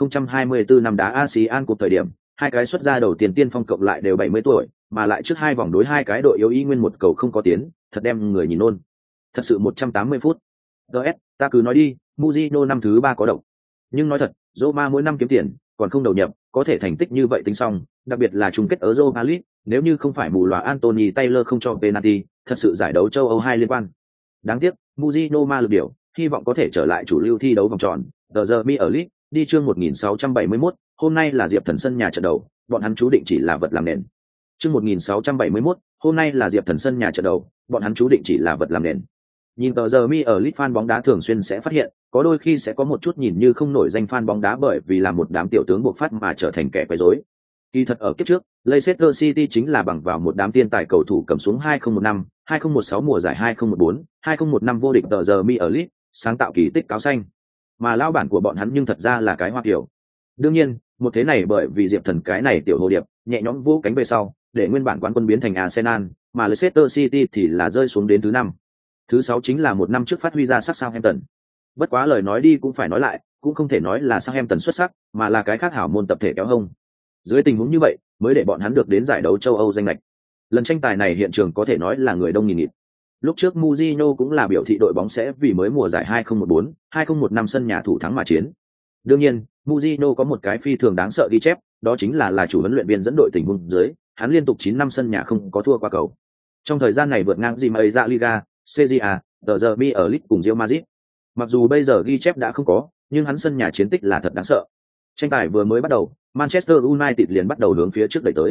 2024 năm đá ASEAN Cup thời điểm, hai cái xuất ra đầu tiên tiên phong cộng lại đều 70 tuổi, mà lại trước 2 vòng đối 2 cái đội yếu y nguyên một cầu không có tiến, thật đem người nhìn nôn. Thật sự 180 phút. DS, ta cứ nói đi, Mourinho năm thứ 3 có độc. Nhưng nói thật, Roma mỗi năm kiếm tiền, còn không đầu nhập, có thể thành tích như vậy tính xong, đặc biệt là chung kết ở Europa League, nếu như không phải mù lòa Anthony Taylor không cho penalty, thật sự giải đấu châu Âu 2 liên quan. Đáng tiếc, Mourinho ma lực điều, hy vọng có thể trở lại chủ lưu thi đấu vòng tròn, The Premier League, đi chương 1671, hôm nay là Diệp Thần sân nhà trận đầu, bọn hắn chú định chỉ là vật làm nền. Chương 1671, hôm nay là Diệp Thần sân nhà trận đầu, bọn hắn chú định chỉ là vật làm nền. Nhìn tờ giờ mi ở lit fan bóng đá thường xuyên sẽ phát hiện, có đôi khi sẽ có một chút nhìn như không nổi danh fan bóng đá bởi vì là một đám tiểu tướng buộc phát mà trở thành kẻ quấy rối. Kỳ thật ở kiếp trước, Leicester City chính là bằng vào một đám tiên tài cầu thủ cầm xuống 2015, 2016 mùa giải 2014, 2015 vô địch tờ giờ mi ở lit, sáng tạo kỳ tích cáo xanh. Mà lao bản của bọn hắn nhưng thật ra là cái Hoa Kiều. Đương nhiên, một thế này bởi vì Diệp Thần cái này tiểu hồ điệp, nhẹ nhõm vỗ cánh về sau, để nguyên bản quán quân biến thành Arsenal, mà Leicester City thì là rơi xuống đến thứ 5. Thứ 6 chính là một năm trước phát huy ra sắc Southampton. Bất quá lời nói đi cũng phải nói lại, cũng không thể nói là Southampton xuất sắc, mà là cái khác hảo môn tập thể kéo hông. Dưới tình huống như vậy, mới để bọn hắn được đến giải đấu châu Âu danh lệch. Lần tranh tài này hiện trường có thể nói là người đông nghìn nghịt. Lúc trước Mourinho cũng là biểu thị đội bóng sẽ vì mới mùa giải 2014, 2015 sân nhà thủ thắng mà chiến. Đương nhiên, Mourinho có một cái phi thường đáng sợ ghi chép, đó chính là chủ huấn luyện viên dẫn đội tình huống dưới, hắn liên tục 9 năm sân nhà không có thua qua cầu. Trong thời gian này vượt ngang gì mà ra Liga, Serie A, The Derby ở Leeds cùng Real Madrid. Mặc dù bây giờ ghi chép đã không có, nhưng hắn sân nhà chiến tích là thật đáng sợ. Tranh tài vừa mới bắt đầu, Manchester United liền bắt đầu hướng phía trước đẩy tới.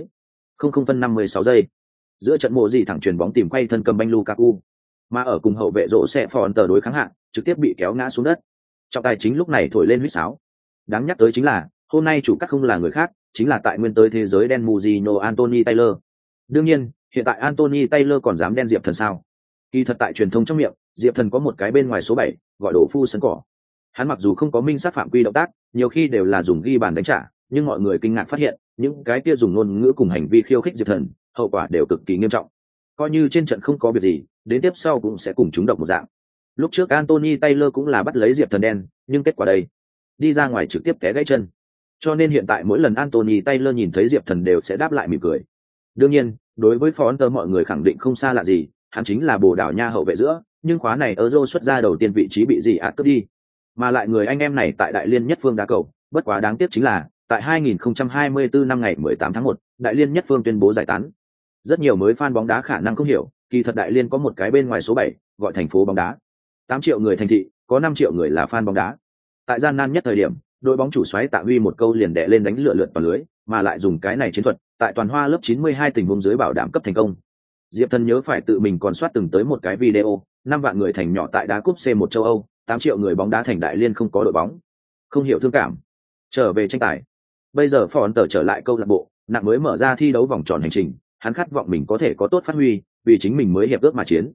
0:56 giây. Giữa trận mộ gì thẳng chuyền bóng tìm quay thân cầm banh Lukaku, mà ở cùng hậu vệ rổ sẽ phòn tờ đối kháng hạn, trực tiếp bị kéo ngã xuống đất. Trọng tài chính lúc này thổi lên huýt sáo. Đáng nhắc tới chính là, hôm nay chủ cắt không là người khác, chính là tại nguyên tới thế giới đen Mourinho Anthony Taylor. Đương nhiên, hiện tại Anthony Taylor còn dám đen Diệp Thần sao? Kỳ thật tại truyền thông trong miệng, Diệp Thần có một cái bên ngoài số 7, gọi đổ phu sân cỏ. Hắn mặc dù không có minh sát phạm quy động tác, nhiều khi đều là dùng ghi bàn đánh trả, nhưng mọi người kinh ngạc phát hiện, những cái kia dùng ngôn ngữ cùng hành vi khiêu khích Diệp Thần, hậu quả đều cực kỳ nghiêm trọng. Coi như trên trận không có việc gì, đến tiếp sau cũng sẽ cùng chúng độc một dạng. Lúc trước Anthony Taylor cũng là bắt lấy Diệp Thần đen, nhưng kết quả đây, đi ra ngoài trực tiếp té gãy chân. Cho nên hiện tại mỗi lần Anthony Taylor nhìn thấy Diệp Thần đều sẽ đáp lại mỉm cười. Đương nhiên, đối với Fonter mọi người khẳng định không xa lạ gì, hắn chính là Bồ Đào Nha hậu vệ giữa, nhưng khóa này Euro xuất ra đầu tiên vị trí bị gì cướp đi. Mà lại người anh em này tại Đại Liên Nhất Phương đá cầu, bất quá đáng tiếc chính là, tại 2024 năm ngày 18 tháng 1, Đại Liên Nhất Phương tuyên bố giải tán. Rất nhiều mới fan bóng đá khả năng không hiểu, kỳ thật Đại Liên có một cái bên ngoài số 7, gọi thành phố bóng đá. 8 triệu người thành thị, có 5 triệu người là fan bóng đá. Tại gian nan nhất thời điểm, đội bóng chủ soái Tạ Huy một câu liền đè lên đánh lửa lượt vào lưới, mà lại dùng cái này chiến thuật, tại toàn Hoa lớp 92 tình huống dưới bảo đảm cấp thành công. Diệp Thần nhớ phải tự mình còn soát từng tới một cái video, 5 vạn người thành nhỏ tại đá cúp C1 châu Âu, 8 triệu người bóng đá thành Đại Liên không có đội bóng. Không hiểu thương cảm. Trở về tranh tài. Bây giờ Fonter trở lại câu lạc bộ, nặng mới mở ra thi đấu vòng tròn hành trình, hắn khát vọng mình có thể có tốt phát huy, vì chính mình mới hiệp ước mà chiến.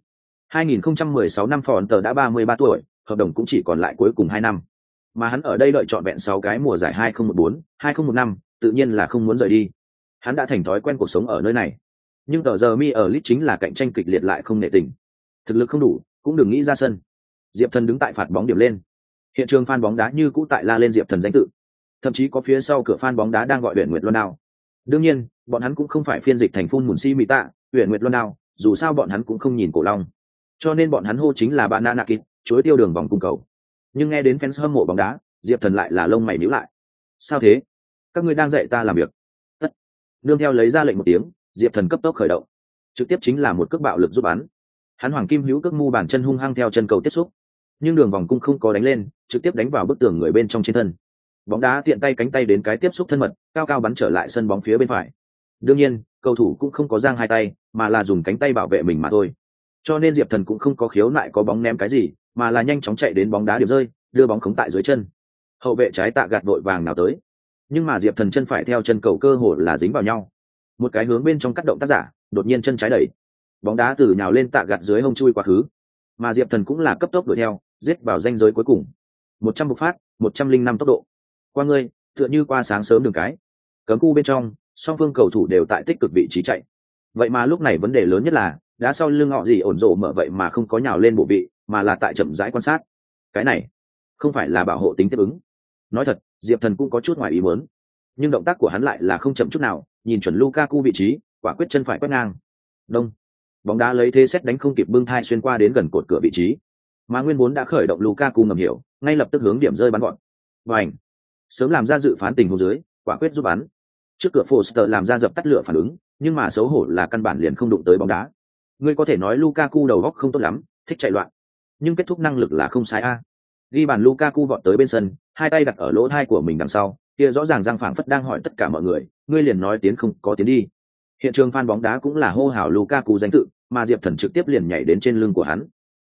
2016 năm Fonter đã 33 tuổi, hợp đồng cũng chỉ còn lại cuối cùng 2 năm. Mà hắn ở đây đợi trọn vẹn 6 cái mùa giải 2014, 2015, tự nhiên là không muốn rời đi. Hắn đã thành thói quen cuộc sống ở nơi này. Nhưng tờ giờ mi ở Leeds chính là cạnh tranh kịch liệt lại không nể tình. Thực lực không đủ, cũng đừng nghĩ ra sân. Diệp Thần đứng tại phạt bóng điểm lên. Hiện trường fan bóng đá như cũ tại la lên Diệp Thần danh tự. Thậm chí có phía sau cửa fan bóng đá đang gọi Uyển Nguyệt Luân Đao. Đương nhiên, bọn hắn cũng không phải phiên dịch thành phun mùn si mị tạ, Uyển Nguyệt Luân Đao, dù sao bọn hắn cũng không nhìn cổ long. Cho nên bọn hắn hô chính là Banana Kid, chuối tiêu đường vòng cung cầu. Nhưng nghe đến fans hâm mộ bóng đá, Diệp Thần lại là lông mày nhíu lại. Sao thế? Các ngươi đang dạy ta làm việc. Tất. Nương theo lấy ra lệnh một tiếng, Diệp Thần cấp tốc khởi động. Trực tiếp chính là một cước bạo lực giúp bắn. Hắn hoàng kim hữu cước mu bàn chân hung hăng theo chân cầu tiếp xúc, nhưng đường vòng cung không có đánh lên, trực tiếp đánh vào bức tường người bên trong trên thân. Bóng đá tiện tay cánh tay đến cái tiếp xúc thân mật, cao cao bắn trở lại sân bóng phía bên phải. Đương nhiên, cầu thủ cũng không có giang hai tay, mà là dùng cánh tay bảo vệ mình mà thôi. Cho nên Diệp Thần cũng không có khiếu nại có bóng ném cái gì, mà là nhanh chóng chạy đến bóng đá điểm rơi, đưa bóng khống tại dưới chân. Hậu vệ trái Tạ Gạt vội vàng nào tới, nhưng mà Diệp Thần chân phải theo chân cầu cơ hồ là dính vào nhau. Một cái hướng bên trong cắt động tác giả, đột nhiên chân trái đẩy, bóng đá từ nhào lên Tạ Gạt dưới hông chui quá khứ, mà Diệp Thần cũng là cấp tốc đuổi theo, giết vào ranh giới cuối cùng. 100 bộc phát, 105 tốc độ. Qua ngươi, tựa như qua sáng sớm đường cái. Cấm khu bên trong, song phương cầu thủ đều tại tích cực vị trí chạy. Vậy mà lúc này vấn đề lớn nhất là, đá sau lưng họ gì ổn rộ mở vậy mà không có nhào lên bộ vị, mà là tại chậm rãi quan sát. Cái này không phải là bảo hộ tính tiếp ứng. Nói thật, Diệp Thần cũng có chút ngoài ý muốn, nhưng động tác của hắn lại là không chậm chút nào, nhìn chuẩn Lukaku vị trí, quả quyết chân phải quét ngang. Đông. Bóng đá lấy thế xét đánh không kịp bưng thai xuyên qua đến gần cột cửa vị trí. Mà nguyên vốn đã khởi động Lukaku ngầm hiểu, ngay lập tức hướng điểm rơi bắn gọn. Bành. Sớm làm ra dự phán tình huống dưới, quả quyết giúp bắn. Trước cửa Foster làm ra dập tắt lửa phản ứng, nhưng mà xấu hổ là căn bản liền không đụng tới bóng đá. Ngươi có thể nói Lukaku đầu óc không tốt lắm, thích chạy loạn, nhưng kết thúc năng lực là không sai a. Ghi bàn Lukaku vọt tới bên sân, hai tay đặt ở lỗ tai của mình đằng sau, kia rõ ràng răng phảng phất đang hỏi tất cả mọi người, ngươi liền nói tiến không có tiến đi. Hiện trường fan bóng đá cũng là hô hào Lukaku danh tự, mà Diệp Thần trực tiếp liền nhảy đến trên lưng của hắn.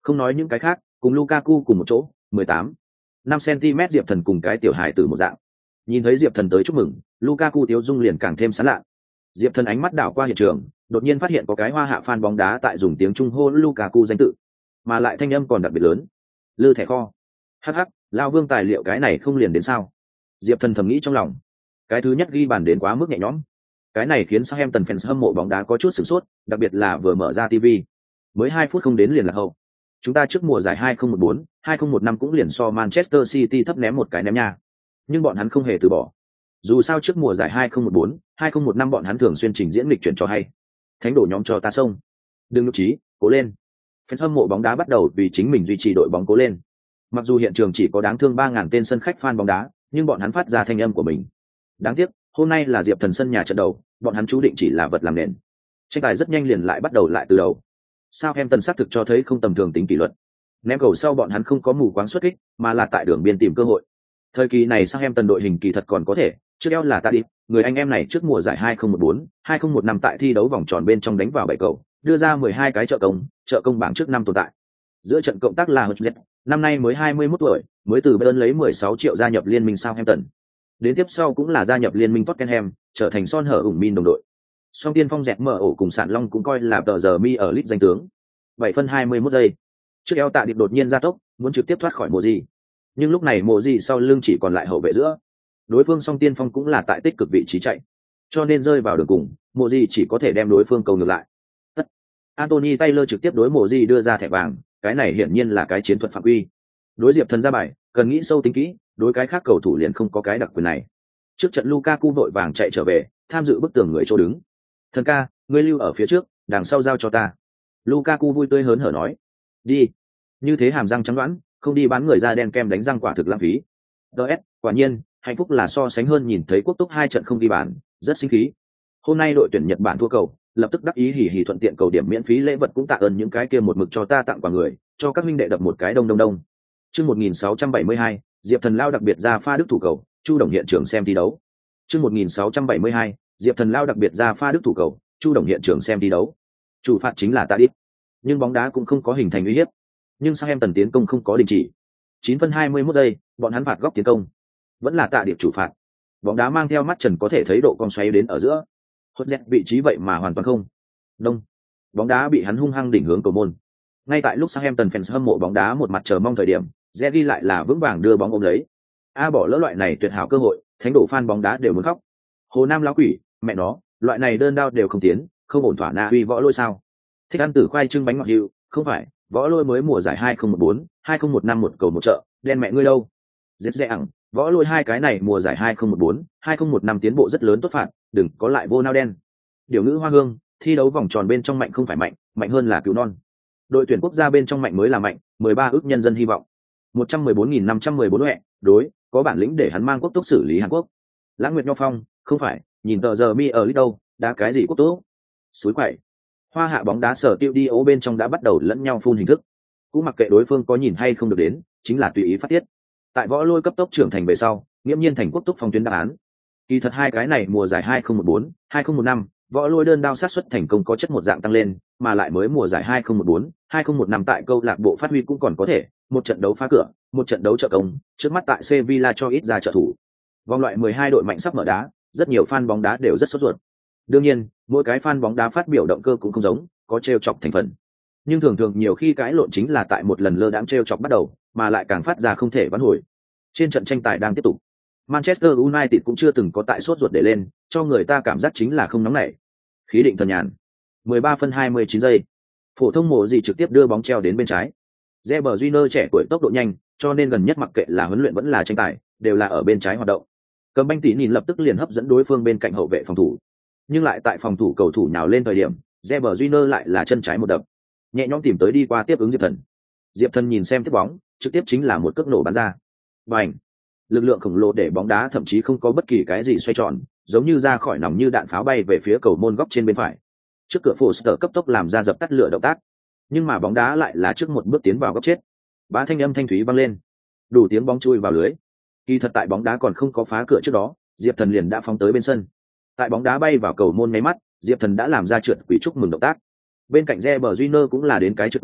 Không nói những cái khác, cùng Lukaku cùng một chỗ, 18, 5 cm Diệp Thần cùng cái tiểu hài tử một dạng. Nhìn thấy Diệp Thần tới chúc mừng, Lukaku tiếu dung liền càng thêm sán lạ. Diệp Thần ánh mắt đảo qua hiện trường, đột nhiên phát hiện có cái hoa hạ fan bóng đá tại dùng tiếng Trung hô Lukaku danh tự, mà lại thanh âm còn đặc biệt lớn. Lư thẻ kho. Hắc hắc, lao Vương tài liệu cái này không liền đến sao? Diệp Thần thầm nghĩ trong lòng. Cái thứ nhất ghi bàn đến quá mức nhẹ nhõm. Cái này khiến Southampton fans hâm mộ bóng đá có chút sửng sốt, đặc biệt là vừa mở ra TV. Mới 2 phút không đến liền là hậu. Chúng ta trước mùa giải 2014, 2015 cũng liền so Manchester City thấp ném một cái ném nha. Nhưng bọn hắn không hề từ bỏ. Dù sao trước mùa giải 2014, 2015 bọn hắn thường xuyên trình diễn lịch chuyển cho hay. Thánh đổ nhóm cho ta xông. Đừng nhục trí, cố lên. Fans hâm mộ bóng đá bắt đầu vì chính mình duy trì đội bóng cố lên. Mặc dù hiện trường chỉ có đáng thương 3.000 tên sân khách fan bóng đá, nhưng bọn hắn phát ra thanh âm của mình. Đáng tiếc, hôm nay là Diệp Thần sân nhà trận đầu, bọn hắn chú định chỉ là vật làm nền. Tranh tài rất nhanh liền lại bắt đầu lại từ đầu. Southampton xác thực cho thấy không tầm thường tính kỷ luật. Ném cầu sau bọn hắn không có mù quáng xuất kích, mà là tại đường biên tìm cơ hội. Thời kỳ này Southampton đội hình kỳ thật còn có thể, trước eo là Tadic, người anh em này trước mùa giải 2014, 2015 tại thi đấu vòng tròn bên trong đánh vào 7 cầu, đưa ra 12 cái trợ công bảng trước năm tồn tại. Giữa trận cộng tác là Hutchinson, năm nay mới 21 tuổi, mới từ Bayern lấy 16 triệu gia nhập liên minh Southampton. Đến tiếp sau cũng là gia nhập liên minh Tottenham, trở thành Son Hở ủng min đồng đội. Song tiên phong dẹt mở ổ cùng Sạn Long cũng coi là tờ giờ mi ở Leeds danh tướng. 7 phân 21 giây. Trước eo tạ điệp đột nhiên ra tốc, muốn trực tiếp thoát khỏi Mộ Di. Nhưng lúc này Mộ Di sau lưng chỉ còn lại hậu vệ giữa. Đối phương song tiên phong cũng là tại tích cực vị trí chạy. Cho nên rơi vào đường cùng, Mộ Di chỉ có thể đem đối phương cầu ngược lại. Tất. Anthony Taylor trực tiếp đối Mộ Di đưa ra thẻ vàng, cái này hiển nhiên là cái chiến thuật phạm quy. Đối Diệp Thần ra bài, cần nghĩ sâu tính kỹ, đối cái khác cầu thủ liền không có cái đặc quyền này. Trước trận Lukaku vội vàng chạy trở về, tham dự bức tường người chỗ đứng. Thần ca, ngươi lưu ở phía trước, đằng sau giao cho ta. Lukaku vui tươi hớn hở nói. Đi. Như thế hàm răng trắng đoán, không đi bán người da đen kem đánh răng quả thực lãng phí. DS, quả nhiên, hạnh phúc là so sánh hơn nhìn thấy quốc túc 2 trận không ghi bàn, rất sinh khí. Hôm nay đội tuyển Nhật Bản thua cầu, lập tức đắc ý hỉ hỉ thuận tiện cầu điểm miễn phí lễ vật cũng tạ ơn những cái kia một mực cho ta tặng quà người, cho các huynh đệ đập một cái đông đông đông. Chương 1672, Diệp Thần lao đặc biệt ra pha đức thủ cầu, Chu Đồng hiện trường xem thi đấu. Chương 1672, Diệp Thần lao đặc biệt ra pha đức thủ cầu, Chu Đồng hiện trường xem thi đấu. Chủ phạt chính là Tadic, nhưng bóng đá cũng không có hình thành uy hiếp. Nhưng Southampton tiến công không có đình chỉ. 9 phân 21 giây, bọn hắn phạt góc tiến công. Vẫn là Tạ Điệp chủ phạt. Bóng đá mang theo mắt trần có thể thấy độ cong xoáy đến ở giữa. Hốt dẹt vị trí vậy mà hoàn toàn không. Đông. Bóng đá bị hắn hung hăng đỉnh hướng cầu môn. Ngay tại lúc Southampton fans hâm mộ bóng đá một mặt chờ mong thời điểm, Zeri lại là vững vàng đưa bóng ôm lấy. Bỏ lỡ loại này tuyệt hảo cơ hội, thánh đổ fan bóng đá đều muốn khóc. Hồ Nam lão quỷ, mẹ nó, loại này đơn đao đều không tiến, không ổn thỏa Na Uy võ lôi sao? Thích ăn tử khoai trưng bánh ngọt hiệu, không phải, võ lôi mới mùa giải 2014, 2015 một cầu một chợ, đen mẹ ngươi đâu? Dễ dễ ẳng, võ lôi hai cái này mùa giải 2014, 2015 tiến bộ rất lớn tốt phạt, đừng có lại vô nao đen. Điều ngữ hoa hương, thi đấu vòng tròn bên trong mạnh không phải mạnh, mạnh hơn là cứu non. Đội tuyển quốc gia bên trong mạnh mới là mạnh, 13 ước nhân dân hy vọng. 114.514 huệ, đối, có bản lĩnh để hắn mang quốc tốc xử lý Hàn Quốc. Lãng Nguyệt Nho Phong, không phải, nhìn tờ giờ mi ở Leeds đâu, đá cái gì quốc tốc? Suối quậy. Hoa hạ bóng đá sở tiêu đi ố bên trong đã bắt đầu lẫn nhau phun hình thức. Cũng mặc kệ đối phương có nhìn hay không được đến, chính là tùy ý phát tiết. Tại võ lôi cấp tốc trưởng thành về sau, nghiễm nhiên thành quốc tốc phong tuyến đáp án. Kỳ thật hai cái này mùa giải 2014, 2015, võ lôi đơn đao sát xuất thành công có chất một dạng tăng lên, mà lại mới mùa giải 2014, 2015 tại câu lạc bộ phát huy cũng còn có thể, một trận đấu phá cửa, một trận đấu trợ công, trước mắt tại Sevilla cho ít ra trợ thủ. Vòng loại 12 đội mạnh sắp mở đá, rất nhiều fan bóng đá đều rất sốt ruột. Đương nhiên, mỗi cái fan bóng đá phát biểu động cơ cũng không giống, có trêu chọc thành phần. Nhưng thường thường nhiều khi cãi lộn chính là tại một lần lơ đãng trêu chọc bắt đầu, mà lại càng phát ra không thể vãn hồi. Trên trận tranh tài đang tiếp tục, Manchester United cũng chưa từng có tại sốt ruột để lên, cho người ta cảm giác chính là không nóng nảy. Khí định thần nhàn. 13 phân 29 giây. Phổ thông Mộ gì trực tiếp đưa bóng treo đến bên trái. Reber Júnior trẻ tuổi tốc độ nhanh, cho nên gần nhất mặc kệ là huấn luyện vẫn là tranh tài, đều là ở bên trái hoạt động. Cầm banh tỉ nhìn lập tức liền hấp dẫn đối phương bên cạnh hậu vệ phòng thủ. Nhưng lại tại phòng thủ cầu thủ nhào lên thời điểm, Reber Júnior lại là chân trái một đập, nhẹ nhõm tìm tới đi qua tiếp ứng Diệp Thần. Diệp Thần nhìn xem tiếp bóng, trực tiếp chính là một cước nổ bắn ra. Bành! Lực lượng khổng lồ để bóng đá thậm chí không có bất kỳ cái gì xoay tròn, giống như ra khỏi nòng như đạn pháo bay về phía cầu môn góc trên bên phải. Trước cửa Foster cấp tốc làm ra dập tắt lửa động tác, nhưng mà bóng đá lại là trước một bước tiến vào góc chết. Bá thanh âm thanh thúy vang lên, đủ tiếng bóng chui vào lưới. Kỳ thật tại bóng đá còn không có phá cửa trước đó, Diệp Thần liền đã phóng tới bên sân. Tại bóng đá bay vào cầu môn nháy mắt, Diệp Thần đã làm ra trượt quỷ chúc mừng động tác. Bên cạnh Reber Júnior cũng là đến cái trượt quỷ,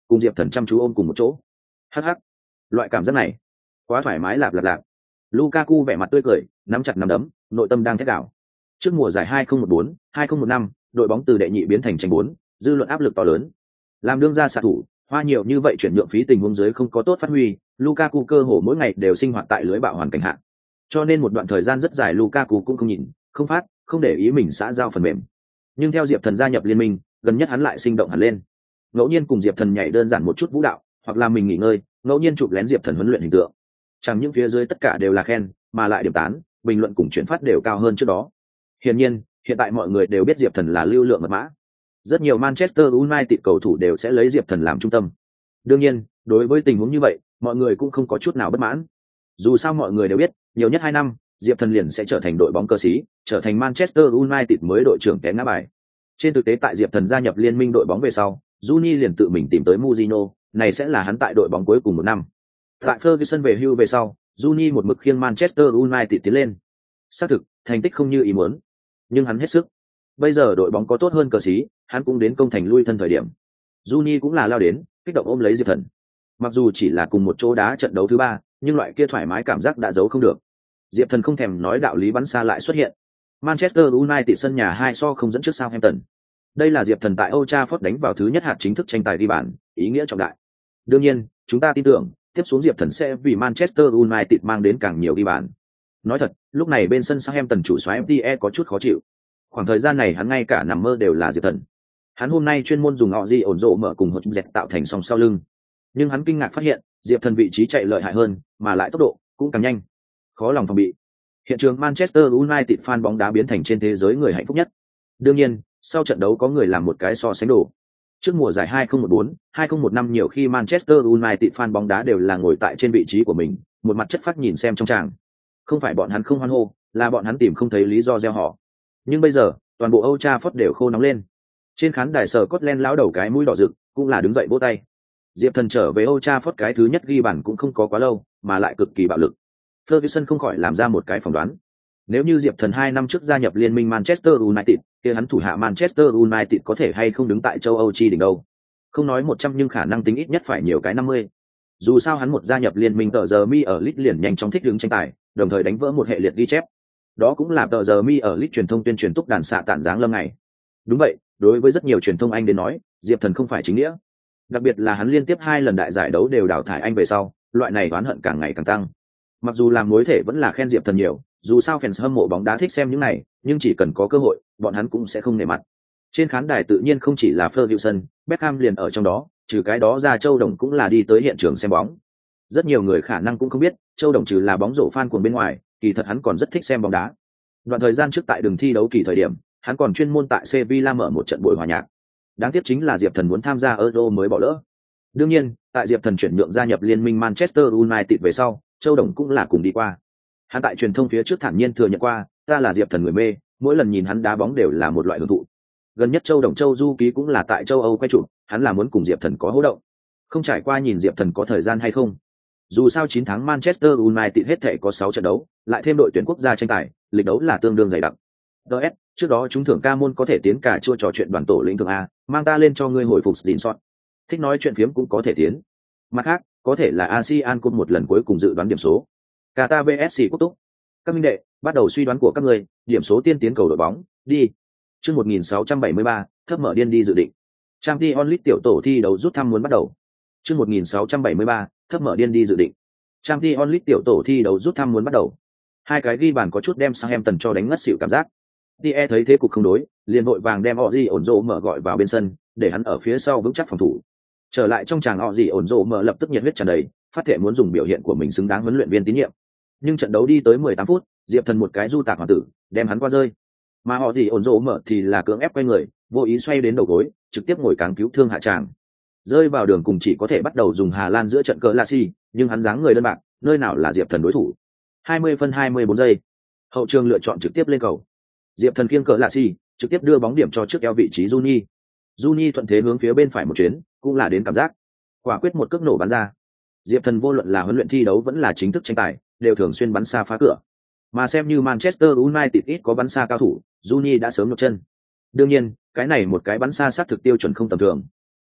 cùng Diệp Thần chăm chú ôm cùng một chỗ. Hắc hắc, loại cảm giác này quá thoải mái lạp lạp lạp. Lukaku vẻ mặt tươi cười, nắm chặt nắm đấm, nội tâm đang thét đảo. Trước mùa giải 2014, 2015, đội bóng từ đệ nhị biến thành tranh bốn, dư luận áp lực to lớn. Làm đương ra xạ thủ, hoa nhiều như vậy chuyển nhượng phí tình huống dưới không có tốt phát huy, Lukaku cơ hồ mỗi ngày đều sinh hoạt tại lưới bạo hoàn cảnh hạn. Cho nên một đoạn thời gian rất dài Lukaku cũng không nhìn, không phát, không để ý mình xã giao phần mềm. Nhưng theo Diệp Thần gia nhập liên minh, gần nhất hắn lại sinh động hẳn lên. Ngẫu nhiên cùng Diệp Thần nhảy đơn giản một chút vũ đạo, hoặc là mình nghỉ ngơi, ngẫu nhiên chụp lén Diệp Thần huấn luyện hình tượng. Chẳng những phía dưới tất cả đều là khen, mà lại điểm tán, bình luận cùng chuyển phát đều cao hơn trước đó. Hiển nhiên, hiện tại mọi người đều biết Diệp Thần là lưu lượng mật mã. Rất nhiều Manchester United cầu thủ đều sẽ lấy Diệp Thần làm trung tâm. Đương nhiên, đối với tình huống như vậy, mọi người cũng không có chút nào bất mãn. Dù sao mọi người đều biết, nhiều nhất 2 năm, Diệp Thần liền sẽ trở thành đội bóng cơ sĩ, trở thành Manchester United mới đội trưởng té ngã bài. Trên thực tế tại Diệp Thần gia nhập liên minh đội bóng về sau, Juni liền tự mình tìm tới Mourinho, này sẽ là hắn tại đội bóng cuối cùng một năm. Tại Ferguson về hưu về sau, Juni một mực khiêng Manchester United tiến lên. Xác thực, thành tích không như ý muốn, nhưng hắn hết sức. Bây giờ đội bóng có tốt hơn cờ sĩ, hắn cũng đến công thành lui thân thời điểm. Juni cũng là lao đến, kích động ôm lấy Diệp Thần. Mặc dù chỉ là cùng một chỗ đá trận đấu thứ 3, nhưng loại kia thoải mái cảm giác đã giấu không được. Diệp Thần không thèm nói đạo lý bắn xa lại xuất hiện. Manchester United sân nhà 2-0 dẫn trước Southampton. Đây là Diệp Thần tại Old Trafford đánh vào thứ nhất hạt chính thức tranh tài ghi bàn, ý nghĩa trọng đại. Đương nhiên, chúng ta tin tưởng, tiếp xuống Diệp Thần sẽ vì Manchester United mang đến càng nhiều ghi bàn. Nói thật, lúc này bên sân Southampton chủ soái FTE có chút khó chịu. Khoảng thời gian này hắn ngay cả nằm mơ đều là Diệp Thần. Hắn hôm nay chuyên môn dùng họ gì ổn rộ mở cùng hột dẹt tạo thành song sau lưng. Nhưng hắn kinh ngạc phát hiện, Diệp Thần vị trí chạy lợi hại hơn, mà lại tốc độ cũng càng nhanh. Khó lòng phòng bị. Hiện trường Manchester United fan bóng đá biến thành trên thế giới người hạnh phúc nhất. Đương nhiên, sau trận đấu có người làm một cái so sánh đồ. Trước mùa giải 2014, 2015 nhiều khi Manchester United fan bóng đá đều là ngồi tại trên vị trí của mình, một mặt chất phát nhìn xem trong tràng. Không phải bọn hắn không hoan hô, là bọn hắn tìm không thấy lý do reo hò. Nhưng bây giờ, toàn bộ Old Trafford đều khô nóng lên. Trên khán đài sở Scotland lão đầu cái mũi đỏ rực, cũng là đứng dậy vỗ tay. Diệp Thần trở về Old Trafford cái thứ nhất ghi bàn cũng không có quá lâu, mà lại cực kỳ bạo lực. Ferguson không khỏi làm ra một cái phỏng đoán. Nếu như Diệp Thần 2 năm trước gia nhập liên minh Manchester United, kia hắn thủ hạ Manchester United có thể hay không đứng tại châu Âu chi đỉnh đâu. Không nói 100 nhưng khả năng tính ít nhất phải nhiều cái 50. Dù sao hắn một gia nhập liên minh tờ giờ mi ở Leeds liền nhanh chóng thích ứng tranh tài, đồng thời đánh vỡ một hệ liệt ghi chép. Đó cũng là tờ giờ mi ở Leeds truyền thông tuyên truyền túc đàn xạ tản dáng lâm ngày. Đúng vậy, đối với rất nhiều truyền thông Anh đến nói, Diệp Thần không phải chính nghĩa. Đặc biệt là hắn liên tiếp 2 lần đại giải đấu đều đào thải Anh về sau, loại này oán hận càng ngày càng tăng. Mặc dù làm mối thể vẫn là khen Diệp Thần nhiều, dù sao fans hâm mộ bóng đá thích xem những này, nhưng chỉ cần có cơ hội, bọn hắn cũng sẽ không nể mặt. Trên khán đài tự nhiên không chỉ là Ferguson, Beckham liền ở trong đó, trừ cái đó ra Châu Đồng cũng là đi tới hiện trường xem bóng. Rất nhiều người khả năng cũng không biết, Châu Đồng trừ là bóng rổ fan cuồng bên ngoài, kỳ thật hắn còn rất thích xem bóng đá. Đoạn thời gian trước tại đường thi đấu kỳ thời điểm, hắn còn chuyên môn tại Sevilla mở một trận buổi hòa nhạc. Đáng tiếc chính là Diệp Thần muốn tham gia Euro mới bỏ lỡ. Đương nhiên, tại Diệp Thần chuyển nhượng gia nhập liên minh Manchester United về sau, Châu Đồng cũng là cùng đi qua. Hắn tại truyền thông phía trước thản nhiên thừa nhận qua, ta là Diệp Thần người mê, mỗi lần nhìn hắn đá bóng đều là một loại hưởng thụ. Gần nhất Châu Đồng Châu Du Ký cũng là tại châu Âu quay chụp, hắn là muốn cùng Diệp Thần có hô động. Không trải qua nhìn Diệp Thần có thời gian hay không. Dù sao 9 tháng Manchester United hết thể có 6 trận đấu, lại thêm đội tuyển quốc gia tranh tài, lịch đấu là tương đương dày đặc. DS, trước đó chúng thưởng ca môn có thể tiến cả chua trò chuyện đoàn tổ lĩnh thưởng A, mang ta lên cho ngươi hồi phục gìn sót. Thích nói chuyện phiếm cũng có thể tiến. Mặt khác, có thể là ASEAN Cup một lần cuối cùng dự đoán điểm số. Qatar VSC Quốc Túc. Các minh đệ, bắt đầu suy đoán của các ngươi, điểm số tiên tiến cầu đội bóng, đi. Chương 1673, thấp mở điên đi dự định. Champions League tiểu tổ thi đấu rút thăm muốn bắt đầu. Chương 1673, thấp mở điên đi dự định. Champions League tiểu tổ thi đấu rút thăm muốn bắt đầu. Hai cái ghi bàn có chút đem Southampton cho đánh ngất xỉu cảm giác. Die thấy thế cục không đối, liền vội vàng đem Ozzy ổn rộ mở gọi vào bên sân, để hắn ở phía sau vững chắc phòng thủ. Trở lại trong tràng Ozzy ổn rộ mở lập tức nhiệt huyết tràn đầy, phát thể muốn dùng biểu hiện của mình xứng đáng huấn luyện viên tín nhiệm. Nhưng trận đấu đi tới 18 phút, Diệp Thần một cái du tạc hoàn tử, đem hắn qua rơi. Mà Ozzy ổn rộ mở thì là cưỡng ép quay người, vô ý xoay đến đầu gối, trực tiếp ngồi cáng cứu thương hạ tràng. Rơi vào đường cùng chỉ có thể bắt đầu dùng Hà Lan giữa trận cỡ Lassi, nhưng hắn dáng người đơn bạc, nơi nào là Diệp Thần đối thủ. 20 phân 24 giây. Hậu trường lựa chọn trực tiếp lên cầu. Diệp Thần kiêng cỡ Lassi, trực tiếp đưa bóng điểm cho trước eo vị trí Juni. Juni thuận thế hướng phía bên phải một chuyến, cũng là đến cảm giác. Quả quyết một cước nổ bắn ra. Diệp Thần vô luận là huấn luyện thi đấu vẫn là chính thức tranh tài, đều thường xuyên bắn xa phá cửa. Mà xem như Manchester United ít có bắn xa cao thủ, Juni đã sớm nhấc chân. Đương nhiên, cái này một cái bắn xa sát thực tiêu chuẩn không tầm thường.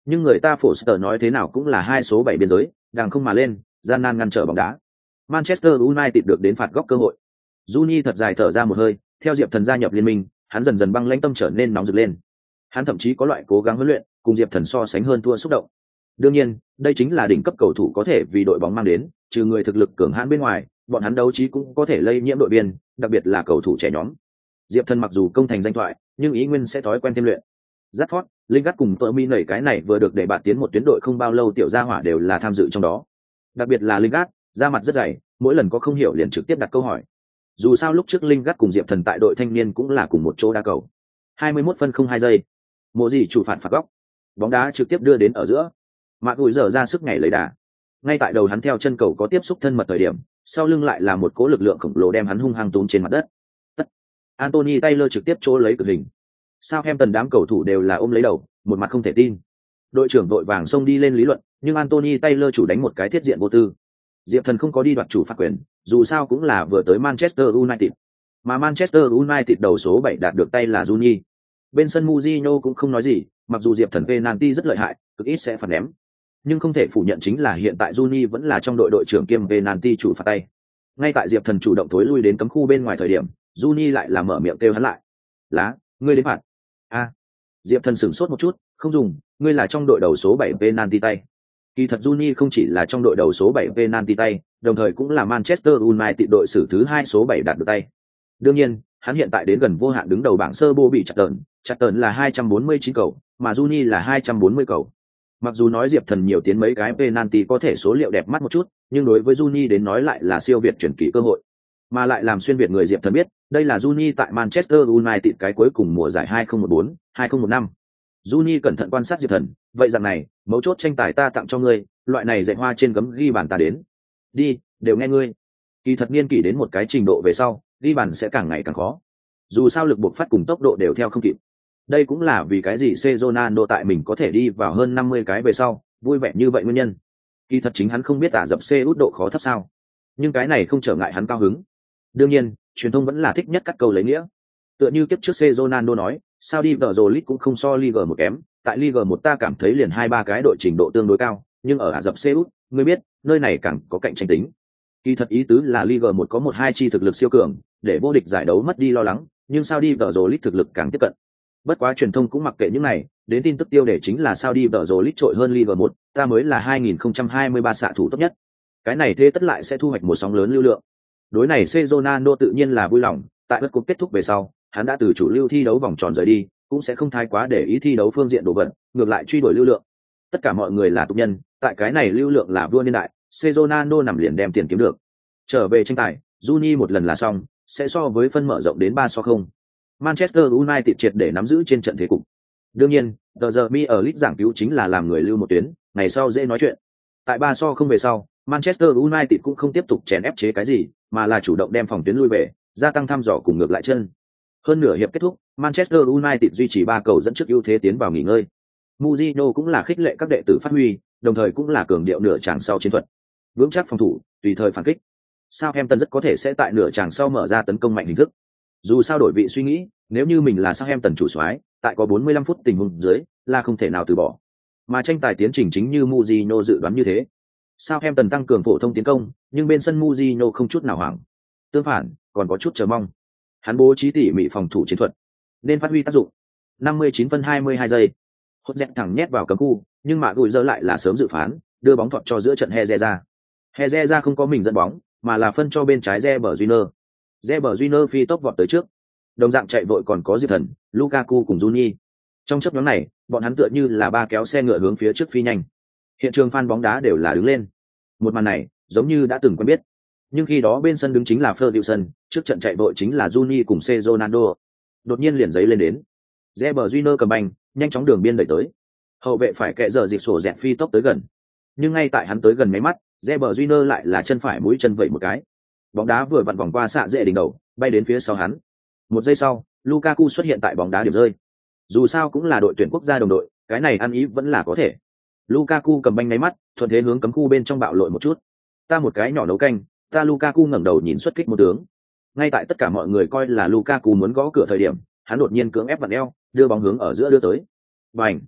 Nhưng người ta Foster nói thế nào cũng là 2 số 7 biên giới, đang không mà lên, gian nan ngăn trở bóng đá. Manchester United được đến phạt góc cơ hội. Juni thật dài thở ra một hơi, theo Diệp Thần gia nhập liên minh, hắn dần dần băng lãnh tâm trở nên nóng rực lên. Hắn thậm chí có loại cố gắng huấn luyện, cùng Diệp Thần so sánh hơn thua xúc động. Đương nhiên, đây chính là đỉnh cấp cầu thủ có thể vì đội bóng mang đến, trừ người thực lực cường hãn bên ngoài, bọn hắn đấu trí cũng có thể lây nhiễm đội viên, đặc biệt là cầu thủ trẻ nhóm. Diệp Thần mặc dù công thành danh thoại, nhưng ý nguyên sẽ thói quen thêm luyện. Rashford, Lingard cùng Tottenham nảy cái này vừa được để bạn tiến một tuyến đội không bao lâu tiểu gia hỏa đều là tham dự trong đó. Đặc biệt là Lingard, da mặt rất dày, mỗi lần có không hiểu liền trực tiếp đặt câu hỏi. Dù sao lúc trước Lingard cùng Diệp Thần tại đội thanh niên cũng là cùng một chỗ đá cầu. 21 phân 02 giây. Mộ gì chủ phạt góc. Bóng đá trực tiếp đưa đến ở giữa. Mạc Gùi giờ ra sức nhảy lấy đà. Ngay tại đầu hắn theo chân cầu có tiếp xúc thân mật thời điểm, sau lưng lại là một cỗ lực lượng khổng lồ đem hắn hung hăng túm trên mặt đất. Tất. Anthony Taylor trực tiếp chỗ lấy cực hình. Southampton đám cầu thủ đều là ôm lấy đầu, một mặt không thể tin. Đội trưởng đội vàng xông đi lên lý luận, nhưng Anthony Taylor chủ đánh một cái thiết diện vô tư. Diệp Thần không có đi đoạt chủ phạt quyền, dù sao cũng là vừa tới Manchester United. Mà Manchester United đầu số 7 đạt được tay là Juni. Bên sân Mourinho cũng không nói gì, mặc dù Diệp Thần penalty rất lợi hại, cực ít sẽ phạt ném. Nhưng không thể phủ nhận chính là hiện tại Juni vẫn là trong đội trưởng kiêm penalty chủ phạt tay. Ngay tại Diệp Thần chủ động thối lui đến cấm khu bên ngoài thời điểm, Juni lại là mở miệng kêu hắn lại. "Lá, ngươi đến phạt." Diệp Thần sửng sốt một chút, "Không dùng, ngươi là trong đội đầu số 7 penalty tay." Kỳ thật Juni không chỉ là trong đội đầu số 7 penalty tay, đồng thời cũng là Manchester United đội xử thứ 2 số 7 đạt được tay. Đương nhiên, hắn hiện tại đến gần vô hạn đứng đầu bảng sơ bô bị chặt tợn là 249 cầu, mà Juni là 240 cầu. Mặc dù nói Diệp Thần nhiều tiến mấy cái penalty có thể số liệu đẹp mắt một chút, nhưng đối với Juni đến nói lại là siêu việt chuyển kỳ cơ hội. Mà lại làm xuyên việt người Diệp Thần biết, đây là Juni tại Manchester United cái cuối cùng mùa giải 2014-2015. Juni cẩn thận quan sát Diệp Thần, vậy rằng này, mấu chốt tranh tài ta tặng cho ngươi, loại này dạy hoa trên gấm ghi bàn ta đến. Đi, đều nghe ngươi. Kỳ thật niên kỷ đến một cái trình độ về sau, ghi bàn sẽ càng ngày càng khó. Dù sao lực buộc phát cùng tốc độ đều theo không kịp. Đây cũng là vì cái gì Ronaldo tại mình có thể đi vào hơn 50 cái về sau, vui vẻ như vậy nguyên nhân. Kỳ thật chính hắn không biết Ả Rập Xê Út độ khó thấp sao. Nhưng cái này không trở ngại hắn cao hứng. Đương nhiên, truyền thông vẫn là thích nhất cắt câu lấy nghĩa. Tựa như kiếp trước Ronaldo nói, Saudi Pro League cũng không so Liga 1 kém, tại Liga 1 ta cảm thấy liền 2-3 cái đội trình độ tương đối cao, nhưng ở Ả Rập Xê Út, ngươi biết, nơi này càng có cạnh tranh tính. Kỳ thật ý tứ là Liga 1 có 1-2 chi thực lực siêu cường, để vô địch giải đấu mất đi lo lắng, nhưng Saudi Pro League thực lực càng tiếp cận. Bất quá truyền thông cũng mặc kệ những này, đến tin tức tiêu đề chính là Saudi Pro League trội hơn Liga 1, ta mới là 2023 xạ thủ tốt nhất. Cái này thế tất lại sẽ thu hoạch một sóng lớn lưu lượng. Đối này Ronaldo tự nhiên là vui lòng, tại bất cuộc kết thúc về sau, hắn đã từ chủ lưu thi đấu vòng tròn rời đi, cũng sẽ không thái quá để ý thi đấu phương diện đồ vật, ngược lại truy đuổi lưu lượng. Tất cả mọi người là tục nhân, tại cái này lưu lượng là vua niên đại, Ronaldo nằm liền đem tiền kiếm được. Trở về tranh tài, Juni một lần là xong, sẽ so với phân mở rộng đến 3-0. Manchester United triệt để nắm giữ trên trận thế cục. Đương nhiên, The Mi ở League giảng cứu chính là làm người lưu một tuyến, ngày sau dễ nói chuyện. Tại 3-0 về sau, Manchester United cũng không tiếp tục chèn ép chế cái gì, mà là chủ động đem phòng tuyến lui về, gia tăng thăm dò cùng ngược lại chân. Hơn nửa hiệp kết thúc, Manchester United duy trì 3 cầu dẫn trước ưu thế tiến vào nghỉ ngơi. Mourinho cũng là khích lệ các đệ tử phát huy, đồng thời cũng là cường điệu nửa chàng sau chiến thuật. Vững chắc phòng thủ, tùy thời phản kích. Southampton rất có thể sẽ tại nửa chàng sau mở ra tấn công mạnh hình thức. Dù sao đổi vị suy nghĩ, nếu như mình là Southampton chủ soái, tại có 45 phút tình huống dưới, là không thể nào từ bỏ. Mà tranh tài tiến trình chính như Mourinho dự đoán như thế. Southampton tăng cường phổ thông tiến công, nhưng bên sân Mourinho không chút nào hoảng. Tương phản, còn có chút chờ mong. Hắn bố trí tỉ mỉ phòng thủ chiến thuật, nên phát huy tác dụng. 59 phân 22 giây. Hốt dẹt thẳng nhét vào cấm khu, nhưng mà gùi dơ lại là sớm dự phán, đưa bóng thọt cho giữa trận Hezeza. Hezeza không có mình dẫn bóng, mà là phân cho bên trái Reber Júnior. Reber Júnior phi tốc vọt tới trước. Đồng dạng chạy vội còn có Diệp Thần, Lukaku cùng Juni. Trong chớp nhoáng này, bọn hắn tựa như là 3 kéo xe ngựa hướng phía trước phi nhanh. Hiện trường fan bóng đá đều là đứng lên. Một màn này, giống như đã từng quen biết. Nhưng khi đó bên sân đứng chính là Ferguson, trước trận chạy vội chính là Juni cùng Ronaldo. Đột nhiên liền giấy lên đến. Reber Júnior cầm banh, nhanh chóng đường biên đẩy tới. Hậu vệ phải kệ giờ dịp sổ dẹt phi tốc tới gần. Nhưng ngay tại hắn tới gần mấy mắt, Reber Júnior lại là chân phải mũi chân vẩy một cái. Bóng đá vừa vặn vòng qua xạ dễ đỉnh đầu, bay đến phía sau hắn. Một giây sau, Lukaku xuất hiện tại bóng đá điểm rơi. Dù sao cũng là đội tuyển quốc gia đồng đội, cái này ăn ý vẫn là có thể. Lukaku cầm banh nháy mắt, thuận thế hướng cấm khu bên trong bạo lội một chút. Ta một cái nhỏ nấu canh, ta Lukaku ngẩng đầu nhìn xuất kích một tướng. Ngay tại tất cả mọi người coi là Lukaku muốn gõ cửa thời điểm, hắn đột nhiên cưỡng ép vặn eo, đưa bóng hướng ở giữa đưa tới. Bành!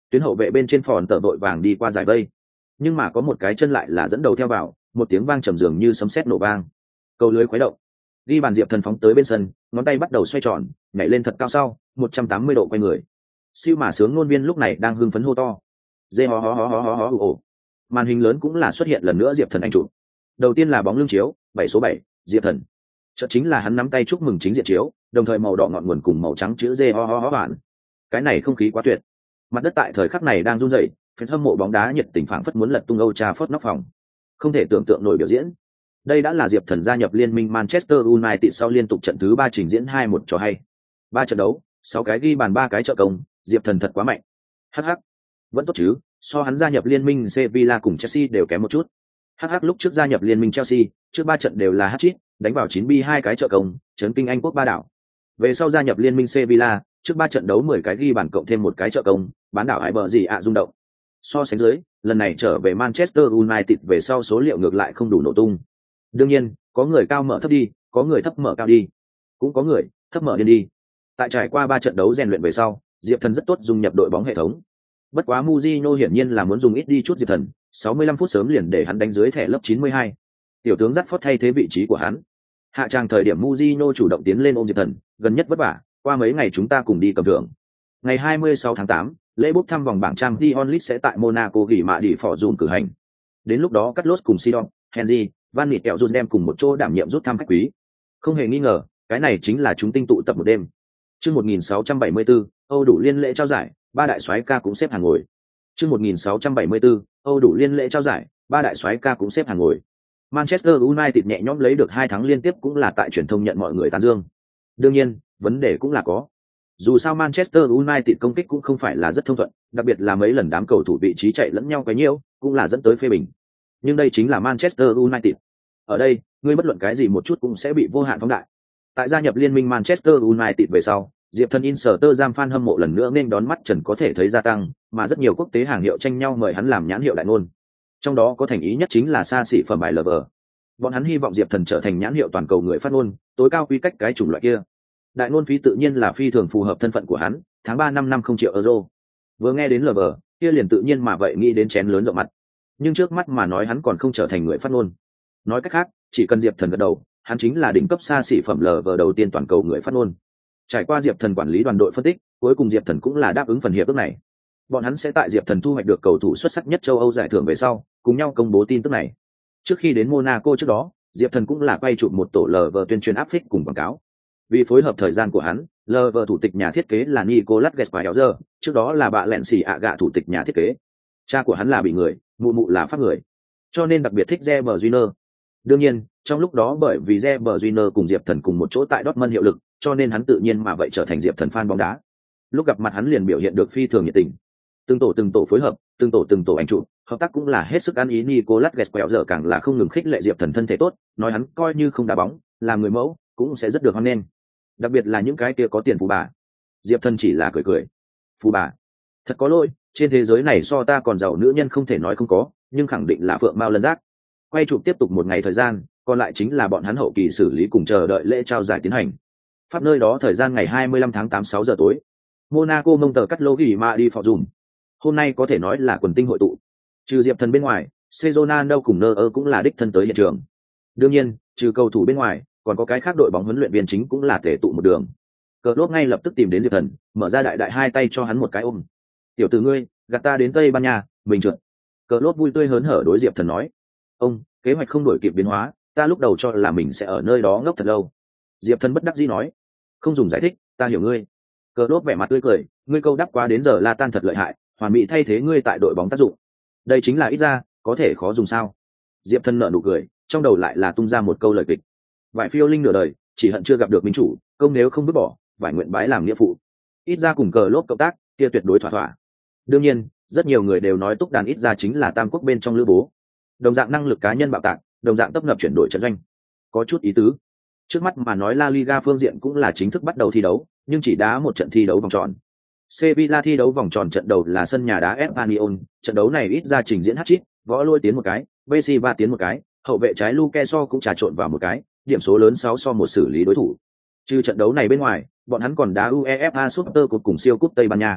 tuyến hậu vệ bên trên phòn tờ vội vàng đi qua giải vây, nhưng mà có một cái chân lại là dẫn đầu theo vào, một tiếng vang trầm dường như sấm sét nổ vang, cầu lưới khuấy động, ghi bàn. Diệp Thần phóng tới bên sân, ngón tay bắt đầu xoay tròn, nhảy lên thật cao sau 180 độ quay người. Siêu mà sướng ngôn viên lúc này đang hưng phấn hô to dê hó hó hó hó hó hó ồ. Màn hình lớn cũng là xuất hiện lần nữa Diệp Thần anh chụp. Đầu tiên là bóng lưng chiếu 7 Diệp Thần, chợt chính là hắn nắm tay chúc mừng chính diện chiếu, đồng thời màu đỏ ngọn nguồn cùng màu trắng chữ dê ho ho ho bản. Cái này không khí quá tuyệt. Mặt đất tại thời khắc này đang run rẩy, fan hâm mộ bóng đá nhiệt tình phảng phất muốn lật tung Old Trafford nóc phòng. Không thể tưởng tượng nổi biểu diễn. Đây đã là Diệp Thần gia nhập liên minh Manchester United sau liên tục trận thứ 3 trình diễn 2-1 cho hay. 3 trận đấu, 6 cái ghi bàn 3 cái trợ công, Diệp Thần thật quá mạnh. Hắc hắc. Vẫn tốt chứ, so hắn gia nhập liên minh Sevilla cùng Chelsea đều kém một chút. Hắc hắc lúc trước gia nhập liên minh Chelsea, trước 3 trận đều là hat-trick, đánh vào 9 2 cái trợ công, chấn kinh Anh quốc ba đảo. Về sau gia nhập liên minh Sevilla, trước 3 trận đấu 10 cái ghi bàn cộng thêm 1 cái trợ công, bán đảo Hải bờ gì ạ rung động. So sánh dưới, lần này trở về Manchester United về sau số liệu ngược lại không đủ nổ tung. Đương nhiên, có người cao mở thấp đi, có người thấp mở cao đi, cũng có người thấp mở điên đi. Tại trải qua 3 trận đấu rèn luyện về sau, Diệp Thần rất tốt dung nhập đội bóng hệ thống. Bất quá Mourinho hiển nhiên là muốn dùng ít đi chút Diệp Thần, 65 phút sớm liền để hắn đánh dưới thẻ lớp 92. Tiểu tướng Rashford thay thế vị trí của hắn. Hạ tràng thời điểm Mourinho chủ động tiến lên ôm Diệp Thần, gần nhất vất vả, qua mấy ngày chúng ta cùng đi cầm thưởng. Ngày 26 tháng 8, lễ bốc thăm vòng bảng Champions League sẽ tại Monaco gỉ mạ đi phỏ dùn cử hành. Đến lúc đó Carlos cùng Sidon, Henry, Van Nịt kẹo rút đem cùng một chỗ đảm nhiệm rút thăm khách quý. Không hề nghi ngờ, cái này chính là chúng tinh tụ tập một đêm. Chương 1674, Âu đủ liên lễ trao giải, 3 đại soái ca cũng xếp hàng ngồi. Chương 1674, Âu đủ liên lễ trao giải, 3 đại soái ca cũng xếp hàng ngồi. Manchester United nhẹ nhõm lấy được 2 thắng liên tiếp cũng là tại truyền thông nhận mọi người tán dương. Đương nhiên, vấn đề cũng là có. Dù sao Manchester United công kích cũng không phải là rất thông thuận, đặc biệt là mấy lần đám cầu thủ vị trí chạy lẫn nhau quá nhiều, cũng là dẫn tới phê bình. Nhưng đây chính là Manchester United. Ở đây, ngươi bất luận cái gì một chút cũng sẽ bị vô hạn phóng đại. Tại gia nhập liên minh Manchester United về sau, Diệp Thần Instagram fan hâm mộ lần nữa nên đón mắt trần có thể thấy gia tăng, mà rất nhiều quốc tế hàng hiệu tranh nhau mời hắn làm nhãn hiệu đại ngôn. Trong đó có thành ý nhất chính là xa xỉ phẩm bài Lover. Bọn hắn hy vọng Diệp Thần trở thành nhãn hiệu toàn cầu người phát ngôn, tối cao quy cách cái chủng loại kia. Đại ngôn phí tự nhiên là phi thường phù hợp thân phận của hắn, tháng 3 năm 50 triệu euro. Vừa nghe đến Lover, kia liền tự nhiên mà vậy nghĩ đến chén lớn rộng mặt. Nhưng trước mắt mà nói hắn còn không trở thành người phát ngôn. Nói cách khác, chỉ cần Diệp Thần gật đầu, hắn chính là đỉnh cấp xa xỉ phẩm Lover đầu tiên toàn cầu người phát ngôn. Trải qua Diệp Thần quản lý đoàn đội phân tích, cuối cùng Diệp Thần cũng là đáp ứng phần hiệp ước này. Bọn hắn sẽ tại Diệp Thần thu hoạch được cầu thủ xuất sắc nhất châu Âu giải thưởng về sau, cùng nhau công bố tin tức này. Trước khi đến Monaco trước đó, Diệp Thần cũng là quay chụp một tổ LV tuyên truyền áp phích cùng quảng cáo. Vì phối hợp thời gian của hắn, LV thủ tịch nhà thiết kế là Nicolas Gespayer, trước đó là bà lẹn xì ạ gạ thủ tịch nhà thiết kế. Cha của hắn là bị người, mụ là Pháp người, cho nên đặc biệt thích Reber Júnior. Đương nhiên, trong lúc đó bởi vì Reber Júnior cùng Diệp Thần cùng một chỗ tại Dortmund hiệu lực, cho nên hắn tự nhiên mà vậy trở thành Diệp Thần fan bóng đá. Lúc gặp mặt hắn liền biểu hiện được phi thường nhiệt tình. Từng tổ phối hợp, từng tổ ảnh chụp, hợp tác cũng là hết sức ăn ý. Nicolas Gespayer càng là không ngừng khích lệ Diệp Thần thân thể tốt, nói hắn coi như không đá bóng, làm người mẫu cũng sẽ rất được hoan nghênh. Đặc biệt là những cái kia có tiền phú bà. Diệp Thần chỉ là cười. Phú bà, thật có lỗi, trên thế giới này so ta còn giàu nữ nhân không thể nói không có, nhưng khẳng định là phượng mao lân giác. Quay chụp tiếp tục một ngày thời gian, còn lại chính là bọn hắn hậu kỳ xử lý cùng chờ đợi lễ trao giải tiến hành. Pháp nơi đó thời gian ngày 25 tháng 8 6 giờ tối. Monaco mông tờ cắt lô ghi mà đi phò dùm. Hôm nay có thể nói là quần tinh hội tụ. Trừ Diệp Thần bên ngoài, Sezonano cùng Nơ cũng là đích thân tới hiện trường. Đương nhiên, trừ cầu thủ bên ngoài, còn có cái khác đội bóng huấn luyện viên chính cũng là tề tụ một đường. Cờ lốp ngay lập tức tìm đến Diệp Thần, mở ra đại hai tay cho hắn một cái ôm. Tiểu tử ngươi, gạt ta đến Tây Ban Nha, mình trượt. Cờ lốp vui tươi hớn hở đối Diệp Thần nói. Ông, kế hoạch không đổi kịp biến hóa, ta lúc đầu cho là mình sẽ ở nơi đó ngốc thật lâu. Diệp Thần bất đắc dĩ nói. Không dùng giải thích, ta hiểu ngươi. Cờ lốp vẻ mặt tươi cười, ngươi câu đáp quá đến giờ la tan thật lợi hại, hoàn mỹ thay thế ngươi tại đội bóng tác dụng. Đây chính là ít ra, có thể khó dùng sao? Diệp Thần nở nụ cười, trong đầu lại là tung ra một câu lời kịch. Vải phiêu linh nửa đời, chỉ hận chưa gặp được minh chủ, công nếu không vứt bỏ, vải nguyện bái làm nghĩa phụ. Ít ra cùng cờ lốp cộng tác, kia tuyệt đối thỏa. Đương nhiên, rất nhiều người đều nói Túc Đàn ít ra chính là tam quốc bên trong lữ bố. Đồng dạng năng lực cá nhân bạo tạc, đồng dạng tấp nập chuyển đổi trận doanh. Có chút ý tứ. Trước mắt mà nói La Liga phương diện cũng là chính thức bắt đầu thi đấu, nhưng chỉ đá một trận thi đấu vòng tròn. Sevilla thi đấu vòng tròn trận đầu là sân nhà đá Espanyol, trận đấu này ít ra trình diễn hat-trick, võ lôi tiến một cái, Vesiva tiến một cái, hậu vệ trái Luke So cũng trà trộn vào một cái, điểm số lớn 6-1 xử lý đối thủ. Trừ trận đấu này bên ngoài, bọn hắn còn đá UEFA Super Cup cùng siêu cúp Tây Ban Nha.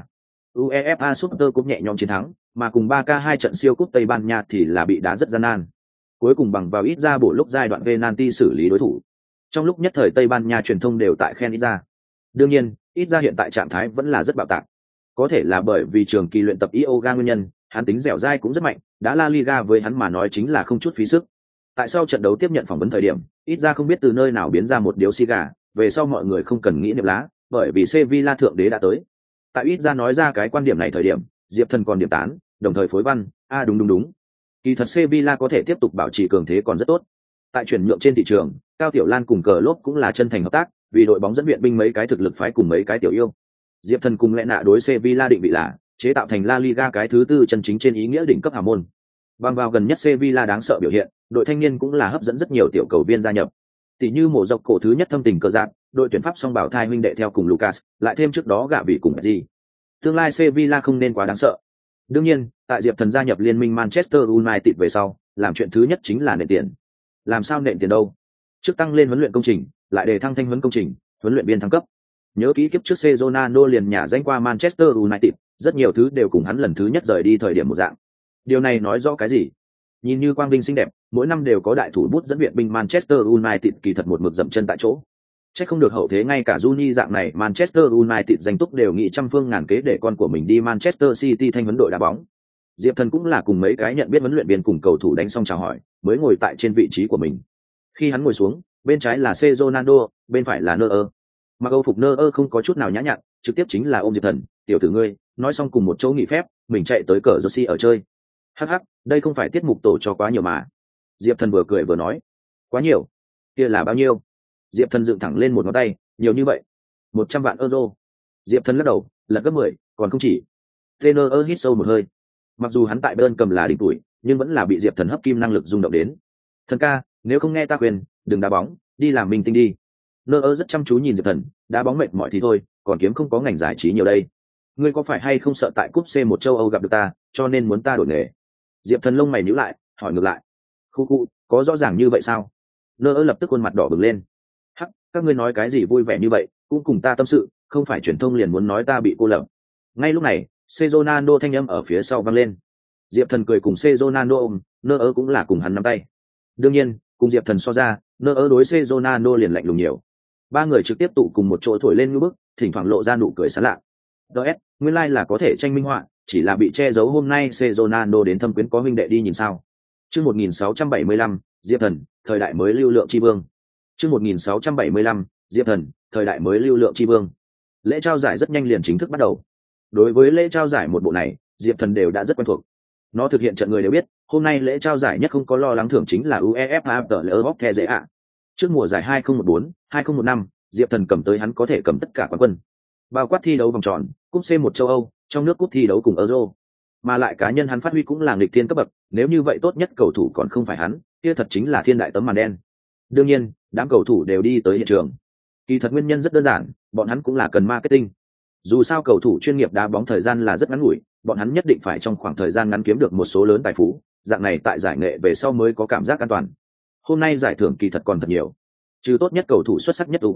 UEFA Super Cup nhẹ nhõm chiến thắng, mà cùng 3K hai trận siêu cúp Tây Ban Nha thì là bị đá rất gian nan. Cuối cùng bằng vào ít ra bổ lúc giai đoạn penalty xử lý đối thủ. Trong lúc nhất thời Tây Ban Nha truyền thông đều tại khen ít ra. Đương nhiên, ít ra hiện tại trạng thái vẫn là rất bạo tạc. Có thể là bởi vì trường kỳ luyện tập yoga nguyên nhân, hắn tính dẻo dai cũng rất mạnh, đã La Liga với hắn mà nói chính là không chút phí sức. Tại sau trận đấu tiếp nhận phỏng vấn thời điểm, ít ra không biết từ nơi nào biến ra một điếu xì gà, về sau mọi người không cần nghĩ niệm lá, bởi vì Sevilla thượng đế đã tới. Tại ít ra nói ra cái quan điểm này thời điểm, Diệp Thần còn điểm tán, đồng thời phối văn, đúng. Kỳ thật Sevilla có thể tiếp tục bảo trì cường thế còn rất tốt. Tại chuyển nhượng trên thị trường, Cao Tiểu Lan cùng Cờ Lốp cũng là chân thành hợp tác, vì đội bóng dẫn viện binh mấy cái thực lực phái cùng mấy cái tiểu yêu. Diệp Thần cùng lẽ nạ đối Sevilla định vị là chế tạo thành La Liga cái thứ tư chân chính trên ý nghĩa đỉnh cấp hào môn. Bằng vào gần nhất Sevilla đáng sợ biểu hiện, đội thanh niên cũng là hấp dẫn rất nhiều tiểu cầu viên gia nhập. Tỷ như mổ dọc cổ thứ nhất thâm tình cờ dạng, đội tuyển Pháp song bảo thai huynh đệ theo cùng Lucas, lại thêm trước đó gạ vị cùng gì. Tương lai Sevilla không nên quá đáng sợ. Đương nhiên, tại Diệp Thần gia nhập liên minh Manchester United về sau, làm chuyện thứ nhất chính là nện tiền. Làm sao nện tiền đâu? Trước tăng lên huấn luyện công trình, lại đề thăng thanh huấn công trình, huấn luyện viên thăng cấp. Nhớ kỹ kiếp trước Ronaldo liền nhả danh qua Manchester United, rất nhiều thứ đều cùng hắn lần thứ nhất rời đi thời điểm một dạng. Điều này nói rõ cái gì? Nhìn như quang vinh xinh đẹp, mỗi năm đều có đại thủ bút dẫn viện binh Manchester United kỳ thật một mực dậm chân tại chỗ. Chắc không được hậu thế ngay cả Juni dạng này Manchester United danh túc đều nghĩ trăm phương ngàn kế để con của mình đi Manchester City thanh huấn đội đá bóng. Diệp Thần cũng là cùng mấy cái nhận biết huấn luyện viên cùng cầu thủ đánh xong chào hỏi, mới ngồi tại trên vị trí của mình. Khi hắn ngồi xuống, bên trái là Ronaldo, bên phải là Neuer. Mặc âu phục Neuer không có chút nào nhã nhặn, trực tiếp chính là ôm Diệp Thần, "Tiểu tử ngươi, nói xong cùng một chỗ nghỉ phép, mình chạy tới cờ Jersey ở chơi." Hắc hắc, đây không phải tiết mục tổ cho quá nhiều mà. Diệp Thần vừa cười vừa nói, "Quá nhiều? Kia là bao nhiêu?" Diệp Thần dựng thẳng lên một ngón tay, "Nhiều như vậy, 100 vạn euro." Diệp Thần lắc đầu, "Lật gấp 10, còn không chỉ." Neuer hít sâu một hơi. Mặc dù hắn tại Bayern cầm là đỉnh tuổi, nhưng vẫn là bị Diệp Thần hấp kim năng lực rung động đến. "Thần ca, nếu không nghe ta khuyên, đừng đá bóng, đi làm minh tinh đi." Neuer rất chăm chú nhìn Diệp Thần, "Đá bóng mệt mỏi thì thôi, còn kiếm không có ngành giải trí nhiều đây. Ngươi có phải hay không sợ tại cúp C1 châu Âu gặp được ta, cho nên muốn ta đổi nghề?" Diệp Thần lông mày nhíu lại, hỏi ngược lại, Khu, có rõ ràng như vậy sao?" Neuer lập tức khuôn mặt đỏ bừng lên. "Hắc, các ngươi nói cái gì vui vẻ như vậy, cũng cùng ta tâm sự, không phải truyền thông liền muốn nói ta bị cô lập." Ngay lúc này, Ronaldo thanh âm ở phía sau vang lên. Diệp Thần cười cùng Ronaldo ôm, Neuer cũng là cùng hắn nắm tay. Đương nhiên, cùng Diệp Thần so ra, Neuer đối Ronaldo liền lạnh lùng nhiều. Ba người trực tiếp tụ cùng một chỗ thổi lên như bức, thỉnh thoảng lộ ra nụ cười sảng lạ. DS, nguyên lai là có thể tranh minh họa, chỉ là bị che giấu hôm nay Ronaldo đến thâm quyến có huynh đệ đi nhìn sao. Chương 1675, Diệp Thần, thời đại mới lưu lượng chi vương. Chương 1675, Diệp Thần, thời đại mới lưu lượng chi vương. Lễ trao giải rất nhanh liền chính thức bắt đầu. Đối với lễ trao giải một bộ này, Diệp Thần đều đã rất quen thuộc. Nó thực hiện trận người đều biết, hôm nay lễ trao giải nhất không có lo lắng thưởng chính là UEFA Player of the Year. Trước mùa giải 2014-2015, Diệp Thần cầm tới hắn có thể cầm tất cả quán quân. Bao quát thi đấu vòng tròn, cúp C1 châu Âu, trong nước cúp thi đấu cùng Euro. Mà lại cá nhân hắn phát huy cũng là nghịch thiên cấp bậc, nếu như vậy tốt nhất cầu thủ còn không phải hắn, kia thật chính là thiên đại tấm màn đen. Đương nhiên, đám cầu thủ đều đi tới hiện trường. Kỳ thật nguyên nhân rất đơn giản, bọn hắn cũng là cần marketing. Dù sao cầu thủ chuyên nghiệp đá bóng thời gian là rất ngắn ngủi, bọn hắn nhất định phải trong khoảng thời gian ngắn kiếm được một số lớn tài phú, dạng này tại giải nghệ về sau mới có cảm giác an toàn. Hôm nay giải thưởng kỳ thật còn thật nhiều. Trừ tốt nhất cầu thủ xuất sắc nhất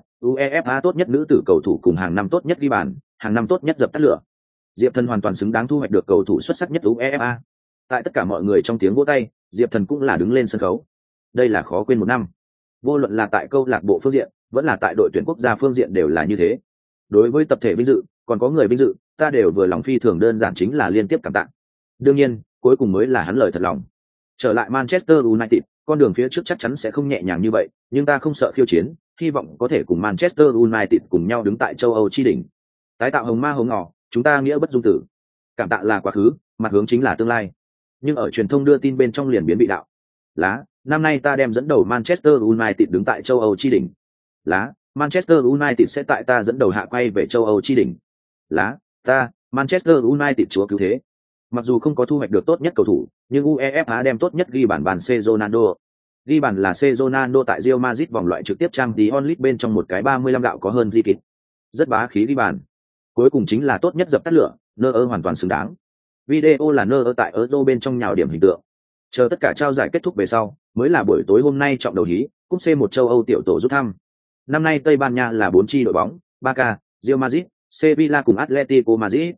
UEFA tốt nhất nữ tử cầu thủ cùng hàng năm tốt nhất ghi bàn, hàng năm tốt nhất dập tắt lửa. Diệp Thần hoàn toàn xứng đáng thu hoạch được cầu thủ xuất sắc nhất UEFA. Tại tất cả mọi người trong tiếng vỗ tay, Diệp Thần cũng là đứng lên sân khấu. Đây là khó quên một năm. Vô luận là tại câu lạc bộ phương diện, vẫn là tại đội tuyển quốc gia phương diện đều là như thế. Đối với tập thể vinh dự, còn có người vinh dự, ta đều vừa lòng phi thường đơn giản chính là liên tiếp cảm tạ. Đương nhiên, cuối cùng mới là hắn lời thật lòng. Trở lại Manchester United, con đường phía trước chắc chắn sẽ không nhẹ nhàng như vậy, nhưng ta không sợ khiêu chiến, hy vọng có thể cùng Manchester United cùng nhau đứng tại châu Âu chi đỉnh. Tái tạo hồng ma hồng ngỏ, chúng ta nghĩa bất dung tử. Cảm tạ là quá khứ, mặt hướng chính là tương lai. Nhưng ở truyền thông đưa tin bên trong liền biến vị đạo. Lá, năm nay ta đem dẫn đầu Manchester United đứng tại châu Âu chi đỉnh. Lá, Manchester United sẽ tại ta dẫn đầu hạ quay về châu Âu chi đỉnh. Lá, ta, Manchester United chúa cứu thế. Mặc dù không có thu hoạch được tốt nhất cầu thủ, nhưng UEFA đem tốt nhất ghi bàn bàn Ronaldo. Ghi bàn là Ronaldo tại Real Madrid vòng loại trực tiếp Champions League bên trong một cái 35 gạo có hơn ghi kịp. Rất bá khí ghi bàn. Cuối cùng chính là tốt nhất dập tắt lửa, Neuer hoàn toàn xứng đáng. Video là Neuer tại Euro bên trong nhào điểm hình tượng. Chờ tất cả trao giải kết thúc về sau, mới là buổi tối hôm nay trọng đầu hí, cúp C1 châu Âu tiểu tổ rút thăm. Năm nay Tây Ban Nha là 4 chi đội bóng, Barca, Real Madrid, Sevilla cùng Atletico Madrid.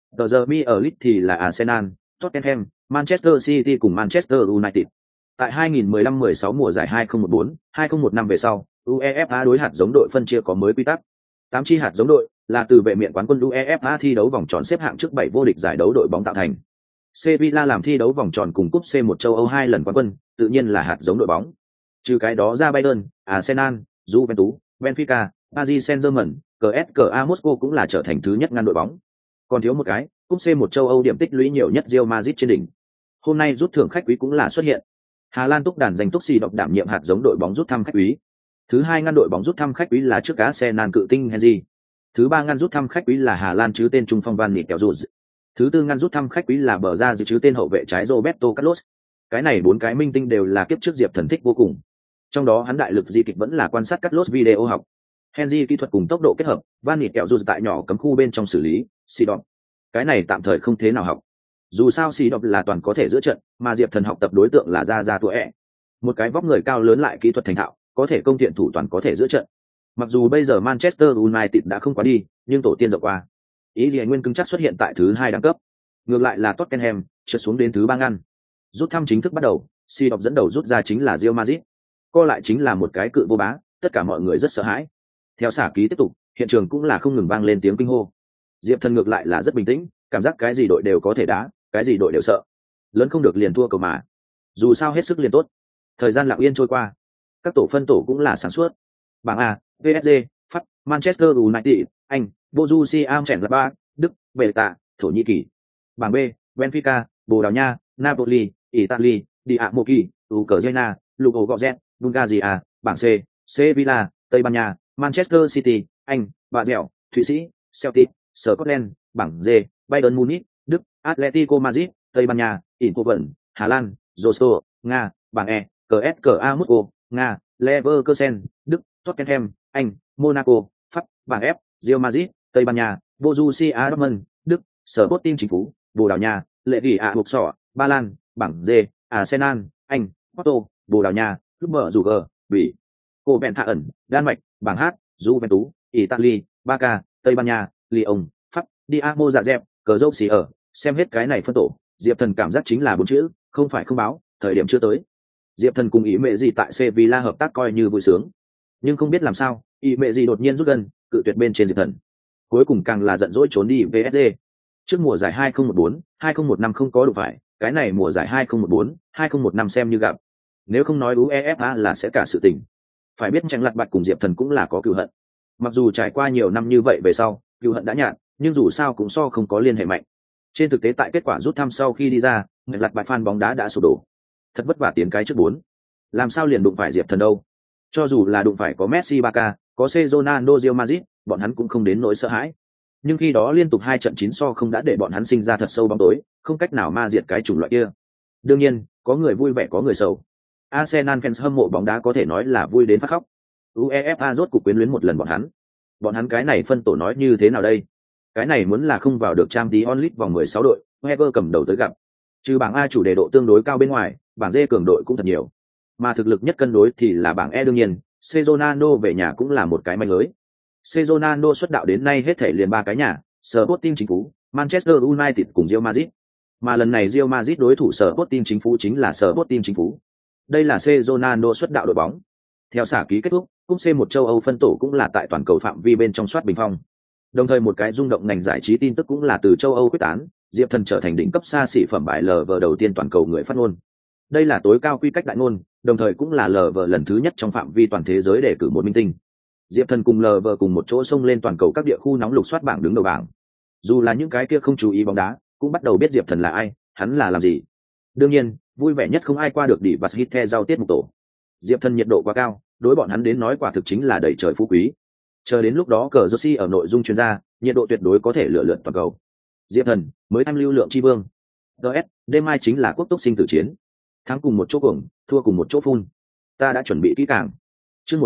Tờ giờ Mi ở Leeds thì là Arsenal, Tottenham, Manchester City cùng Manchester United. Tại 2015-16 mùa giải 2014-2015 về sau, UEFA đối hạt giống đội phân chia có mới quy tắc. 8 chi hạt giống đội là từ vệ miện quán quân UEFA thi đấu vòng tròn xếp hạng trước 7 vô địch giải đấu đội bóng tạo thành. Sevilla làm thi đấu vòng tròn cùng cúp C1 châu Âu 2 lần quán quân, tự nhiên là hạt giống đội bóng. Trừ cái đó ra Bayern, Arsenal, Juventus, Benfica, Paris Saint-Germain, CSKA Moscow cũng là trở thành thứ nhất ngăn đội bóng. Còn thiếu một cái, cúp C1 châu Âu điểm tích lũy nhiều nhất Real Madrid trên đỉnh. Hôm nay rút thưởng khách quý cũng là xuất hiện. Hà Lan túc đàn giành túc xì độc đảm nhiệm hạt giống đội bóng rút thăm khách quý. Thứ hai ngăn đội bóng rút thăm khách quý là trước Arsenal cự tinh Henry. Thứ ba ngăn rút thăm khách quý là Hà Lan chứ tên trung phong Van Nistelrooy. Thứ tư ngăn rút thăm khách quý là bờ ra dự chứ tên hậu vệ trái Roberto Carlos. Cái này 4 cái minh tinh đều là kiếp trước Diệp Thần thích vô cùng. Trong đó hắn đại lực di kịch vẫn là quan sát Carlos video học. Henry kỹ thuật cùng tốc độ kết hợp, Van Nistelrooy tại nhỏ cấm khu bên trong xử lý, xì đọc. Cái này tạm thời không thế nào học. Dù sao xì đọc là toàn có thể giữa trận, mà Diệp Thần học tập đối tượng là Ra tuổi ẹ. Một cái vóc người cao lớn lại kỹ thuật thành thạo, có thể công thiện thủ toàn có thể giữa trận. Mặc dù bây giờ Manchester United đã không quá đi, nhưng tổ tiên rộng qua. Ý gì nguyên cứng chắc xuất hiện tại thứ 2 đẳng cấp. Ngược lại là Tottenham trượt xuống đến thứ 3 ngăn. Rút thăm chính thức bắt đầu, si đọc dẫn đầu rút ra chính là Real Madrid. Co lại chính là một cái cự vô bá, tất cả mọi người rất sợ hãi. Theo xả ký tiếp tục, hiện trường cũng là không ngừng vang lên tiếng kinh hô. Diệp Thần ngược lại là rất bình tĩnh, cảm giác cái gì đội đều có thể đá, cái gì đội đều sợ. Lớn không được liền thua cầu mà. Dù sao hết sức liền tốt. Thời gian lặng yên trôi qua. Các tổ phân tổ cũng là sáng suốt. Bảng A, PSG, Pháp, Manchester United, Anh, Borussia Mönchengladbach, Đức, Bệ Tạ, Thổ Nhĩ Kỳ. Bảng B, Benfica, Bồ Đào Nha, Napoli, Italy, Diamoki, Ukraine, Ludogorets, Bulgaria. Bảng C, Sevilla, Tây Ban Nha, Manchester City, Anh, Bà Dẻo, Thụy Sĩ, Celtic, Scotland. Bảng D, Bayern Munich, Đức, Atletico Madrid, Tây Ban Nha, Eindhoven, Hà Lan, Rostov, Nga. Bảng E, CSKA Moscow, Nga, Leverkusen, Đức, Tottenham, Anh, Monaco, Pháp. Bảng F, Real Madrid, Tây Ban Nha, Borussia Dortmund, Đức, Sporting chính phủ, Bồ Đào Nha, Lệ Gỉ ạ Buộc Sọ, Ba Lan. Bảng D, Arsenal, Anh, Porto, Bồ Đào Nha, Lúc Bờ Rủ Gờ, Bỉ, Cô Bèn Hạ ẩn, Đan Mạch. Bảng H, Juventus, Italy, Barca, Tây Ban Nha, Lyon, Pháp, Dinamo Zagreb, cờ dâu xì ở. Xem hết cái này phân tổ, Diệp Thần cảm giác chính là 4 chữ, không phải không báo, thời điểm chưa tới. Diệp Thần cùng ý mẹ gì tại Sevilla hợp tác coi như vui sướng, nhưng không biết làm sao, ý mẹ gì đột nhiên rút gần, cự tuyệt bên trên Diệp Thần. Cuối cùng càng là giận dỗi trốn đi PSG. Trước mùa giải 2014-2015 không có đủ phải, cái này mùa giải 2014-2015 xem như gặp. Nếu không nói UEFA là sẽ cả sự tình. Phải biết Tranh Lật Bạch cùng Diệp Thần cũng là có cừu hận. Mặc dù trải qua nhiều năm như vậy về sau, cừu hận đã nhạt, nhưng dù sao cũng so không có liên hệ mạnh. Trên thực tế tại kết quả rút thăm sau khi đi ra, Tranh Lật Bạch fan bóng đá đã sụp đổ. Thật vất vả tiến cái trước 4. Làm sao liền đụng phải Diệp Thần đâu? Cho dù là đụng phải có Messi Barca, có Ronaldo Real Madrid, bọn hắn cũng không đến nỗi sợ hãi. Nhưng khi đó liên tục 2 trận 9 so không đã để bọn hắn sinh ra thật sâu bóng tối, không cách nào ma diệt cái chủng loại kia. Đương nhiên, có người vui vẻ có người sầu. Arsenal fans hâm mộ bóng đá có thể nói là vui đến phát khóc. UEFA rốt cục quyến luyến một lần bọn hắn. Bọn hắn cái này phân tổ nói như thế nào đây? Cái này muốn là không vào được Champions League vòng 16 đội, Wenger cầm đầu tới gặp. Trừ bảng A chủ đề độ tương đối cao bên ngoài, bảng D cường đội cũng thật nhiều. Mà thực lực nhất cân đối thì là bảng E đương nhiên, Ronaldo về nhà cũng là một cái manh lưới. Ronaldo xuất đạo đến nay hết thể liền 3 cái nhà, Sporting chính phủ, Manchester United cùng Real Madrid. Mà lần này Real Madrid đối thủ Sporting chính phủ chính là Sporting chính phủ. Đây là Ronaldo xuất đạo đội bóng. Theo xả ký kết thúc, cúp C1 châu Âu phân tổ cũng là tại toàn cầu phạm vi bên trong soát bình phong. Đồng thời một cái rung động ngành giải trí tin tức cũng là từ châu Âu quyết tán, Diệp Thần trở thành đỉnh cấp xa xỉ phẩm bài LV đầu tiên toàn cầu người phát ngôn. Đây là tối cao quy cách đại ngôn, đồng thời cũng là LV lần thứ nhất trong phạm vi toàn thế giới để cử một minh tinh. Diệp Thần cùng LV cùng một chỗ xông lên toàn cầu các địa khu nóng lục soát bảng đứng đầu bảng. Dù là những cái kia không chú ý bóng đá, cũng bắt đầu biết Diệp Thần là ai, hắn là làm gì. Đương nhiên, vui vẻ nhất không ai qua được Divas Hit The giao tiết mục tổ. Diệp Thần nhiệt độ quá cao, đối bọn hắn đến nói quả thực chính là đẩy trời phú quý. Chờ đến lúc đó cờ Jersey ở nội dung chuyên gia, nhiệt độ tuyệt đối có thể lựa lượn toàn cầu. Diệp Thần mới tham lưu lượng chi vương. DS, đêm mai chính là quốc tốc sinh tử chiến. Thắng cùng một chỗ cuồng, thua cùng một chỗ phun. Ta đã chuẩn bị kỹ càng. Chương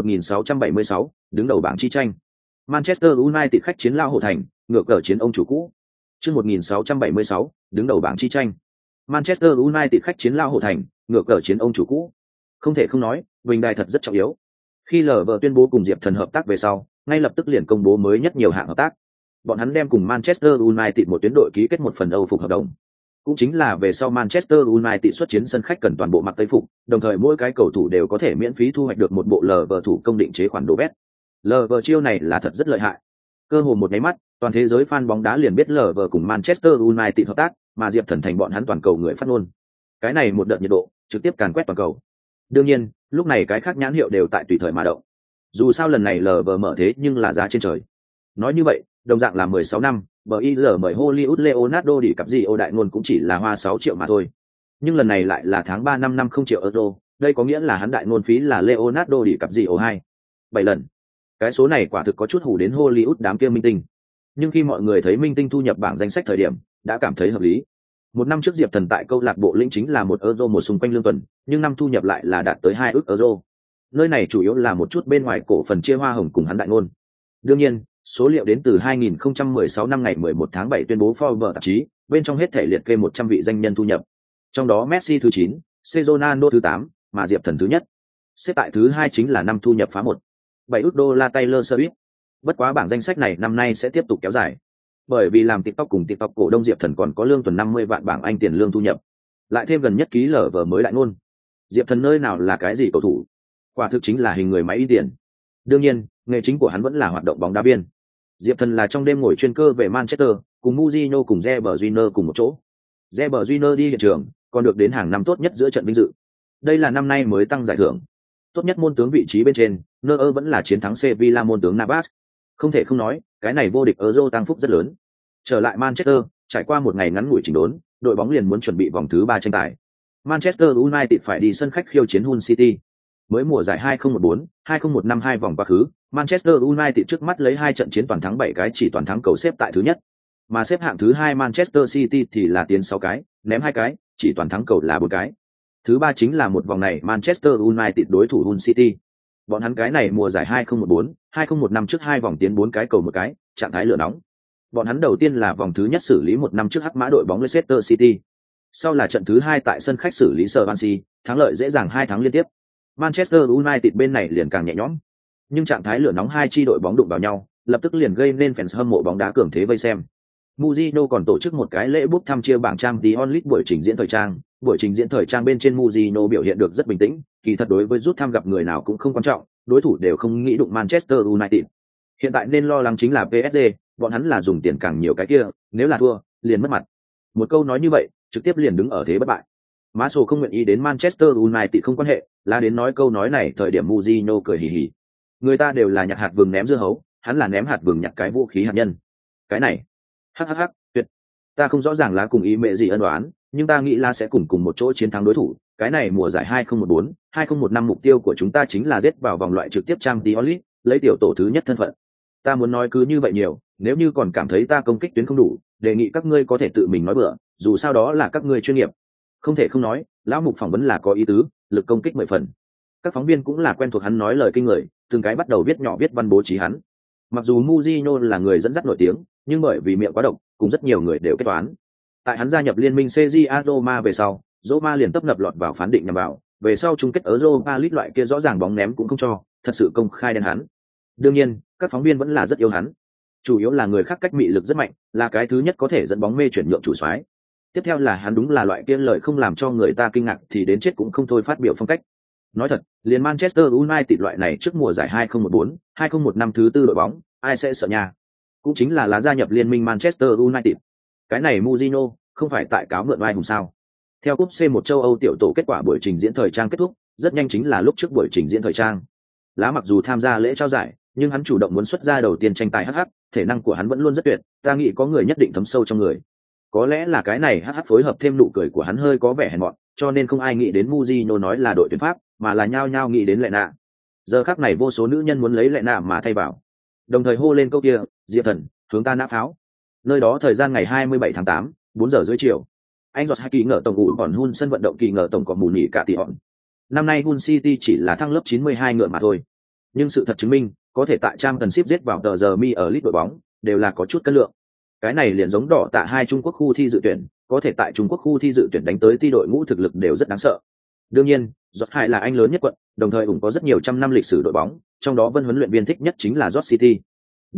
1676, đứng đầu bảng chi tranh. Manchester United khách chiến Lao Hổ Thành, ngược cờ chiến ông chủ cũ. Chương 1676, đứng đầu bảng chi tranh. Manchester United khách chiến Lao Hổ Thành, ngược cờ chiến ông chủ cũ. Không thể không nói, bình đài thật rất trọng yếu. Khi LV tuyên bố cùng Diệp Thần hợp tác về sau, ngay lập tức liền công bố mới nhất nhiều hạng hợp tác. Bọn hắn đem cùng Manchester United một tuyến đội ký kết một phần Âu phục hợp đồng. Cũng chính là về sau Manchester United xuất chiến sân khách cần toàn bộ mặc tây phục, đồng thời mỗi cái cầu thủ đều có thể miễn phí thu hoạch được một bộ LV thủ công định chế khoản đồ vest. LV chiêu này là thật rất lợi hại. Cơ hồ một nháy mắt, toàn thế giới fan bóng đá liền biết LV cùng Manchester United hợp tác, mà Diệp Thần thành bọn hắn toàn cầu người phát ngôn. Cái này một đợt nhiệt độ, trực tiếp càn quét toàn cầu. Đương nhiên, lúc này cái khác nhãn hiệu đều tại tùy thời mà động. Dù sao lần này LV mở thế nhưng là giá trên trời. Nói như vậy, đồng dạng là 16 năm, bởi giờ mời Hollywood Leonardo đi cặp gì ô đại ngôn cũng chỉ là hoa 6 triệu mà thôi. Nhưng lần này lại là tháng 3 năm 50 triệu euro, đây có nghĩa là hắn đại ngôn phí là Leonardo đi cặp gì ô 7 lần. Cái số này quả thực có chút hù đến Hollywood đám kia minh tinh. Nhưng khi mọi người thấy minh tinh thu nhập bảng danh sách thời điểm, đã cảm thấy hợp lý. Một năm trước Diệp Thần tại câu lạc bộ lĩnh chính là 1 euro một xung quanh lương tuần, nhưng năm thu nhập lại là đạt tới 2 ức euro. Nơi này chủ yếu là một chút bên ngoài cổ phần chia hoa hồng cùng hắn đại ngôn. Đương nhiên, số liệu đến từ 2016 năm ngày 11 tháng 7 tuyên bố Forbes tạp chí, bên trong hết thể liệt kê 100 vị danh nhân thu nhập. Trong đó Messi thứ 9, Ronaldo thứ 8, mà Diệp Thần thứ nhất. Xếp tại thứ 2 chính là năm thu nhập phá 7 ức đô la Taylor Swift. Bất quá bảng danh sách này năm nay sẽ tiếp tục kéo dài. Bởi vì làm TikTok cùng TikTok cổ đông Diệp Thần còn có lương tuần 50 vạn bảng Anh tiền lương thu nhập. Lại thêm gần nhất ký lở vở mới đại ngôn. Diệp Thần nơi nào là cái gì cầu thủ? Quả thực chính là hình người máy in tiền. Đương nhiên, nghề chính của hắn vẫn là hoạt động bóng đá biên. Diệp Thần là trong đêm ngồi chuyên cơ về Manchester, cùng Mourinho cùng Reber Júnior cùng một chỗ. Reber Júnior đi hiện trường, còn được đến hàng năm tốt nhất giữa trận vinh dự. Đây là năm nay mới tăng giải thưởng. Tốt nhất môn tướng vị trí bên trên, Neuer vẫn là chiến thắng Sevilla môn tướng Navas. Không thể không nói, cái này vô địch Euro tăng phúc rất lớn. Trở lại Manchester, trải qua một ngày ngắn ngủi chỉnh đốn, đội bóng liền muốn chuẩn bị vòng thứ 3 tranh tài. Manchester United phải đi sân khách khiêu chiến Hull City. Mới mùa giải 2014, 2015 hai vòng quá khứ, Manchester United trước mắt lấy 2 trận chiến toàn thắng 7 cái chỉ toàn thắng cầu xếp tại thứ nhất. Mà xếp hạng thứ 2 Manchester City thì là tiến 6 cái, ném 2 cái, chỉ toàn thắng cầu là 4 cái. Thứ 3 chính là một vòng này Manchester United đối thủ Hull City. Bọn hắn cái này mùa giải 2014, 2015 trước 2 vòng tiến 4 cái cầu 1 cái, trạng thái lửa nóng. Bọn hắn đầu tiên là vòng thứ nhất xử lý 1 năm trước hắc mã đội bóng Leicester City. Sau là trận thứ 2 tại sân khách xử lý Swansea, thắng lợi dễ dàng 2 thắng liên tiếp. Manchester United bên này liền càng nhẹ nhõm. Nhưng trạng thái lửa nóng hai chi đội bóng đụng vào nhau, lập tức liền gây nên fans hâm mộ bóng đá cường thế vây xem. Mourinho còn tổ chức một cái lễ bốc thăm chia bảng trang The Only buổi trình diễn thời trang. Buổi trình diễn thời trang bên trên Mourinho biểu hiện được rất bình tĩnh, kỳ thật đối với rút thăm gặp người nào cũng không quan trọng, đối thủ đều không nghĩ đụng Manchester United. Hiện tại nên lo lắng chính là PSG, bọn hắn là dùng tiền càng nhiều cái kia, nếu là thua, liền mất mặt. Một câu nói như vậy, trực tiếp liền đứng ở thế bất bại. Martial không nguyện ý đến Manchester United không quan hệ, là đến nói câu nói này thời điểm Mourinho cười hì hì. Người ta đều là nhặt hạt vừng ném dưa hấu, hắn là ném hạt vừng nhặt cái vũ khí hạt nhân. Cái này, hắc, tuyệt. Ta không rõ ràng là cùng ý mẹ gì ân đoán, nhưng ta nghĩ là sẽ cùng một chỗ chiến thắng đối thủ. Cái này mùa giải 2014, 2015 mục tiêu của chúng ta chính là giết vào vòng loại trực tiếp Champions League, lấy tiểu tổ thứ nhất thân phận. Ta muốn nói cứ như vậy nhiều, nếu như còn cảm thấy ta công kích tuyến không đủ, đề nghị các ngươi có thể tự mình nói bừa, dù sao đó là các ngươi chuyên nghiệp. Không thể không nói, lão mục phỏng vấn là có ý tứ, lực công kích 10 phần. Các phóng viên cũng là quen thuộc hắn nói lời kinh người, từng cái bắt đầu viết nhỏ viết văn bố trí hắn. Mặc dù Mourinho là người dẫn dắt nổi tiếng, nhưng bởi vì miệng quá độc, cùng rất nhiều người đều kết toán. Tại hắn gia nhập liên minh CJA Roma về sau, Roma liền tấp nập lọt vào phán định nhằm vào, về sau chung kết ở Europa League loại kia rõ ràng bóng ném cũng không cho, thật sự công khai đen hắn. Đương nhiên, các phóng viên vẫn là rất yêu hắn. Chủ yếu là người khác cách mị lực rất mạnh, là cái thứ nhất có thể dẫn bóng mê chuyển nhượng chủ soái. Tiếp theo là hắn đúng là loại kia lời không làm cho người ta kinh ngạc thì đến chết cũng không thôi phát biểu phong cách. Nói thật, liền Manchester United loại này trước mùa giải 2014, 2015 thứ tư đội bóng, ai sẽ sợ nhà. Cũng chính là lá gia nhập liên minh Manchester United. Cái này Mourinho không phải tại cáo mượn oai hùng sao? Theo cúp C1 châu Âu tiểu tổ kết quả buổi trình diễn thời trang kết thúc, rất nhanh chính là lúc trước buổi trình diễn thời trang. Lá mặc dù tham gia lễ trao giải, nhưng hắn chủ động muốn xuất ra đầu tiên tranh tài HH, thể năng của hắn vẫn luôn rất tuyệt, ta nghĩ có người nhất định thấm sâu trong người. Có lẽ là cái này HH phối hợp thêm nụ cười của hắn hơi có vẻ hèn mọn, cho nên không ai nghĩ đến Mourinho nói là đội tuyển Pháp, mà là nhao nhao nghĩ đến Lệ Nạ. Giờ khắc này vô số nữ nhân muốn lấy Lệ Nạ mà thay vào. Đồng thời hô lên câu kia, Diệp Thần, hướng ta nã pháo. Nơi đó thời gian ngày 27 tháng 8, 4 giờ rưỡi chiều. Anh giọt hai kỳ ngờ tổng ủ còn Hun sân vận động kỳ ngờ tổng có mù nhỉ cả tỷ hòn. Năm nay Hull City chỉ là thăng lớp 92 ngựa mà thôi. Nhưng sự thật chứng minh, có thể tại trang cần ship giết vào tờ giờ mi ở lít đội bóng, đều là có chút cân lượng. Cái này liền giống đỏ tạ hai Trung Quốc khu thi dự tuyển, có thể tại Trung Quốc khu thi dự tuyển đánh tới ti đội ngũ thực lực đều rất đáng sợ. Đương nhiên, Giọt Hải là anh lớn nhất quận, đồng thời cũng có rất nhiều trăm năm lịch sử đội bóng, trong đó Vân huấn luyện viên thích nhất chính là Giọt City. Đáng tiếc,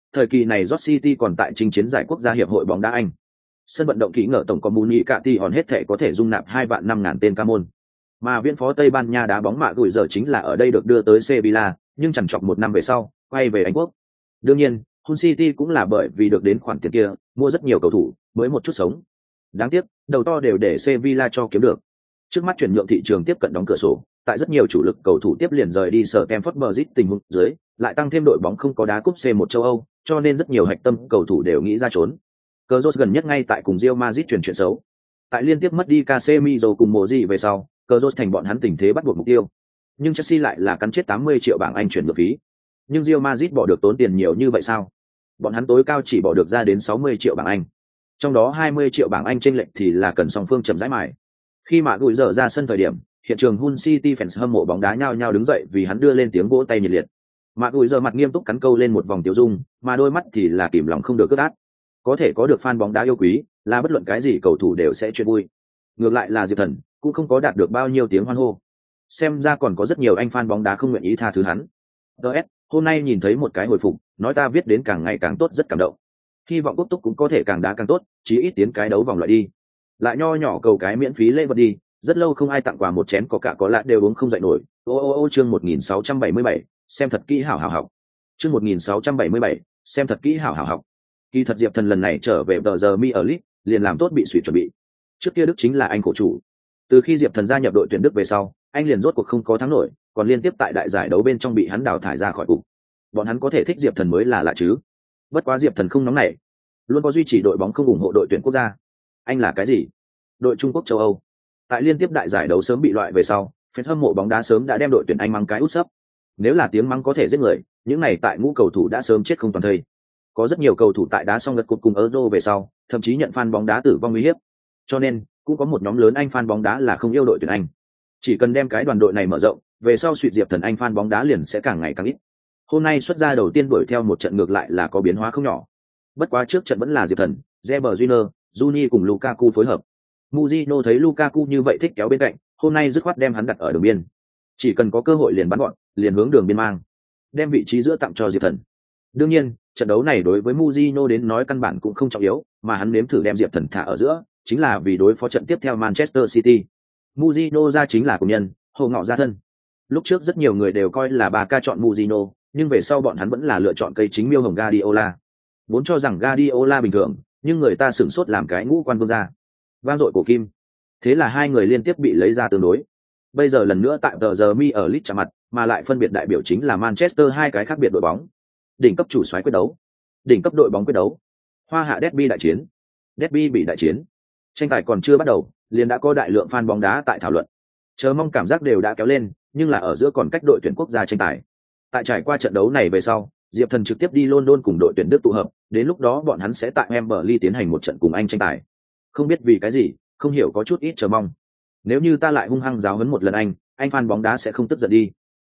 Thời kỳ này York City còn tại chinh chiến giải quốc gia hiệp hội bóng đá Anh. Sân vận động kỹ ngờ tổng có Muni Cati hòn hết thể có thể dung nạp 2.500.000 tên ca môn. Mà viên phó Tây Ban Nha đá bóng mạ gửi giờ chính là ở đây được đưa tới Sevilla, nhưng chẳng chọc một năm về sau, quay về Anh quốc. Đương nhiên, Hull City cũng là bởi vì được đến khoản tiền kia, mua rất nhiều cầu thủ, mới một chút sống. Đáng tiếc, đầu to đều để Sevilla cho kiếm được. Trước mắt chuyển nhượng thị trường tiếp cận đóng cửa sổ, tại rất nhiều chủ lực cầu thủ tiếp liền rời đi sở Stamford Bridge tình huống dưới, lại tăng thêm đội bóng không có đá cúp C1 châu Âu, cho nên rất nhiều hạch tâm cầu thủ đều nghĩ ra trốn. Cazorla gần nhất ngay tại cùng Real Madrid chuyển chuyện xấu. Tại liên tiếp mất đi Casemiro cùng Modric về sau, Cazorla thành bọn hắn tình thế bắt buộc mục tiêu. Nhưng Chelsea lại là cắn chết 80 triệu bảng Anh chuyển nhượng phí. Nhưng Real Madrid bỏ được tốn tiền nhiều như vậy sao? Bọn hắn tối cao chỉ bỏ được ra đến 60 triệu bảng Anh. Trong đó 20 triệu bảng Anh chênh lệch thì là cần song phương chậm rãi mài. Khi mà gùi dở ra sân thời điểm, hiện trường Hull City fans hâm mộ bóng đá nhao nhao đứng dậy vì hắn đưa lên tiếng vỗ tay nhiệt liệt. Mà gùi dở mặt nghiêm túc cắn câu lên một vòng tiêu dung, mà đôi mắt thì là kìm lòng không được cất át. Có thể có được fan bóng đá yêu quý, là bất luận cái gì cầu thủ đều sẽ chuyện vui. Ngược lại là Diệp Thần, cũng không có đạt được bao nhiêu tiếng hoan hô. Xem ra còn có rất nhiều anh fan bóng đá không nguyện ý tha thứ hắn. DS, hôm nay nhìn thấy một cái hồi phục, nói ta viết đến càng ngày càng tốt rất cảm động. Hy vọng Quốc Túc cũng có thể càng đá càng tốt, chí ít tiến cái đấu vòng loại đi. Lại nho nhỏ cầu cái miễn phí lễ vật đi, rất lâu không ai tặng quà một chén có cả có lạ đều uống không dậy nổi. Chương 1677, xem thật kỹ hảo hảo học. Chương 1677, xem thật kỹ hảo hảo học. Kỳ thật Diệp Thần lần này trở về tờ giờ Mi ở League, liền làm tốt bị suy chuẩn bị. Trước kia Đức chính là anh cổ chủ. Từ khi Diệp Thần gia nhập đội tuyển Đức về sau, anh liền rốt cuộc không có thắng nổi, còn liên tiếp tại đại giải đấu bên trong bị hắn đào thải ra khỏi cục. Bọn hắn có thể thích Diệp Thần mới là lạ chứ. Bất quá Diệp Thần không nóng nảy, luôn có duy trì đội bóng không ủng hộ đội tuyển quốc gia. Anh là cái gì? Đội Trung Quốc châu Âu. Tại liên tiếp đại giải đấu sớm bị loại về sau, fan hâm mộ bóng đá sớm đã đem đội tuyển Anh mắng cái út sấp. Nếu là tiếng mắng có thể giết người, những này tại ngũ cầu thủ đã sớm chết không toàn thây. Có rất nhiều cầu thủ tại đá xong lượt cột cùng Euro về sau, thậm chí nhận fan bóng đá tử vong uy hiếp. Cho nên, cũng có một nhóm lớn anh fan bóng đá là không yêu đội tuyển Anh. Chỉ cần đem cái đoàn đội này mở rộng, về sau suy Diệp Thần Anh fan bóng đá liền sẽ càng ngày càng ít. Hôm nay xuất ra đầu tiên đuổi theo một trận ngược lại là có biến hóa không nhỏ. Bất quá trước trận vẫn là Diệp Thần, Reber Júnior, Juni cùng Lukaku phối hợp. Mujino thấy Lukaku như vậy thích kéo bên cạnh, hôm nay dứt khoát đem hắn đặt ở đường biên. Chỉ cần có cơ hội liền bắn gọn, liền hướng đường biên mang, đem vị trí giữa tặng cho Diệp Thần. Đương nhiên, trận đấu này đối với Mujino đến nói căn bản cũng không trọng yếu, mà hắn nếm thử đem Diệp Thần thả ở giữa, chính là vì đối phó trận tiếp theo Manchester City. Mujino ra chính là công nhân, hồ ngọ ra thân. Lúc trước rất nhiều người đều coi là Barca chọn Mujino, nhưng về sau bọn hắn vẫn là lựa chọn cây chính miêu hồng Guardiola. Vốn cho rằng Guardiola bình thường, nhưng người ta sửng sốt làm cái ngũ quan vương gia. Vang dội cổ kim. Thế là hai người liên tiếp bị lấy ra tương đối. Bây giờ lần nữa tại tờ giờ Mi ở League chạm mặt, mà lại phân biệt đại biểu chính là Manchester hai cái khác biệt đội bóng. Đỉnh cấp chủ soái quyết đấu, đỉnh cấp đội bóng quyết đấu, hoa hạ derby đại chiến, derby bị đại chiến. Tranh tài còn chưa bắt đầu, liền đã có đại lượng fan bóng đá tại thảo luận. Chờ mong cảm giác đều đã kéo lên, nhưng là ở giữa còn cách đội tuyển quốc gia tranh tài. Tại trải qua trận đấu này về sau, Diệp Thần trực tiếp đi London cùng đội tuyển Đức tụ hợp, đến lúc đó bọn hắn sẽ tại Wembley tiến hành một trận cùng Anh tranh tài. Không biết vì cái gì, không hiểu có chút ít chờ mong. Nếu như ta lại hung hăng giáo huấn một lần anh fan bóng đá sẽ không tức giận đi.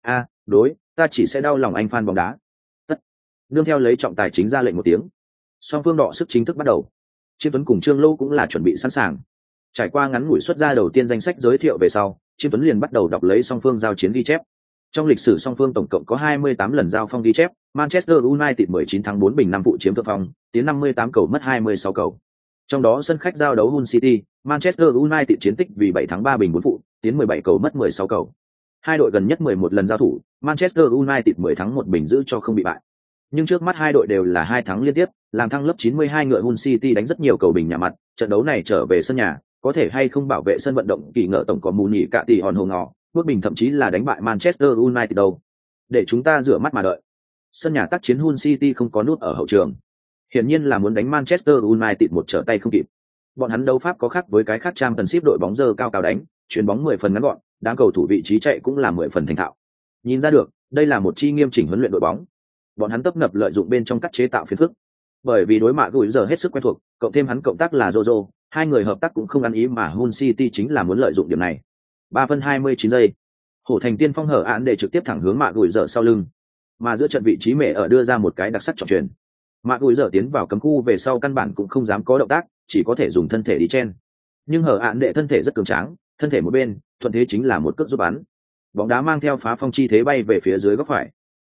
Đối, ta chỉ sẽ đau lòng anh fan bóng đá. Tất. Nương theo lấy trọng tài chính ra lệnh một tiếng. Song phương đọ sức chính thức bắt đầu. Chiêm Tuấn cùng Trương Lâu cũng là chuẩn bị sẵn sàng. Trải qua ngắn ngủi xuất ra đầu tiên danh sách giới thiệu về sau, Chiêm Tuấn liền bắt đầu đọc lấy song phương giao chiến ghi chép. Trong lịch sử song phương tổng cộng có 28 lần giao phong ghi chép, Manchester United 19 thắng 4 bình 5 vụ chiếm thượng phong, tiến 58 cầu mất 26 cầu. Trong đó sân khách giao đấu Hull City, Manchester United chiến tích vì 7 thắng 3 bình 4 phụ, tiến 17 cầu mất 16 cầu. Hai đội gần nhất 11 lần giao thủ, Manchester United 10 thắng 1 bình giữ cho không bị bại. Nhưng trước mắt hai đội đều là 2 thắng liên tiếp, làm thăng lớp 92 ngựa Hull City đánh rất nhiều cầu bình nhà mặt, trận đấu này trở về sân nhà, có thể hay không bảo vệ sân vận động kỳ ngựa tổng có mù nhị cả tỷ hòn hồ ngọ, bước bình thậm chí là đánh bại Manchester United đâu. Để chúng ta rửa mắt mà đợi. Sân nhà tác chiến Hull City không có nút ở hậu trường. Hiển nhiên là muốn đánh Manchester United một trở tay không kịp. Bọn hắn đấu pháp có khác với cái khác trang tần ship đội bóng giờ cao cao đánh, chuyền bóng 10 phần ngắn gọn, đám cầu thủ vị trí chạy cũng là 10 phần thành thạo. Nhìn ra được, đây là một chi nghiêm chỉnh huấn luyện đội bóng. Bọn hắn tấp nập lợi dụng bên trong cắt chế tạo phiền phức. Bởi vì đối mạ gửi giờ hết sức quen thuộc, cộng thêm hắn cộng tác là Jojo, hai người hợp tác cũng không ăn ý mà Hull City chính là muốn lợi dụng điểm này. 3 phân 29 giây. Hổ thành tiên phong hở án để trực tiếp thẳng hướng mạ gửi giờ sau lưng. Mà giữa trận vị trí mẹ ở đưa ra một cái đặc sắc trọng truyền. Mạ gửi giờ tiến vào cấm khu về sau căn bản cũng không dám có động tác, chỉ có thể dùng thân thể đi chen. Nhưng hở án đệ thân thể rất cường tráng, thân thể một bên, thuận thế chính là một cước giúp bắn. Bóng đá mang theo phá phong chi thế bay về phía dưới góc phải.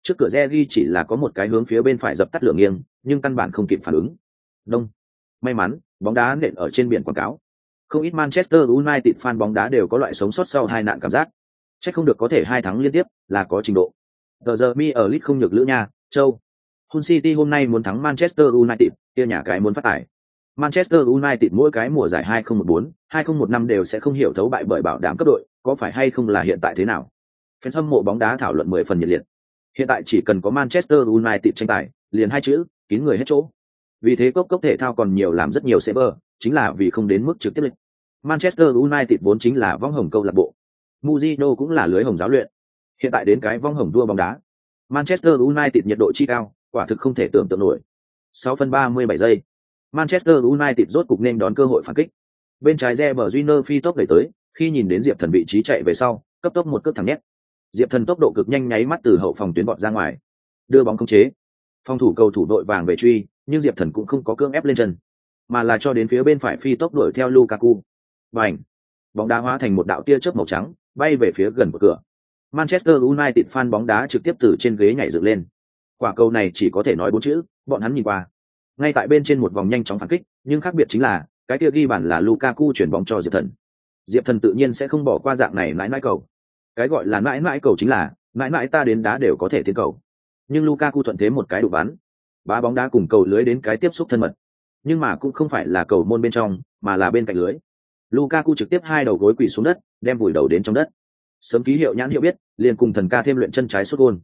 Trước cửa Regi chỉ là có một cái hướng phía bên phải dập tắt lửa nghiêng, nhưng căn bản không kịp phản ứng. Đông. May mắn, bóng đá nện ở trên biển quảng cáo. Không ít Manchester United fan bóng đá đều có loại sống sót sau hai nạn cảm giác. Chắc không được có thể 2 thắng liên tiếp, là có trình độ. Giờ mi ở Leeds không nhược lữ nha, châu. Hull City hôm nay muốn thắng Manchester United, kia nhà cái muốn phát tải. Manchester United mỗi cái mùa giải 2014, 2015 đều sẽ không hiểu thấu bại bởi bảo đảm cấp đội, có phải hay không là hiện tại thế nào? Fan hâm mộ bóng đá thảo luận 10 phần nhiệt liệt. Hiện tại chỉ cần có Manchester United tranh tài, liền 2 chữ, kín người hết chỗ. Vì thế cốc thể thao còn nhiều làm rất nhiều server, chính là vì không đến mức trực tiếp lịch. Manchester United vốn chính là vong hồng câu lạc bộ. Mourinho cũng là lưới hồng giáo luyện. Hiện tại đến cái vong hồng đua bóng đá. Manchester United nhiệt độ chi cao, quả thực không thể tưởng tượng nổi. 6 phân 37 giây. Manchester United rốt cục nên đón cơ hội phản kích. Bên trái Reber Júnior phi tốc đẩy tới, khi nhìn đến Diệp Thần vị trí chạy về sau, cấp tốc một cước thẳng nhét. Diệp Thần tốc độ cực nhanh nháy mắt từ hậu phòng tuyến bọt ra ngoài, đưa bóng khống chế. Phòng thủ cầu thủ đội vàng về truy, nhưng Diệp Thần cũng không có cưỡng ép lên chân, mà là cho đến phía bên phải phi tốc đuổi theo Lukaku. Bành! Bóng đá hóa thành một đạo tia chớp màu trắng, bay về phía gần cửa. Manchester United fan bóng đá trực tiếp từ trên ghế nhảy dựng lên. Quả cầu này chỉ có thể nói 4 chữ, bọn hắn nhìn qua. Ngay tại bên trên một vòng nhanh chóng phản kích, nhưng khác biệt chính là, cái kia ghi bàn là Lukaku chuyển bóng cho Diệp Thần. Diệp Thần tự nhiên sẽ không bỏ qua dạng này mãi cầu. Cái gọi là mãi cầu chính là, mãi ta đến đá đều có thể tiến cầu. Nhưng Lukaku thuận thế một cái đụng bắn, bá bóng đá cùng cầu lưới đến cái tiếp xúc thân mật. Nhưng mà cũng không phải là cầu môn bên trong, mà là bên cạnh lưới. Lukaku trực tiếp 2 đầu gối quỳ xuống đất, đem vùi đầu đến trong đất. Sớm ký hiệu nhãn hiệu biết, liền cùng thần ca thêm luyện chân trái sút gôn.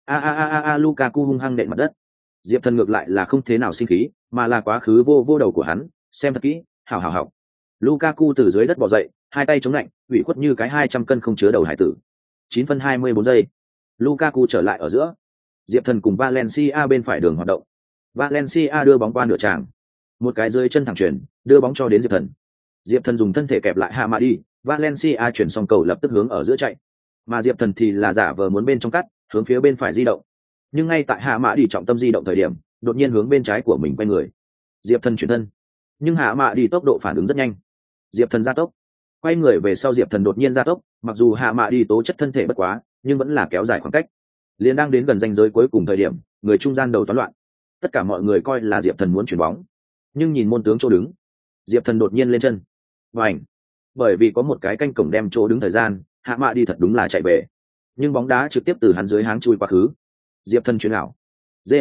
Lukaku hung hăng nện mặt đất. Diệp Thần ngược lại là không thế nào sinh khí, mà là quá khứ vô đầu của hắn, xem thật kỹ, hảo. Lukaku từ dưới đất bò dậy, 2 tay chống lạnh, ủy khuất như cái 200 cân không chứa đầu hải tử. 9 phân 24 giây. Lukaku trở lại ở giữa. Diệp Thần cùng Valencia bên phải đường hoạt động. Valencia đưa bóng qua nửa tràng. Một cái dưới chân thẳng chuyển, đưa bóng cho đến Diệp Thần. Diệp Thần dùng thân thể kẹp lại hạ mã đi, Valencia chuyển xong cầu lập tức hướng ở giữa chạy. Mà Diệp Thần thì là giả vờ muốn bên trong cắt, hướng phía bên phải di động. Nhưng ngay tại hạ mã đi trọng tâm di động thời điểm, đột nhiên hướng bên trái của mình quay người. Diệp Thần chuyển thân. Nhưng hạ mã đi tốc độ phản ứng rất nhanh. Diệp Thần gia tốc. Quay người về sau Diệp Thần đột nhiên gia tốc, mặc dù hạ mã đi tố chất thân thể bất quá, nhưng vẫn là kéo dài khoảng cách. Liền đang đến gần ranh giới cuối cùng thời điểm, người trung gian đầu toán loạn. Tất cả mọi người coi là Diệp Thần muốn chuyển bóng, nhưng nhìn môn tướng chỗ đứng, Diệp Thần đột nhiên lên chân. Vành. Bởi vì có một cái canh cổng đem chỗ đứng thời gian, hạ mã đi thật đúng là chạy về. Nhưng bóng đá trực tiếp từ hắn dưới háng chui qua khứ. Diệp Thần chuyển ảo. Dê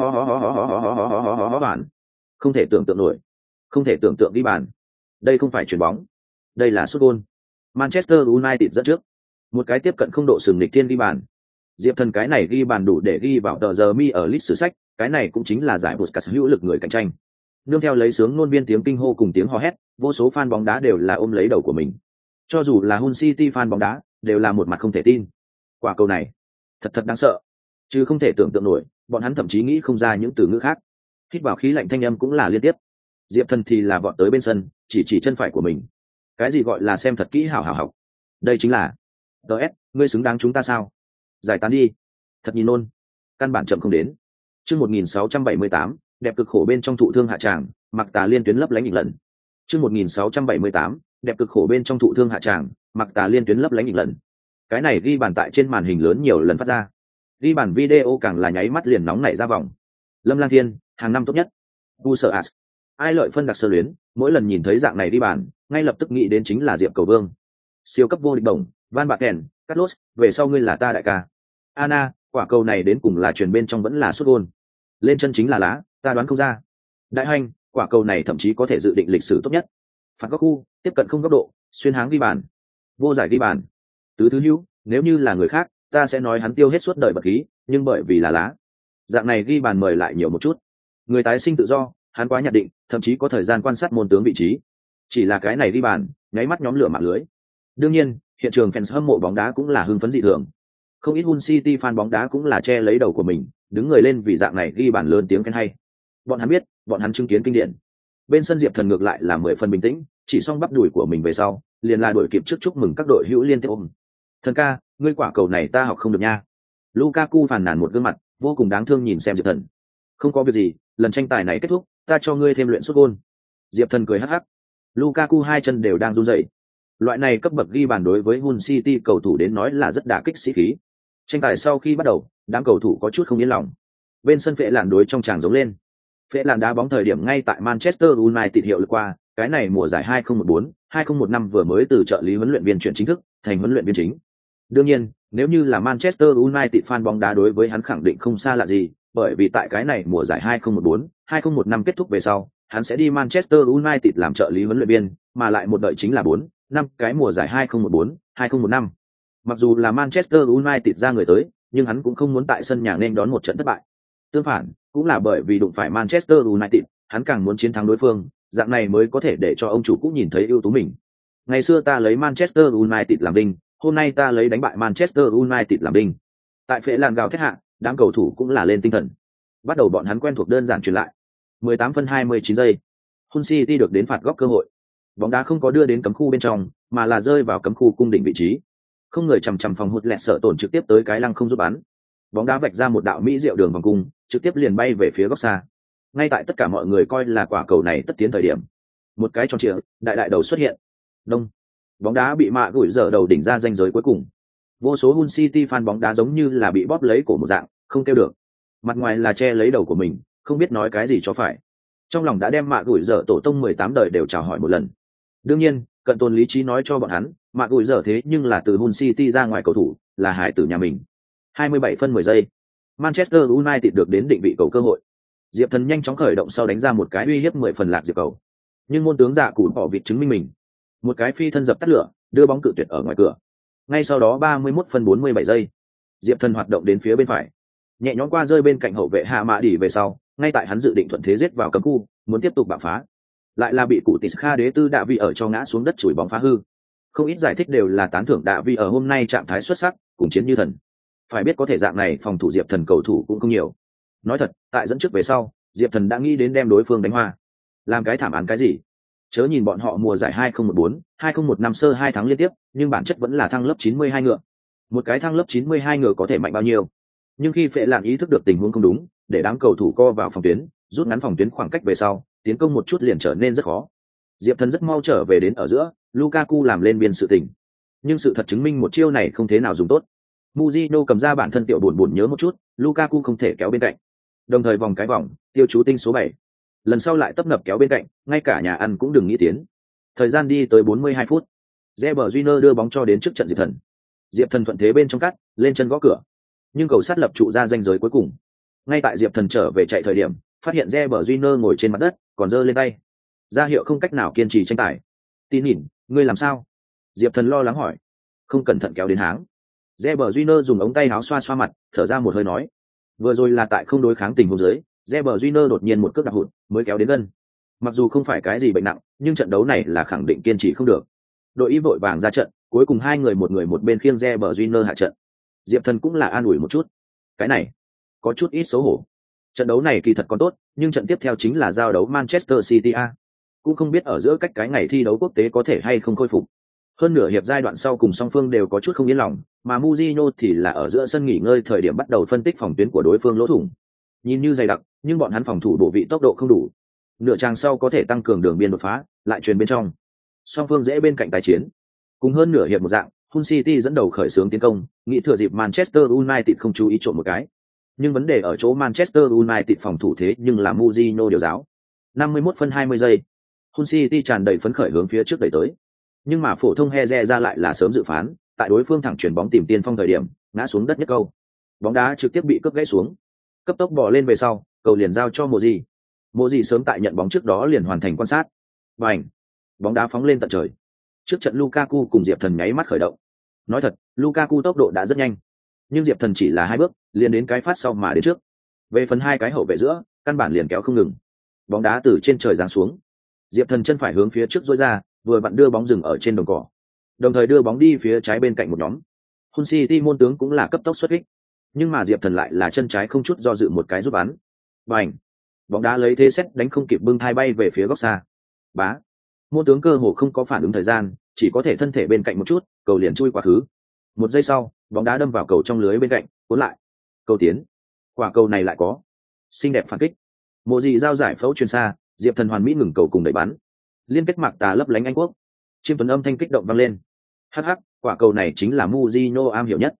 ho bản. Không thể tưởng tượng nổi. Không thể tưởng tượng ghi bàn. Đây không phải chuyển bóng. Đây là sút gôn. Manchester United dẫn trước. Một cái tiếp cận không độ sừng lịch thiên ghi bàn. Diệp Thần cái này ghi bàn đủ để ghi vào tờ giờ mi ở list sử sách, cái này cũng chính là giải Puskas hữu lực người cạnh tranh. Nương theo lấy sướng ngôn viên tiếng kinh hô cùng tiếng hò hét, vô số fan bóng đá đều là ôm lấy đầu của mình. Cho dù là Hull City fan bóng đá, đều là một mặt không thể tin. Quả cầu này, thật đáng sợ. Chứ không thể tưởng tượng nổi, bọn hắn thậm chí nghĩ không ra những từ ngữ khác. Hít vào khí lạnh thanh âm cũng là liên tiếp. Diệp Thần thì là vọt tới bên sân, chỉ chân phải của mình. Cái gì gọi là xem thật kỹ hảo học. Đây chính là DS, ngươi xứng đáng chúng ta sao? Giải tán đi. Thật nhìn nôn. Căn bản chậm không đến. Chương 1678, đẹp cực khổ bên trong thụ thương hạ tràng, Mặc Tà liên tuyến lấp lánhอีกlần. Chương 1678, đẹp cực khổ bên trong thụ thương hạ tràng, Mặc Tà liên tuyến lấp lánhอีกlần. Cái này ghi bàn tại trên màn hình lớn nhiều lần phát ra. Ghi bàn video càng là nháy mắt liền nóng nảy ra vòng. Lâm Lang Thiên, hàng năm tốt nhất. Bu Sở As. Ai lợi phân đặc sơ luyến, mỗi lần nhìn thấy dạng này ghi bàn, ngay lập tức nghĩ đến chính là Diệp Cầu Vương. Siêu cấp vô địch bổng, Van Bạc Kèn, Carlos, về sau ngươi là ta đại ca. Anna, quả cầu này đến cùng là truyền bên trong vẫn là sút gôn. Lên chân chính là lá, ta đoán không ra. Đại Hành, quả cầu này thậm chí có thể dự định lịch sử tốt nhất. Phạt góc khu, tiếp cận không góc độ, xuyên háng ghi bàn. Vô giải ghi bàn. Tứ thứ hữu, nếu như là người khác, ta sẽ nói hắn tiêu hết suốt đời bật khí, nhưng bởi vì là lá. Dạng này ghi bàn mời lại nhiều một chút. Người tái sinh tự do, hắn quá nhận định, thậm chí có thời gian quan sát môn tướng vị trí. Chỉ là cái này ghi bàn, nháy mắt nhóm lửa mạng lưới. Đương nhiên, hiện trường fans hâm mộ bóng đá cũng là hưng phấn dị thường. Không ít Hull City fan bóng đá cũng là che lấy đầu của mình, đứng người lên vì dạng này ghi bàn lớn tiếng khen hay. Bọn hắn biết, bọn hắn chứng kiến kinh điển. Bên sân Diệp Thần ngược lại là 10 phần bình tĩnh, chỉ xong bắp đùi của mình về sau, liền là đuổi kịp trước chúc mừng các đội hữu liên tiếp ôm. Thần ca, ngươi quả cầu này ta học không được nha. Lukaku phàn nàn một gương mặt, vô cùng đáng thương nhìn xem Diệp Thần. Không có việc gì, lần tranh tài này kết thúc, ta cho ngươi thêm luyện sút gôn. Diệp Thần cười hắc hắc. Lukaku hai chân đều đang run rẩy. Loại này cấp bậc ghi bàn đối với Hull City cầu thủ đến nói là rất đả kích sĩ khí. Tranh tài sau khi bắt đầu, đám cầu thủ có chút không yên lòng. Bên sân Phệ Lạn đối trong tràng giống lên. Phệ Lạn đá bóng thời điểm ngay tại Manchester United hiệu lực qua, cái này mùa giải 2014-2015 vừa mới từ trợ lý huấn luyện viên chuyển chính thức thành huấn luyện viên chính. Đương nhiên, nếu như là Manchester United fan bóng đá đối với hắn khẳng định không xa lạ gì, bởi vì tại cái này mùa giải 2014-2015 kết thúc về sau, hắn sẽ đi Manchester United làm trợ lý huấn luyện viên, mà lại một đợi chính là 4 năm cái mùa giải 2014-2015. Mặc dù là Manchester United ra người tới, nhưng hắn cũng không muốn tại sân nhà nên đón một trận thất bại. Tương phản, cũng là bởi vì đụng phải Manchester United, hắn càng muốn chiến thắng đối phương, dạng này mới có thể để cho ông chủ cũ nhìn thấy ưu tú mình. Ngày xưa ta lấy Manchester United làm đinh, hôm nay ta lấy đánh bại Manchester United làm đinh. Tại Phệ Lạn gào thét hạ, đám cầu thủ cũng là lên tinh thần. Bắt đầu bọn hắn quen thuộc đơn giản truyền lại. 18 phân 29 giây. Hull City được đến phạt góc cơ hội. Bóng đá không có đưa đến cấm khu bên trong, mà là rơi vào cấm khu cung đỉnh vị trí. Không người chằm chằm phòng hụt lẹt sợ tổn trực tiếp tới cái lăng không giúp bắn. Bóng đá vạch ra một đạo mỹ diệu đường vòng cung, trực tiếp liền bay về phía góc xa. Ngay tại tất cả mọi người coi là quả cầu này tất tiến thời điểm, một cái tròn trịa, đại đầu xuất hiện. Đông. Bóng đá bị mạ gửi dở đầu đỉnh ra ranh giới cuối cùng. Vô số Hull City fan bóng đá giống như là bị bóp lấy cổ một dạng, không kêu được. Mặt ngoài là che lấy đầu của mình, không biết nói cái gì cho phải. Trong lòng đã đem mạ gửi dở tổ tông 18 đời đều chào hỏi một lần. Đương nhiên, cận tồn lý trí nói cho bọn hắn, mạ gửi dở thế nhưng là từ Hull City ra ngoài cầu thủ, là hải tử nhà mình. 27 phân 10 giây. Manchester United được đến định vị cầu cơ hội. Diệp Thần nhanh chóng khởi động sau đánh ra một cái uy hiếp 10 phần lạc diệp cầu. Nhưng môn tướng Dạ Cùn bỏ vịt chứng minh mình. Một cái phi thân dập tắt lửa, đưa bóng cự tuyệt ở ngoài cửa. Ngay sau đó 31 phân 47 giây. Diệp Thần hoạt động đến phía bên phải, nhẹ nhõm qua rơi bên cạnh hậu vệ Hạ Mã Đỉ về sau, ngay tại hắn dự định thuận thế giết vào cấm khu, muốn tiếp tục bạo phá. Lại là bị cụ Tịch Kha đế tư Đạ Vi ở cho ngã xuống đất chùi bóng phá hư. Không ít giải thích đều là tán thưởng Đạ Vi ở hôm nay trạng thái xuất sắc, cùng chiến như thần. Phải biết có thể dạng này phòng thủ Diệp Thần cầu thủ cũng không nhiều. Nói thật, tại dẫn trước về sau, Diệp Thần đã nghĩ đến đem đối phương đánh hoa. Làm cái thảm án cái gì? Chớ nhìn bọn họ mùa giải 2014-2015 sơ 2 tháng liên tiếp, nhưng bản chất vẫn là thăng lớp 92 ngựa. Một cái thăng lớp 92 ngựa có thể mạnh bao nhiêu? Nhưng khi Phệ Lạn ý thức được tình huống không đúng, để đám cầu thủ co vào phòng tuyến, rút ngắn phòng tuyến khoảng cách về sau, tiến công một chút liền trở nên rất khó. Diệp Thần rất mau trở về đến ở giữa, Lukaku làm lên biên sự tình. Nhưng sự thật chứng minh một chiêu này không thế nào dùng tốt. Mujino cầm ra bản thân tiểu buồn nhớ một chút, Lukaku không thể kéo bên cạnh. Đồng thời vòng cái vòng, tiêu chú tinh số 7. Lần sau lại tấp nập kéo bên cạnh, ngay cả nhà ăn cũng đừng nghĩ tiến. Thời gian đi tới 42 phút. Reber Júnior đưa bóng cho đến trước trận Diệp Thần. Diệp Thần thuận thế bên trong cắt, lên chân gõ cửa. Nhưng cầu sát lập trụ ra ranh giới cuối cùng. Ngay tại Diệp Thần trở về chạy thời điểm, phát hiện Reber Júnior ngồi trên mặt đất, còn giơ lên tay. Ra hiệu không cách nào kiên trì tranh tài. Tin nhìn, ngươi làm sao? Diệp Thần lo lắng hỏi. Không cẩn thận kéo đến háng. Reber Júnior dùng ống tay áo xoa xoa mặt, thở ra một hơi nói. Vừa rồi là tại không đối kháng tình huống dưới, Reber Júnior đột nhiên một cước đạp hụt, mới kéo đến gân. Mặc dù không phải cái gì bệnh nặng, nhưng trận đấu này là khẳng định kiên trì không được. Đội y vội vàng ra trận, cuối cùng hai người một bên khiêng Reber Júnior hạ trận. Diệp Thần cũng là an ủi một chút. Cái này có chút ít xấu hổ. Trận đấu này kỳ thật còn tốt, nhưng trận tiếp theo chính là giao đấu Manchester City a. Cũng không biết ở giữa cách cái ngày thi đấu quốc tế có thể hay không khôi phục. Hơn nửa hiệp giai đoạn sau cùng song phương đều có chút không yên lòng, mà Mujino thì là ở giữa sân nghỉ ngơi thời điểm bắt đầu phân tích phòng tuyến của đối phương lỗ thủng. Nhìn như dày đặc, nhưng bọn hắn phòng thủ bộ vị tốc độ không đủ. Nửa trang sau có thể tăng cường đường biên đột phá, lại truyền bên trong. Song phương dễ bên cạnh tái chiến. Cùng hơn nửa hiệp một dạng, Hull City dẫn đầu khởi xướng tiến công, nghĩ thừa dịp Manchester United không chú ý trộm một cái. Nhưng vấn đề ở chỗ Manchester United phòng thủ thế nhưng là Mujino điều giáo. 51 phân 20 giây. Hull City tràn đầy phấn khởi hướng phía trước đẩy tới. Nhưng mà phổ thông Heze ra lại là sớm dự phán, tại đối phương thẳng chuyển bóng tìm tiên phong thời điểm, ngã xuống đất nhất câu. Bóng đá trực tiếp bị cướp gãy xuống. Cấp tốc bò lên về sau, cầu liền giao cho Moji. Moji sớm tại nhận bóng trước đó liền hoàn thành quan sát. Bành! Bóng đá phóng lên tận trời. Trước trận Lukaku cùng Diệp Thần nháy mắt khởi động. Nói thật, Lukaku tốc độ đã rất nhanh, nhưng Diệp Thần chỉ là 2 bước, liền đến cái phát sau mà đến trước. Về phần hai cái hậu vệ giữa, căn bản liền kéo không ngừng. Bóng đá từ trên trời giáng xuống. Diệp Thần chân phải hướng phía trước duỗi ra, vừa vặn đưa bóng dừng ở trên đồng cỏ. Đồng thời đưa bóng đi phía trái bên cạnh một nhóm. Hull City môn tướng cũng là cấp tốc xuất kích. Nhưng mà Diệp Thần lại là chân trái không chút do dự một cái giúp bắn. Bành! Bóng đá lấy thế xét đánh không kịp bưng thai bay về phía góc xa. Bá! Môn tướng cơ hồ không có phản ứng thời gian, chỉ có thể thân thể bên cạnh một chút, cầu liền chui quá khứ. 1 giây sau, bóng đá đâm vào cầu trong lưới bên cạnh, cuốn lại. Cầu tiến. Quả cầu này lại có. Xinh đẹp phản kích. Mộ Dị giao giải phẫu truyền xa, Diệp Thần hoàn mỹ ngừng cầu cùng đẩy bắn. Liên kết mạc tà lấp lánh Anh quốc. Chiêm tuấn âm thanh kích động vang lên. Hắc hắc, quả cầu này chính là Mujino am hiểu nhất.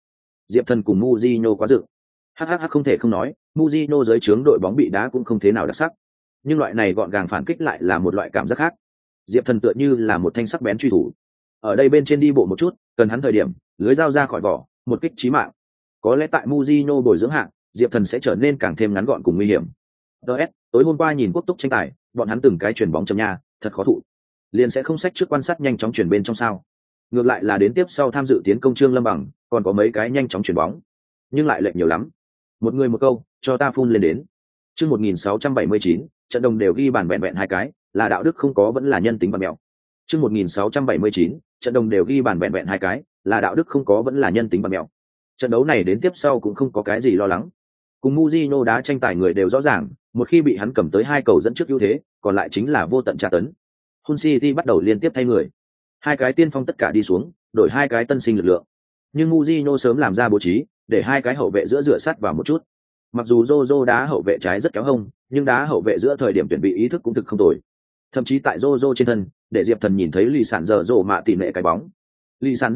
Diệp Thần cùng Mujinho quá dự. Hắc không thể không nói, Mujinho dưới trướng đội bóng bị đá cũng không thế nào đặc sắc. Nhưng loại này gọn gàng phản kích lại là một loại cảm giác khác. Diệp Thần tựa như là một thanh sắc bén truy thủ. Ở đây bên trên đi bộ một chút, cần hắn thời điểm, lưới dao ra khỏi vỏ, một kích chí mạng. Có lẽ tại Mujinho bồi dưỡng hạng, Diệp Thần sẽ trở nên càng thêm ngắn gọn cùng nguy hiểm. DS, tối hôm qua nhìn quốc túc tranh tài, bọn hắn từng cái chuyển bóng chấm nhà, thật khó thụ. Liền sẽ không sách trước quan sát nhanh chóng chuyển bên trong sao? Ngược lại là đến tiếp sau tham dự tiến công Trương Lâm Bằng, còn có mấy cái nhanh chóng chuyển bóng, nhưng lại lệch nhiều lắm. Một người một câu, cho ta phun lên đến. Chương 1679, trận đồng đều ghi bàn vẹn hai cái, là đạo đức không có vẫn là nhân tính và mèo. Chương 1679, trận đồng đều ghi bàn vẹn hai cái, là đạo đức không có vẫn là nhân tính và mèo. Trận đấu này đến tiếp sau cũng không có cái gì lo lắng. Cùng Mujinho đá tranh tài người đều rõ ràng, một khi bị hắn cầm tới hai cầu dẫn trước ưu thế, còn lại chính là vô tận tra tấn. Hull City bắt đầu liên tiếp thay người. Hai cái tiên phong tất cả đi xuống, đổi hai cái tân sinh lực lượng. Nhưng Mujinho sớm làm ra bố trí, để hai cái hậu vệ giữa dựa sát vào một chút. Mặc dù Jojo đá hậu vệ trái rất kéo hông, nhưng đá hậu vệ giữa thời điểm tuyển bị ý thức cũng thực không tồi. Thậm chí tại Jojo trên thân, để Diệp Thần nhìn thấy lì sản giờ rồ mạ tỷ nệ cái bóng. Lì sản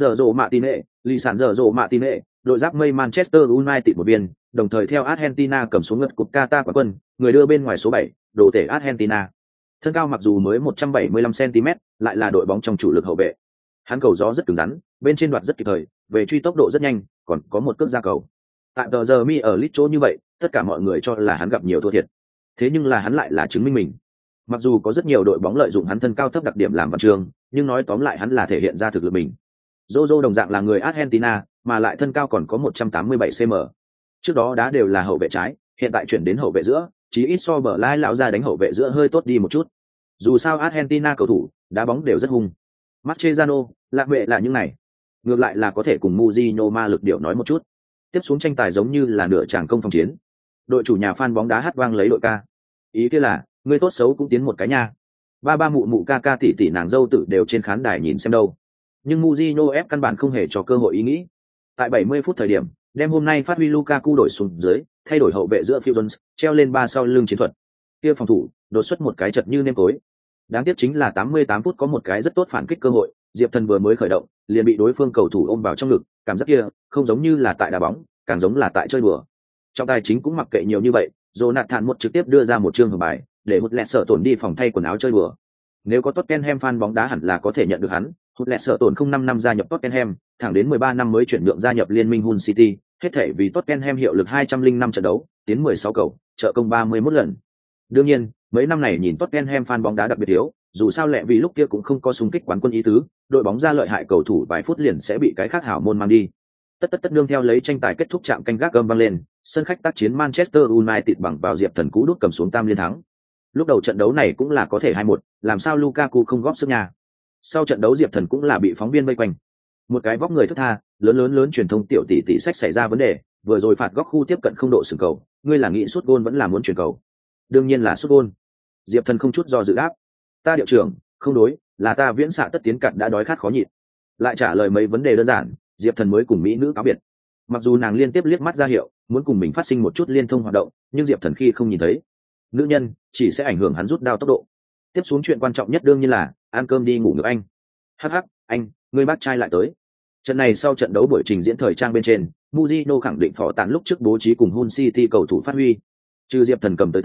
giờ rồ mạ tỷ nệ, đội giáp mây Manchester United một biên, đồng thời theo Argentina cầm xuống ngất cúp Qatar quán quân, người đưa bên ngoài số 7, đồ tể Argentina. Thân cao mặc dù mới 175 cm, lại là đội bóng trong chủ lực hậu vệ. Hắn cầu gió rất cứng rắn, bên trên đoạt rất kịp thời, về truy tốc độ rất nhanh, còn có một cước ra cầu. Tại tờ giờ mi ở lit chỗ như vậy, tất cả mọi người cho là hắn gặp nhiều thua thiệt. Thế nhưng là hắn lại là chứng minh mình. Mặc dù có rất nhiều đội bóng lợi dụng hắn thân cao thấp đặc điểm làm văn chương, nhưng nói tóm lại hắn là thể hiện ra thực lực mình. Jojo đồng dạng là người Argentina, mà lại thân cao còn có 187 cm. Trước đó đá đều là hậu vệ trái, hiện tại chuyển đến hậu vệ giữa, chí ít so bờ lai lão ra đánh hậu vệ giữa hơi tốt đi một chút. Dù sao Argentina cầu thủ đá bóng đều rất hung. Mascherano, lạc vệ là những này. Ngược lại là có thể cùng Mujinho ma lực điệu nói một chút. Tiếp xuống tranh tài giống như là nửa tràng công phòng chiến. Đội chủ nhà fan bóng đá hát vang lấy đội ca. Ý kia là, người tốt xấu cũng tiến một cái nha. Ba mụ mụ ca tỷ tỷ nàng dâu tử đều trên khán đài nhìn xem đâu. Nhưng Mujinho ép căn bản không hề cho cơ hội ý nghĩ. Tại 70 phút thời điểm, đem hôm nay phát huy Lukaku đổi xuống dưới, thay đổi hậu vệ giữa Fields, treo lên ba sau lưng chiến thuật. Kia phòng thủ, đột xuất một cái chật như nêm tối. Đáng tiếc chính là 88 phút có một cái rất tốt phản kích cơ hội, Diệp Thần vừa mới khởi động, liền bị đối phương cầu thủ ôm vào trong ngực, cảm giác kia không giống như là tại đá bóng, càng giống là tại chơi đùa. Trong tài chính cũng mặc kệ nhiều như vậy, Jonathan một trực tiếp đưa ra một chương hưởng bài, để Hụt Lẹt sợ tổn đi phòng thay quần áo chơi đùa. Nếu có Tottenham fan bóng đá hẳn là có thể nhận được hắn, Hụt Lẹt sợ tổn không 5 năm gia nhập Tottenham, thẳng đến 13 năm mới chuyển nhượng gia nhập liên minh Hull City, hết thể vì Tottenham hiệu lực 205 trận đấu, tiến 16 cầu, trợ công 31 lần. Đương nhiên, mấy năm này nhìn Tottenham fan bóng đá đặc biệt yếu, dù sao lẹ vì lúc kia cũng không có xung kích quán quân ý tứ, đội bóng ra lợi hại cầu thủ vài phút liền sẽ bị cái khác hảo môn mang đi. Tất nương theo lấy tranh tài kết thúc chạm canh gác gầm vang lên, sân khách tác chiến Manchester United bằng vào Diệp Thần cú đút cầm xuống tam liên thắng. Lúc đầu trận đấu này cũng là có thể 2-1, làm sao Lukaku không góp sức nhà. Sau trận đấu Diệp Thần cũng là bị phóng viên vây quanh. Một cái vóc người thất tha, lớn truyền thông tiểu tỷ sách xảy ra vấn đề, vừa rồi phạt góc khu tiếp cận không độ sừng cầu, ngươi là nghĩ sút gôn vẫn là muốn chuyển cầu? Đương nhiên là sút gôn. Diệp Thần không chút do dự đáp. Ta điệu trưởng, không đối, là ta viễn xạ tất tiến cận đã đói khát khó nhịn. Lại trả lời mấy vấn đề đơn giản, Diệp Thần mới cùng mỹ nữ cáo biệt. Mặc dù nàng liên tiếp liếc mắt ra hiệu, muốn cùng mình phát sinh một chút liên thông hoạt động, nhưng Diệp Thần khi không nhìn thấy. Nữ nhân chỉ sẽ ảnh hưởng hắn rút đao tốc độ. Tiếp xuống chuyện quan trọng nhất đương nhiên là ăn cơm đi ngủ ngược anh. Hắc, anh, ngươi bác trai lại tới. Trận này sau trận đấu buổi trình diễn thời trang bên trên, Mujinho khẳng định phỏ tàn lúc trước bố trí cùng Hull City cầu thủ phát huy. Trừ Diệp Thần cầm tới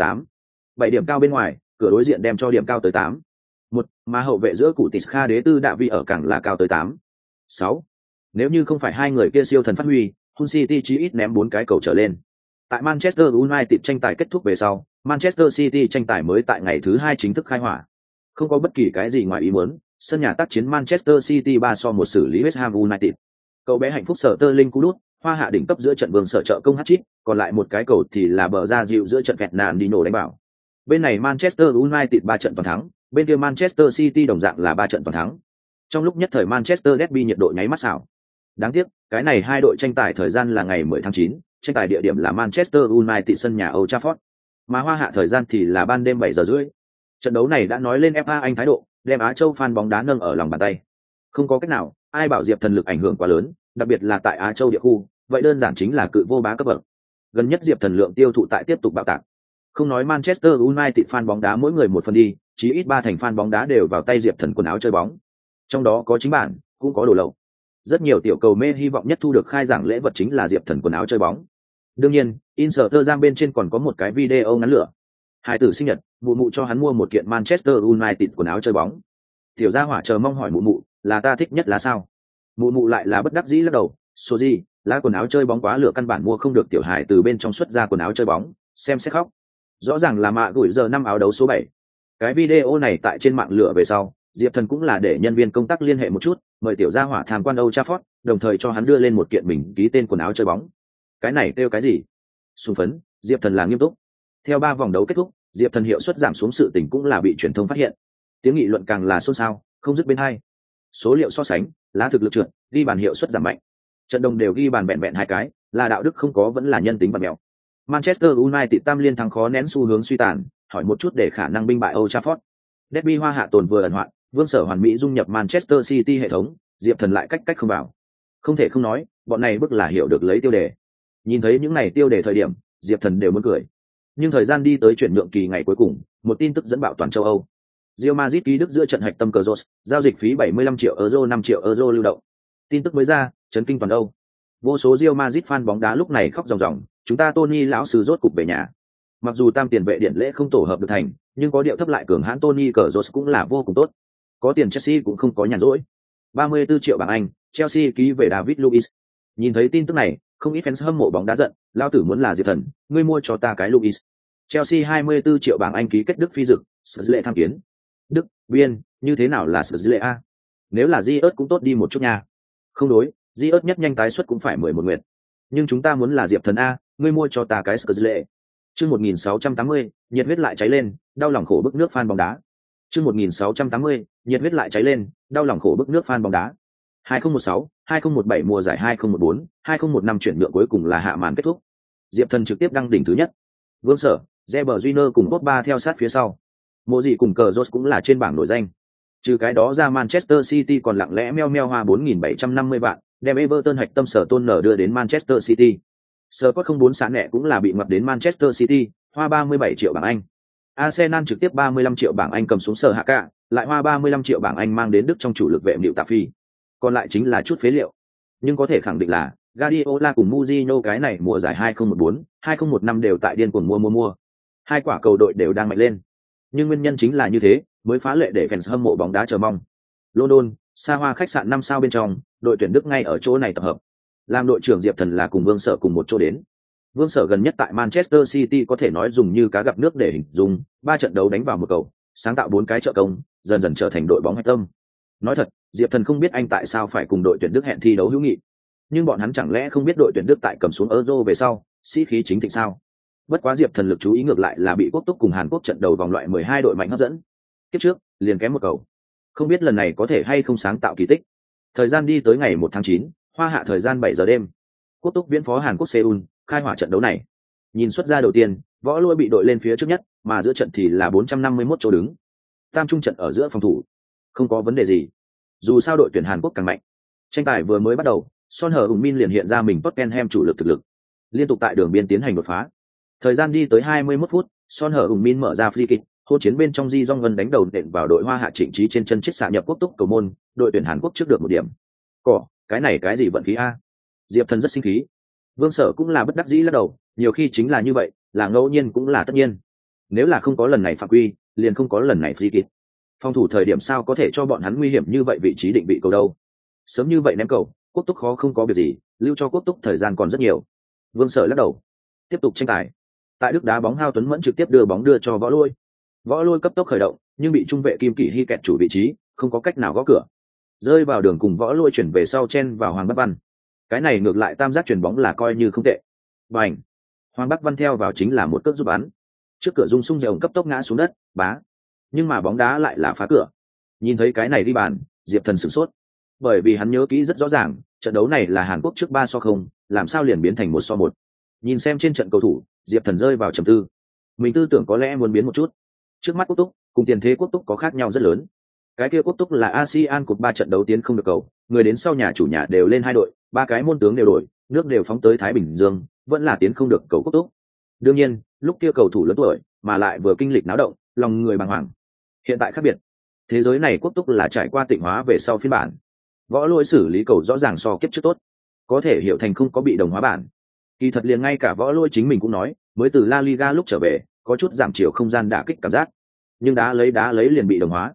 7 điểm cao bên ngoài, cửa đối diện đem cho điểm cao tới 1, mà hậu vệ giữa cụ Tisca đế tư đạ vi ở cảng là cao tới 6. Nếu như không phải hai người kia siêu thần phát huy, Hull City chí ít ném 4 cái cầu trở lên. Tại Manchester United tranh tài kết thúc về sau, Manchester City tranh tài mới tại ngày thứ 2 chính thức khai hỏa. Không có bất kỳ cái gì ngoài ý muốn, sân nhà tác chiến Manchester City 3-1 xử lý West Ham United. Cậu bé hạnh phúc sở tơ linh cú đút, hoa hạ đỉnh cấp giữa trận vương sở trợ công hat-trick, còn lại một cái cầu thì là bờ ra dịu giữa trận Fernandinho đánh bảo. Bên này Manchester United 3 trận toàn thắng, bên kia Manchester City đồng dạng là 3 trận toàn thắng. Trong lúc nhất thời Manchester Derby nhiệt độ nháy mắt xảo. Đáng tiếc, cái này hai đội tranh tài thời gian là ngày 10 tháng 9, tranh tài địa điểm là Manchester United sân nhà Old Trafford. Mà hoa hạ thời gian thì là ban đêm 7 giờ rưỡi. Trận đấu này đã nói lên FA Anh thái độ, đem Á Châu fan bóng đá nâng ở lòng bàn tay. Không có cách nào, ai bảo Diệp Thần lực ảnh hưởng quá lớn, đặc biệt là tại Á Châu địa khu, vậy đơn giản chính là cự vô bá cấp bậc. Gần nhất Diệp Thần lượng tiêu thụ tại tiếp tục bạo tạc. Không nói Manchester United fan bóng đá mỗi người một phần đi, chí ít 3 thành fan bóng đá đều vào tay Diệp Thần quần áo chơi bóng. Trong đó có chính bản, cũng có đồ lậu. Rất nhiều tiểu cầu mê hy vọng nhất thu được khai giảng lễ vật chính là Diệp Thần quần áo chơi bóng. Đương nhiên, Instagram bên trên còn có một cái video ngắn lửa. Hải tử sinh nhật, mụ mụ cho hắn mua một kiện Manchester United quần áo chơi bóng. Tiểu gia hỏa chờ mong hỏi mụ mụ, là ta thích nhất là sao? Mụ mụ lại là bất đắc dĩ lắc đầu, số gì, lá quần áo chơi bóng quá lửa căn bản mua không được. Tiểu Hải từ bên trong xuất ra quần áo chơi bóng, xem xét khóc. Rõ ràng là mạ gửi giờ năm áo đấu số 7. Cái video này tại trên mạng lửa về sau, Diệp Thần cũng là để nhân viên công tác liên hệ một chút, mời tiểu gia hỏa tham quan Old Trafford, đồng thời cho hắn đưa lên một kiện mình ký tên quần áo chơi bóng. Cái này kêu cái gì? Xung phấn. Diệp Thần là nghiêm túc. Theo 3 vòng đấu kết thúc, Diệp Thần hiệu suất giảm xuống sự tình cũng là bị truyền thông phát hiện. Tiếng nghị luận càng là xôn xao, không dứt bên hai. Số liệu so sánh, lá thực lực trượt, ghi bàn hiệu suất giảm mạnh. Trận đồng đều ghi bàn vẹn vẹn 2 cái, là đạo đức không có vẫn là nhân tính vật mèo. Manchester United tam liên thắng khó nén xu hướng suy tàn, hỏi một chút để khả năng binh bại Old Trafford. Derby hoa hạ tồn vừa ẩn hoạn, Vương Sở hoàn mỹ dung nhập Manchester City hệ thống, Diệp Thần lại cách không vào. Không thể không nói, bọn này bức là hiểu được lấy tiêu đề. Nhìn thấy những này tiêu đề thời điểm, Diệp Thần đều muốn cười. Nhưng thời gian đi tới chuyển nhượng kỳ ngày cuối cùng, một tin tức dẫn bạo toàn châu Âu. Real Madrid ký Đức giữa trận hạch tâm cờ Rose, giao dịch phí 75 triệu euro 5 triệu euro lưu động. Tin tức mới ra, chấn kinh toàn Âu. Vô số Real Madrid fan bóng đá lúc này khóc ròng ròng, chúng ta Tony lão sư rốt cục về nhà. Mặc dù tam tiền vệ điện lễ không tổ hợp được thành, nhưng có điệu thấp lại cường hãn Tony Cazorla cũng là vô cùng tốt. Có tiền Chelsea cũng không có nhàn rỗi. 34 triệu bảng Anh, Chelsea ký về David Luiz. Nhìn thấy tin tức này, không ít fans hâm mộ bóng đá giận, lao tử muốn là Diệp Thần, ngươi mua cho ta cái Luiz. Chelsea 24 triệu bảng Anh ký kết Đức phi dực, sự lệ tham kiến. Đức, Biên, như thế nào là sự lệ a? Nếu là Ziyech cũng tốt đi một chút nha. Không đối, Ziyech nhất nhanh tái xuất cũng phải 11 nguyệt. Nhưng chúng ta muốn là Diệp Thần a, ngươi mua cho ta cái sự lệ. Chương 1680, nhiệt huyết lại cháy lên, đau lòng khổ bức nước fan bóng đá. Chương 1680, nhiệt huyết lại cháy lên, đau lòng khổ bức nước fan bóng đá. 2016, 2017 mùa giải 2014, 2015 chuyển nhượng cuối cùng là hạ màn kết thúc. Diệp Thần trực tiếp đăng đỉnh thứ nhất. Vương Sở, Reber Júnior cùng Pogba theo sát phía sau. Mộ gì cùng cờ Rose cũng là trên bảng nổi danh. Trừ cái đó ra Manchester City còn lặng lẽ meo meo hoa 4.750 vạn, đem Everton hạch tâm sở tôn nở đưa đến Manchester City. Scott không bốn sáng nẹ cũng là bị ngoặt đến Manchester City, hoa 37 triệu bảng Anh. Arsenal trực tiếp 35 triệu bảng Anh cầm xuống sở hạ cả, lại hoa 35 triệu bảng Anh mang đến Đức trong chủ lực vệ Niệu Tạ Phi. Còn lại chính là chút phế liệu. Nhưng có thể khẳng định là Guardiola cùng Mourinho cái này mùa giải 2014, 2015 đều tại điên cuồng mua. Hai quả cầu đội đều đang mạnh lên. Nhưng nguyên nhân chính là như thế, mới phá lệ để fans hâm mộ bóng đá chờ mong. London, xa hoa khách sạn 5 sao bên trong, đội tuyển Đức ngay ở chỗ này tập hợp. Làm đội trưởng Diệp Thần là cùng Vương Sở cùng một chỗ đến. Vương Sở gần nhất tại Manchester City có thể nói dùng như cá gặp nước để hình dung, 3 trận đấu đánh vào một cầu, sáng tạo 4 cái trợ công, dần dần trở thành đội bóng hạch tâm. Nói thật, Diệp Thần không biết anh tại sao phải cùng đội tuyển Đức hẹn thi đấu hữu nghị. Nhưng bọn hắn chẳng lẽ không biết đội tuyển Đức tại cầm xuống Euro về sau, sĩ khí chính thịnh sao? Bất quá Diệp Thần lực chú ý ngược lại là bị Quốc Túc cùng Hàn Quốc trận đầu vòng loại 12 đội mạnh hấp dẫn. Kiếp trước, liền kém một cầu. Không biết lần này có thể hay không sáng tạo kỳ tích. Thời gian đi tới ngày 1 tháng 9, hoa hạ thời gian 7 giờ đêm. Quốc Túc viễn phó Hàn Quốc Seoul, khai hỏa trận đấu này. Nhìn xuất ra đầu tiên, Võ Lôi bị đội lên phía trước nhất, mà giữa trận thì là 451 chỗ đứng. Tam trung trận ở giữa phòng thủ. Không có vấn đề gì. Dù sao đội tuyển Hàn Quốc càng mạnh. Tranh tài vừa mới bắt đầu, Son Hờ Hùng Min liền hiện ra mình Tottenham chủ lực thực lực. Liên tục tại đường biên tiến hành đột phá. Thời gian đi tới 21 phút, Son Hờ Hùng Min mở ra free kick, hỗn chiến bên trong Ji Jong Ngân đánh đầu nện vào đội Hoa Hạ Trịnh Trí trên chân chết xạ nhập Quốc Túc cầu môn, đội tuyển Hàn Quốc trước được 1 điểm. Cái này cái gì vận khí a? Diệp Thần rất sinh khí. Vương Sở cũng là bất đắc dĩ lắc đầu, nhiều khi chính là như vậy, là ngẫu nhiên cũng là tất nhiên. Nếu là không có lần này phạm quy, liền không có lần này free kick. Phòng thủ thời điểm sao có thể cho bọn hắn nguy hiểm như vậy vị trí định vị cầu đâu? Sớm như vậy ném cầu, Quốc Túc khó không có việc gì, lưu cho Quốc Túc thời gian còn rất nhiều. Vương Sở lắc đầu. Tiếp tục tranh tài. Tại Đức đá bóng Hao Tuấn Mẫn trực tiếp đưa bóng đưa cho Võ Lôi. Võ Lôi cấp tốc khởi động, nhưng bị trung vệ Kim Kỷ Hy kẹt chủ vị trí, không có cách nào gõ cửa. Rơi vào đường cùng Võ Lôi chuyển về sau chen vào Hoàng Bắc Văn. Cái này ngược lại tam giác chuyển bóng là coi như không tệ. Bành! Hoàng Bắc Văn theo vào chính là một cước giúp bắn. Trước cửa rung sung dòng cấp tốc ngã xuống đất, bá. Nhưng mà bóng đá lại là phá cửa. Nhìn thấy cái này đi bàn, Diệp Thần sửng sốt. Bởi vì hắn nhớ kỹ rất rõ ràng, trận đấu này là Hàn Quốc trước 3-0, làm sao liền biến thành 1-1. Nhìn xem trên trận cầu thủ, Diệp Thần rơi vào trầm tư. Mình tư tưởng có lẽ muốn biến một chút. Trước mắt Quốc Túc cùng tiền thế Quốc Túc có khác nhau rất lớn. Cái kia Quốc Túc là ASEAN Cup 3 trận đấu tiến không được cầu, người đến sau nhà chủ nhà đều lên 2 đội, 3 cái môn tướng đều đổi, nước đều phóng tới Thái Bình Dương, vẫn là tiến không được cầu Quốc Túc. Đương nhiên, lúc kia cầu thủ lớn tuổi, mà lại vừa kinh lịch náo động, lòng người bàng hoàng. Hiện tại khác biệt. Thế giới này Quốc Túc là trải qua tịnh hóa về sau phiên bản. Võ Lỗi xử lý cầu rõ ràng so kiếp trước tốt, có thể hiểu thành không có bị đồng hóa bản. Kỳ thật liền ngay cả Võ Lỗi chính mình cũng nói, mới từ La Liga lúc trở về, có chút giảm chiều không gian đả kích cảm giác, nhưng đá lấy liền bị đồng hóa.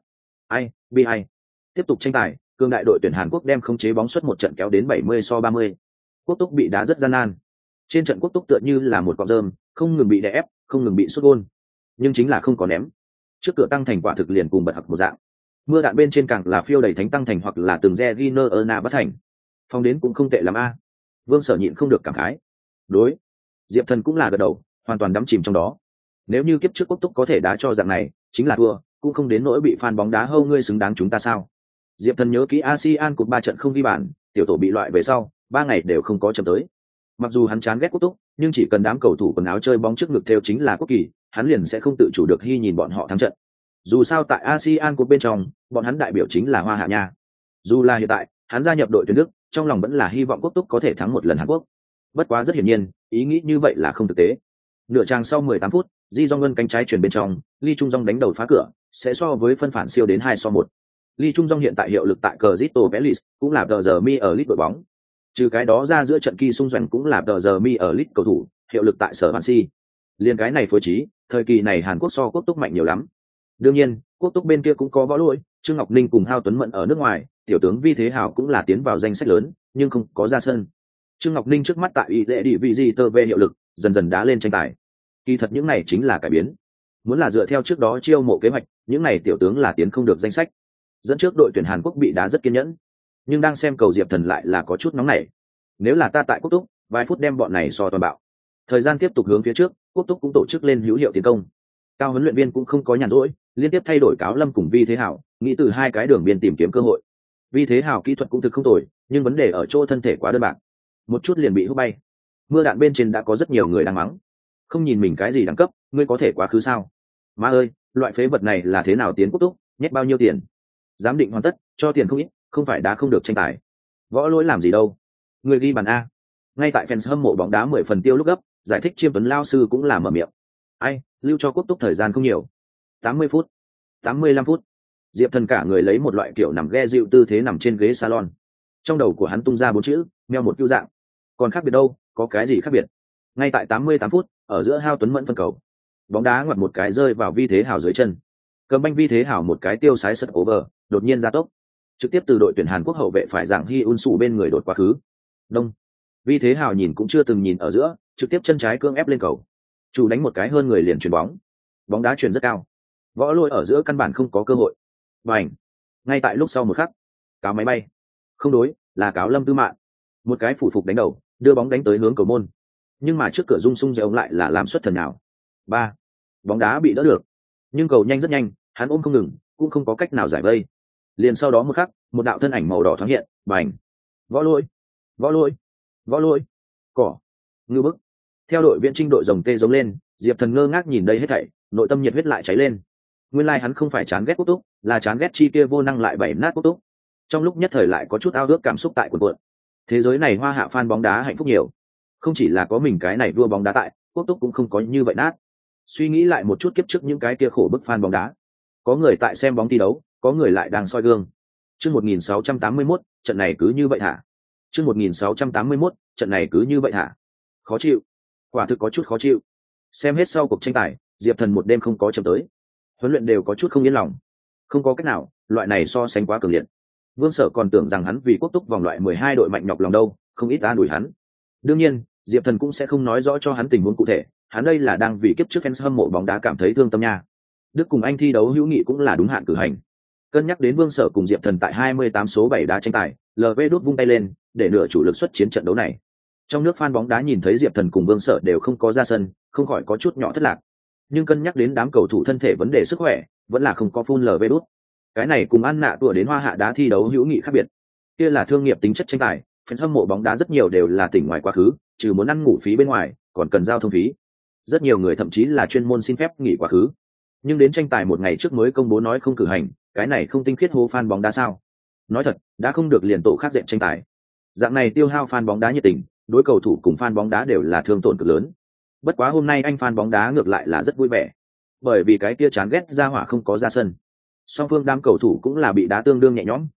Ai. Tiếp tục tranh tài, cường đại đội tuyển Hàn Quốc đem khống chế bóng suất một trận kéo đến 70-30. Quốc Túc bị đá rất gian nan. Trên trận Quốc Túc tựa như là một cọng rơm, không ngừng bị đè ép, không ngừng bị sút gôn, nhưng chính là không có ném. Trước cửa tăng thành quả thực liền cùng bật học một dạng. Mưa đạn bên trên càng là phiêu đầy thánh tăng thành hoặc là từng Reginer Erna bắt thành. Phong đến cũng không tệ lắm a. Vương Sở nhịn không được cảm khái. Đối, Diệp Thần cũng là gật đầu, hoàn toàn đắm chìm trong đó. Nếu như kiếp trước Quốc Túc có thể đá cho dạng này, chính là thua, cũng không đến nỗi bị fan bóng đá hâu ngươi xứng đáng chúng ta sao? Diệp Thần nhớ kỹ ASEAN Cup 3 trận không ghi bàn, tiểu tổ bị loại về sau, 3 ngày đều không có chậm tới. Mặc dù hắn chán ghét Quốc Túc, nhưng chỉ cần đám cầu thủ quần áo chơi bóng trước ngực theo chính là quốc kỳ, hắn liền sẽ không tự chủ được khi nhìn bọn họ thắng trận. Dù sao tại ASEAN Cup bên trong, bọn hắn đại biểu chính là Hoa Hạ nha. Dù là hiện tại, hắn gia nhập đội tuyển Đức, trong lòng vẫn là hy vọng Quốc Túc có thể thắng một lần Hàn Quốc. Bất quá rất hiển nhiên, ý nghĩ như vậy là không thực tế. Nửa trang sau 18 phút, Ji Jong-un cánh trái chuyển bên trong, Lee Trung Dong đánh đầu phá cửa, sẽ so với phân phản siêu đến 2-1. Lee Trung Dong hiện tại hiệu lực tại Crystal Palace, cũng là tờ giờ mi ở League đội bóng. Trừ cái đó ra giữa trận Ki Sung Doanh cũng là tờ giờ mi ở League cầu thủ, hiệu lực tại Sở Swansea. Liên cái này phối trí, thời kỳ này Hàn Quốc so Quốc Túc mạnh nhiều lắm. Đương nhiên, Quốc Túc bên kia cũng có Võ Lỗi, Trương Ngọc Ninh cùng Hao Tuấn Mẫn ở nước ngoài, tiểu tướng Vi Thế Hảo cũng là tiến vào danh sách lớn, nhưng không có ra sân. Trương Ngọc Ninh trước mắt tại ý lệ đi vị gì tơ về hiệu lực, dần dần đá lên tranh tài. Kỳ thật những này chính là cải biến. Muốn là dựa theo trước đó chiêu mộ kế hoạch, những này tiểu tướng là tiến không được danh sách. Dẫn trước đội tuyển Hàn Quốc bị đá rất kiên nhẫn, nhưng đang xem cầu Diệp Thần lại là có chút nóng nảy. Nếu là ta tại Quốc Túc, vài phút đem bọn này so toàn bạo. Thời gian tiếp tục hướng phía trước, Quốc Túc cũng tổ chức lên hữu hiệu tiến công. Cao huấn luyện viên cũng không có nhàn rỗi, liên tiếp thay đổi Cáo Lâm cùng Vi Thế Hảo, nghĩ từ hai cái đường biên tìm kiếm cơ hội. Vi Thế Hảo kỹ thuật cũng thực không tồi, nhưng vấn đề ở chỗ thân thể quá đơn bạc, một chút liền bị hút bay. Mưa đạn bên trên đã có rất nhiều người đang mắng, không nhìn mình cái gì đẳng cấp, ngươi có thể quá khứ sao? Má ơi, loại phế vật này là thế nào tiến Quốc Túc, nhét bao nhiêu tiền? Giám định hoàn tất, cho tiền không ít, không phải đá không được tranh tài. Võ Lỗi làm gì đâu? Người ghi bàn a. Ngay tại fans hâm mộ bóng đá 10 phần tiêu lúc gấp, giải thích Chiêm Tuấn lao sư cũng là mở miệng. Ai, lưu cho Quốc Túc thời gian không nhiều. 80 phút, 85 phút. Diệp Thần cả người lấy một loại kiểu nằm ghe dịu tư thế nằm trên ghế salon. Trong đầu của hắn tung ra 4 chữ, meo một cứu dạng. Còn khác biệt đâu, có cái gì khác biệt? Ngay tại 88 phút, ở giữa Hao Tuấn Mẫn phân cầu. Bóng đá ngoặt một cái rơi vào Vi Thế Hảo dưới chân. Cầm banh Vi Thế Hảo một cái tiêu sái sật over, đột nhiên ra tốc. Trực tiếp từ đội tuyển Hàn Quốc hậu vệ phải Giảng Hy Un Sù bên người đột quá khứ. Đông. Vi Thế Hảo nhìn cũng chưa từng nhìn ở giữa, trực tiếp chân trái cưỡng ép lên cầu. Chủ đánh một cái hơn người liền chuyền bóng. Bóng đá chuyền rất cao. Võ Lỗi ở giữa căn bản không có cơ hội. Bành. Ngay tại lúc sau một khắc, cáo máy bay. Không đối, là cáo Lâm Tư Mạn. Một cái phủ phục đánh đầu, đưa bóng đánh tới hướng cầu môn. Nhưng mà trước cửa rung sung ông lại là làm xuất thần nào. 3. Bóng đá bị đỡ được, nhưng cầu nhanh rất nhanh, hắn ôm không ngừng, cũng không có cách nào giải vây. Liền sau đó một khắc, một đạo thân ảnh màu đỏ thoáng hiện, bành. Võ Lỗi, Võ Lỗi, Võ Lỗi. Cỏ. Ngư bức. Theo đội viện trinh đội rồng tê giống lên, Diệp Thần ngơ ngác nhìn đây hết thảy, nội tâm nhiệt huyết lại cháy lên. Nguyên lai hắn không phải chán ghét Quốc Túc, là chán ghét chi kia vô năng lại bảy nát Quốc Túc. Trong lúc nhất thời lại có chút ao ước cảm xúc tại quần quận. Thế giới này Hoa Hạ fan bóng đá hạnh phúc nhiều, không chỉ là có mình cái này đua bóng đá tại, Quốc Túc cũng không có như vậy nát. Suy nghĩ lại một chút kiếp trước những cái kia khổ bức fan bóng đá, có người tại xem bóng thi đấu, có người lại đang soi gương. Chương 1681, trận này cứ như vậy hả? Chương 1681, trận này cứ như vậy hả? Khó chịu, quả thực có chút khó chịu. Xem hết sau cuộc tranh tài, Diệp Thần một đêm không có chậm tới, huấn luyện đều có chút không yên lòng. Không có cách nào, loại này so sánh quá cường liệt. Vương Sở còn tưởng rằng hắn vì Quốc Túc vòng loại 12 đội mạnh nhọc lòng đâu, không ít an ủi hắn. Đương nhiên, Diệp Thần cũng sẽ không nói rõ cho hắn tình huống cụ thể, hắn đây là đang vì kiếp trước fans hâm mộ bóng đá cảm thấy thương tâm nha. Đức cùng Anh thi đấu hữu nghị cũng là đúng hạn cử hành. Cân nhắc đến Vương Sở cùng Diệp Thần tại 28 số 7 đá tranh tài, LV đút vung tay lên, để nửa chủ lực xuất chiến trận đấu này. Trong nước fan bóng đá nhìn thấy Diệp Thần cùng Vương Sở đều không có ra sân, không khỏi có chút nhỏ thất lạc. Nhưng cân nhắc đến đám cầu thủ thân thể vấn đề sức khỏe, vẫn là không có full LV đút. Cái này cùng ăn nạ tủa đến Hoa Hạ đá thi đấu hữu nghị khác biệt. Kia là thương nghiệp tính chất tranh tài, fan hâm mộ bóng đá rất nhiều đều là tỉnh ngoài quá khứ, trừ muốn ăn ngủ phí bên ngoài, còn cần giao thông phí. Rất nhiều người thậm chí là chuyên môn xin phép nghỉ quá khứ. Nhưng đến tranh tài một ngày trước mới công bố nói không cử hành, cái này không tinh khiết hô fan bóng đá sao? Nói thật, đã không được liền tổ khác dẹp tranh tài. Dạng này tiêu hao fan bóng đá nhiệt tình, đối cầu thủ cùng fan bóng đá đều là thương tổn cực lớn. Bất quá hôm nay anh fan bóng đá ngược lại là rất vui vẻ, bởi vì cái kia chán ghét ra hỏa không có ra sân. Song phương đám cầu thủ cũng là bị đá tương đương nhẹ nhõm,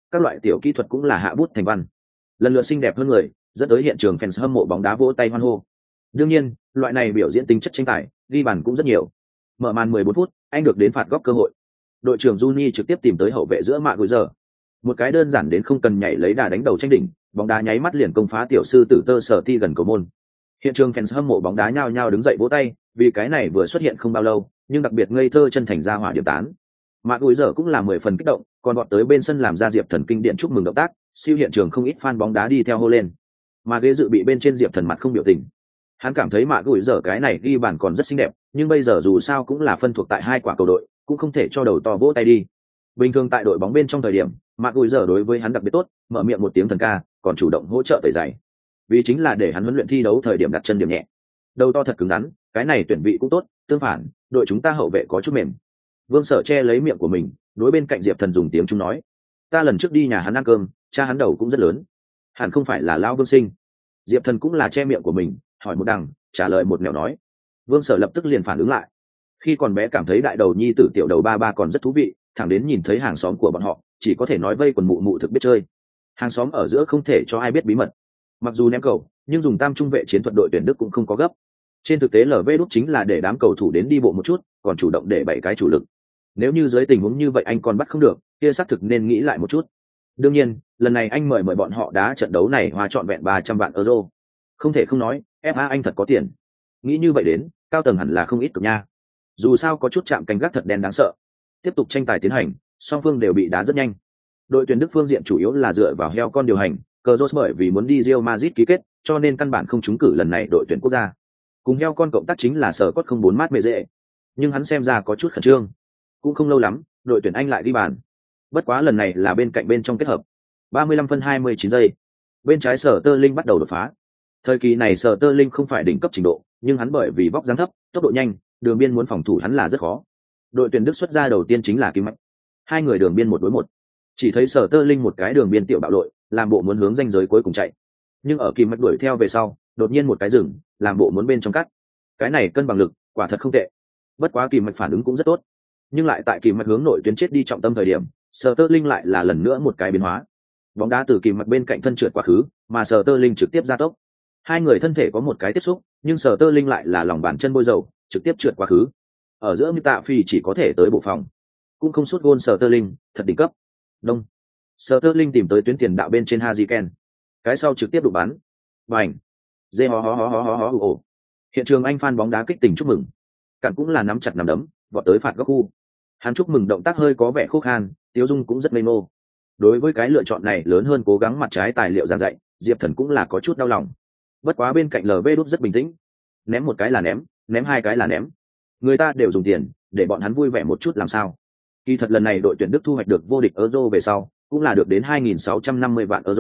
các loại tiểu kỹ thuật cũng là hạ bút thành văn, lần lượt xinh đẹp hơn người, dẫn tới hiện trường fans hâm mộ bóng đá vỗ tay hoan hô. Đương nhiên, loại này biểu diễn tính chất tranh tài, ghi bàn cũng rất nhiều. Mở màn 14 phút, anh được đến phạt góc cơ hội. Đội trưởng Juni trực tiếp tìm tới hậu vệ giữa mạng gối giờ. Một cái đơn giản đến không cần nhảy lấy đà đánh đầu tranh đỉnh, bóng đá nháy mắt liền công phá tiểu sư tử tơ sở ti gần cầu môn. Hiện trường fans hâm mộ bóng đá nhao nhao đứng dậy vỗ tay, vì cái này vừa xuất hiện không bao lâu, nhưng đặc biệt ngây thơ chân thành ra hỏa điểm tán. Mạng gối giờ cũng là 10 phần kích động, còn bọn tới bên sân làm ra Diệp Thần kinh điện chúc mừng động tác, siêu hiện trường không ít fan bóng đá đi theo hô lên. Mà ghế dự bị bên trên Diệp Thần mặt không biểu tình. Hắn cảm thấy Mạng gối giờ cái này ghi bàn còn rất xinh đẹp, nhưng bây giờ dù sao cũng là phân thuộc tại hai quả cầu đội, cũng không thể cho đầu to vỗ tay đi. Bình thường tại đội bóng bên trong thời điểm, Mạng gối giờ đối với hắn đặc biệt tốt, mở miệng một tiếng thần ca, còn chủ động hỗ trợ tẩy giày. Vì chính là để hắn huấn luyện thi đấu thời điểm đặt chân điểm nhẹ. Đầu to thật cứng rắn, cái này tuyển vị cũng tốt, tương phản, đội chúng ta hậu vệ có chút mềm. Vương Sở che lấy miệng của mình, đối bên cạnh Diệp Thần dùng tiếng Trung nói: "Ta lần trước đi nhà hắn ăn cơm, cha hắn đầu cũng rất lớn, hẳn không phải là lão Vương Sinh." Diệp Thần cũng là che miệng của mình, hỏi một đằng, trả lời một nẻo nói. Vương Sở lập tức liền phản ứng lại. Khi còn bé cảm thấy đại đầu nhi tử tiểu đầu ba ba còn rất thú vị, thẳng đến nhìn thấy hàng xóm của bọn họ, chỉ có thể nói vây quần mụ mụ thực biết chơi. Hàng xóm ở giữa không thể cho ai biết bí mật. Mặc dù ném cầu, nhưng dùng tam trung vệ chiến thuật đội tuyển Đức cũng không có gấp. Trên thực tế LV đúc chính là để đám cầu thủ đến đi bộ một chút, còn chủ động để 7 cái chủ lực. Nếu như dưới tình huống như vậy anh còn bắt không được, kia xác thực nên nghĩ lại một chút. Đương nhiên, lần này anh mời bọn họ đá trận đấu này hoa trọn vẹn 300 vạn euro. Không thể không nói, FA anh thật có tiền. Nghĩ như vậy đến, cao tầng hẳn là không ít cực nha. Dù sao có chút chạm canh gác thật đen đáng sợ. Tiếp tục tranh tài tiến hành, song phương đều bị đá rất nhanh. Đội tuyển Đức phương diện chủ yếu là dựa vào heo con điều hành, Cazorla bởi vì muốn đi Real Madrid ký kết, cho nên căn bản không trúng cử lần này đội tuyển quốc gia. Cùng heo con cộng tác chính là sở cốt không 4 mát mê dễ, nhưng hắn xem ra có chút khẩn trương. Cũng không lâu lắm, đội tuyển Anh lại đi bàn. Bất quá lần này là bên cạnh bên trong kết hợp. 35 phân 29 giây. Bên trái Sở Tơ Linh bắt đầu đột phá. Thời kỳ này Sở Tơ Linh không phải đỉnh cấp trình độ, nhưng hắn bởi vì vóc dáng thấp, tốc độ nhanh, đường biên muốn phòng thủ hắn là rất khó. Đội tuyển Đức xuất ra đầu tiên chính là Kim Mạch. Hai người đường biên 1 đối 1. Chỉ thấy Sở Tơ Linh một cái đường biên tiểu bạo lội, làm bộ muốn hướng ranh giới cuối cùng chạy. Nhưng ở Kim Mạch đuổi theo về sau, đột nhiên một cái dừng, làm bộ muốn bên trong cắt. Cái này cân bằng lực, quả thật không tệ. Bất quá Kim Mạch phản ứng cũng rất tốt. Nhưng lại tại Kim Mạch hướng nội tuyến chết đi trọng tâm thời điểm, Sở Tơ Linh lại là lần nữa một cái biến hóa. Bóng đá từ Kim Mạch bên cạnh thân trượt quá khứ, mà Sở Tơ Linh trực tiếp gia tốc. Hai người thân thể có một cái tiếp xúc, nhưng Sở Tơ Linh lại là lòng bàn chân bôi dầu, trực tiếp trượt quá khứ. Ở giữa Như Tạ Phi chỉ có thể tới bộ phòng, cũng không sút gôn Sở Tơ Linh, thật đỉnh cấp. Đông. Sở Tơ Linh tìm tới tuyến tiền đạo bên trên Harry Kane. Cái sau trực tiếp đụng bắn. Bành. Dê hó hó hó hó hó hó ồ. Hiện trường Anh fan bóng đá kích tình chúc mừng. Cản cũng là nắm chặt nắm đấm, vọt tới phạt góc khu. Hắn chúc mừng động tác hơi có vẻ khô khan, Tiếu Dung cũng rất ngây ngô. Đối với cái lựa chọn này lớn hơn cố gắng mặt trái tài liệu giảng dạy, Diệp Thần cũng là có chút đau lòng. Bất quá bên cạnh LV đút rất bình tĩnh. Ném một cái là ném hai cái là ném. Người ta đều dùng tiền, để bọn hắn vui vẻ một chút làm sao. Kỳ thật lần này đội tuyển Đức thu hoạch được vô địch Euro về sau, cũng là được đến 2.650 vạn euro.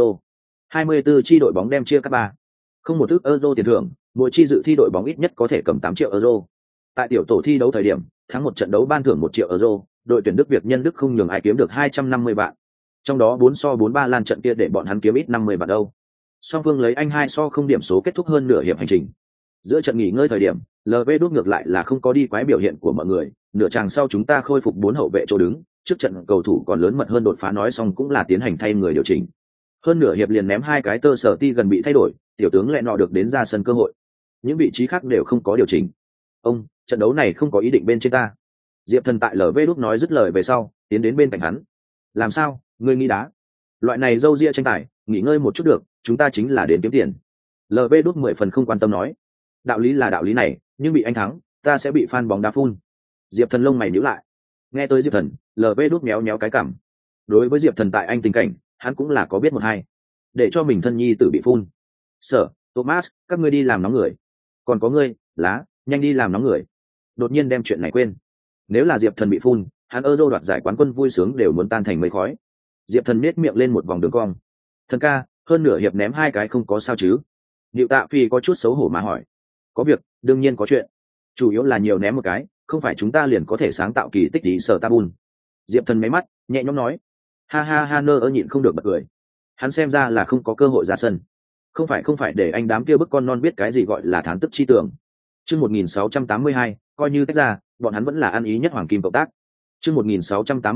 24 chi đội bóng đem chia các ba. Không một ức euro tiền thưởng, mỗi chi dự thi đội bóng ít nhất có thể cầm 8 triệu euro. Tại tiểu tổ thi đấu thời điểm, thắng một trận đấu ban thưởng 1 triệu euro, đội tuyển Đức Việt nhân Đức không nhường ai kiếm được 250 vạn. Trong đó 4-4-3 lan trận kia để bọn hắn kiếm ít 50 vạn đâu. Song phương lấy Anh 2-0 điểm số kết thúc hơn nửa hiệp hành trình. Giữa trận nghỉ ngơi thời điểm, LV đút ngược lại là không có đi quái biểu hiện của mọi người, nửa chàng sau chúng ta khôi phục 4 hậu vệ chỗ đứng, trước trận cầu thủ còn lớn mật hơn đột phá nói xong cũng là tiến hành thay người điều chỉnh. Hơn nửa hiệp liền ném 2 cái tơ sở ti gần bị thay đổi, tiểu tướng lại nọ được đến ra sân cơ hội. Những vị trí khác đều không có điều chỉnh. Ông, trận đấu này không có ý định bên trên ta. Diệp Thần tại LV đút nói dứt lời về sau, tiến đến bên cạnh hắn. Làm sao, ngươi nghĩ đá? Loại này dâu ria tranh tài, nghỉ ngơi một chút được, chúng ta chính là đến kiếm tiền. LV đút 10 phần không quan tâm nói. Đạo lý là đạo lý này, nhưng bị anh thắng, ta sẽ bị fan bóng đá phun. Diệp Thần lông mày nhíu lại. Nghe tới Diệp Thần, LV đút méo méo cái cằm. Đối với Diệp Thần tại anh tình cảnh, hắn cũng là có biết một hai. Để cho mình thân nhi tử bị phun. Sở, Thomas, các ngươi đi làm nóng người. Còn có ngươi, Lá, nhanh đi làm nóng người. Đột nhiên đem chuyện này quên. Nếu là Diệp Thần bị phun, hắn Euro đoạt giải quán quân vui sướng đều muốn tan thành mây khói. Diệp Thần nhếch miệng lên một vòng đường cong. Thần ca, hơn nửa hiệp ném 2 cái không có sao chứ? Diệu Tạ Phi có chút xấu hổ mà hỏi. Có việc, đương nhiên có chuyện. Chủ yếu là nhiều ném một cái, không phải chúng ta liền có thể sáng tạo kỳ tích gì Sở Tabun. Diệp Thần máy mắt, nhẹ nhõm nói. Ha ha ha nơ ơ nhịn không được bật cười. Hắn xem ra là không có cơ hội ra sân. Không phải để anh đám kia bức con non biết cái gì gọi là thán tức chi tưởng. Chương 1682, coi như tách ra, bọn hắn vẫn là ăn ý nhất hoàng kim cộng tác. Chương 1682,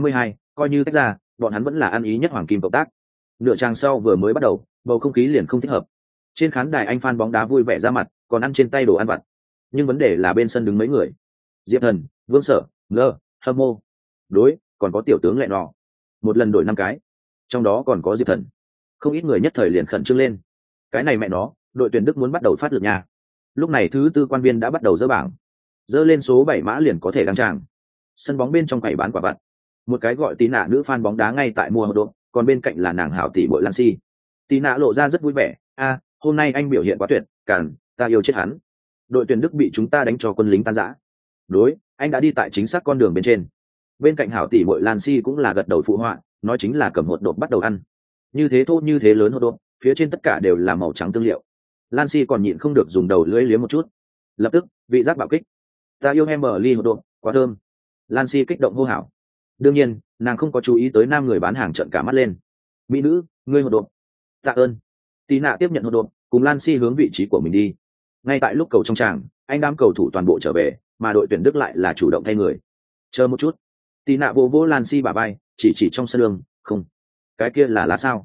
coi như tách ra bọn hắn vẫn là ăn ý nhất hoàng kim cộng tác. Nửa trang sau vừa mới bắt đầu bầu không khí liền không thích hợp. Trên khán đài anh fan bóng đá vui vẻ ra mặt, còn ăn trên tay đồ ăn vặt. Nhưng vấn đề là bên sân đứng mấy người: Diệp Thần, Vương Sở, Ngơ, Hâm Mô. Đối, còn có tiểu tướng Lẹ Nọ. Một lần đổi 5 cái, trong đó còn có Diệp Thần. Không ít người nhất thời liền khẩn trương lên. Cái này mẹ nó, đội tuyển Đức muốn bắt đầu phát lực nha. Lúc này thứ tư quan viên đã bắt đầu dỡ bảng, dỡ lên số 7 mã liền có thể đăng tràng. Sân bóng bên trong quầy bán quả vặt, một cái gọi Tí Nạ nữ fan bóng đá ngay tại mua hot dog, còn bên cạnh là nàng hảo tỷ bội Lan Si. Tí Nạ lộ ra rất vui vẻ: hôm nay anh biểu hiện quá tuyệt, cản, ta yêu chết hắn. Đội tuyển Đức bị chúng ta đánh cho quân lính tan rã. Đối, anh đã đi tại chính xác con đường bên trên. Bên cạnh hảo tỷ bội Lan Si cũng là gật đầu phụ họa, nói chính là cầm hột độp bắt đầu ăn. Như thế thô như thế lớn hột độp, phía trên tất cả đều là màu trắng tương liệu. Lan Si còn nhịn không được dùng đầu lưỡi liếm một chút. Lập tức, vị giác bạo kích. Ta yêu em bờ ly hột độp, quá thơm. Lan Si kích động hô hào. Đương nhiên, nàng không có chú ý tới nam người bán hàng trợn cả mắt lên. Mỹ nữ, ngươi hột độp. Tạ ơn. Tí Nạ tiếp nhận hột độp, cùng Lan Si hướng vị trí của mình đi. Ngay tại lúc cầu trong tràng, anh đám cầu thủ toàn bộ trở về, mà đội tuyển Đức lại là chủ động thay người. Chờ một chút. Tí Nạ vô vô Lan Si bả vai, chỉ trong sân đường, không. Cái kia là lá sao?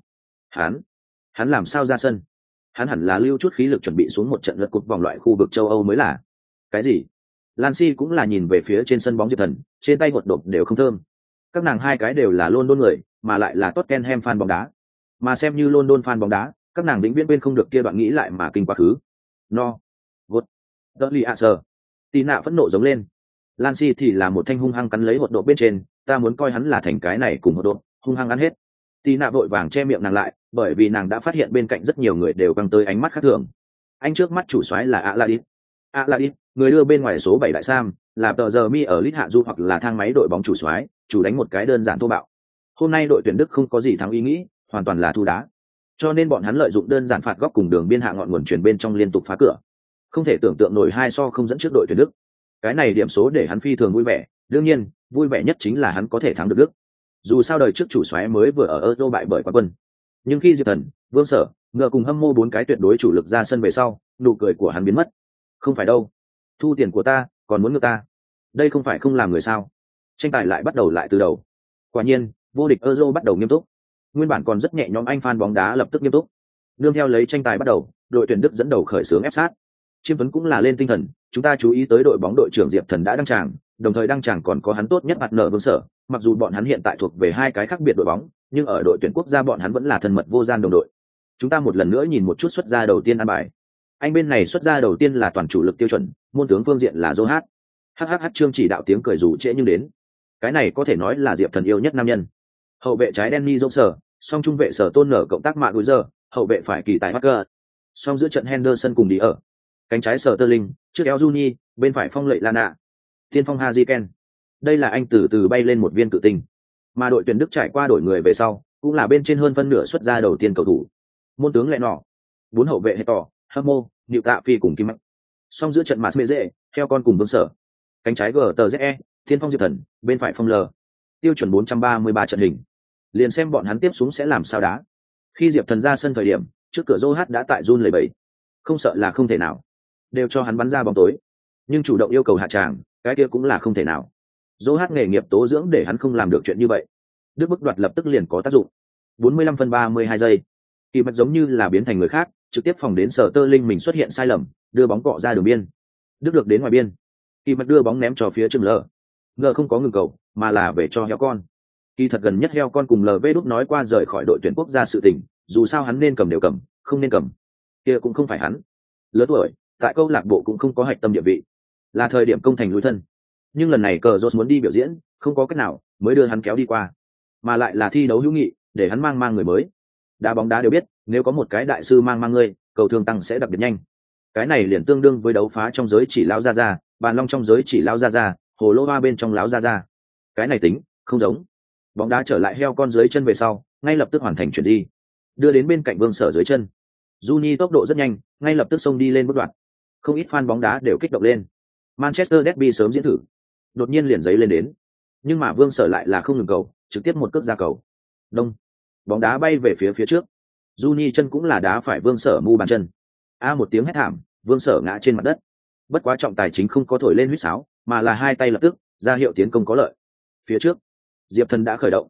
Hắn làm sao ra sân? Hắn hẳn là lưu chút khí lực chuẩn bị xuống một trận lượt cột vòng loại khu vực châu Âu mới là. Cái gì? Lan Si cũng là nhìn về phía trên sân bóng Diệp Thần, trên tay hột độp đều không thơm. Các nàng hai cái đều là London người, mà lại là Tottenham fan bóng đá. Mà xem như London fan bóng đá, các nàng vĩnh viễn quên không được kia đoạn nghĩ lại mà kinh quá khứ. No. Gột. Dudley Asher. Tí Nạ phẫn nộ giống lên. Lan Si thì là một thanh hung hăng cắn lấy hột độp bên trên, ta muốn coi hắn là thành cái này cùng hột độp, hung hăng ăn hết. Tí Nạ vội vàng che miệng nàng lại, bởi vì nàng đã phát hiện bên cạnh rất nhiều người đều căng tới ánh mắt khác thường. Anh trước mắt chủ soái là Aladdin, người đưa bên ngoài số 7 đại sam, là tờ giờ mi ở lít hạ du hoặc là thang máy đội bóng chủ soái, chủ đánh một cái đơn giản thô bạo. Hôm nay đội tuyển Đức không có gì thắng ý nghĩ, hoàn toàn là thu đá. Cho nên bọn hắn lợi dụng đơn giản phạt góc cùng đường biên hạ ngọn nguồn truyền bên trong liên tục phá cửa. Không thể tưởng tượng nổi 2-0 không dẫn trước đội tuyển Đức. Cái này điểm số để hắn phi thường vui vẻ, đương nhiên, vui vẻ nhất chính là hắn có thể thắng được Đức. Dù sao đời trước chủ soái mới vừa ở Euro bại bởi quán quân. Nhưng khi Diệp Thần, Vương Sở, Ngựa cùng Hâm Mô 4 cái tuyệt đối chủ lực ra sân về sau, nụ cười của hắn biến mất. Không phải đâu, thu tiền của ta, còn muốn ngược ta. Đây không phải không làm người sao? Tranh tài lại bắt đầu lại từ đầu. Quả nhiên, vô địch Euro bắt đầu nghiêm túc. Nguyên bản còn rất nhẹ nhõm anh fan bóng đá lập tức nghiêm túc. Nương theo lấy tranh tài bắt đầu, đội tuyển Đức dẫn đầu khởi xướng ép sát. Chiêm Tuấn cũng là lên tinh thần, chúng ta chú ý tới đội bóng đội trưởng Diệp Thần đã đăng tràng, đồng thời đăng tràng còn có hắn tốt nhất mặt nợ Vương Sở, mặc dù bọn hắn hiện tại thuộc về hai cái khác biệt đội bóng, nhưng ở đội tuyển quốc gia bọn hắn vẫn là thân mật vô gian đồng đội. Chúng ta một lần nữa nhìn một chút xuất ra đầu tiên ăn bài. Anh bên này xuất ra đầu tiên là toàn chủ lực tiêu chuẩn, môn tướng phương diện là Johat. HHH Trương chỉ đạo tiếng cười rủ trễ nhưng đến. Cái này có thể nói là Diệp Thần yêu nhất nam nhân. Hậu vệ trái Danny Johnson, song trung vệ Sở Tôn nở cộng tác Mạ Guizer, hậu vệ phải kỳ tài Parker. Song giữa trận Henderson cùng đi ở. Cánh trái Sterling, trước eo Juni, bên phải phong lệ Lana. Tiên phong Harry Kane. Đây là anh từ từ bay lên một viên cự tinh. Mà đội tuyển Đức trải qua đổi người về sau, cũng là bên trên hơn phân nửa xuất ra đầu tiên cầu thủ. Môn tướng Lẹ Nọ, 4 hậu vệ Hector, Hâm Mô, Niệu Tạ Phi cùng Kim Mạnh. Song giữa trận Masmeze, theo con cùng Vương Sở. Cánh trái GTZE, Thiên phong Diệp Thần, bên phải phong L. Tiêu chuẩn 433 trận hình. Liền xem bọn hắn tiếp xuống sẽ làm sao đá. Khi Diệp Thần ra sân thời điểm, trước cửa Johat đã tại run lẩy bẩy. Không sợ là không thể nào. Đều cho hắn bắn ra bóng tối. Nhưng chủ động yêu cầu hạ tràng, cái kia cũng là không thể nào. Johat nghề nghiệp tố dưỡng để hắn không làm được chuyện như vậy. Đức bức đoạt lập tức liền có tác dụng. 45 phân 32 giây. Kỳ Mạch giống như là biến thành người khác, trực tiếp phòng đến Sterling mình xuất hiện sai lầm, đưa bóng cọ ra đường biên. Đức được đến ngoài biên. Kỳ Mạch đưa bóng ném cho phía Trừng Lờ. Ngờ không có ngừng cầu, mà là về cho heo con. Kỳ thật gần nhất heo con cùng LV đúc nói qua rời khỏi đội tuyển quốc gia sự tình, dù sao hắn nên cầm đều cầm, không nên cầm. Kia cũng không phải hắn. Lớn tuổi, tại câu lạc bộ cũng không có hạch tâm địa vị. Là thời điểm công thành lùi thân. Nhưng lần này cờ Rốt muốn đi biểu diễn, không có cách nào, mới đưa hắn kéo đi qua. Mà lại là thi đấu hữu nghị, để hắn mang người mới. Đá bóng đá đều biết, nếu có một cái đại sư mang người, cầu thương tăng sẽ đặc biệt nhanh. Cái này liền tương đương với đấu phá trong giới chỉ lão ra, bàn long trong giới chỉ lão ra, hồ lô hoa bên trong lão ra. Cái này tính, không giống. Bóng đá trở lại heo con dưới chân về sau, ngay lập tức hoàn thành chuyển di, đưa đến bên cạnh Vương Sở dưới chân. Juni tốc độ rất nhanh, ngay lập tức xông đi lên bước đoạn. Không ít fan bóng đá đều kích động lên. Manchester Derby sớm diễn thử, đột nhiên liền giấy lên đến. Nhưng mà Vương Sở lại là không ngừng cầu, trực tiếp một cước ra cầu. Đông, bóng đá bay về phía trước. Juni chân cũng là đá phải Vương Sở mu bàn chân. Một tiếng hét thảm, Vương Sở ngã trên mặt đất. Bất quá trọng tài chính không có thổi lên huýt sáo, mà là hai tay lập tức ra hiệu tiến công có lợi. Phía trước, Diệp Thần đã khởi động,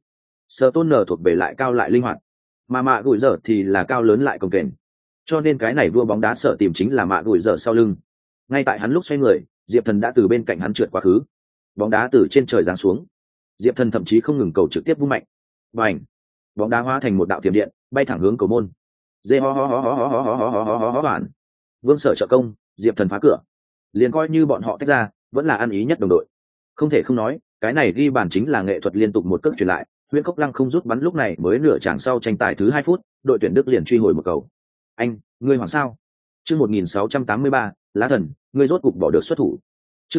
Sở tôn nở thuộc về lại cao lại linh hoạt, mà mạ gùi giờ thì là cao lớn lại cồng kềnh, cho nên cái này vua bóng đá sợ tìm chính là mạ gùi giờ sau lưng. Ngay tại hắn lúc xoay người, Diệp Thần đã từ bên cạnh hắn trượt quá khứ, bóng đá từ trên trời giáng xuống. Diệp Thần thậm chí không ngừng cầu trực tiếp vung mạnh, bành, bóng đá hóa thành một đạo tiềm điện bay thẳng hướng cầu môn. Dê ho ho ho ho ho ho ho ho ho ho ho hoàn. Vương Sở trợ công, Diệp Thần phá cửa. Liền coi như bọn họ tách ra, vẫn là ăn ý nhất đồng đội. Không thể không nói, cái này ghi bàn chính là nghệ thuật liên tục một cước truyền lại, Huyễn Cốc Lăng không rút bắn lúc này mới nửa chặng sau tranh tài thứ 2 phút, đội tuyển Đức liền truy hồi một cầu. Anh, ngươi hoảng sao? Chương 1683, Lá Thần, ngươi rốt cục bỏ được xuất thủ. Chương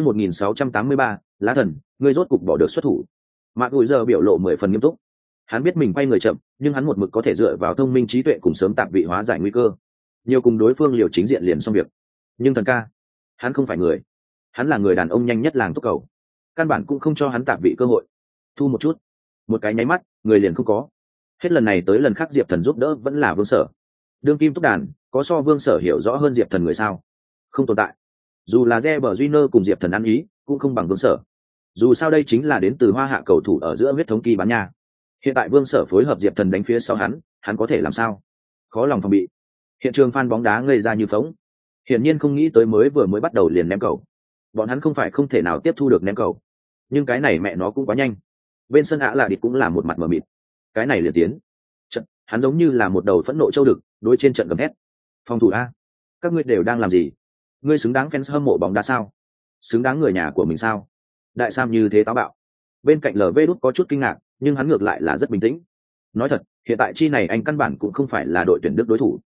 1683, Lá Thần, ngươi rốt cục bỏ được xuất thủ. Mạc Gùi giờ biểu lộ 10 phần nghiêm túc. Hắn biết mình quay người chậm, nhưng hắn một mực có thể dựa vào thông minh trí tuệ cùng sớm tạp vị hóa giải nguy cơ. Nhiều cùng đối phương liều chính diện liền xong việc. Nhưng thần ca, hắn không phải người. Hắn là người đàn ông nhanh nhất làng túc cầu. Căn bản cũng không cho hắn tạp vị cơ hội. Thu một chút, một cái nháy mắt, người liền không có. Hết lần này tới lần khác Diệp Thần giúp đỡ vẫn là Vương Sở. Đương kim túc đàn, có so Vương Sở hiểu rõ hơn Diệp Thần người sao? Không tồn tại. Dù là Reber Júnior cùng Diệp Thần ăn ý, cũng không bằng Vương Sở. Dù sao đây chính là đến từ Hoa Hạ cầu thủ ở giữa huyết thống kỳ bán nha. Hiện tại Vương Sở phối hợp Diệp Thần đánh phía sau hắn có thể làm sao? Khó lòng phòng bị. Hiện trường fan bóng đá ngây ra như phóng. Hiển nhiên không nghĩ tới vừa mới bắt đầu liền ném cầu. Bọn hắn không phải không thể nào tiếp thu được ném cầu, nhưng cái này mẹ nó cũng quá nhanh. Bên sân Ả là địch cũng là một mặt mờ mịt. Cái này liền tiến. Trận, hắn giống như là một đầu phẫn nộ châu đực, đối trên trận gầm thét. Phòng thủ a, các ngươi đều đang làm gì? Ngươi xứng đáng fans hâm mộ bóng đá sao? Xứng đáng người nhà của mình sao? Đại Sam như thế táo bạo. Bên cạnh LV Đút có chút kinh ngạc, nhưng hắn ngược lại là rất bình tĩnh. Nói thật, hiện tại chi này anh căn bản cũng không phải là đội tuyển Đức đối thủ.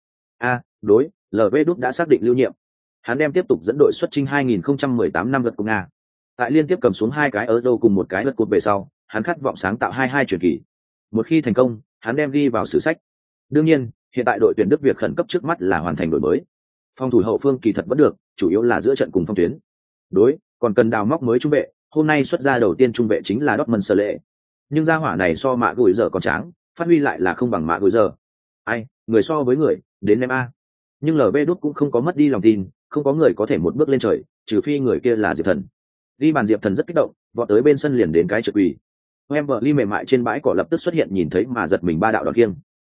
Đối, LV Đút đã xác định lưu nhiệm. Hắn đem tiếp tục dẫn đội xuất chinh 2018 năm lượt của Nga. Tại liên tiếp cầm xuống 2 cái Euro cùng một cái lượt cột về sau, hắn khát vọng sáng tạo 22 truyền kỳ. Một khi thành công, hắn đem ghi vào sử sách. Đương nhiên, hiện tại đội tuyển Đức việc khẩn cấp trước mắt là hoàn thành đổi mới. Phòng thủ hậu phương kỳ thật vẫn được, chủ yếu là giữa trận cùng phong tuyến. Đối, còn cần đào móc mới trung vệ, hôm nay xuất ra đầu tiên trung vệ chính là Dortmund Sở Lệ. Nhưng gia hỏa này so Mạ Gùi giờ còn tráng, phát huy lại là không bằng Mạ Gùi giờ. Ai, người so với người, đến em a. Nhưng LV Đút cũng không có mất đi lòng tin, không có người có thể một bước lên trời, trừ phi người kia là Diệp Thần. Đi bàn Diệp Thần rất kích động, vọt tới bên sân liền đến cái trượt quỳ. Wembley mềm mại trên bãi cỏ lập tức xuất hiện nhìn thấy mà giật mình 3 đạo đòn kiêng.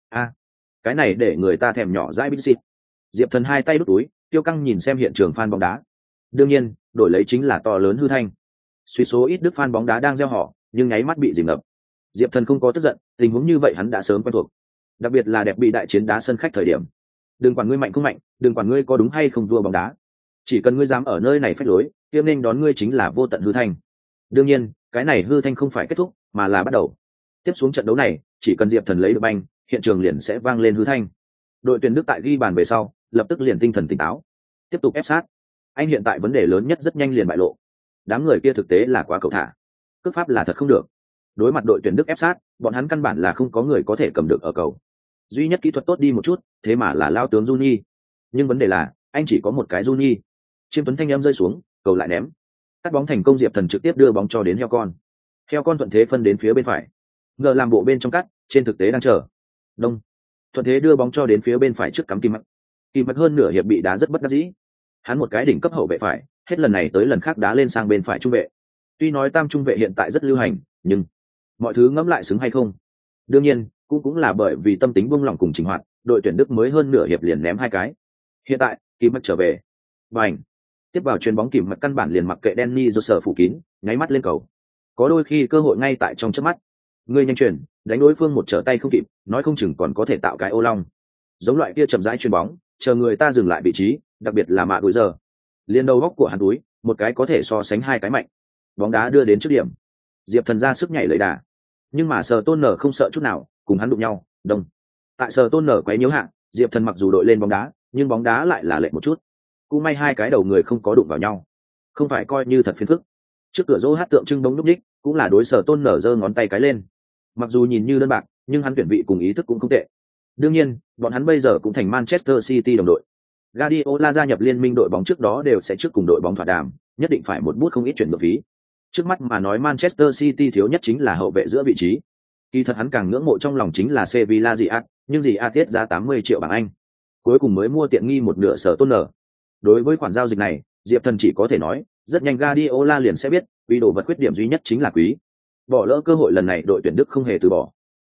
Cái này để người ta thèm nhỏ dãi bít xịt. Diệp Thần 2 tay đút túi, tiêu căng nhìn xem hiện trường fan bóng đá. Đương nhiên, đổi lấy chính là to lớn hư thanh. Suy số ít Đức fan bóng đá đang reo hò, nhưng nháy mắt bị dìm ngập. Diệp Thần không có tức giận, tình huống như vậy hắn đã sớm quen thuộc. Đặc biệt là đẹp bị đại chiến đá sân khách thời điểm. Đừng quản ngươi mạnh không mạnh, đừng quản ngươi có đúng hay không vua bóng đá. Chỉ cần ngươi dám ở nơi này phách lối, kia nên đón ngươi chính là vô tận hư thanh. Đương nhiên, cái này hư thanh không phải kết thúc, mà là bắt đầu. Tiếp xuống trận đấu này, chỉ cần Diệp Thần lấy được banh, hiện trường liền sẽ vang lên hư thanh. Đội tuyển Đức tại ghi bàn về sau, lập tức liền tinh thần tỉnh táo, tiếp tục ép sát. Anh hiện tại vấn đề lớn nhất rất nhanh liền bại lộ. Đám người kia thực tế là quá cầu thả, cước pháp là thật không được. Đối mặt đội tuyển Đức ép sát, bọn hắn căn bản là không có người có thể cầm được ở cầu. Duy nhất kỹ thuật tốt đi một chút, thế mà là lao tướng Juni. Nhưng vấn đề là, anh chỉ có một cái Juni. Chiêm Tuấn thanh em rơi xuống, cầu lại ném. Cắt bóng thành công, Diệp Thần trực tiếp đưa bóng cho đến heo con. Heo con thuận thế phân đến phía bên phải. Ngờ làm bộ bên trong cắt, trên thực tế đang chờ. Đông. Thuận thế đưa bóng cho đến phía bên phải trước cắm Kim Mạch. Kim Mạch hơn nửa hiệp bị đá rất bất đắc dĩ. Hắn một cái đỉnh cấp hậu vệ phải, hết lần này tới lần khác đá lên sang bên phải trung vệ. Tuy nói tam trung vệ hiện tại rất lưu hành, nhưng mọi thứ ngẫm lại xứng hay không? Đương nhiên, cũng là bởi vì tâm tính buông lỏng cùng trình hoạt, đội tuyển Đức mới hơn nửa hiệp liền ném 2 cái. Hiện tại, Kim Mạch trở về. Bành. Tiếp vào chuyền bóng Kim Mạch căn bản liền mặc kệ Danny Joseph phủ kín, nháy mắt lên cầu. Có đôi khi cơ hội ngay tại trong chớp mắt. Người nhanh chuyền, đánh đối phương một trở tay không kịp, nói không chừng còn có thể tạo cái ô long. Giống loại kia chậm rãi chuyền bóng, chờ người ta dừng lại vị trí, đặc biệt là Mạ Gùi giờ. Liên đầu góc của hắn túi, một cái có thể so sánh 2 cái mạnh. Bóng đá đưa đến trước điểm. Diệp Thần ra sức nhảy lấy đà. Nhưng mà Sở Tôn Nở không sợ chút nào, cùng hắn đụng nhau, đông. Tại Sở Tôn Nở quấy nhiễu hạ, Diệp Thần mặc dù đội lên bóng đá, nhưng bóng đá lại là lệch một chút. Cũng may 2 cái đầu người không có đụng vào nhau. Không phải coi như thật phiền phức. Trước cửa rô hát tượng trưng bóng núp đích, cũng là đối Sở Tôn Nở giơ ngón tay cái lên. Mặc dù nhìn như đơn bạc, nhưng hắn tuyển vị cùng ý thức cũng không tệ. Đương nhiên, bọn hắn bây giờ cũng thành Manchester City đồng đội. Guardiola gia nhập liên minh đội bóng trước đó đều sẽ trước cùng đội bóng thỏa đàm, nhất định phải một bút không ít chuyển nhượng phí. Trước mắt mà nói Manchester City thiếu nhất chính là hậu vệ giữa vị trí. Kỳ thật hắn càng ngưỡng mộ trong lòng chính là Sevilla Ziyech, nhưng Ziyech tiết giá 80 triệu bảng Anh. Cuối cùng mới mua tiện nghi một nửa Sở Tôn Nở. Đối với khoản giao dịch này, Diệp Thần chỉ có thể nói, rất nhanh Guardiola liền sẽ biết, vì đồ vật khuyết điểm duy nhất chính là quý. Bỏ lỡ cơ hội lần này đội tuyển Đức không hề từ bỏ.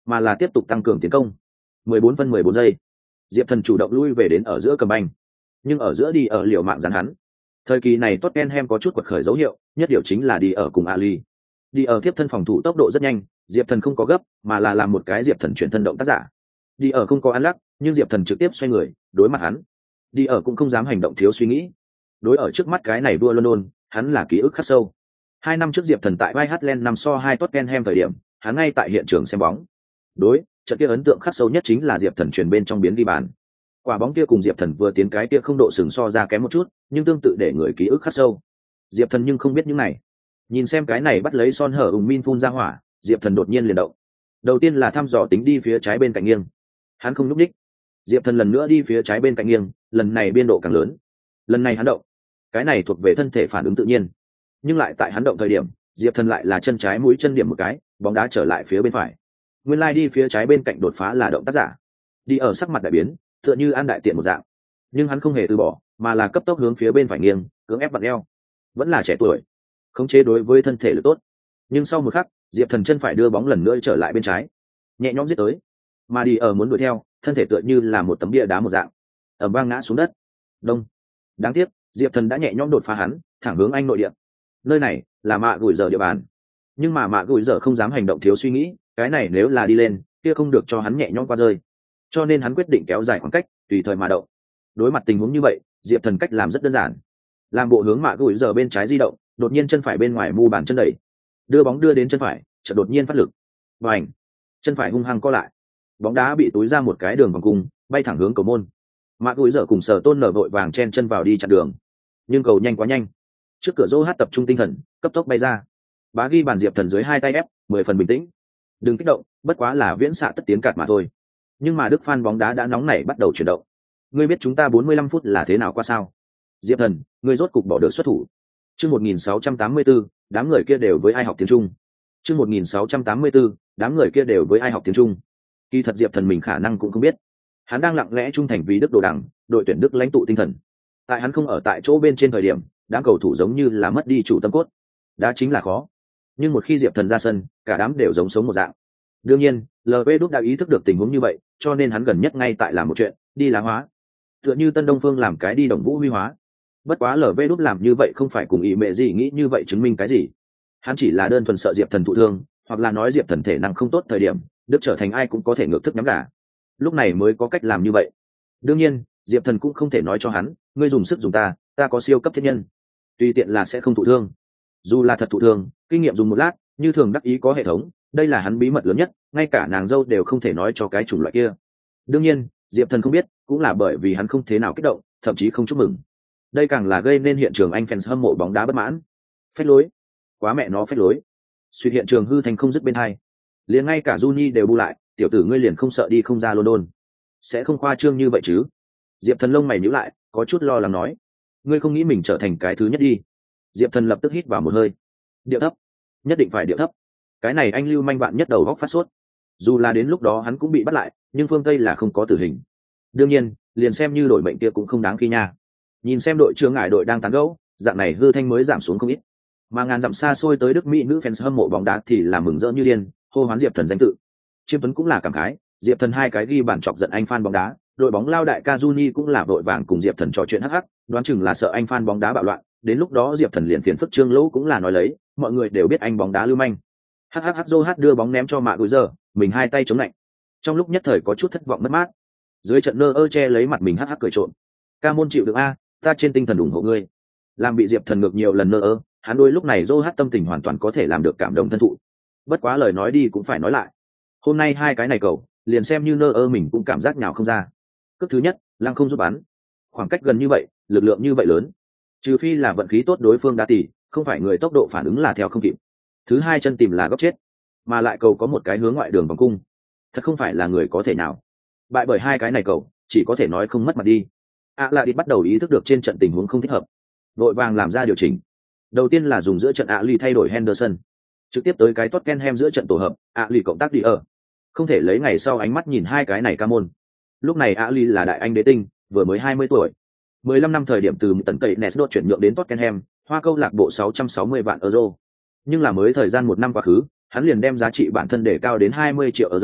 mà là tiếp tục tăng cường tiến công. 14 phân 14 giây, Diệp Thần chủ động lui về đến ở giữa cầm banh, nhưng ở giữa đi ở liều mạng dán hắn. Thời kỳ này Tottenham có chút quật khởi dấu hiệu, nhất điều chính là đi ở cùng Ali. Đi ở tiếp thân phòng thủ tốc độ rất nhanh, Diệp Thần không có gấp, mà là làm một cái Diệp Thần chuyển thân động tác giả. Đi ở không có ăn lắc, nhưng Diệp Thần trực tiếp xoay người, đối mặt hắn. Đi ở cũng không dám hành động thiếu suy nghĩ. Đối ở trước mắt cái này vua London, hắn là ký ức khắc sâu. 2 năm trước Diệp Thần tại Whiteland năm so 2 Tottenham thời điểm, hắn ngay tại hiện trường xem bóng. Đối, trận kia ấn tượng khắc sâu nhất chính là Diệp Thần chuyển bên trong biến ghi bàn. Quả bóng kia cùng Diệp Thần vừa tiến cái kia không độ sừng so ra kém một chút, nhưng tương tự để người ký ức khắc sâu. Diệp Thần nhưng không biết những này. Nhìn xem cái này bắt lấy Son hở ùng min phun ra hỏa, Diệp Thần đột nhiên liền động. Đầu tiên là thăm dò tính đi phía trái bên cạnh nghiêng. Hắn không nhúc nhích. Diệp Thần lần nữa đi phía trái bên cạnh nghiêng, lần này biên độ càng lớn. Lần này hắn động. Cái này thuộc về thân thể phản ứng tự nhiên. Nhưng lại tại hắn động thời điểm, Diệp Thần lại là chân trái mũi chân điểm một cái, bóng đá trở lại phía bên phải. Nguyên lai đi phía trái bên cạnh đột phá là động tác giả. Đi ở sắc mặt đại biến, tựa như an đại tiện một dạng. Nhưng hắn không hề từ bỏ, mà là cấp tốc hướng phía bên phải nghiêng, cưỡng ép vặn eo. Vẫn là trẻ tuổi, khống chế đối với thân thể lực tốt. Nhưng sau một khắc, Diệp Thần chân phải đưa bóng lần nữa trở lại bên trái, nhẹ nhõm giết tới. Mà đi ở muốn đuổi theo, thân thể tựa như là một tấm bia đá một dạng, ầm vang ngã xuống đất. Đông. Đáng tiếc, Diệp Thần đã nhẹ nhõm đột phá hắn, thẳng hướng anh nội địa. Nơi này là mạ gùi giờ địa bàn, nhưng mà mạ gùi giờ không dám hành động thiếu suy nghĩ, cái này nếu là đi lên, kia không được cho hắn nhẹ nhõm qua rơi. Cho nên hắn quyết định kéo dài khoảng cách, tùy thời mà động. Đối mặt tình huống như vậy, Diệp Thần cách làm rất đơn giản, làm bộ hướng mạ gùi giờ bên trái di động, đột nhiên chân phải bên ngoài mu bàn chân đẩy, đưa bóng đưa đến chân phải, chợt đột nhiên phát lực, bành, chân phải hung hăng co lại, bóng đá bị túi ra một cái đường vòng cung, bay thẳng hướng cầu môn. Mạ gùi giờ cùng Sở Tôn nở vội vàng chen chân vào đi chặn đường, nhưng cầu nhanh quá nhanh, trước cửa Joe Hát tập trung tinh thần, cấp tốc bay ra. Bá ghi bàn Diệp Thần dưới hai tay ép, 10 phần bình tĩnh. Đừng kích động, bất quá là viễn xạ tất tiến cạt mà thôi. Nhưng mà Đức fan bóng đá đã nóng nảy bắt đầu chuyển động. Ngươi biết chúng ta 45 phút là thế nào qua sao? Diệp Thần, ngươi rốt cục bỏ được xuất thủ. Chương 1684, đám người kia đều với ai học tiếng Trung. Chương 1684, đám người kia đều với ai học tiếng Trung. Kỳ thật Diệp Thần mình khả năng cũng không biết. Hắn đang lặng lẽ trung thành vì Đức đồ đẳng, đội tuyển Đức lãnh tụ tinh thần. Tại hắn không ở tại chỗ bên trên thời điểm, đám cầu thủ giống như là mất đi chủ tâm cốt. Đó chính là khó. Nhưng một khi Diệp Thần ra sân, cả đám đều giống sống một dạng. Đương nhiên, LV Đúc đã ý thức được tình huống như vậy, cho nên hắn gần nhất ngay tại làm một chuyện, đi lá hóa. Tựa như Tân Đông Phương làm cái đi Đồng Vũ huy hóa. Bất quá LV Đúc làm như vậy không phải cùng ý mẹ gì nghĩ như vậy chứng minh cái gì. Hắn chỉ là đơn thuần sợ Diệp Thần thụ thương, hoặc là nói Diệp Thần thể năng không tốt thời điểm, Đức trở thành ai cũng có thể ngược thức nhắm gà. Lúc này mới có cách làm như vậy. Đương nhiên, Diệp Thần cũng không thể nói cho hắn, ngươi dùng sức dùng ta có siêu cấp thiên nhân. Tùy tiện là sẽ không thụ thương. Dù là thật thụ thương, kinh nghiệm dùng một lát, như thường đắc ý có hệ thống, đây là hắn bí mật lớn nhất, ngay cả nàng dâu đều không thể nói cho cái chủng loại kia. Đương nhiên, Diệp Thần không biết, cũng là bởi vì hắn không thế nào kích động, thậm chí không chúc mừng. Đây càng là gây nên hiện trường anh fans hâm mộ bóng đá bất mãn. Phách lối, quá mẹ nó phách lối. Suy hiện trường hư thành không dứt bên hai. Liền ngay cả Juni đều bu lại, tiểu tử ngươi liền không sợ đi không ra London. Sẽ không khoa trương như vậy chứ? Diệp Thần lông mày nhíu lại, có chút lo lắng nói, ngươi không nghĩ mình trở thành cái thứ nhất đi. Diệp Thần lập tức hít vào một hơi. Điệu thấp, nhất định phải điệu thấp. Cái này anh lưu manh bạn nhất đầu góc phát sốt. Dù là đến lúc đó hắn cũng bị bắt lại, nhưng phương Tây là không có tử hình. Đương nhiên, liền xem như đổi mệnh kia cũng không đáng khi nha. Nhìn xem đội trưởng ngải đội đang tán gẫu, dạng này hư thanh mới giảm xuống không ít. Mà ngàn dặm xa xôi tới Đức Mỹ nữ fans hâm mộ bóng đá thì là mừng rỡ như điên, hô hoán Diệp Thần danh tự. Chiêm Tuấn cũng là cảm khái, Diệp Thần hai cái ghi bàn chọc giận anh fan bóng đá, đội bóng lao đại Kazuni cũng là vội vàng cùng Diệp Thần trò chuyện hắc hắc, đoán chừng là sợ anh fan bóng đá bạo loạn, đến lúc đó Diệp Thần liền phiền phức Trương Lỗ cũng là nói lấy, mọi người đều biết anh bóng đá lưu manh. Hắc Joe đưa bóng ném cho Mạ Gùi giờ, mình hai tay chống lạnh. Trong lúc nhất thời có chút thất vọng mất mát. Dưới trận nơ ơ che lấy mặt mình hắc cười trộm. Ca môn chịu được a, ta trên tinh thần ủng hộ ngươi. Làm bị Diệp Thần ngược nhiều lần nơ ơ, hắn đôi lúc này Joe tâm tình hoàn toàn có thể làm được cảm động thân thụ. Bất quá lời nói đi cũng phải nói lại. Hôm nay hai cái này cầu, liền xem như nơ ơ mình cũng cảm giác nhào không ra. Cước thứ nhất, lăng không giúp bắn. Khoảng cách gần như vậy, lực lượng như vậy lớn. Trừ phi là vận khí tốt đối phương đá tỉ, không phải người tốc độ phản ứng là theo không kịp. Thứ hai chân tìm là góc chết, mà lại cầu có một cái hướng ngoại đường vòng cung. Thật không phải là người có thể nào. Bại bởi hai cái này cầu, chỉ có thể nói không mất mặt đi. Lại đi bắt đầu ý thức được trên trận tình huống không thích hợp. Đội vàng làm ra điều chỉnh. Đầu tiên là dùng giữa trận Lee thay đổi Henderson. Trực tiếp tới cái Tottenham giữa trận tổ hợp, Lee cộng tác đi ở. Không thể lấy ngày sau ánh mắt nhìn hai cái này ca môn. Lúc này Lee là đại anh đế tinh, vừa mới 20 tuổi. 15 năm thời điểm từ tận cậy Nesdot chuyển nhượng đến Tottenham, hoa câu lạc bộ 660 vạn euro. Nhưng là mới thời gian một năm quá khứ, hắn liền đem giá trị bản thân để cao đến 20 triệu euro,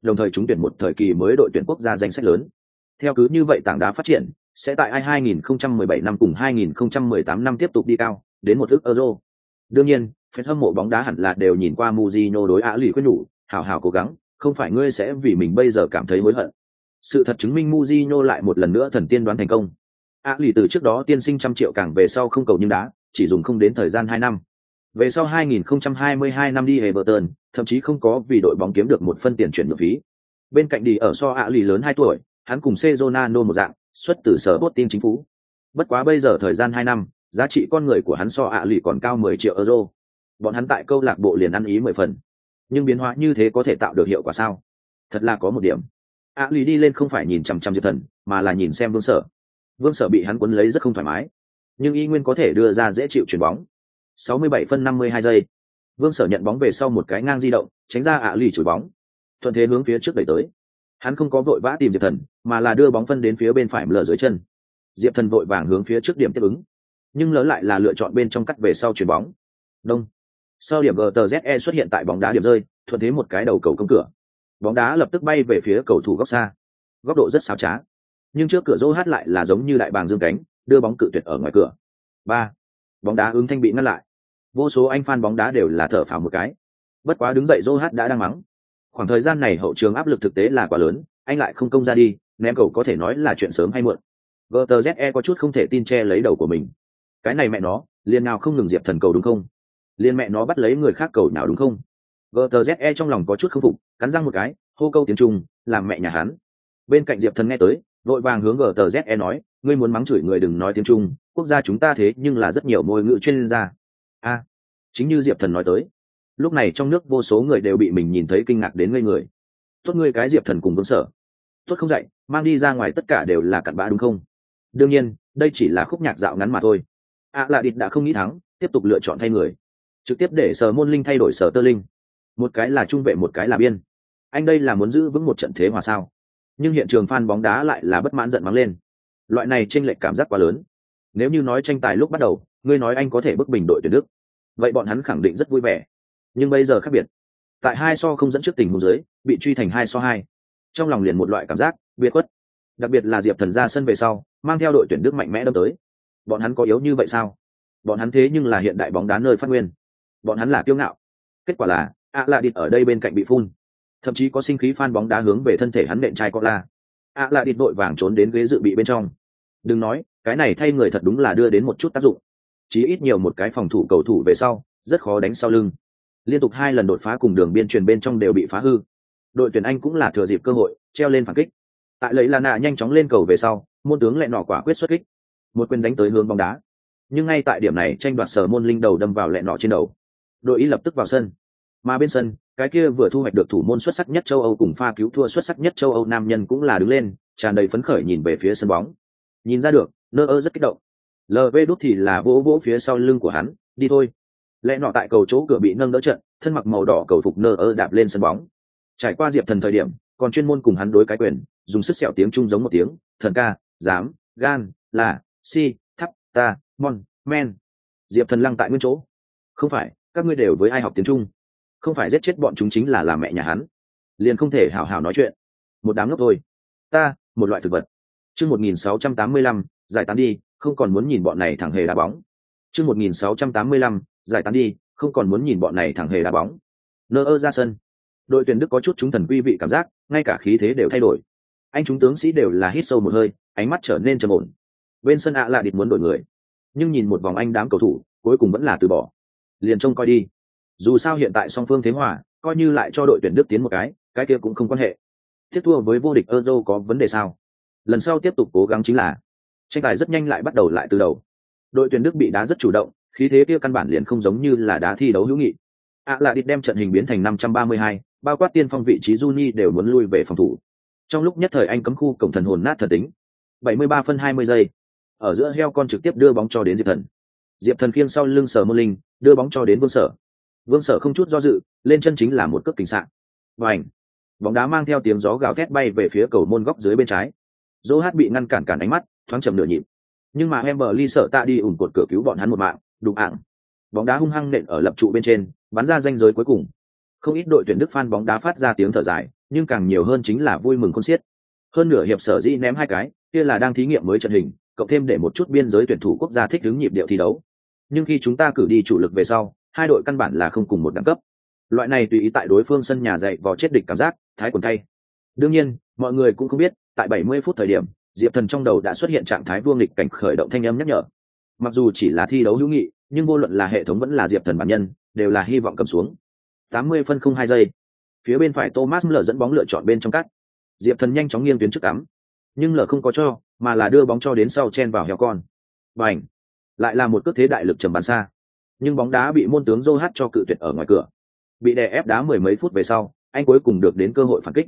đồng thời trúng tuyển một thời kỳ mới đội tuyển quốc gia danh sách lớn. Theo cứ như vậy tảng đá phát triển, sẽ tại 2017 năm cùng 2018 năm tiếp tục đi cao, đến 1 ức euro. Đương nhiên, fan hâm mộ bóng đá hẳn là đều nhìn qua Mourinho đối Alli khuyên nhủ, hảo hảo cố gắng, không phải ngươi sẽ vì mình bây giờ cảm thấy hối hận. Sự thật chứng minh Mourinho lại một lần nữa thần tiên đoán thành công. Alli từ trước đó tiên sinh 100 triệu càng về sau không cầu nhưng đá, chỉ dùng không đến thời gian 2 năm. Về sau 2022 năm đi Everton, thậm chí không có vì đội bóng kiếm được một phân tiền chuyển nhượng phí. Bên cạnh đi ở so Alli lớn 2 tuổi, hắn cùng Ronaldo một dạng, xuất từ sở Sporting chính phủ. Bất quá bây giờ thời gian 2 năm, giá trị con người của hắn so Alli còn cao 10 triệu euro. Bọn hắn tại câu lạc bộ liền ăn ý 10 phần. Nhưng biến hóa như thế có thể tạo được hiệu quả sao? Thật là có một điểm. Alli đi lên không phải nhìn chằm chằm Diệp Thần, mà là nhìn xem Vương Sở. Vương Sở bị hắn cuốn lấy rất không thoải mái, nhưng y nguyên có thể đưa ra dễ chịu chuyền bóng. 67 phân 52 giây. Vương Sở nhận bóng về sau một cái ngang di động, tránh ra Alli chuyền bóng. Thuận thế hướng phía trước đẩy tới. Hắn không có vội vã tìm Diệp Thần, mà là đưa bóng phân đến phía bên phải lờ dưới chân. Diệp Thần vội vàng hướng phía trước điểm tiếp ứng, nhưng lỡ lại là lựa chọn bên trong cắt về sau chuyền bóng. Đông. Sau điểm GTZE xuất hiện tại bóng đá điểm rơi, thuận thế một cái đầu cầu công cửa. Bóng đá lập tức bay về phía cầu thủ góc xa. Góc độ rất xảo trá. Nhưng trước cửa Joe Hát lại là giống như đại bàng dương cánh, đưa bóng cự tuyệt ở ngoài cửa. 3. Bóng đá ứng thanh bị ngăn lại. Vô số anh fan bóng đá đều là thở phào một cái. Bất quá đứng dậy Joe Hát đã đang mắng. Khoảng thời gian này hậu trường áp lực thực tế là quá lớn, anh lại không công ra đi, ném cầu có thể nói là chuyện sớm hay muộn. GTZE có chút không thể tin che lấy đầu của mình. Cái này mẹ nó, liền nào không ngừng Diệp Thần cầu đúng không? Liên mẹ nó bắt lấy người khác cầu nào đúng không? GTZE trong lòng có chút không phục, cắn răng một cái, hô câu tiếng Trung, làm mẹ nhà hắn. Bên cạnh Diệp Thần nghe tới, vội vàng hướng GTZE nói, ngươi muốn mắng chửi người đừng nói tiếng Trung, quốc gia chúng ta thế nhưng là rất nhiều ngôn ngữ chuyên gia. Chính như Diệp Thần nói tới, lúc này trong nước vô số người đều bị mình nhìn thấy kinh ngạc đến ngây người. Tốt ngươi cái Diệp Thần cùng Vương Sở, tốt không dạy, mang đi ra ngoài tất cả đều là cặn bã đúng không? Đương nhiên, đây chỉ là khúc nhạc dạo ngắn mà thôi. Là địch đã không nghĩ thắng, tiếp tục lựa chọn thay người, trực tiếp để Sở Môn Linh thay đổi Sở Tơ Linh. Một cái là trung vệ, một cái là biên. Anh đây là muốn giữ vững một trận thế hòa sao? Nhưng hiện trường fan bóng đá lại là bất mãn giận mắng lên. Loại này chênh lệch cảm giác quá lớn. Nếu như nói tranh tài lúc bắt đầu, ngươi nói anh có thể bức bình đội tuyển Đức, vậy bọn hắn khẳng định rất vui vẻ. Nhưng bây giờ khác biệt. Tại 2-0 không dẫn trước tình huống dưới, bị truy thành 2-2. Trong lòng liền một loại cảm giác biệt khuất. Đặc biệt là Diệp Thần ra sân về sau, mang theo đội tuyển Đức mạnh mẽ đâm tới. Bọn hắn có yếu như vậy sao? Bọn hắn thế nhưng là hiện đại bóng đá nơi phát nguyên. Bọn hắn là kiêu ngạo. Kết quả là, là địt ở đây bên cạnh bị phun. Thậm chí có sinh khí fan bóng đá hướng về thân thể hắn nện chai cola. Là địt vội vàng trốn đến ghế dự bị bên trong. Đừng nói, cái này thay người thật đúng là đưa đến một chút tác dụng. Chí ít nhiều một cái phòng thủ cầu thủ về sau, rất khó đánh sau lưng. Liên tục 2 lần đột phá cùng đường biên truyền bên trong đều bị phá hư. Đội tuyển Anh cũng là thừa dịp cơ hội, treo lên phản kích. Tại lấy Lana nhanh chóng lên cầu về sau, môn tướng lại nọ quả quyết xuất kích. Một quyền đánh tới hướng bóng đá. Nhưng ngay tại điểm này tranh đoạt Sở Môn Linh đầu đâm vào lẹ nọ trên đầu. Đội Ý lập tức vào sân. Mà bên sân, cái kia vừa thu hoạch được thủ môn xuất sắc nhất châu Âu cùng pha cứu thua xuất sắc nhất châu Âu nam nhân cũng là đứng lên, tràn đầy phấn khởi nhìn về phía sân bóng. Nhìn ra được, Neuer rất kích động. LV đút thì là vỗ vỗ phía sau lưng của hắn, đi thôi. Lẽ nọ tại cầu chỗ cửa bị nâng đỡ trận, thân mặc màu đỏ cầu phục Neuer đạp lên sân bóng. Trải qua Diệp Thần thời điểm, còn chuyên môn cùng hắn đối cái quyền, dùng sức sẹo tiếng Trung giống một tiếng, thần ca, dám, gan, là, si, thắp, ta, mon, men. Diệp Thần lăng tại nguyên chỗ. Không phải, các ngươi đều với ai học tiếng Trung? Không phải giết chết bọn chúng chính là làm mẹ nhà hắn. Liền không thể hảo hảo nói chuyện. Một đám ngốc thôi. Ta, một loại thực vật. Chương 1685, giải tán đi, không còn muốn nhìn bọn này thẳng hề đá bóng. Chương 1685, giải tán đi, không còn muốn nhìn bọn này thẳng hề đá bóng. Neuer ra sân. Đội tuyển Đức có chút chúng thần quý vị cảm giác, ngay cả khí thế đều thay đổi. Anh chúng tướng sĩ đều là hít sâu một hơi, ánh mắt trở nên trầm ổn. Bên sân là địch muốn đổi người, nhưng nhìn một vòng anh đám cầu thủ, cuối cùng vẫn là từ bỏ. Liền trông coi đi. Dù sao hiện tại song phương thế hòa, coi như lại cho đội tuyển Đức tiến một cái kia cũng không quan hệ. Tiếp thua với vô địch Euro có vấn đề sao? Lần sau tiếp tục cố gắng chính là. Tranh tài rất nhanh lại bắt đầu lại từ đầu. Đội tuyển Đức bị đá rất chủ động, khí thế kia căn bản liền không giống như là đá thi đấu hữu nghị. Là địch đem trận hình biến thành 532, bao quát tiên phong vị trí Juni đều muốn lui về phòng thủ. Trong lúc nhất thời anh cấm khu cổng thần hồn nát thần tính. 73 phân 20 giây. Ở giữa heo con trực tiếp đưa bóng cho đến Diệp Thần. Diệp Thần khiêng sau lưng Sở Môn Linh, đưa bóng cho đến Vương Sở. Vương Sở không chút do dự, lên chân chính là một cước kình sạn. Bành! Bóng đá mang theo tiếng gió gào thét bay về phía cầu môn góc dưới bên trái. Joe bị ngăn cản ánh mắt, thoáng chậm nửa nhịp. Nhưng mà Emberley sợ tạ đi ủng cột cửa cứu bọn hắn một mạng, đụng ạng. Bóng đá hung hăng nện ở lập trụ bên trên, bắn ra ranh giới cuối cùng. Không ít đội tuyển Đức fan bóng đá phát ra tiếng thở dài, nhưng càng nhiều hơn chính là vui mừng khôn xiết. Hơn nửa hiệp sở dĩ ném 2 cái, kia là đang thí nghiệm mới trận hình, cộng thêm để một chút biên giới tuyển thủ quốc gia thích ứng nhịp điệu thi đấu. Nhưng khi chúng ta cử đi chủ lực về sau, hai đội căn bản là không cùng một đẳng cấp. Loại này tùy ý tại đối phương sân nhà dạy vò chết địch cảm giác, thái quần cay. Đương nhiên, mọi người cũng không biết, tại 70 phút thời điểm, Diệp Thần trong đầu đã xuất hiện trạng thái vua nghịch cảnh khởi động thanh âm nhắc nhở. Mặc dù chỉ là thi đấu hữu nghị, nhưng vô luận là hệ thống vẫn là Diệp Thần bản nhân, đều là hy vọng cầm xuống. 80 phân 02 giây. Phía bên phải Thomas Müller dẫn bóng lựa chọn bên trong cắt. Diệp Thần nhanh chóng nghiêng tuyến trước cắm, nhưng lờ không có cho, mà là đưa bóng cho đến sau chen vào heo con. Bành! Lại là một cước thế đại lực trầm bắn xa. Nhưng bóng đá bị môn tướng Joe cho cự tuyệt ở ngoài cửa. Bị đè ép đá mười mấy phút về sau, anh cuối cùng được đến cơ hội phản kích.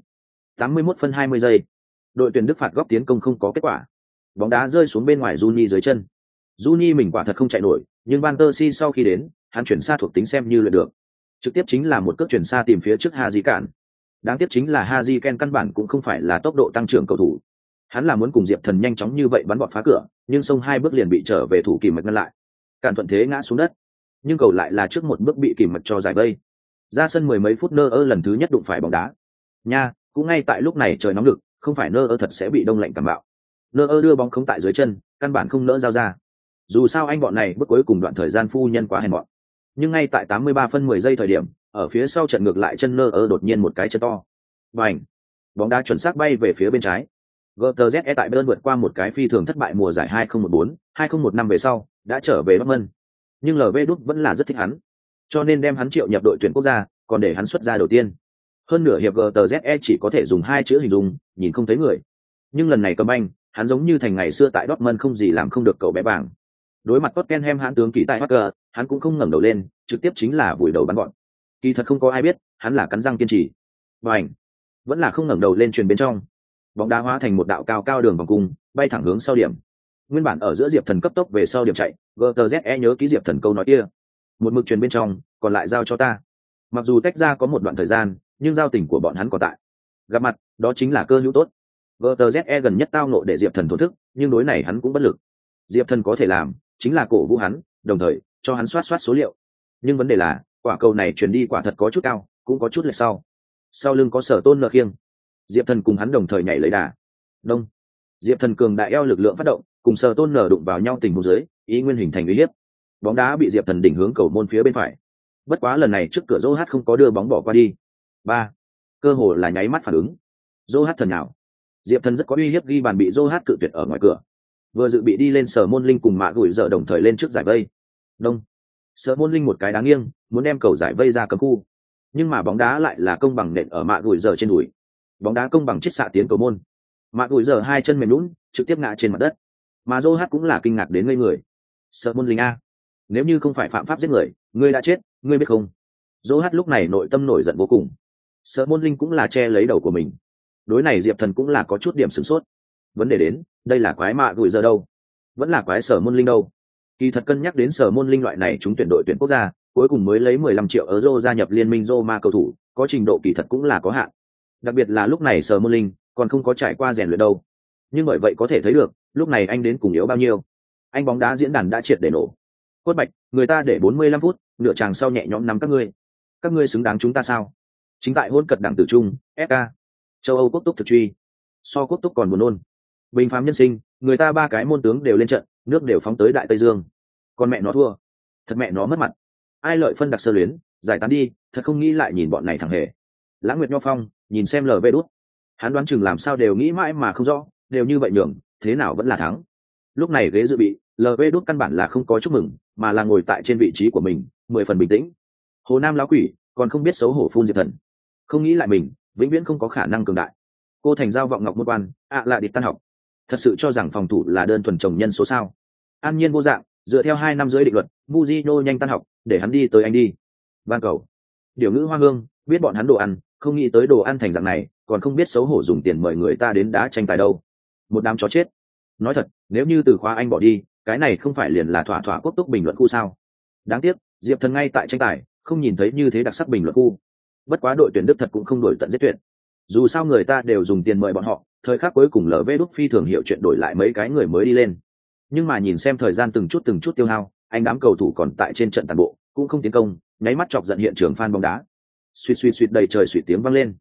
81 phân 20 giây. Đội tuyển Đức phạt góc tiến công không có kết quả. Bóng đá rơi xuống bên ngoài Juni dưới chân. Juni mình quả thật không chạy nổi, nhưng Van der Si sau khi đến, hắn chuyển xa thuộc tính xem như luyện được. Trực tiếp chính là một cước chuyển xa tìm phía trước Haji cản. Đáng tiếc chính là Haji Ken căn bản cũng không phải là tốc độ tăng trưởng cầu thủ. Hắn là muốn cùng Diệp Thần nhanh chóng như vậy bắn bọt phá cửa, nhưng xông 2 bước liền bị trở về thủ kìm mạch ngăn lại. Cản thuận thế ngã xuống đất, nhưng cầu lại là trước một bước bị kìm mạch cho giải vây. Ra sân mười mấy phút Nơ lần thứ nhất đụng phải bóng đá. Nha, cũng ngay tại lúc này trời nóng lực, không phải Nơ thật sẽ bị đông lạnh cảm bạo. Nơ đưa bóng khống tại dưới chân, căn bản không nỡ giao ra. Dù sao anh bọn này bước cuối cùng đoạn thời gian phu nhân quá hèn mọn. Nhưng ngay tại 83 phân 10 giây thời điểm, ở phía sau trận ngược lại chân Nơ đột nhiên một cái chân to. Bành! Bóng đá chuẩn xác bay về phía bên trái. GTZE tại Bayern vượt qua một cái phi thường thất bại mùa giải 2014, 2015 về sau, đã trở về Dortmund. Nhưng LV Đúc vẫn là rất thích hắn, cho nên đem hắn triệu nhập đội tuyển quốc gia, còn để hắn xuất ra đầu tiên. Hơn nửa hiệp GTZE chỉ có thể dùng 2 chữ hình dung, nhìn không thấy người. Nhưng lần này cầm banh, hắn giống như thành ngày xưa tại Dortmund không gì làm không được cậu bé vàng. Đối mặt Tottenham hãn tướng kỳ tại Hacker, hắn cũng không ngẩng đầu lên, trực tiếp chính là vùi đầu bắn gọn. Kỳ thật không có ai biết, hắn là cắn răng kiên trì. Bành! Vẫn là không ngẩng đầu lên truyền bên trong. Bóng đá hóa thành một đạo cao cao đường vòng cung, bay thẳng hướng sau điểm. Nguyên bản ở giữa Diệp Thần cấp tốc về sau điểm chạy, GTZE nhớ ký Diệp Thần câu nói kia. Một mực truyền bên trong, còn lại giao cho ta. Mặc dù tách ra có một đoạn thời gian, nhưng giao tình của bọn hắn còn tại. Gặp mặt, đó chính là cơ hữu tốt. GTZE gần nhất tao nộ để Diệp Thần thổn thức, nhưng đối này hắn cũng bất lực. Diệp Thần có thể làm, chính là cổ vũ hắn, đồng thời cho hắn soát số liệu. Nhưng vấn đề là, quả cầu này truyền đi quả thật có chút cao, cũng có chút lệch sau. Sau lưng có Sở Tôn Nợ khiêng. Diệp Thần cùng hắn đồng thời nhảy lấy đà. Đông. Diệp Thần cường đại eo lực lượng phát động, cùng Sở Tôn Nợ đụng vào nhau tình huống dưới, ý nguyên hình thành uy hiếp. Bóng đá bị Diệp Thần đỉnh hướng cầu môn phía bên phải. Bất quá lần này trước cửa Joe không có đưa bóng bỏ qua đi. 3. Cơ hồ là nháy mắt phản ứng. Joe thần nào. Diệp Thần rất có uy hiếp ghi bàn bị Joe cự tuyệt ở ngoài cửa. Vừa dự bị đi lên Sở Môn Linh cùng Mạ Gùi Giờ đồng thời lên trước giải vây. Đông. Sở Môn Linh một cái đá nghiêng, muốn đem cầu giải vây ra cấm khu. Nhưng mà bóng đá lại là công bằng nện ở Mạ Gùi Giờ trên đùi. Bóng đá công bằng chiết xạ tiến cầu môn. Mạ Gùi Giờ hai chân mềm nhũn, trực tiếp ngã trên mặt đất. Mà Joe cũng là kinh ngạc đến ngây người. Sở Môn Linh a, nếu như không phải phạm pháp giết người, ngươi đã chết, ngươi biết không? Joe lúc này nội tâm nổi giận vô cùng. Sở Môn Linh cũng là che lấy đầu của mình. Đối này Diệp Thần cũng là có chút điểm sửng sốt. Vấn đề đến, đây là quái Mạ Gùi Giờ đâu? Vẫn là quái Sở Môn Linh đâu? Kỳ thật cân nhắc đến Sở Môn Linh loại này chúng tuyển đội tuyển quốc gia, cuối cùng mới lấy 15 triệu euro gia nhập liên minh Roma cầu thủ, có trình độ kỳ thật cũng là có hạn. Đặc biệt là lúc này Sở Môn Linh còn không có trải qua rèn luyện đâu. Nhưng bởi vậy có thể thấy được, lúc này anh đến cùng yếu bao nhiêu. Anh bóng đá diễn đàn đã triệt để nổ. Quất Bạch, người ta để 45 phút, nửa chàng sau nhẹ nhõm nắm các ngươi. Các ngươi xứng đáng chúng ta sao? Chính tại hôn cật đảng tử trung, FK. Châu Âu quốc túc thực truy. So quốc túc còn buồn nôn. Bình phàm nhân sinh, người ta 3 cái môn tướng đều lên trận, nước đều phóng tới Đại Tây Dương. Còn mẹ nó thua. Thật mẹ nó mất mặt. Ai lợi phân đặc sơ luyến, giải tán đi, thật không nghĩ lại nhìn bọn này thằng hề. Lãng Nguyệt Nho Phong, nhìn xem LV Đút. Hắn đoán chừng làm sao đều nghĩ mãi mà không rõ, đều như vậy nhường, thế nào vẫn là thắng. Lúc này ghế dự bị, LV Đút căn bản là không có chúc mừng, mà là ngồi tại trên vị trí của mình, 10 phần bình tĩnh. Hồ Nam lão quỷ, còn không biết xấu hổ phun Diệp Thần. Không nghĩ lại mình, vĩnh viễn không có khả năng cường đại. Cô thành giao vọng ngọc môn quan, lại đi tan học. Thật sự cho rằng phòng thủ là đơn thuần chồng nhân số sao? An nhiên vô dạng, dựa theo 2 năm dưới định luật, Mujino nhanh tan học, để hắn đi tới anh đi. Van cầu. Điều ngữ hoa hương, biết bọn hắn đồ ăn, không nghĩ tới đồ ăn thành dạng này, còn không biết xấu hổ dùng tiền mời người ta đến đá tranh tài đâu. Một đám chó chết. Nói thật, nếu như từ khóa anh bỏ đi, cái này không phải liền là thỏa thỏa quốc túc bình luận khu sao? Đáng tiếc, Diệp Thần ngay tại tranh tài, không nhìn thấy như thế đặc sắc bình luận khu. Bất quá đội tuyển Đức thật cũng không đổi tận giết tuyệt. Dù sao người ta đều dùng tiền mời bọn họ, thời khắc cuối cùng LV Đúc phi thường hiểu chuyện đổi lại mấy cái người mới đi lên. Nhưng mà nhìn xem thời gian từng chút tiêu hao, anh đám cầu thủ còn tại trên trận tàn bộ, cũng không tiến công, nháy mắt chọc giận hiện trường fan bóng đá. Suýt đầy trời suýt tiếng vang lên.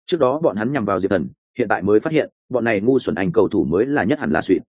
Trước đó bọn hắn nhằm vào Diệp Thần, hiện tại mới phát hiện bọn này ngu xuẩn Anh cầu thủ mới là nhất hẳn là suy.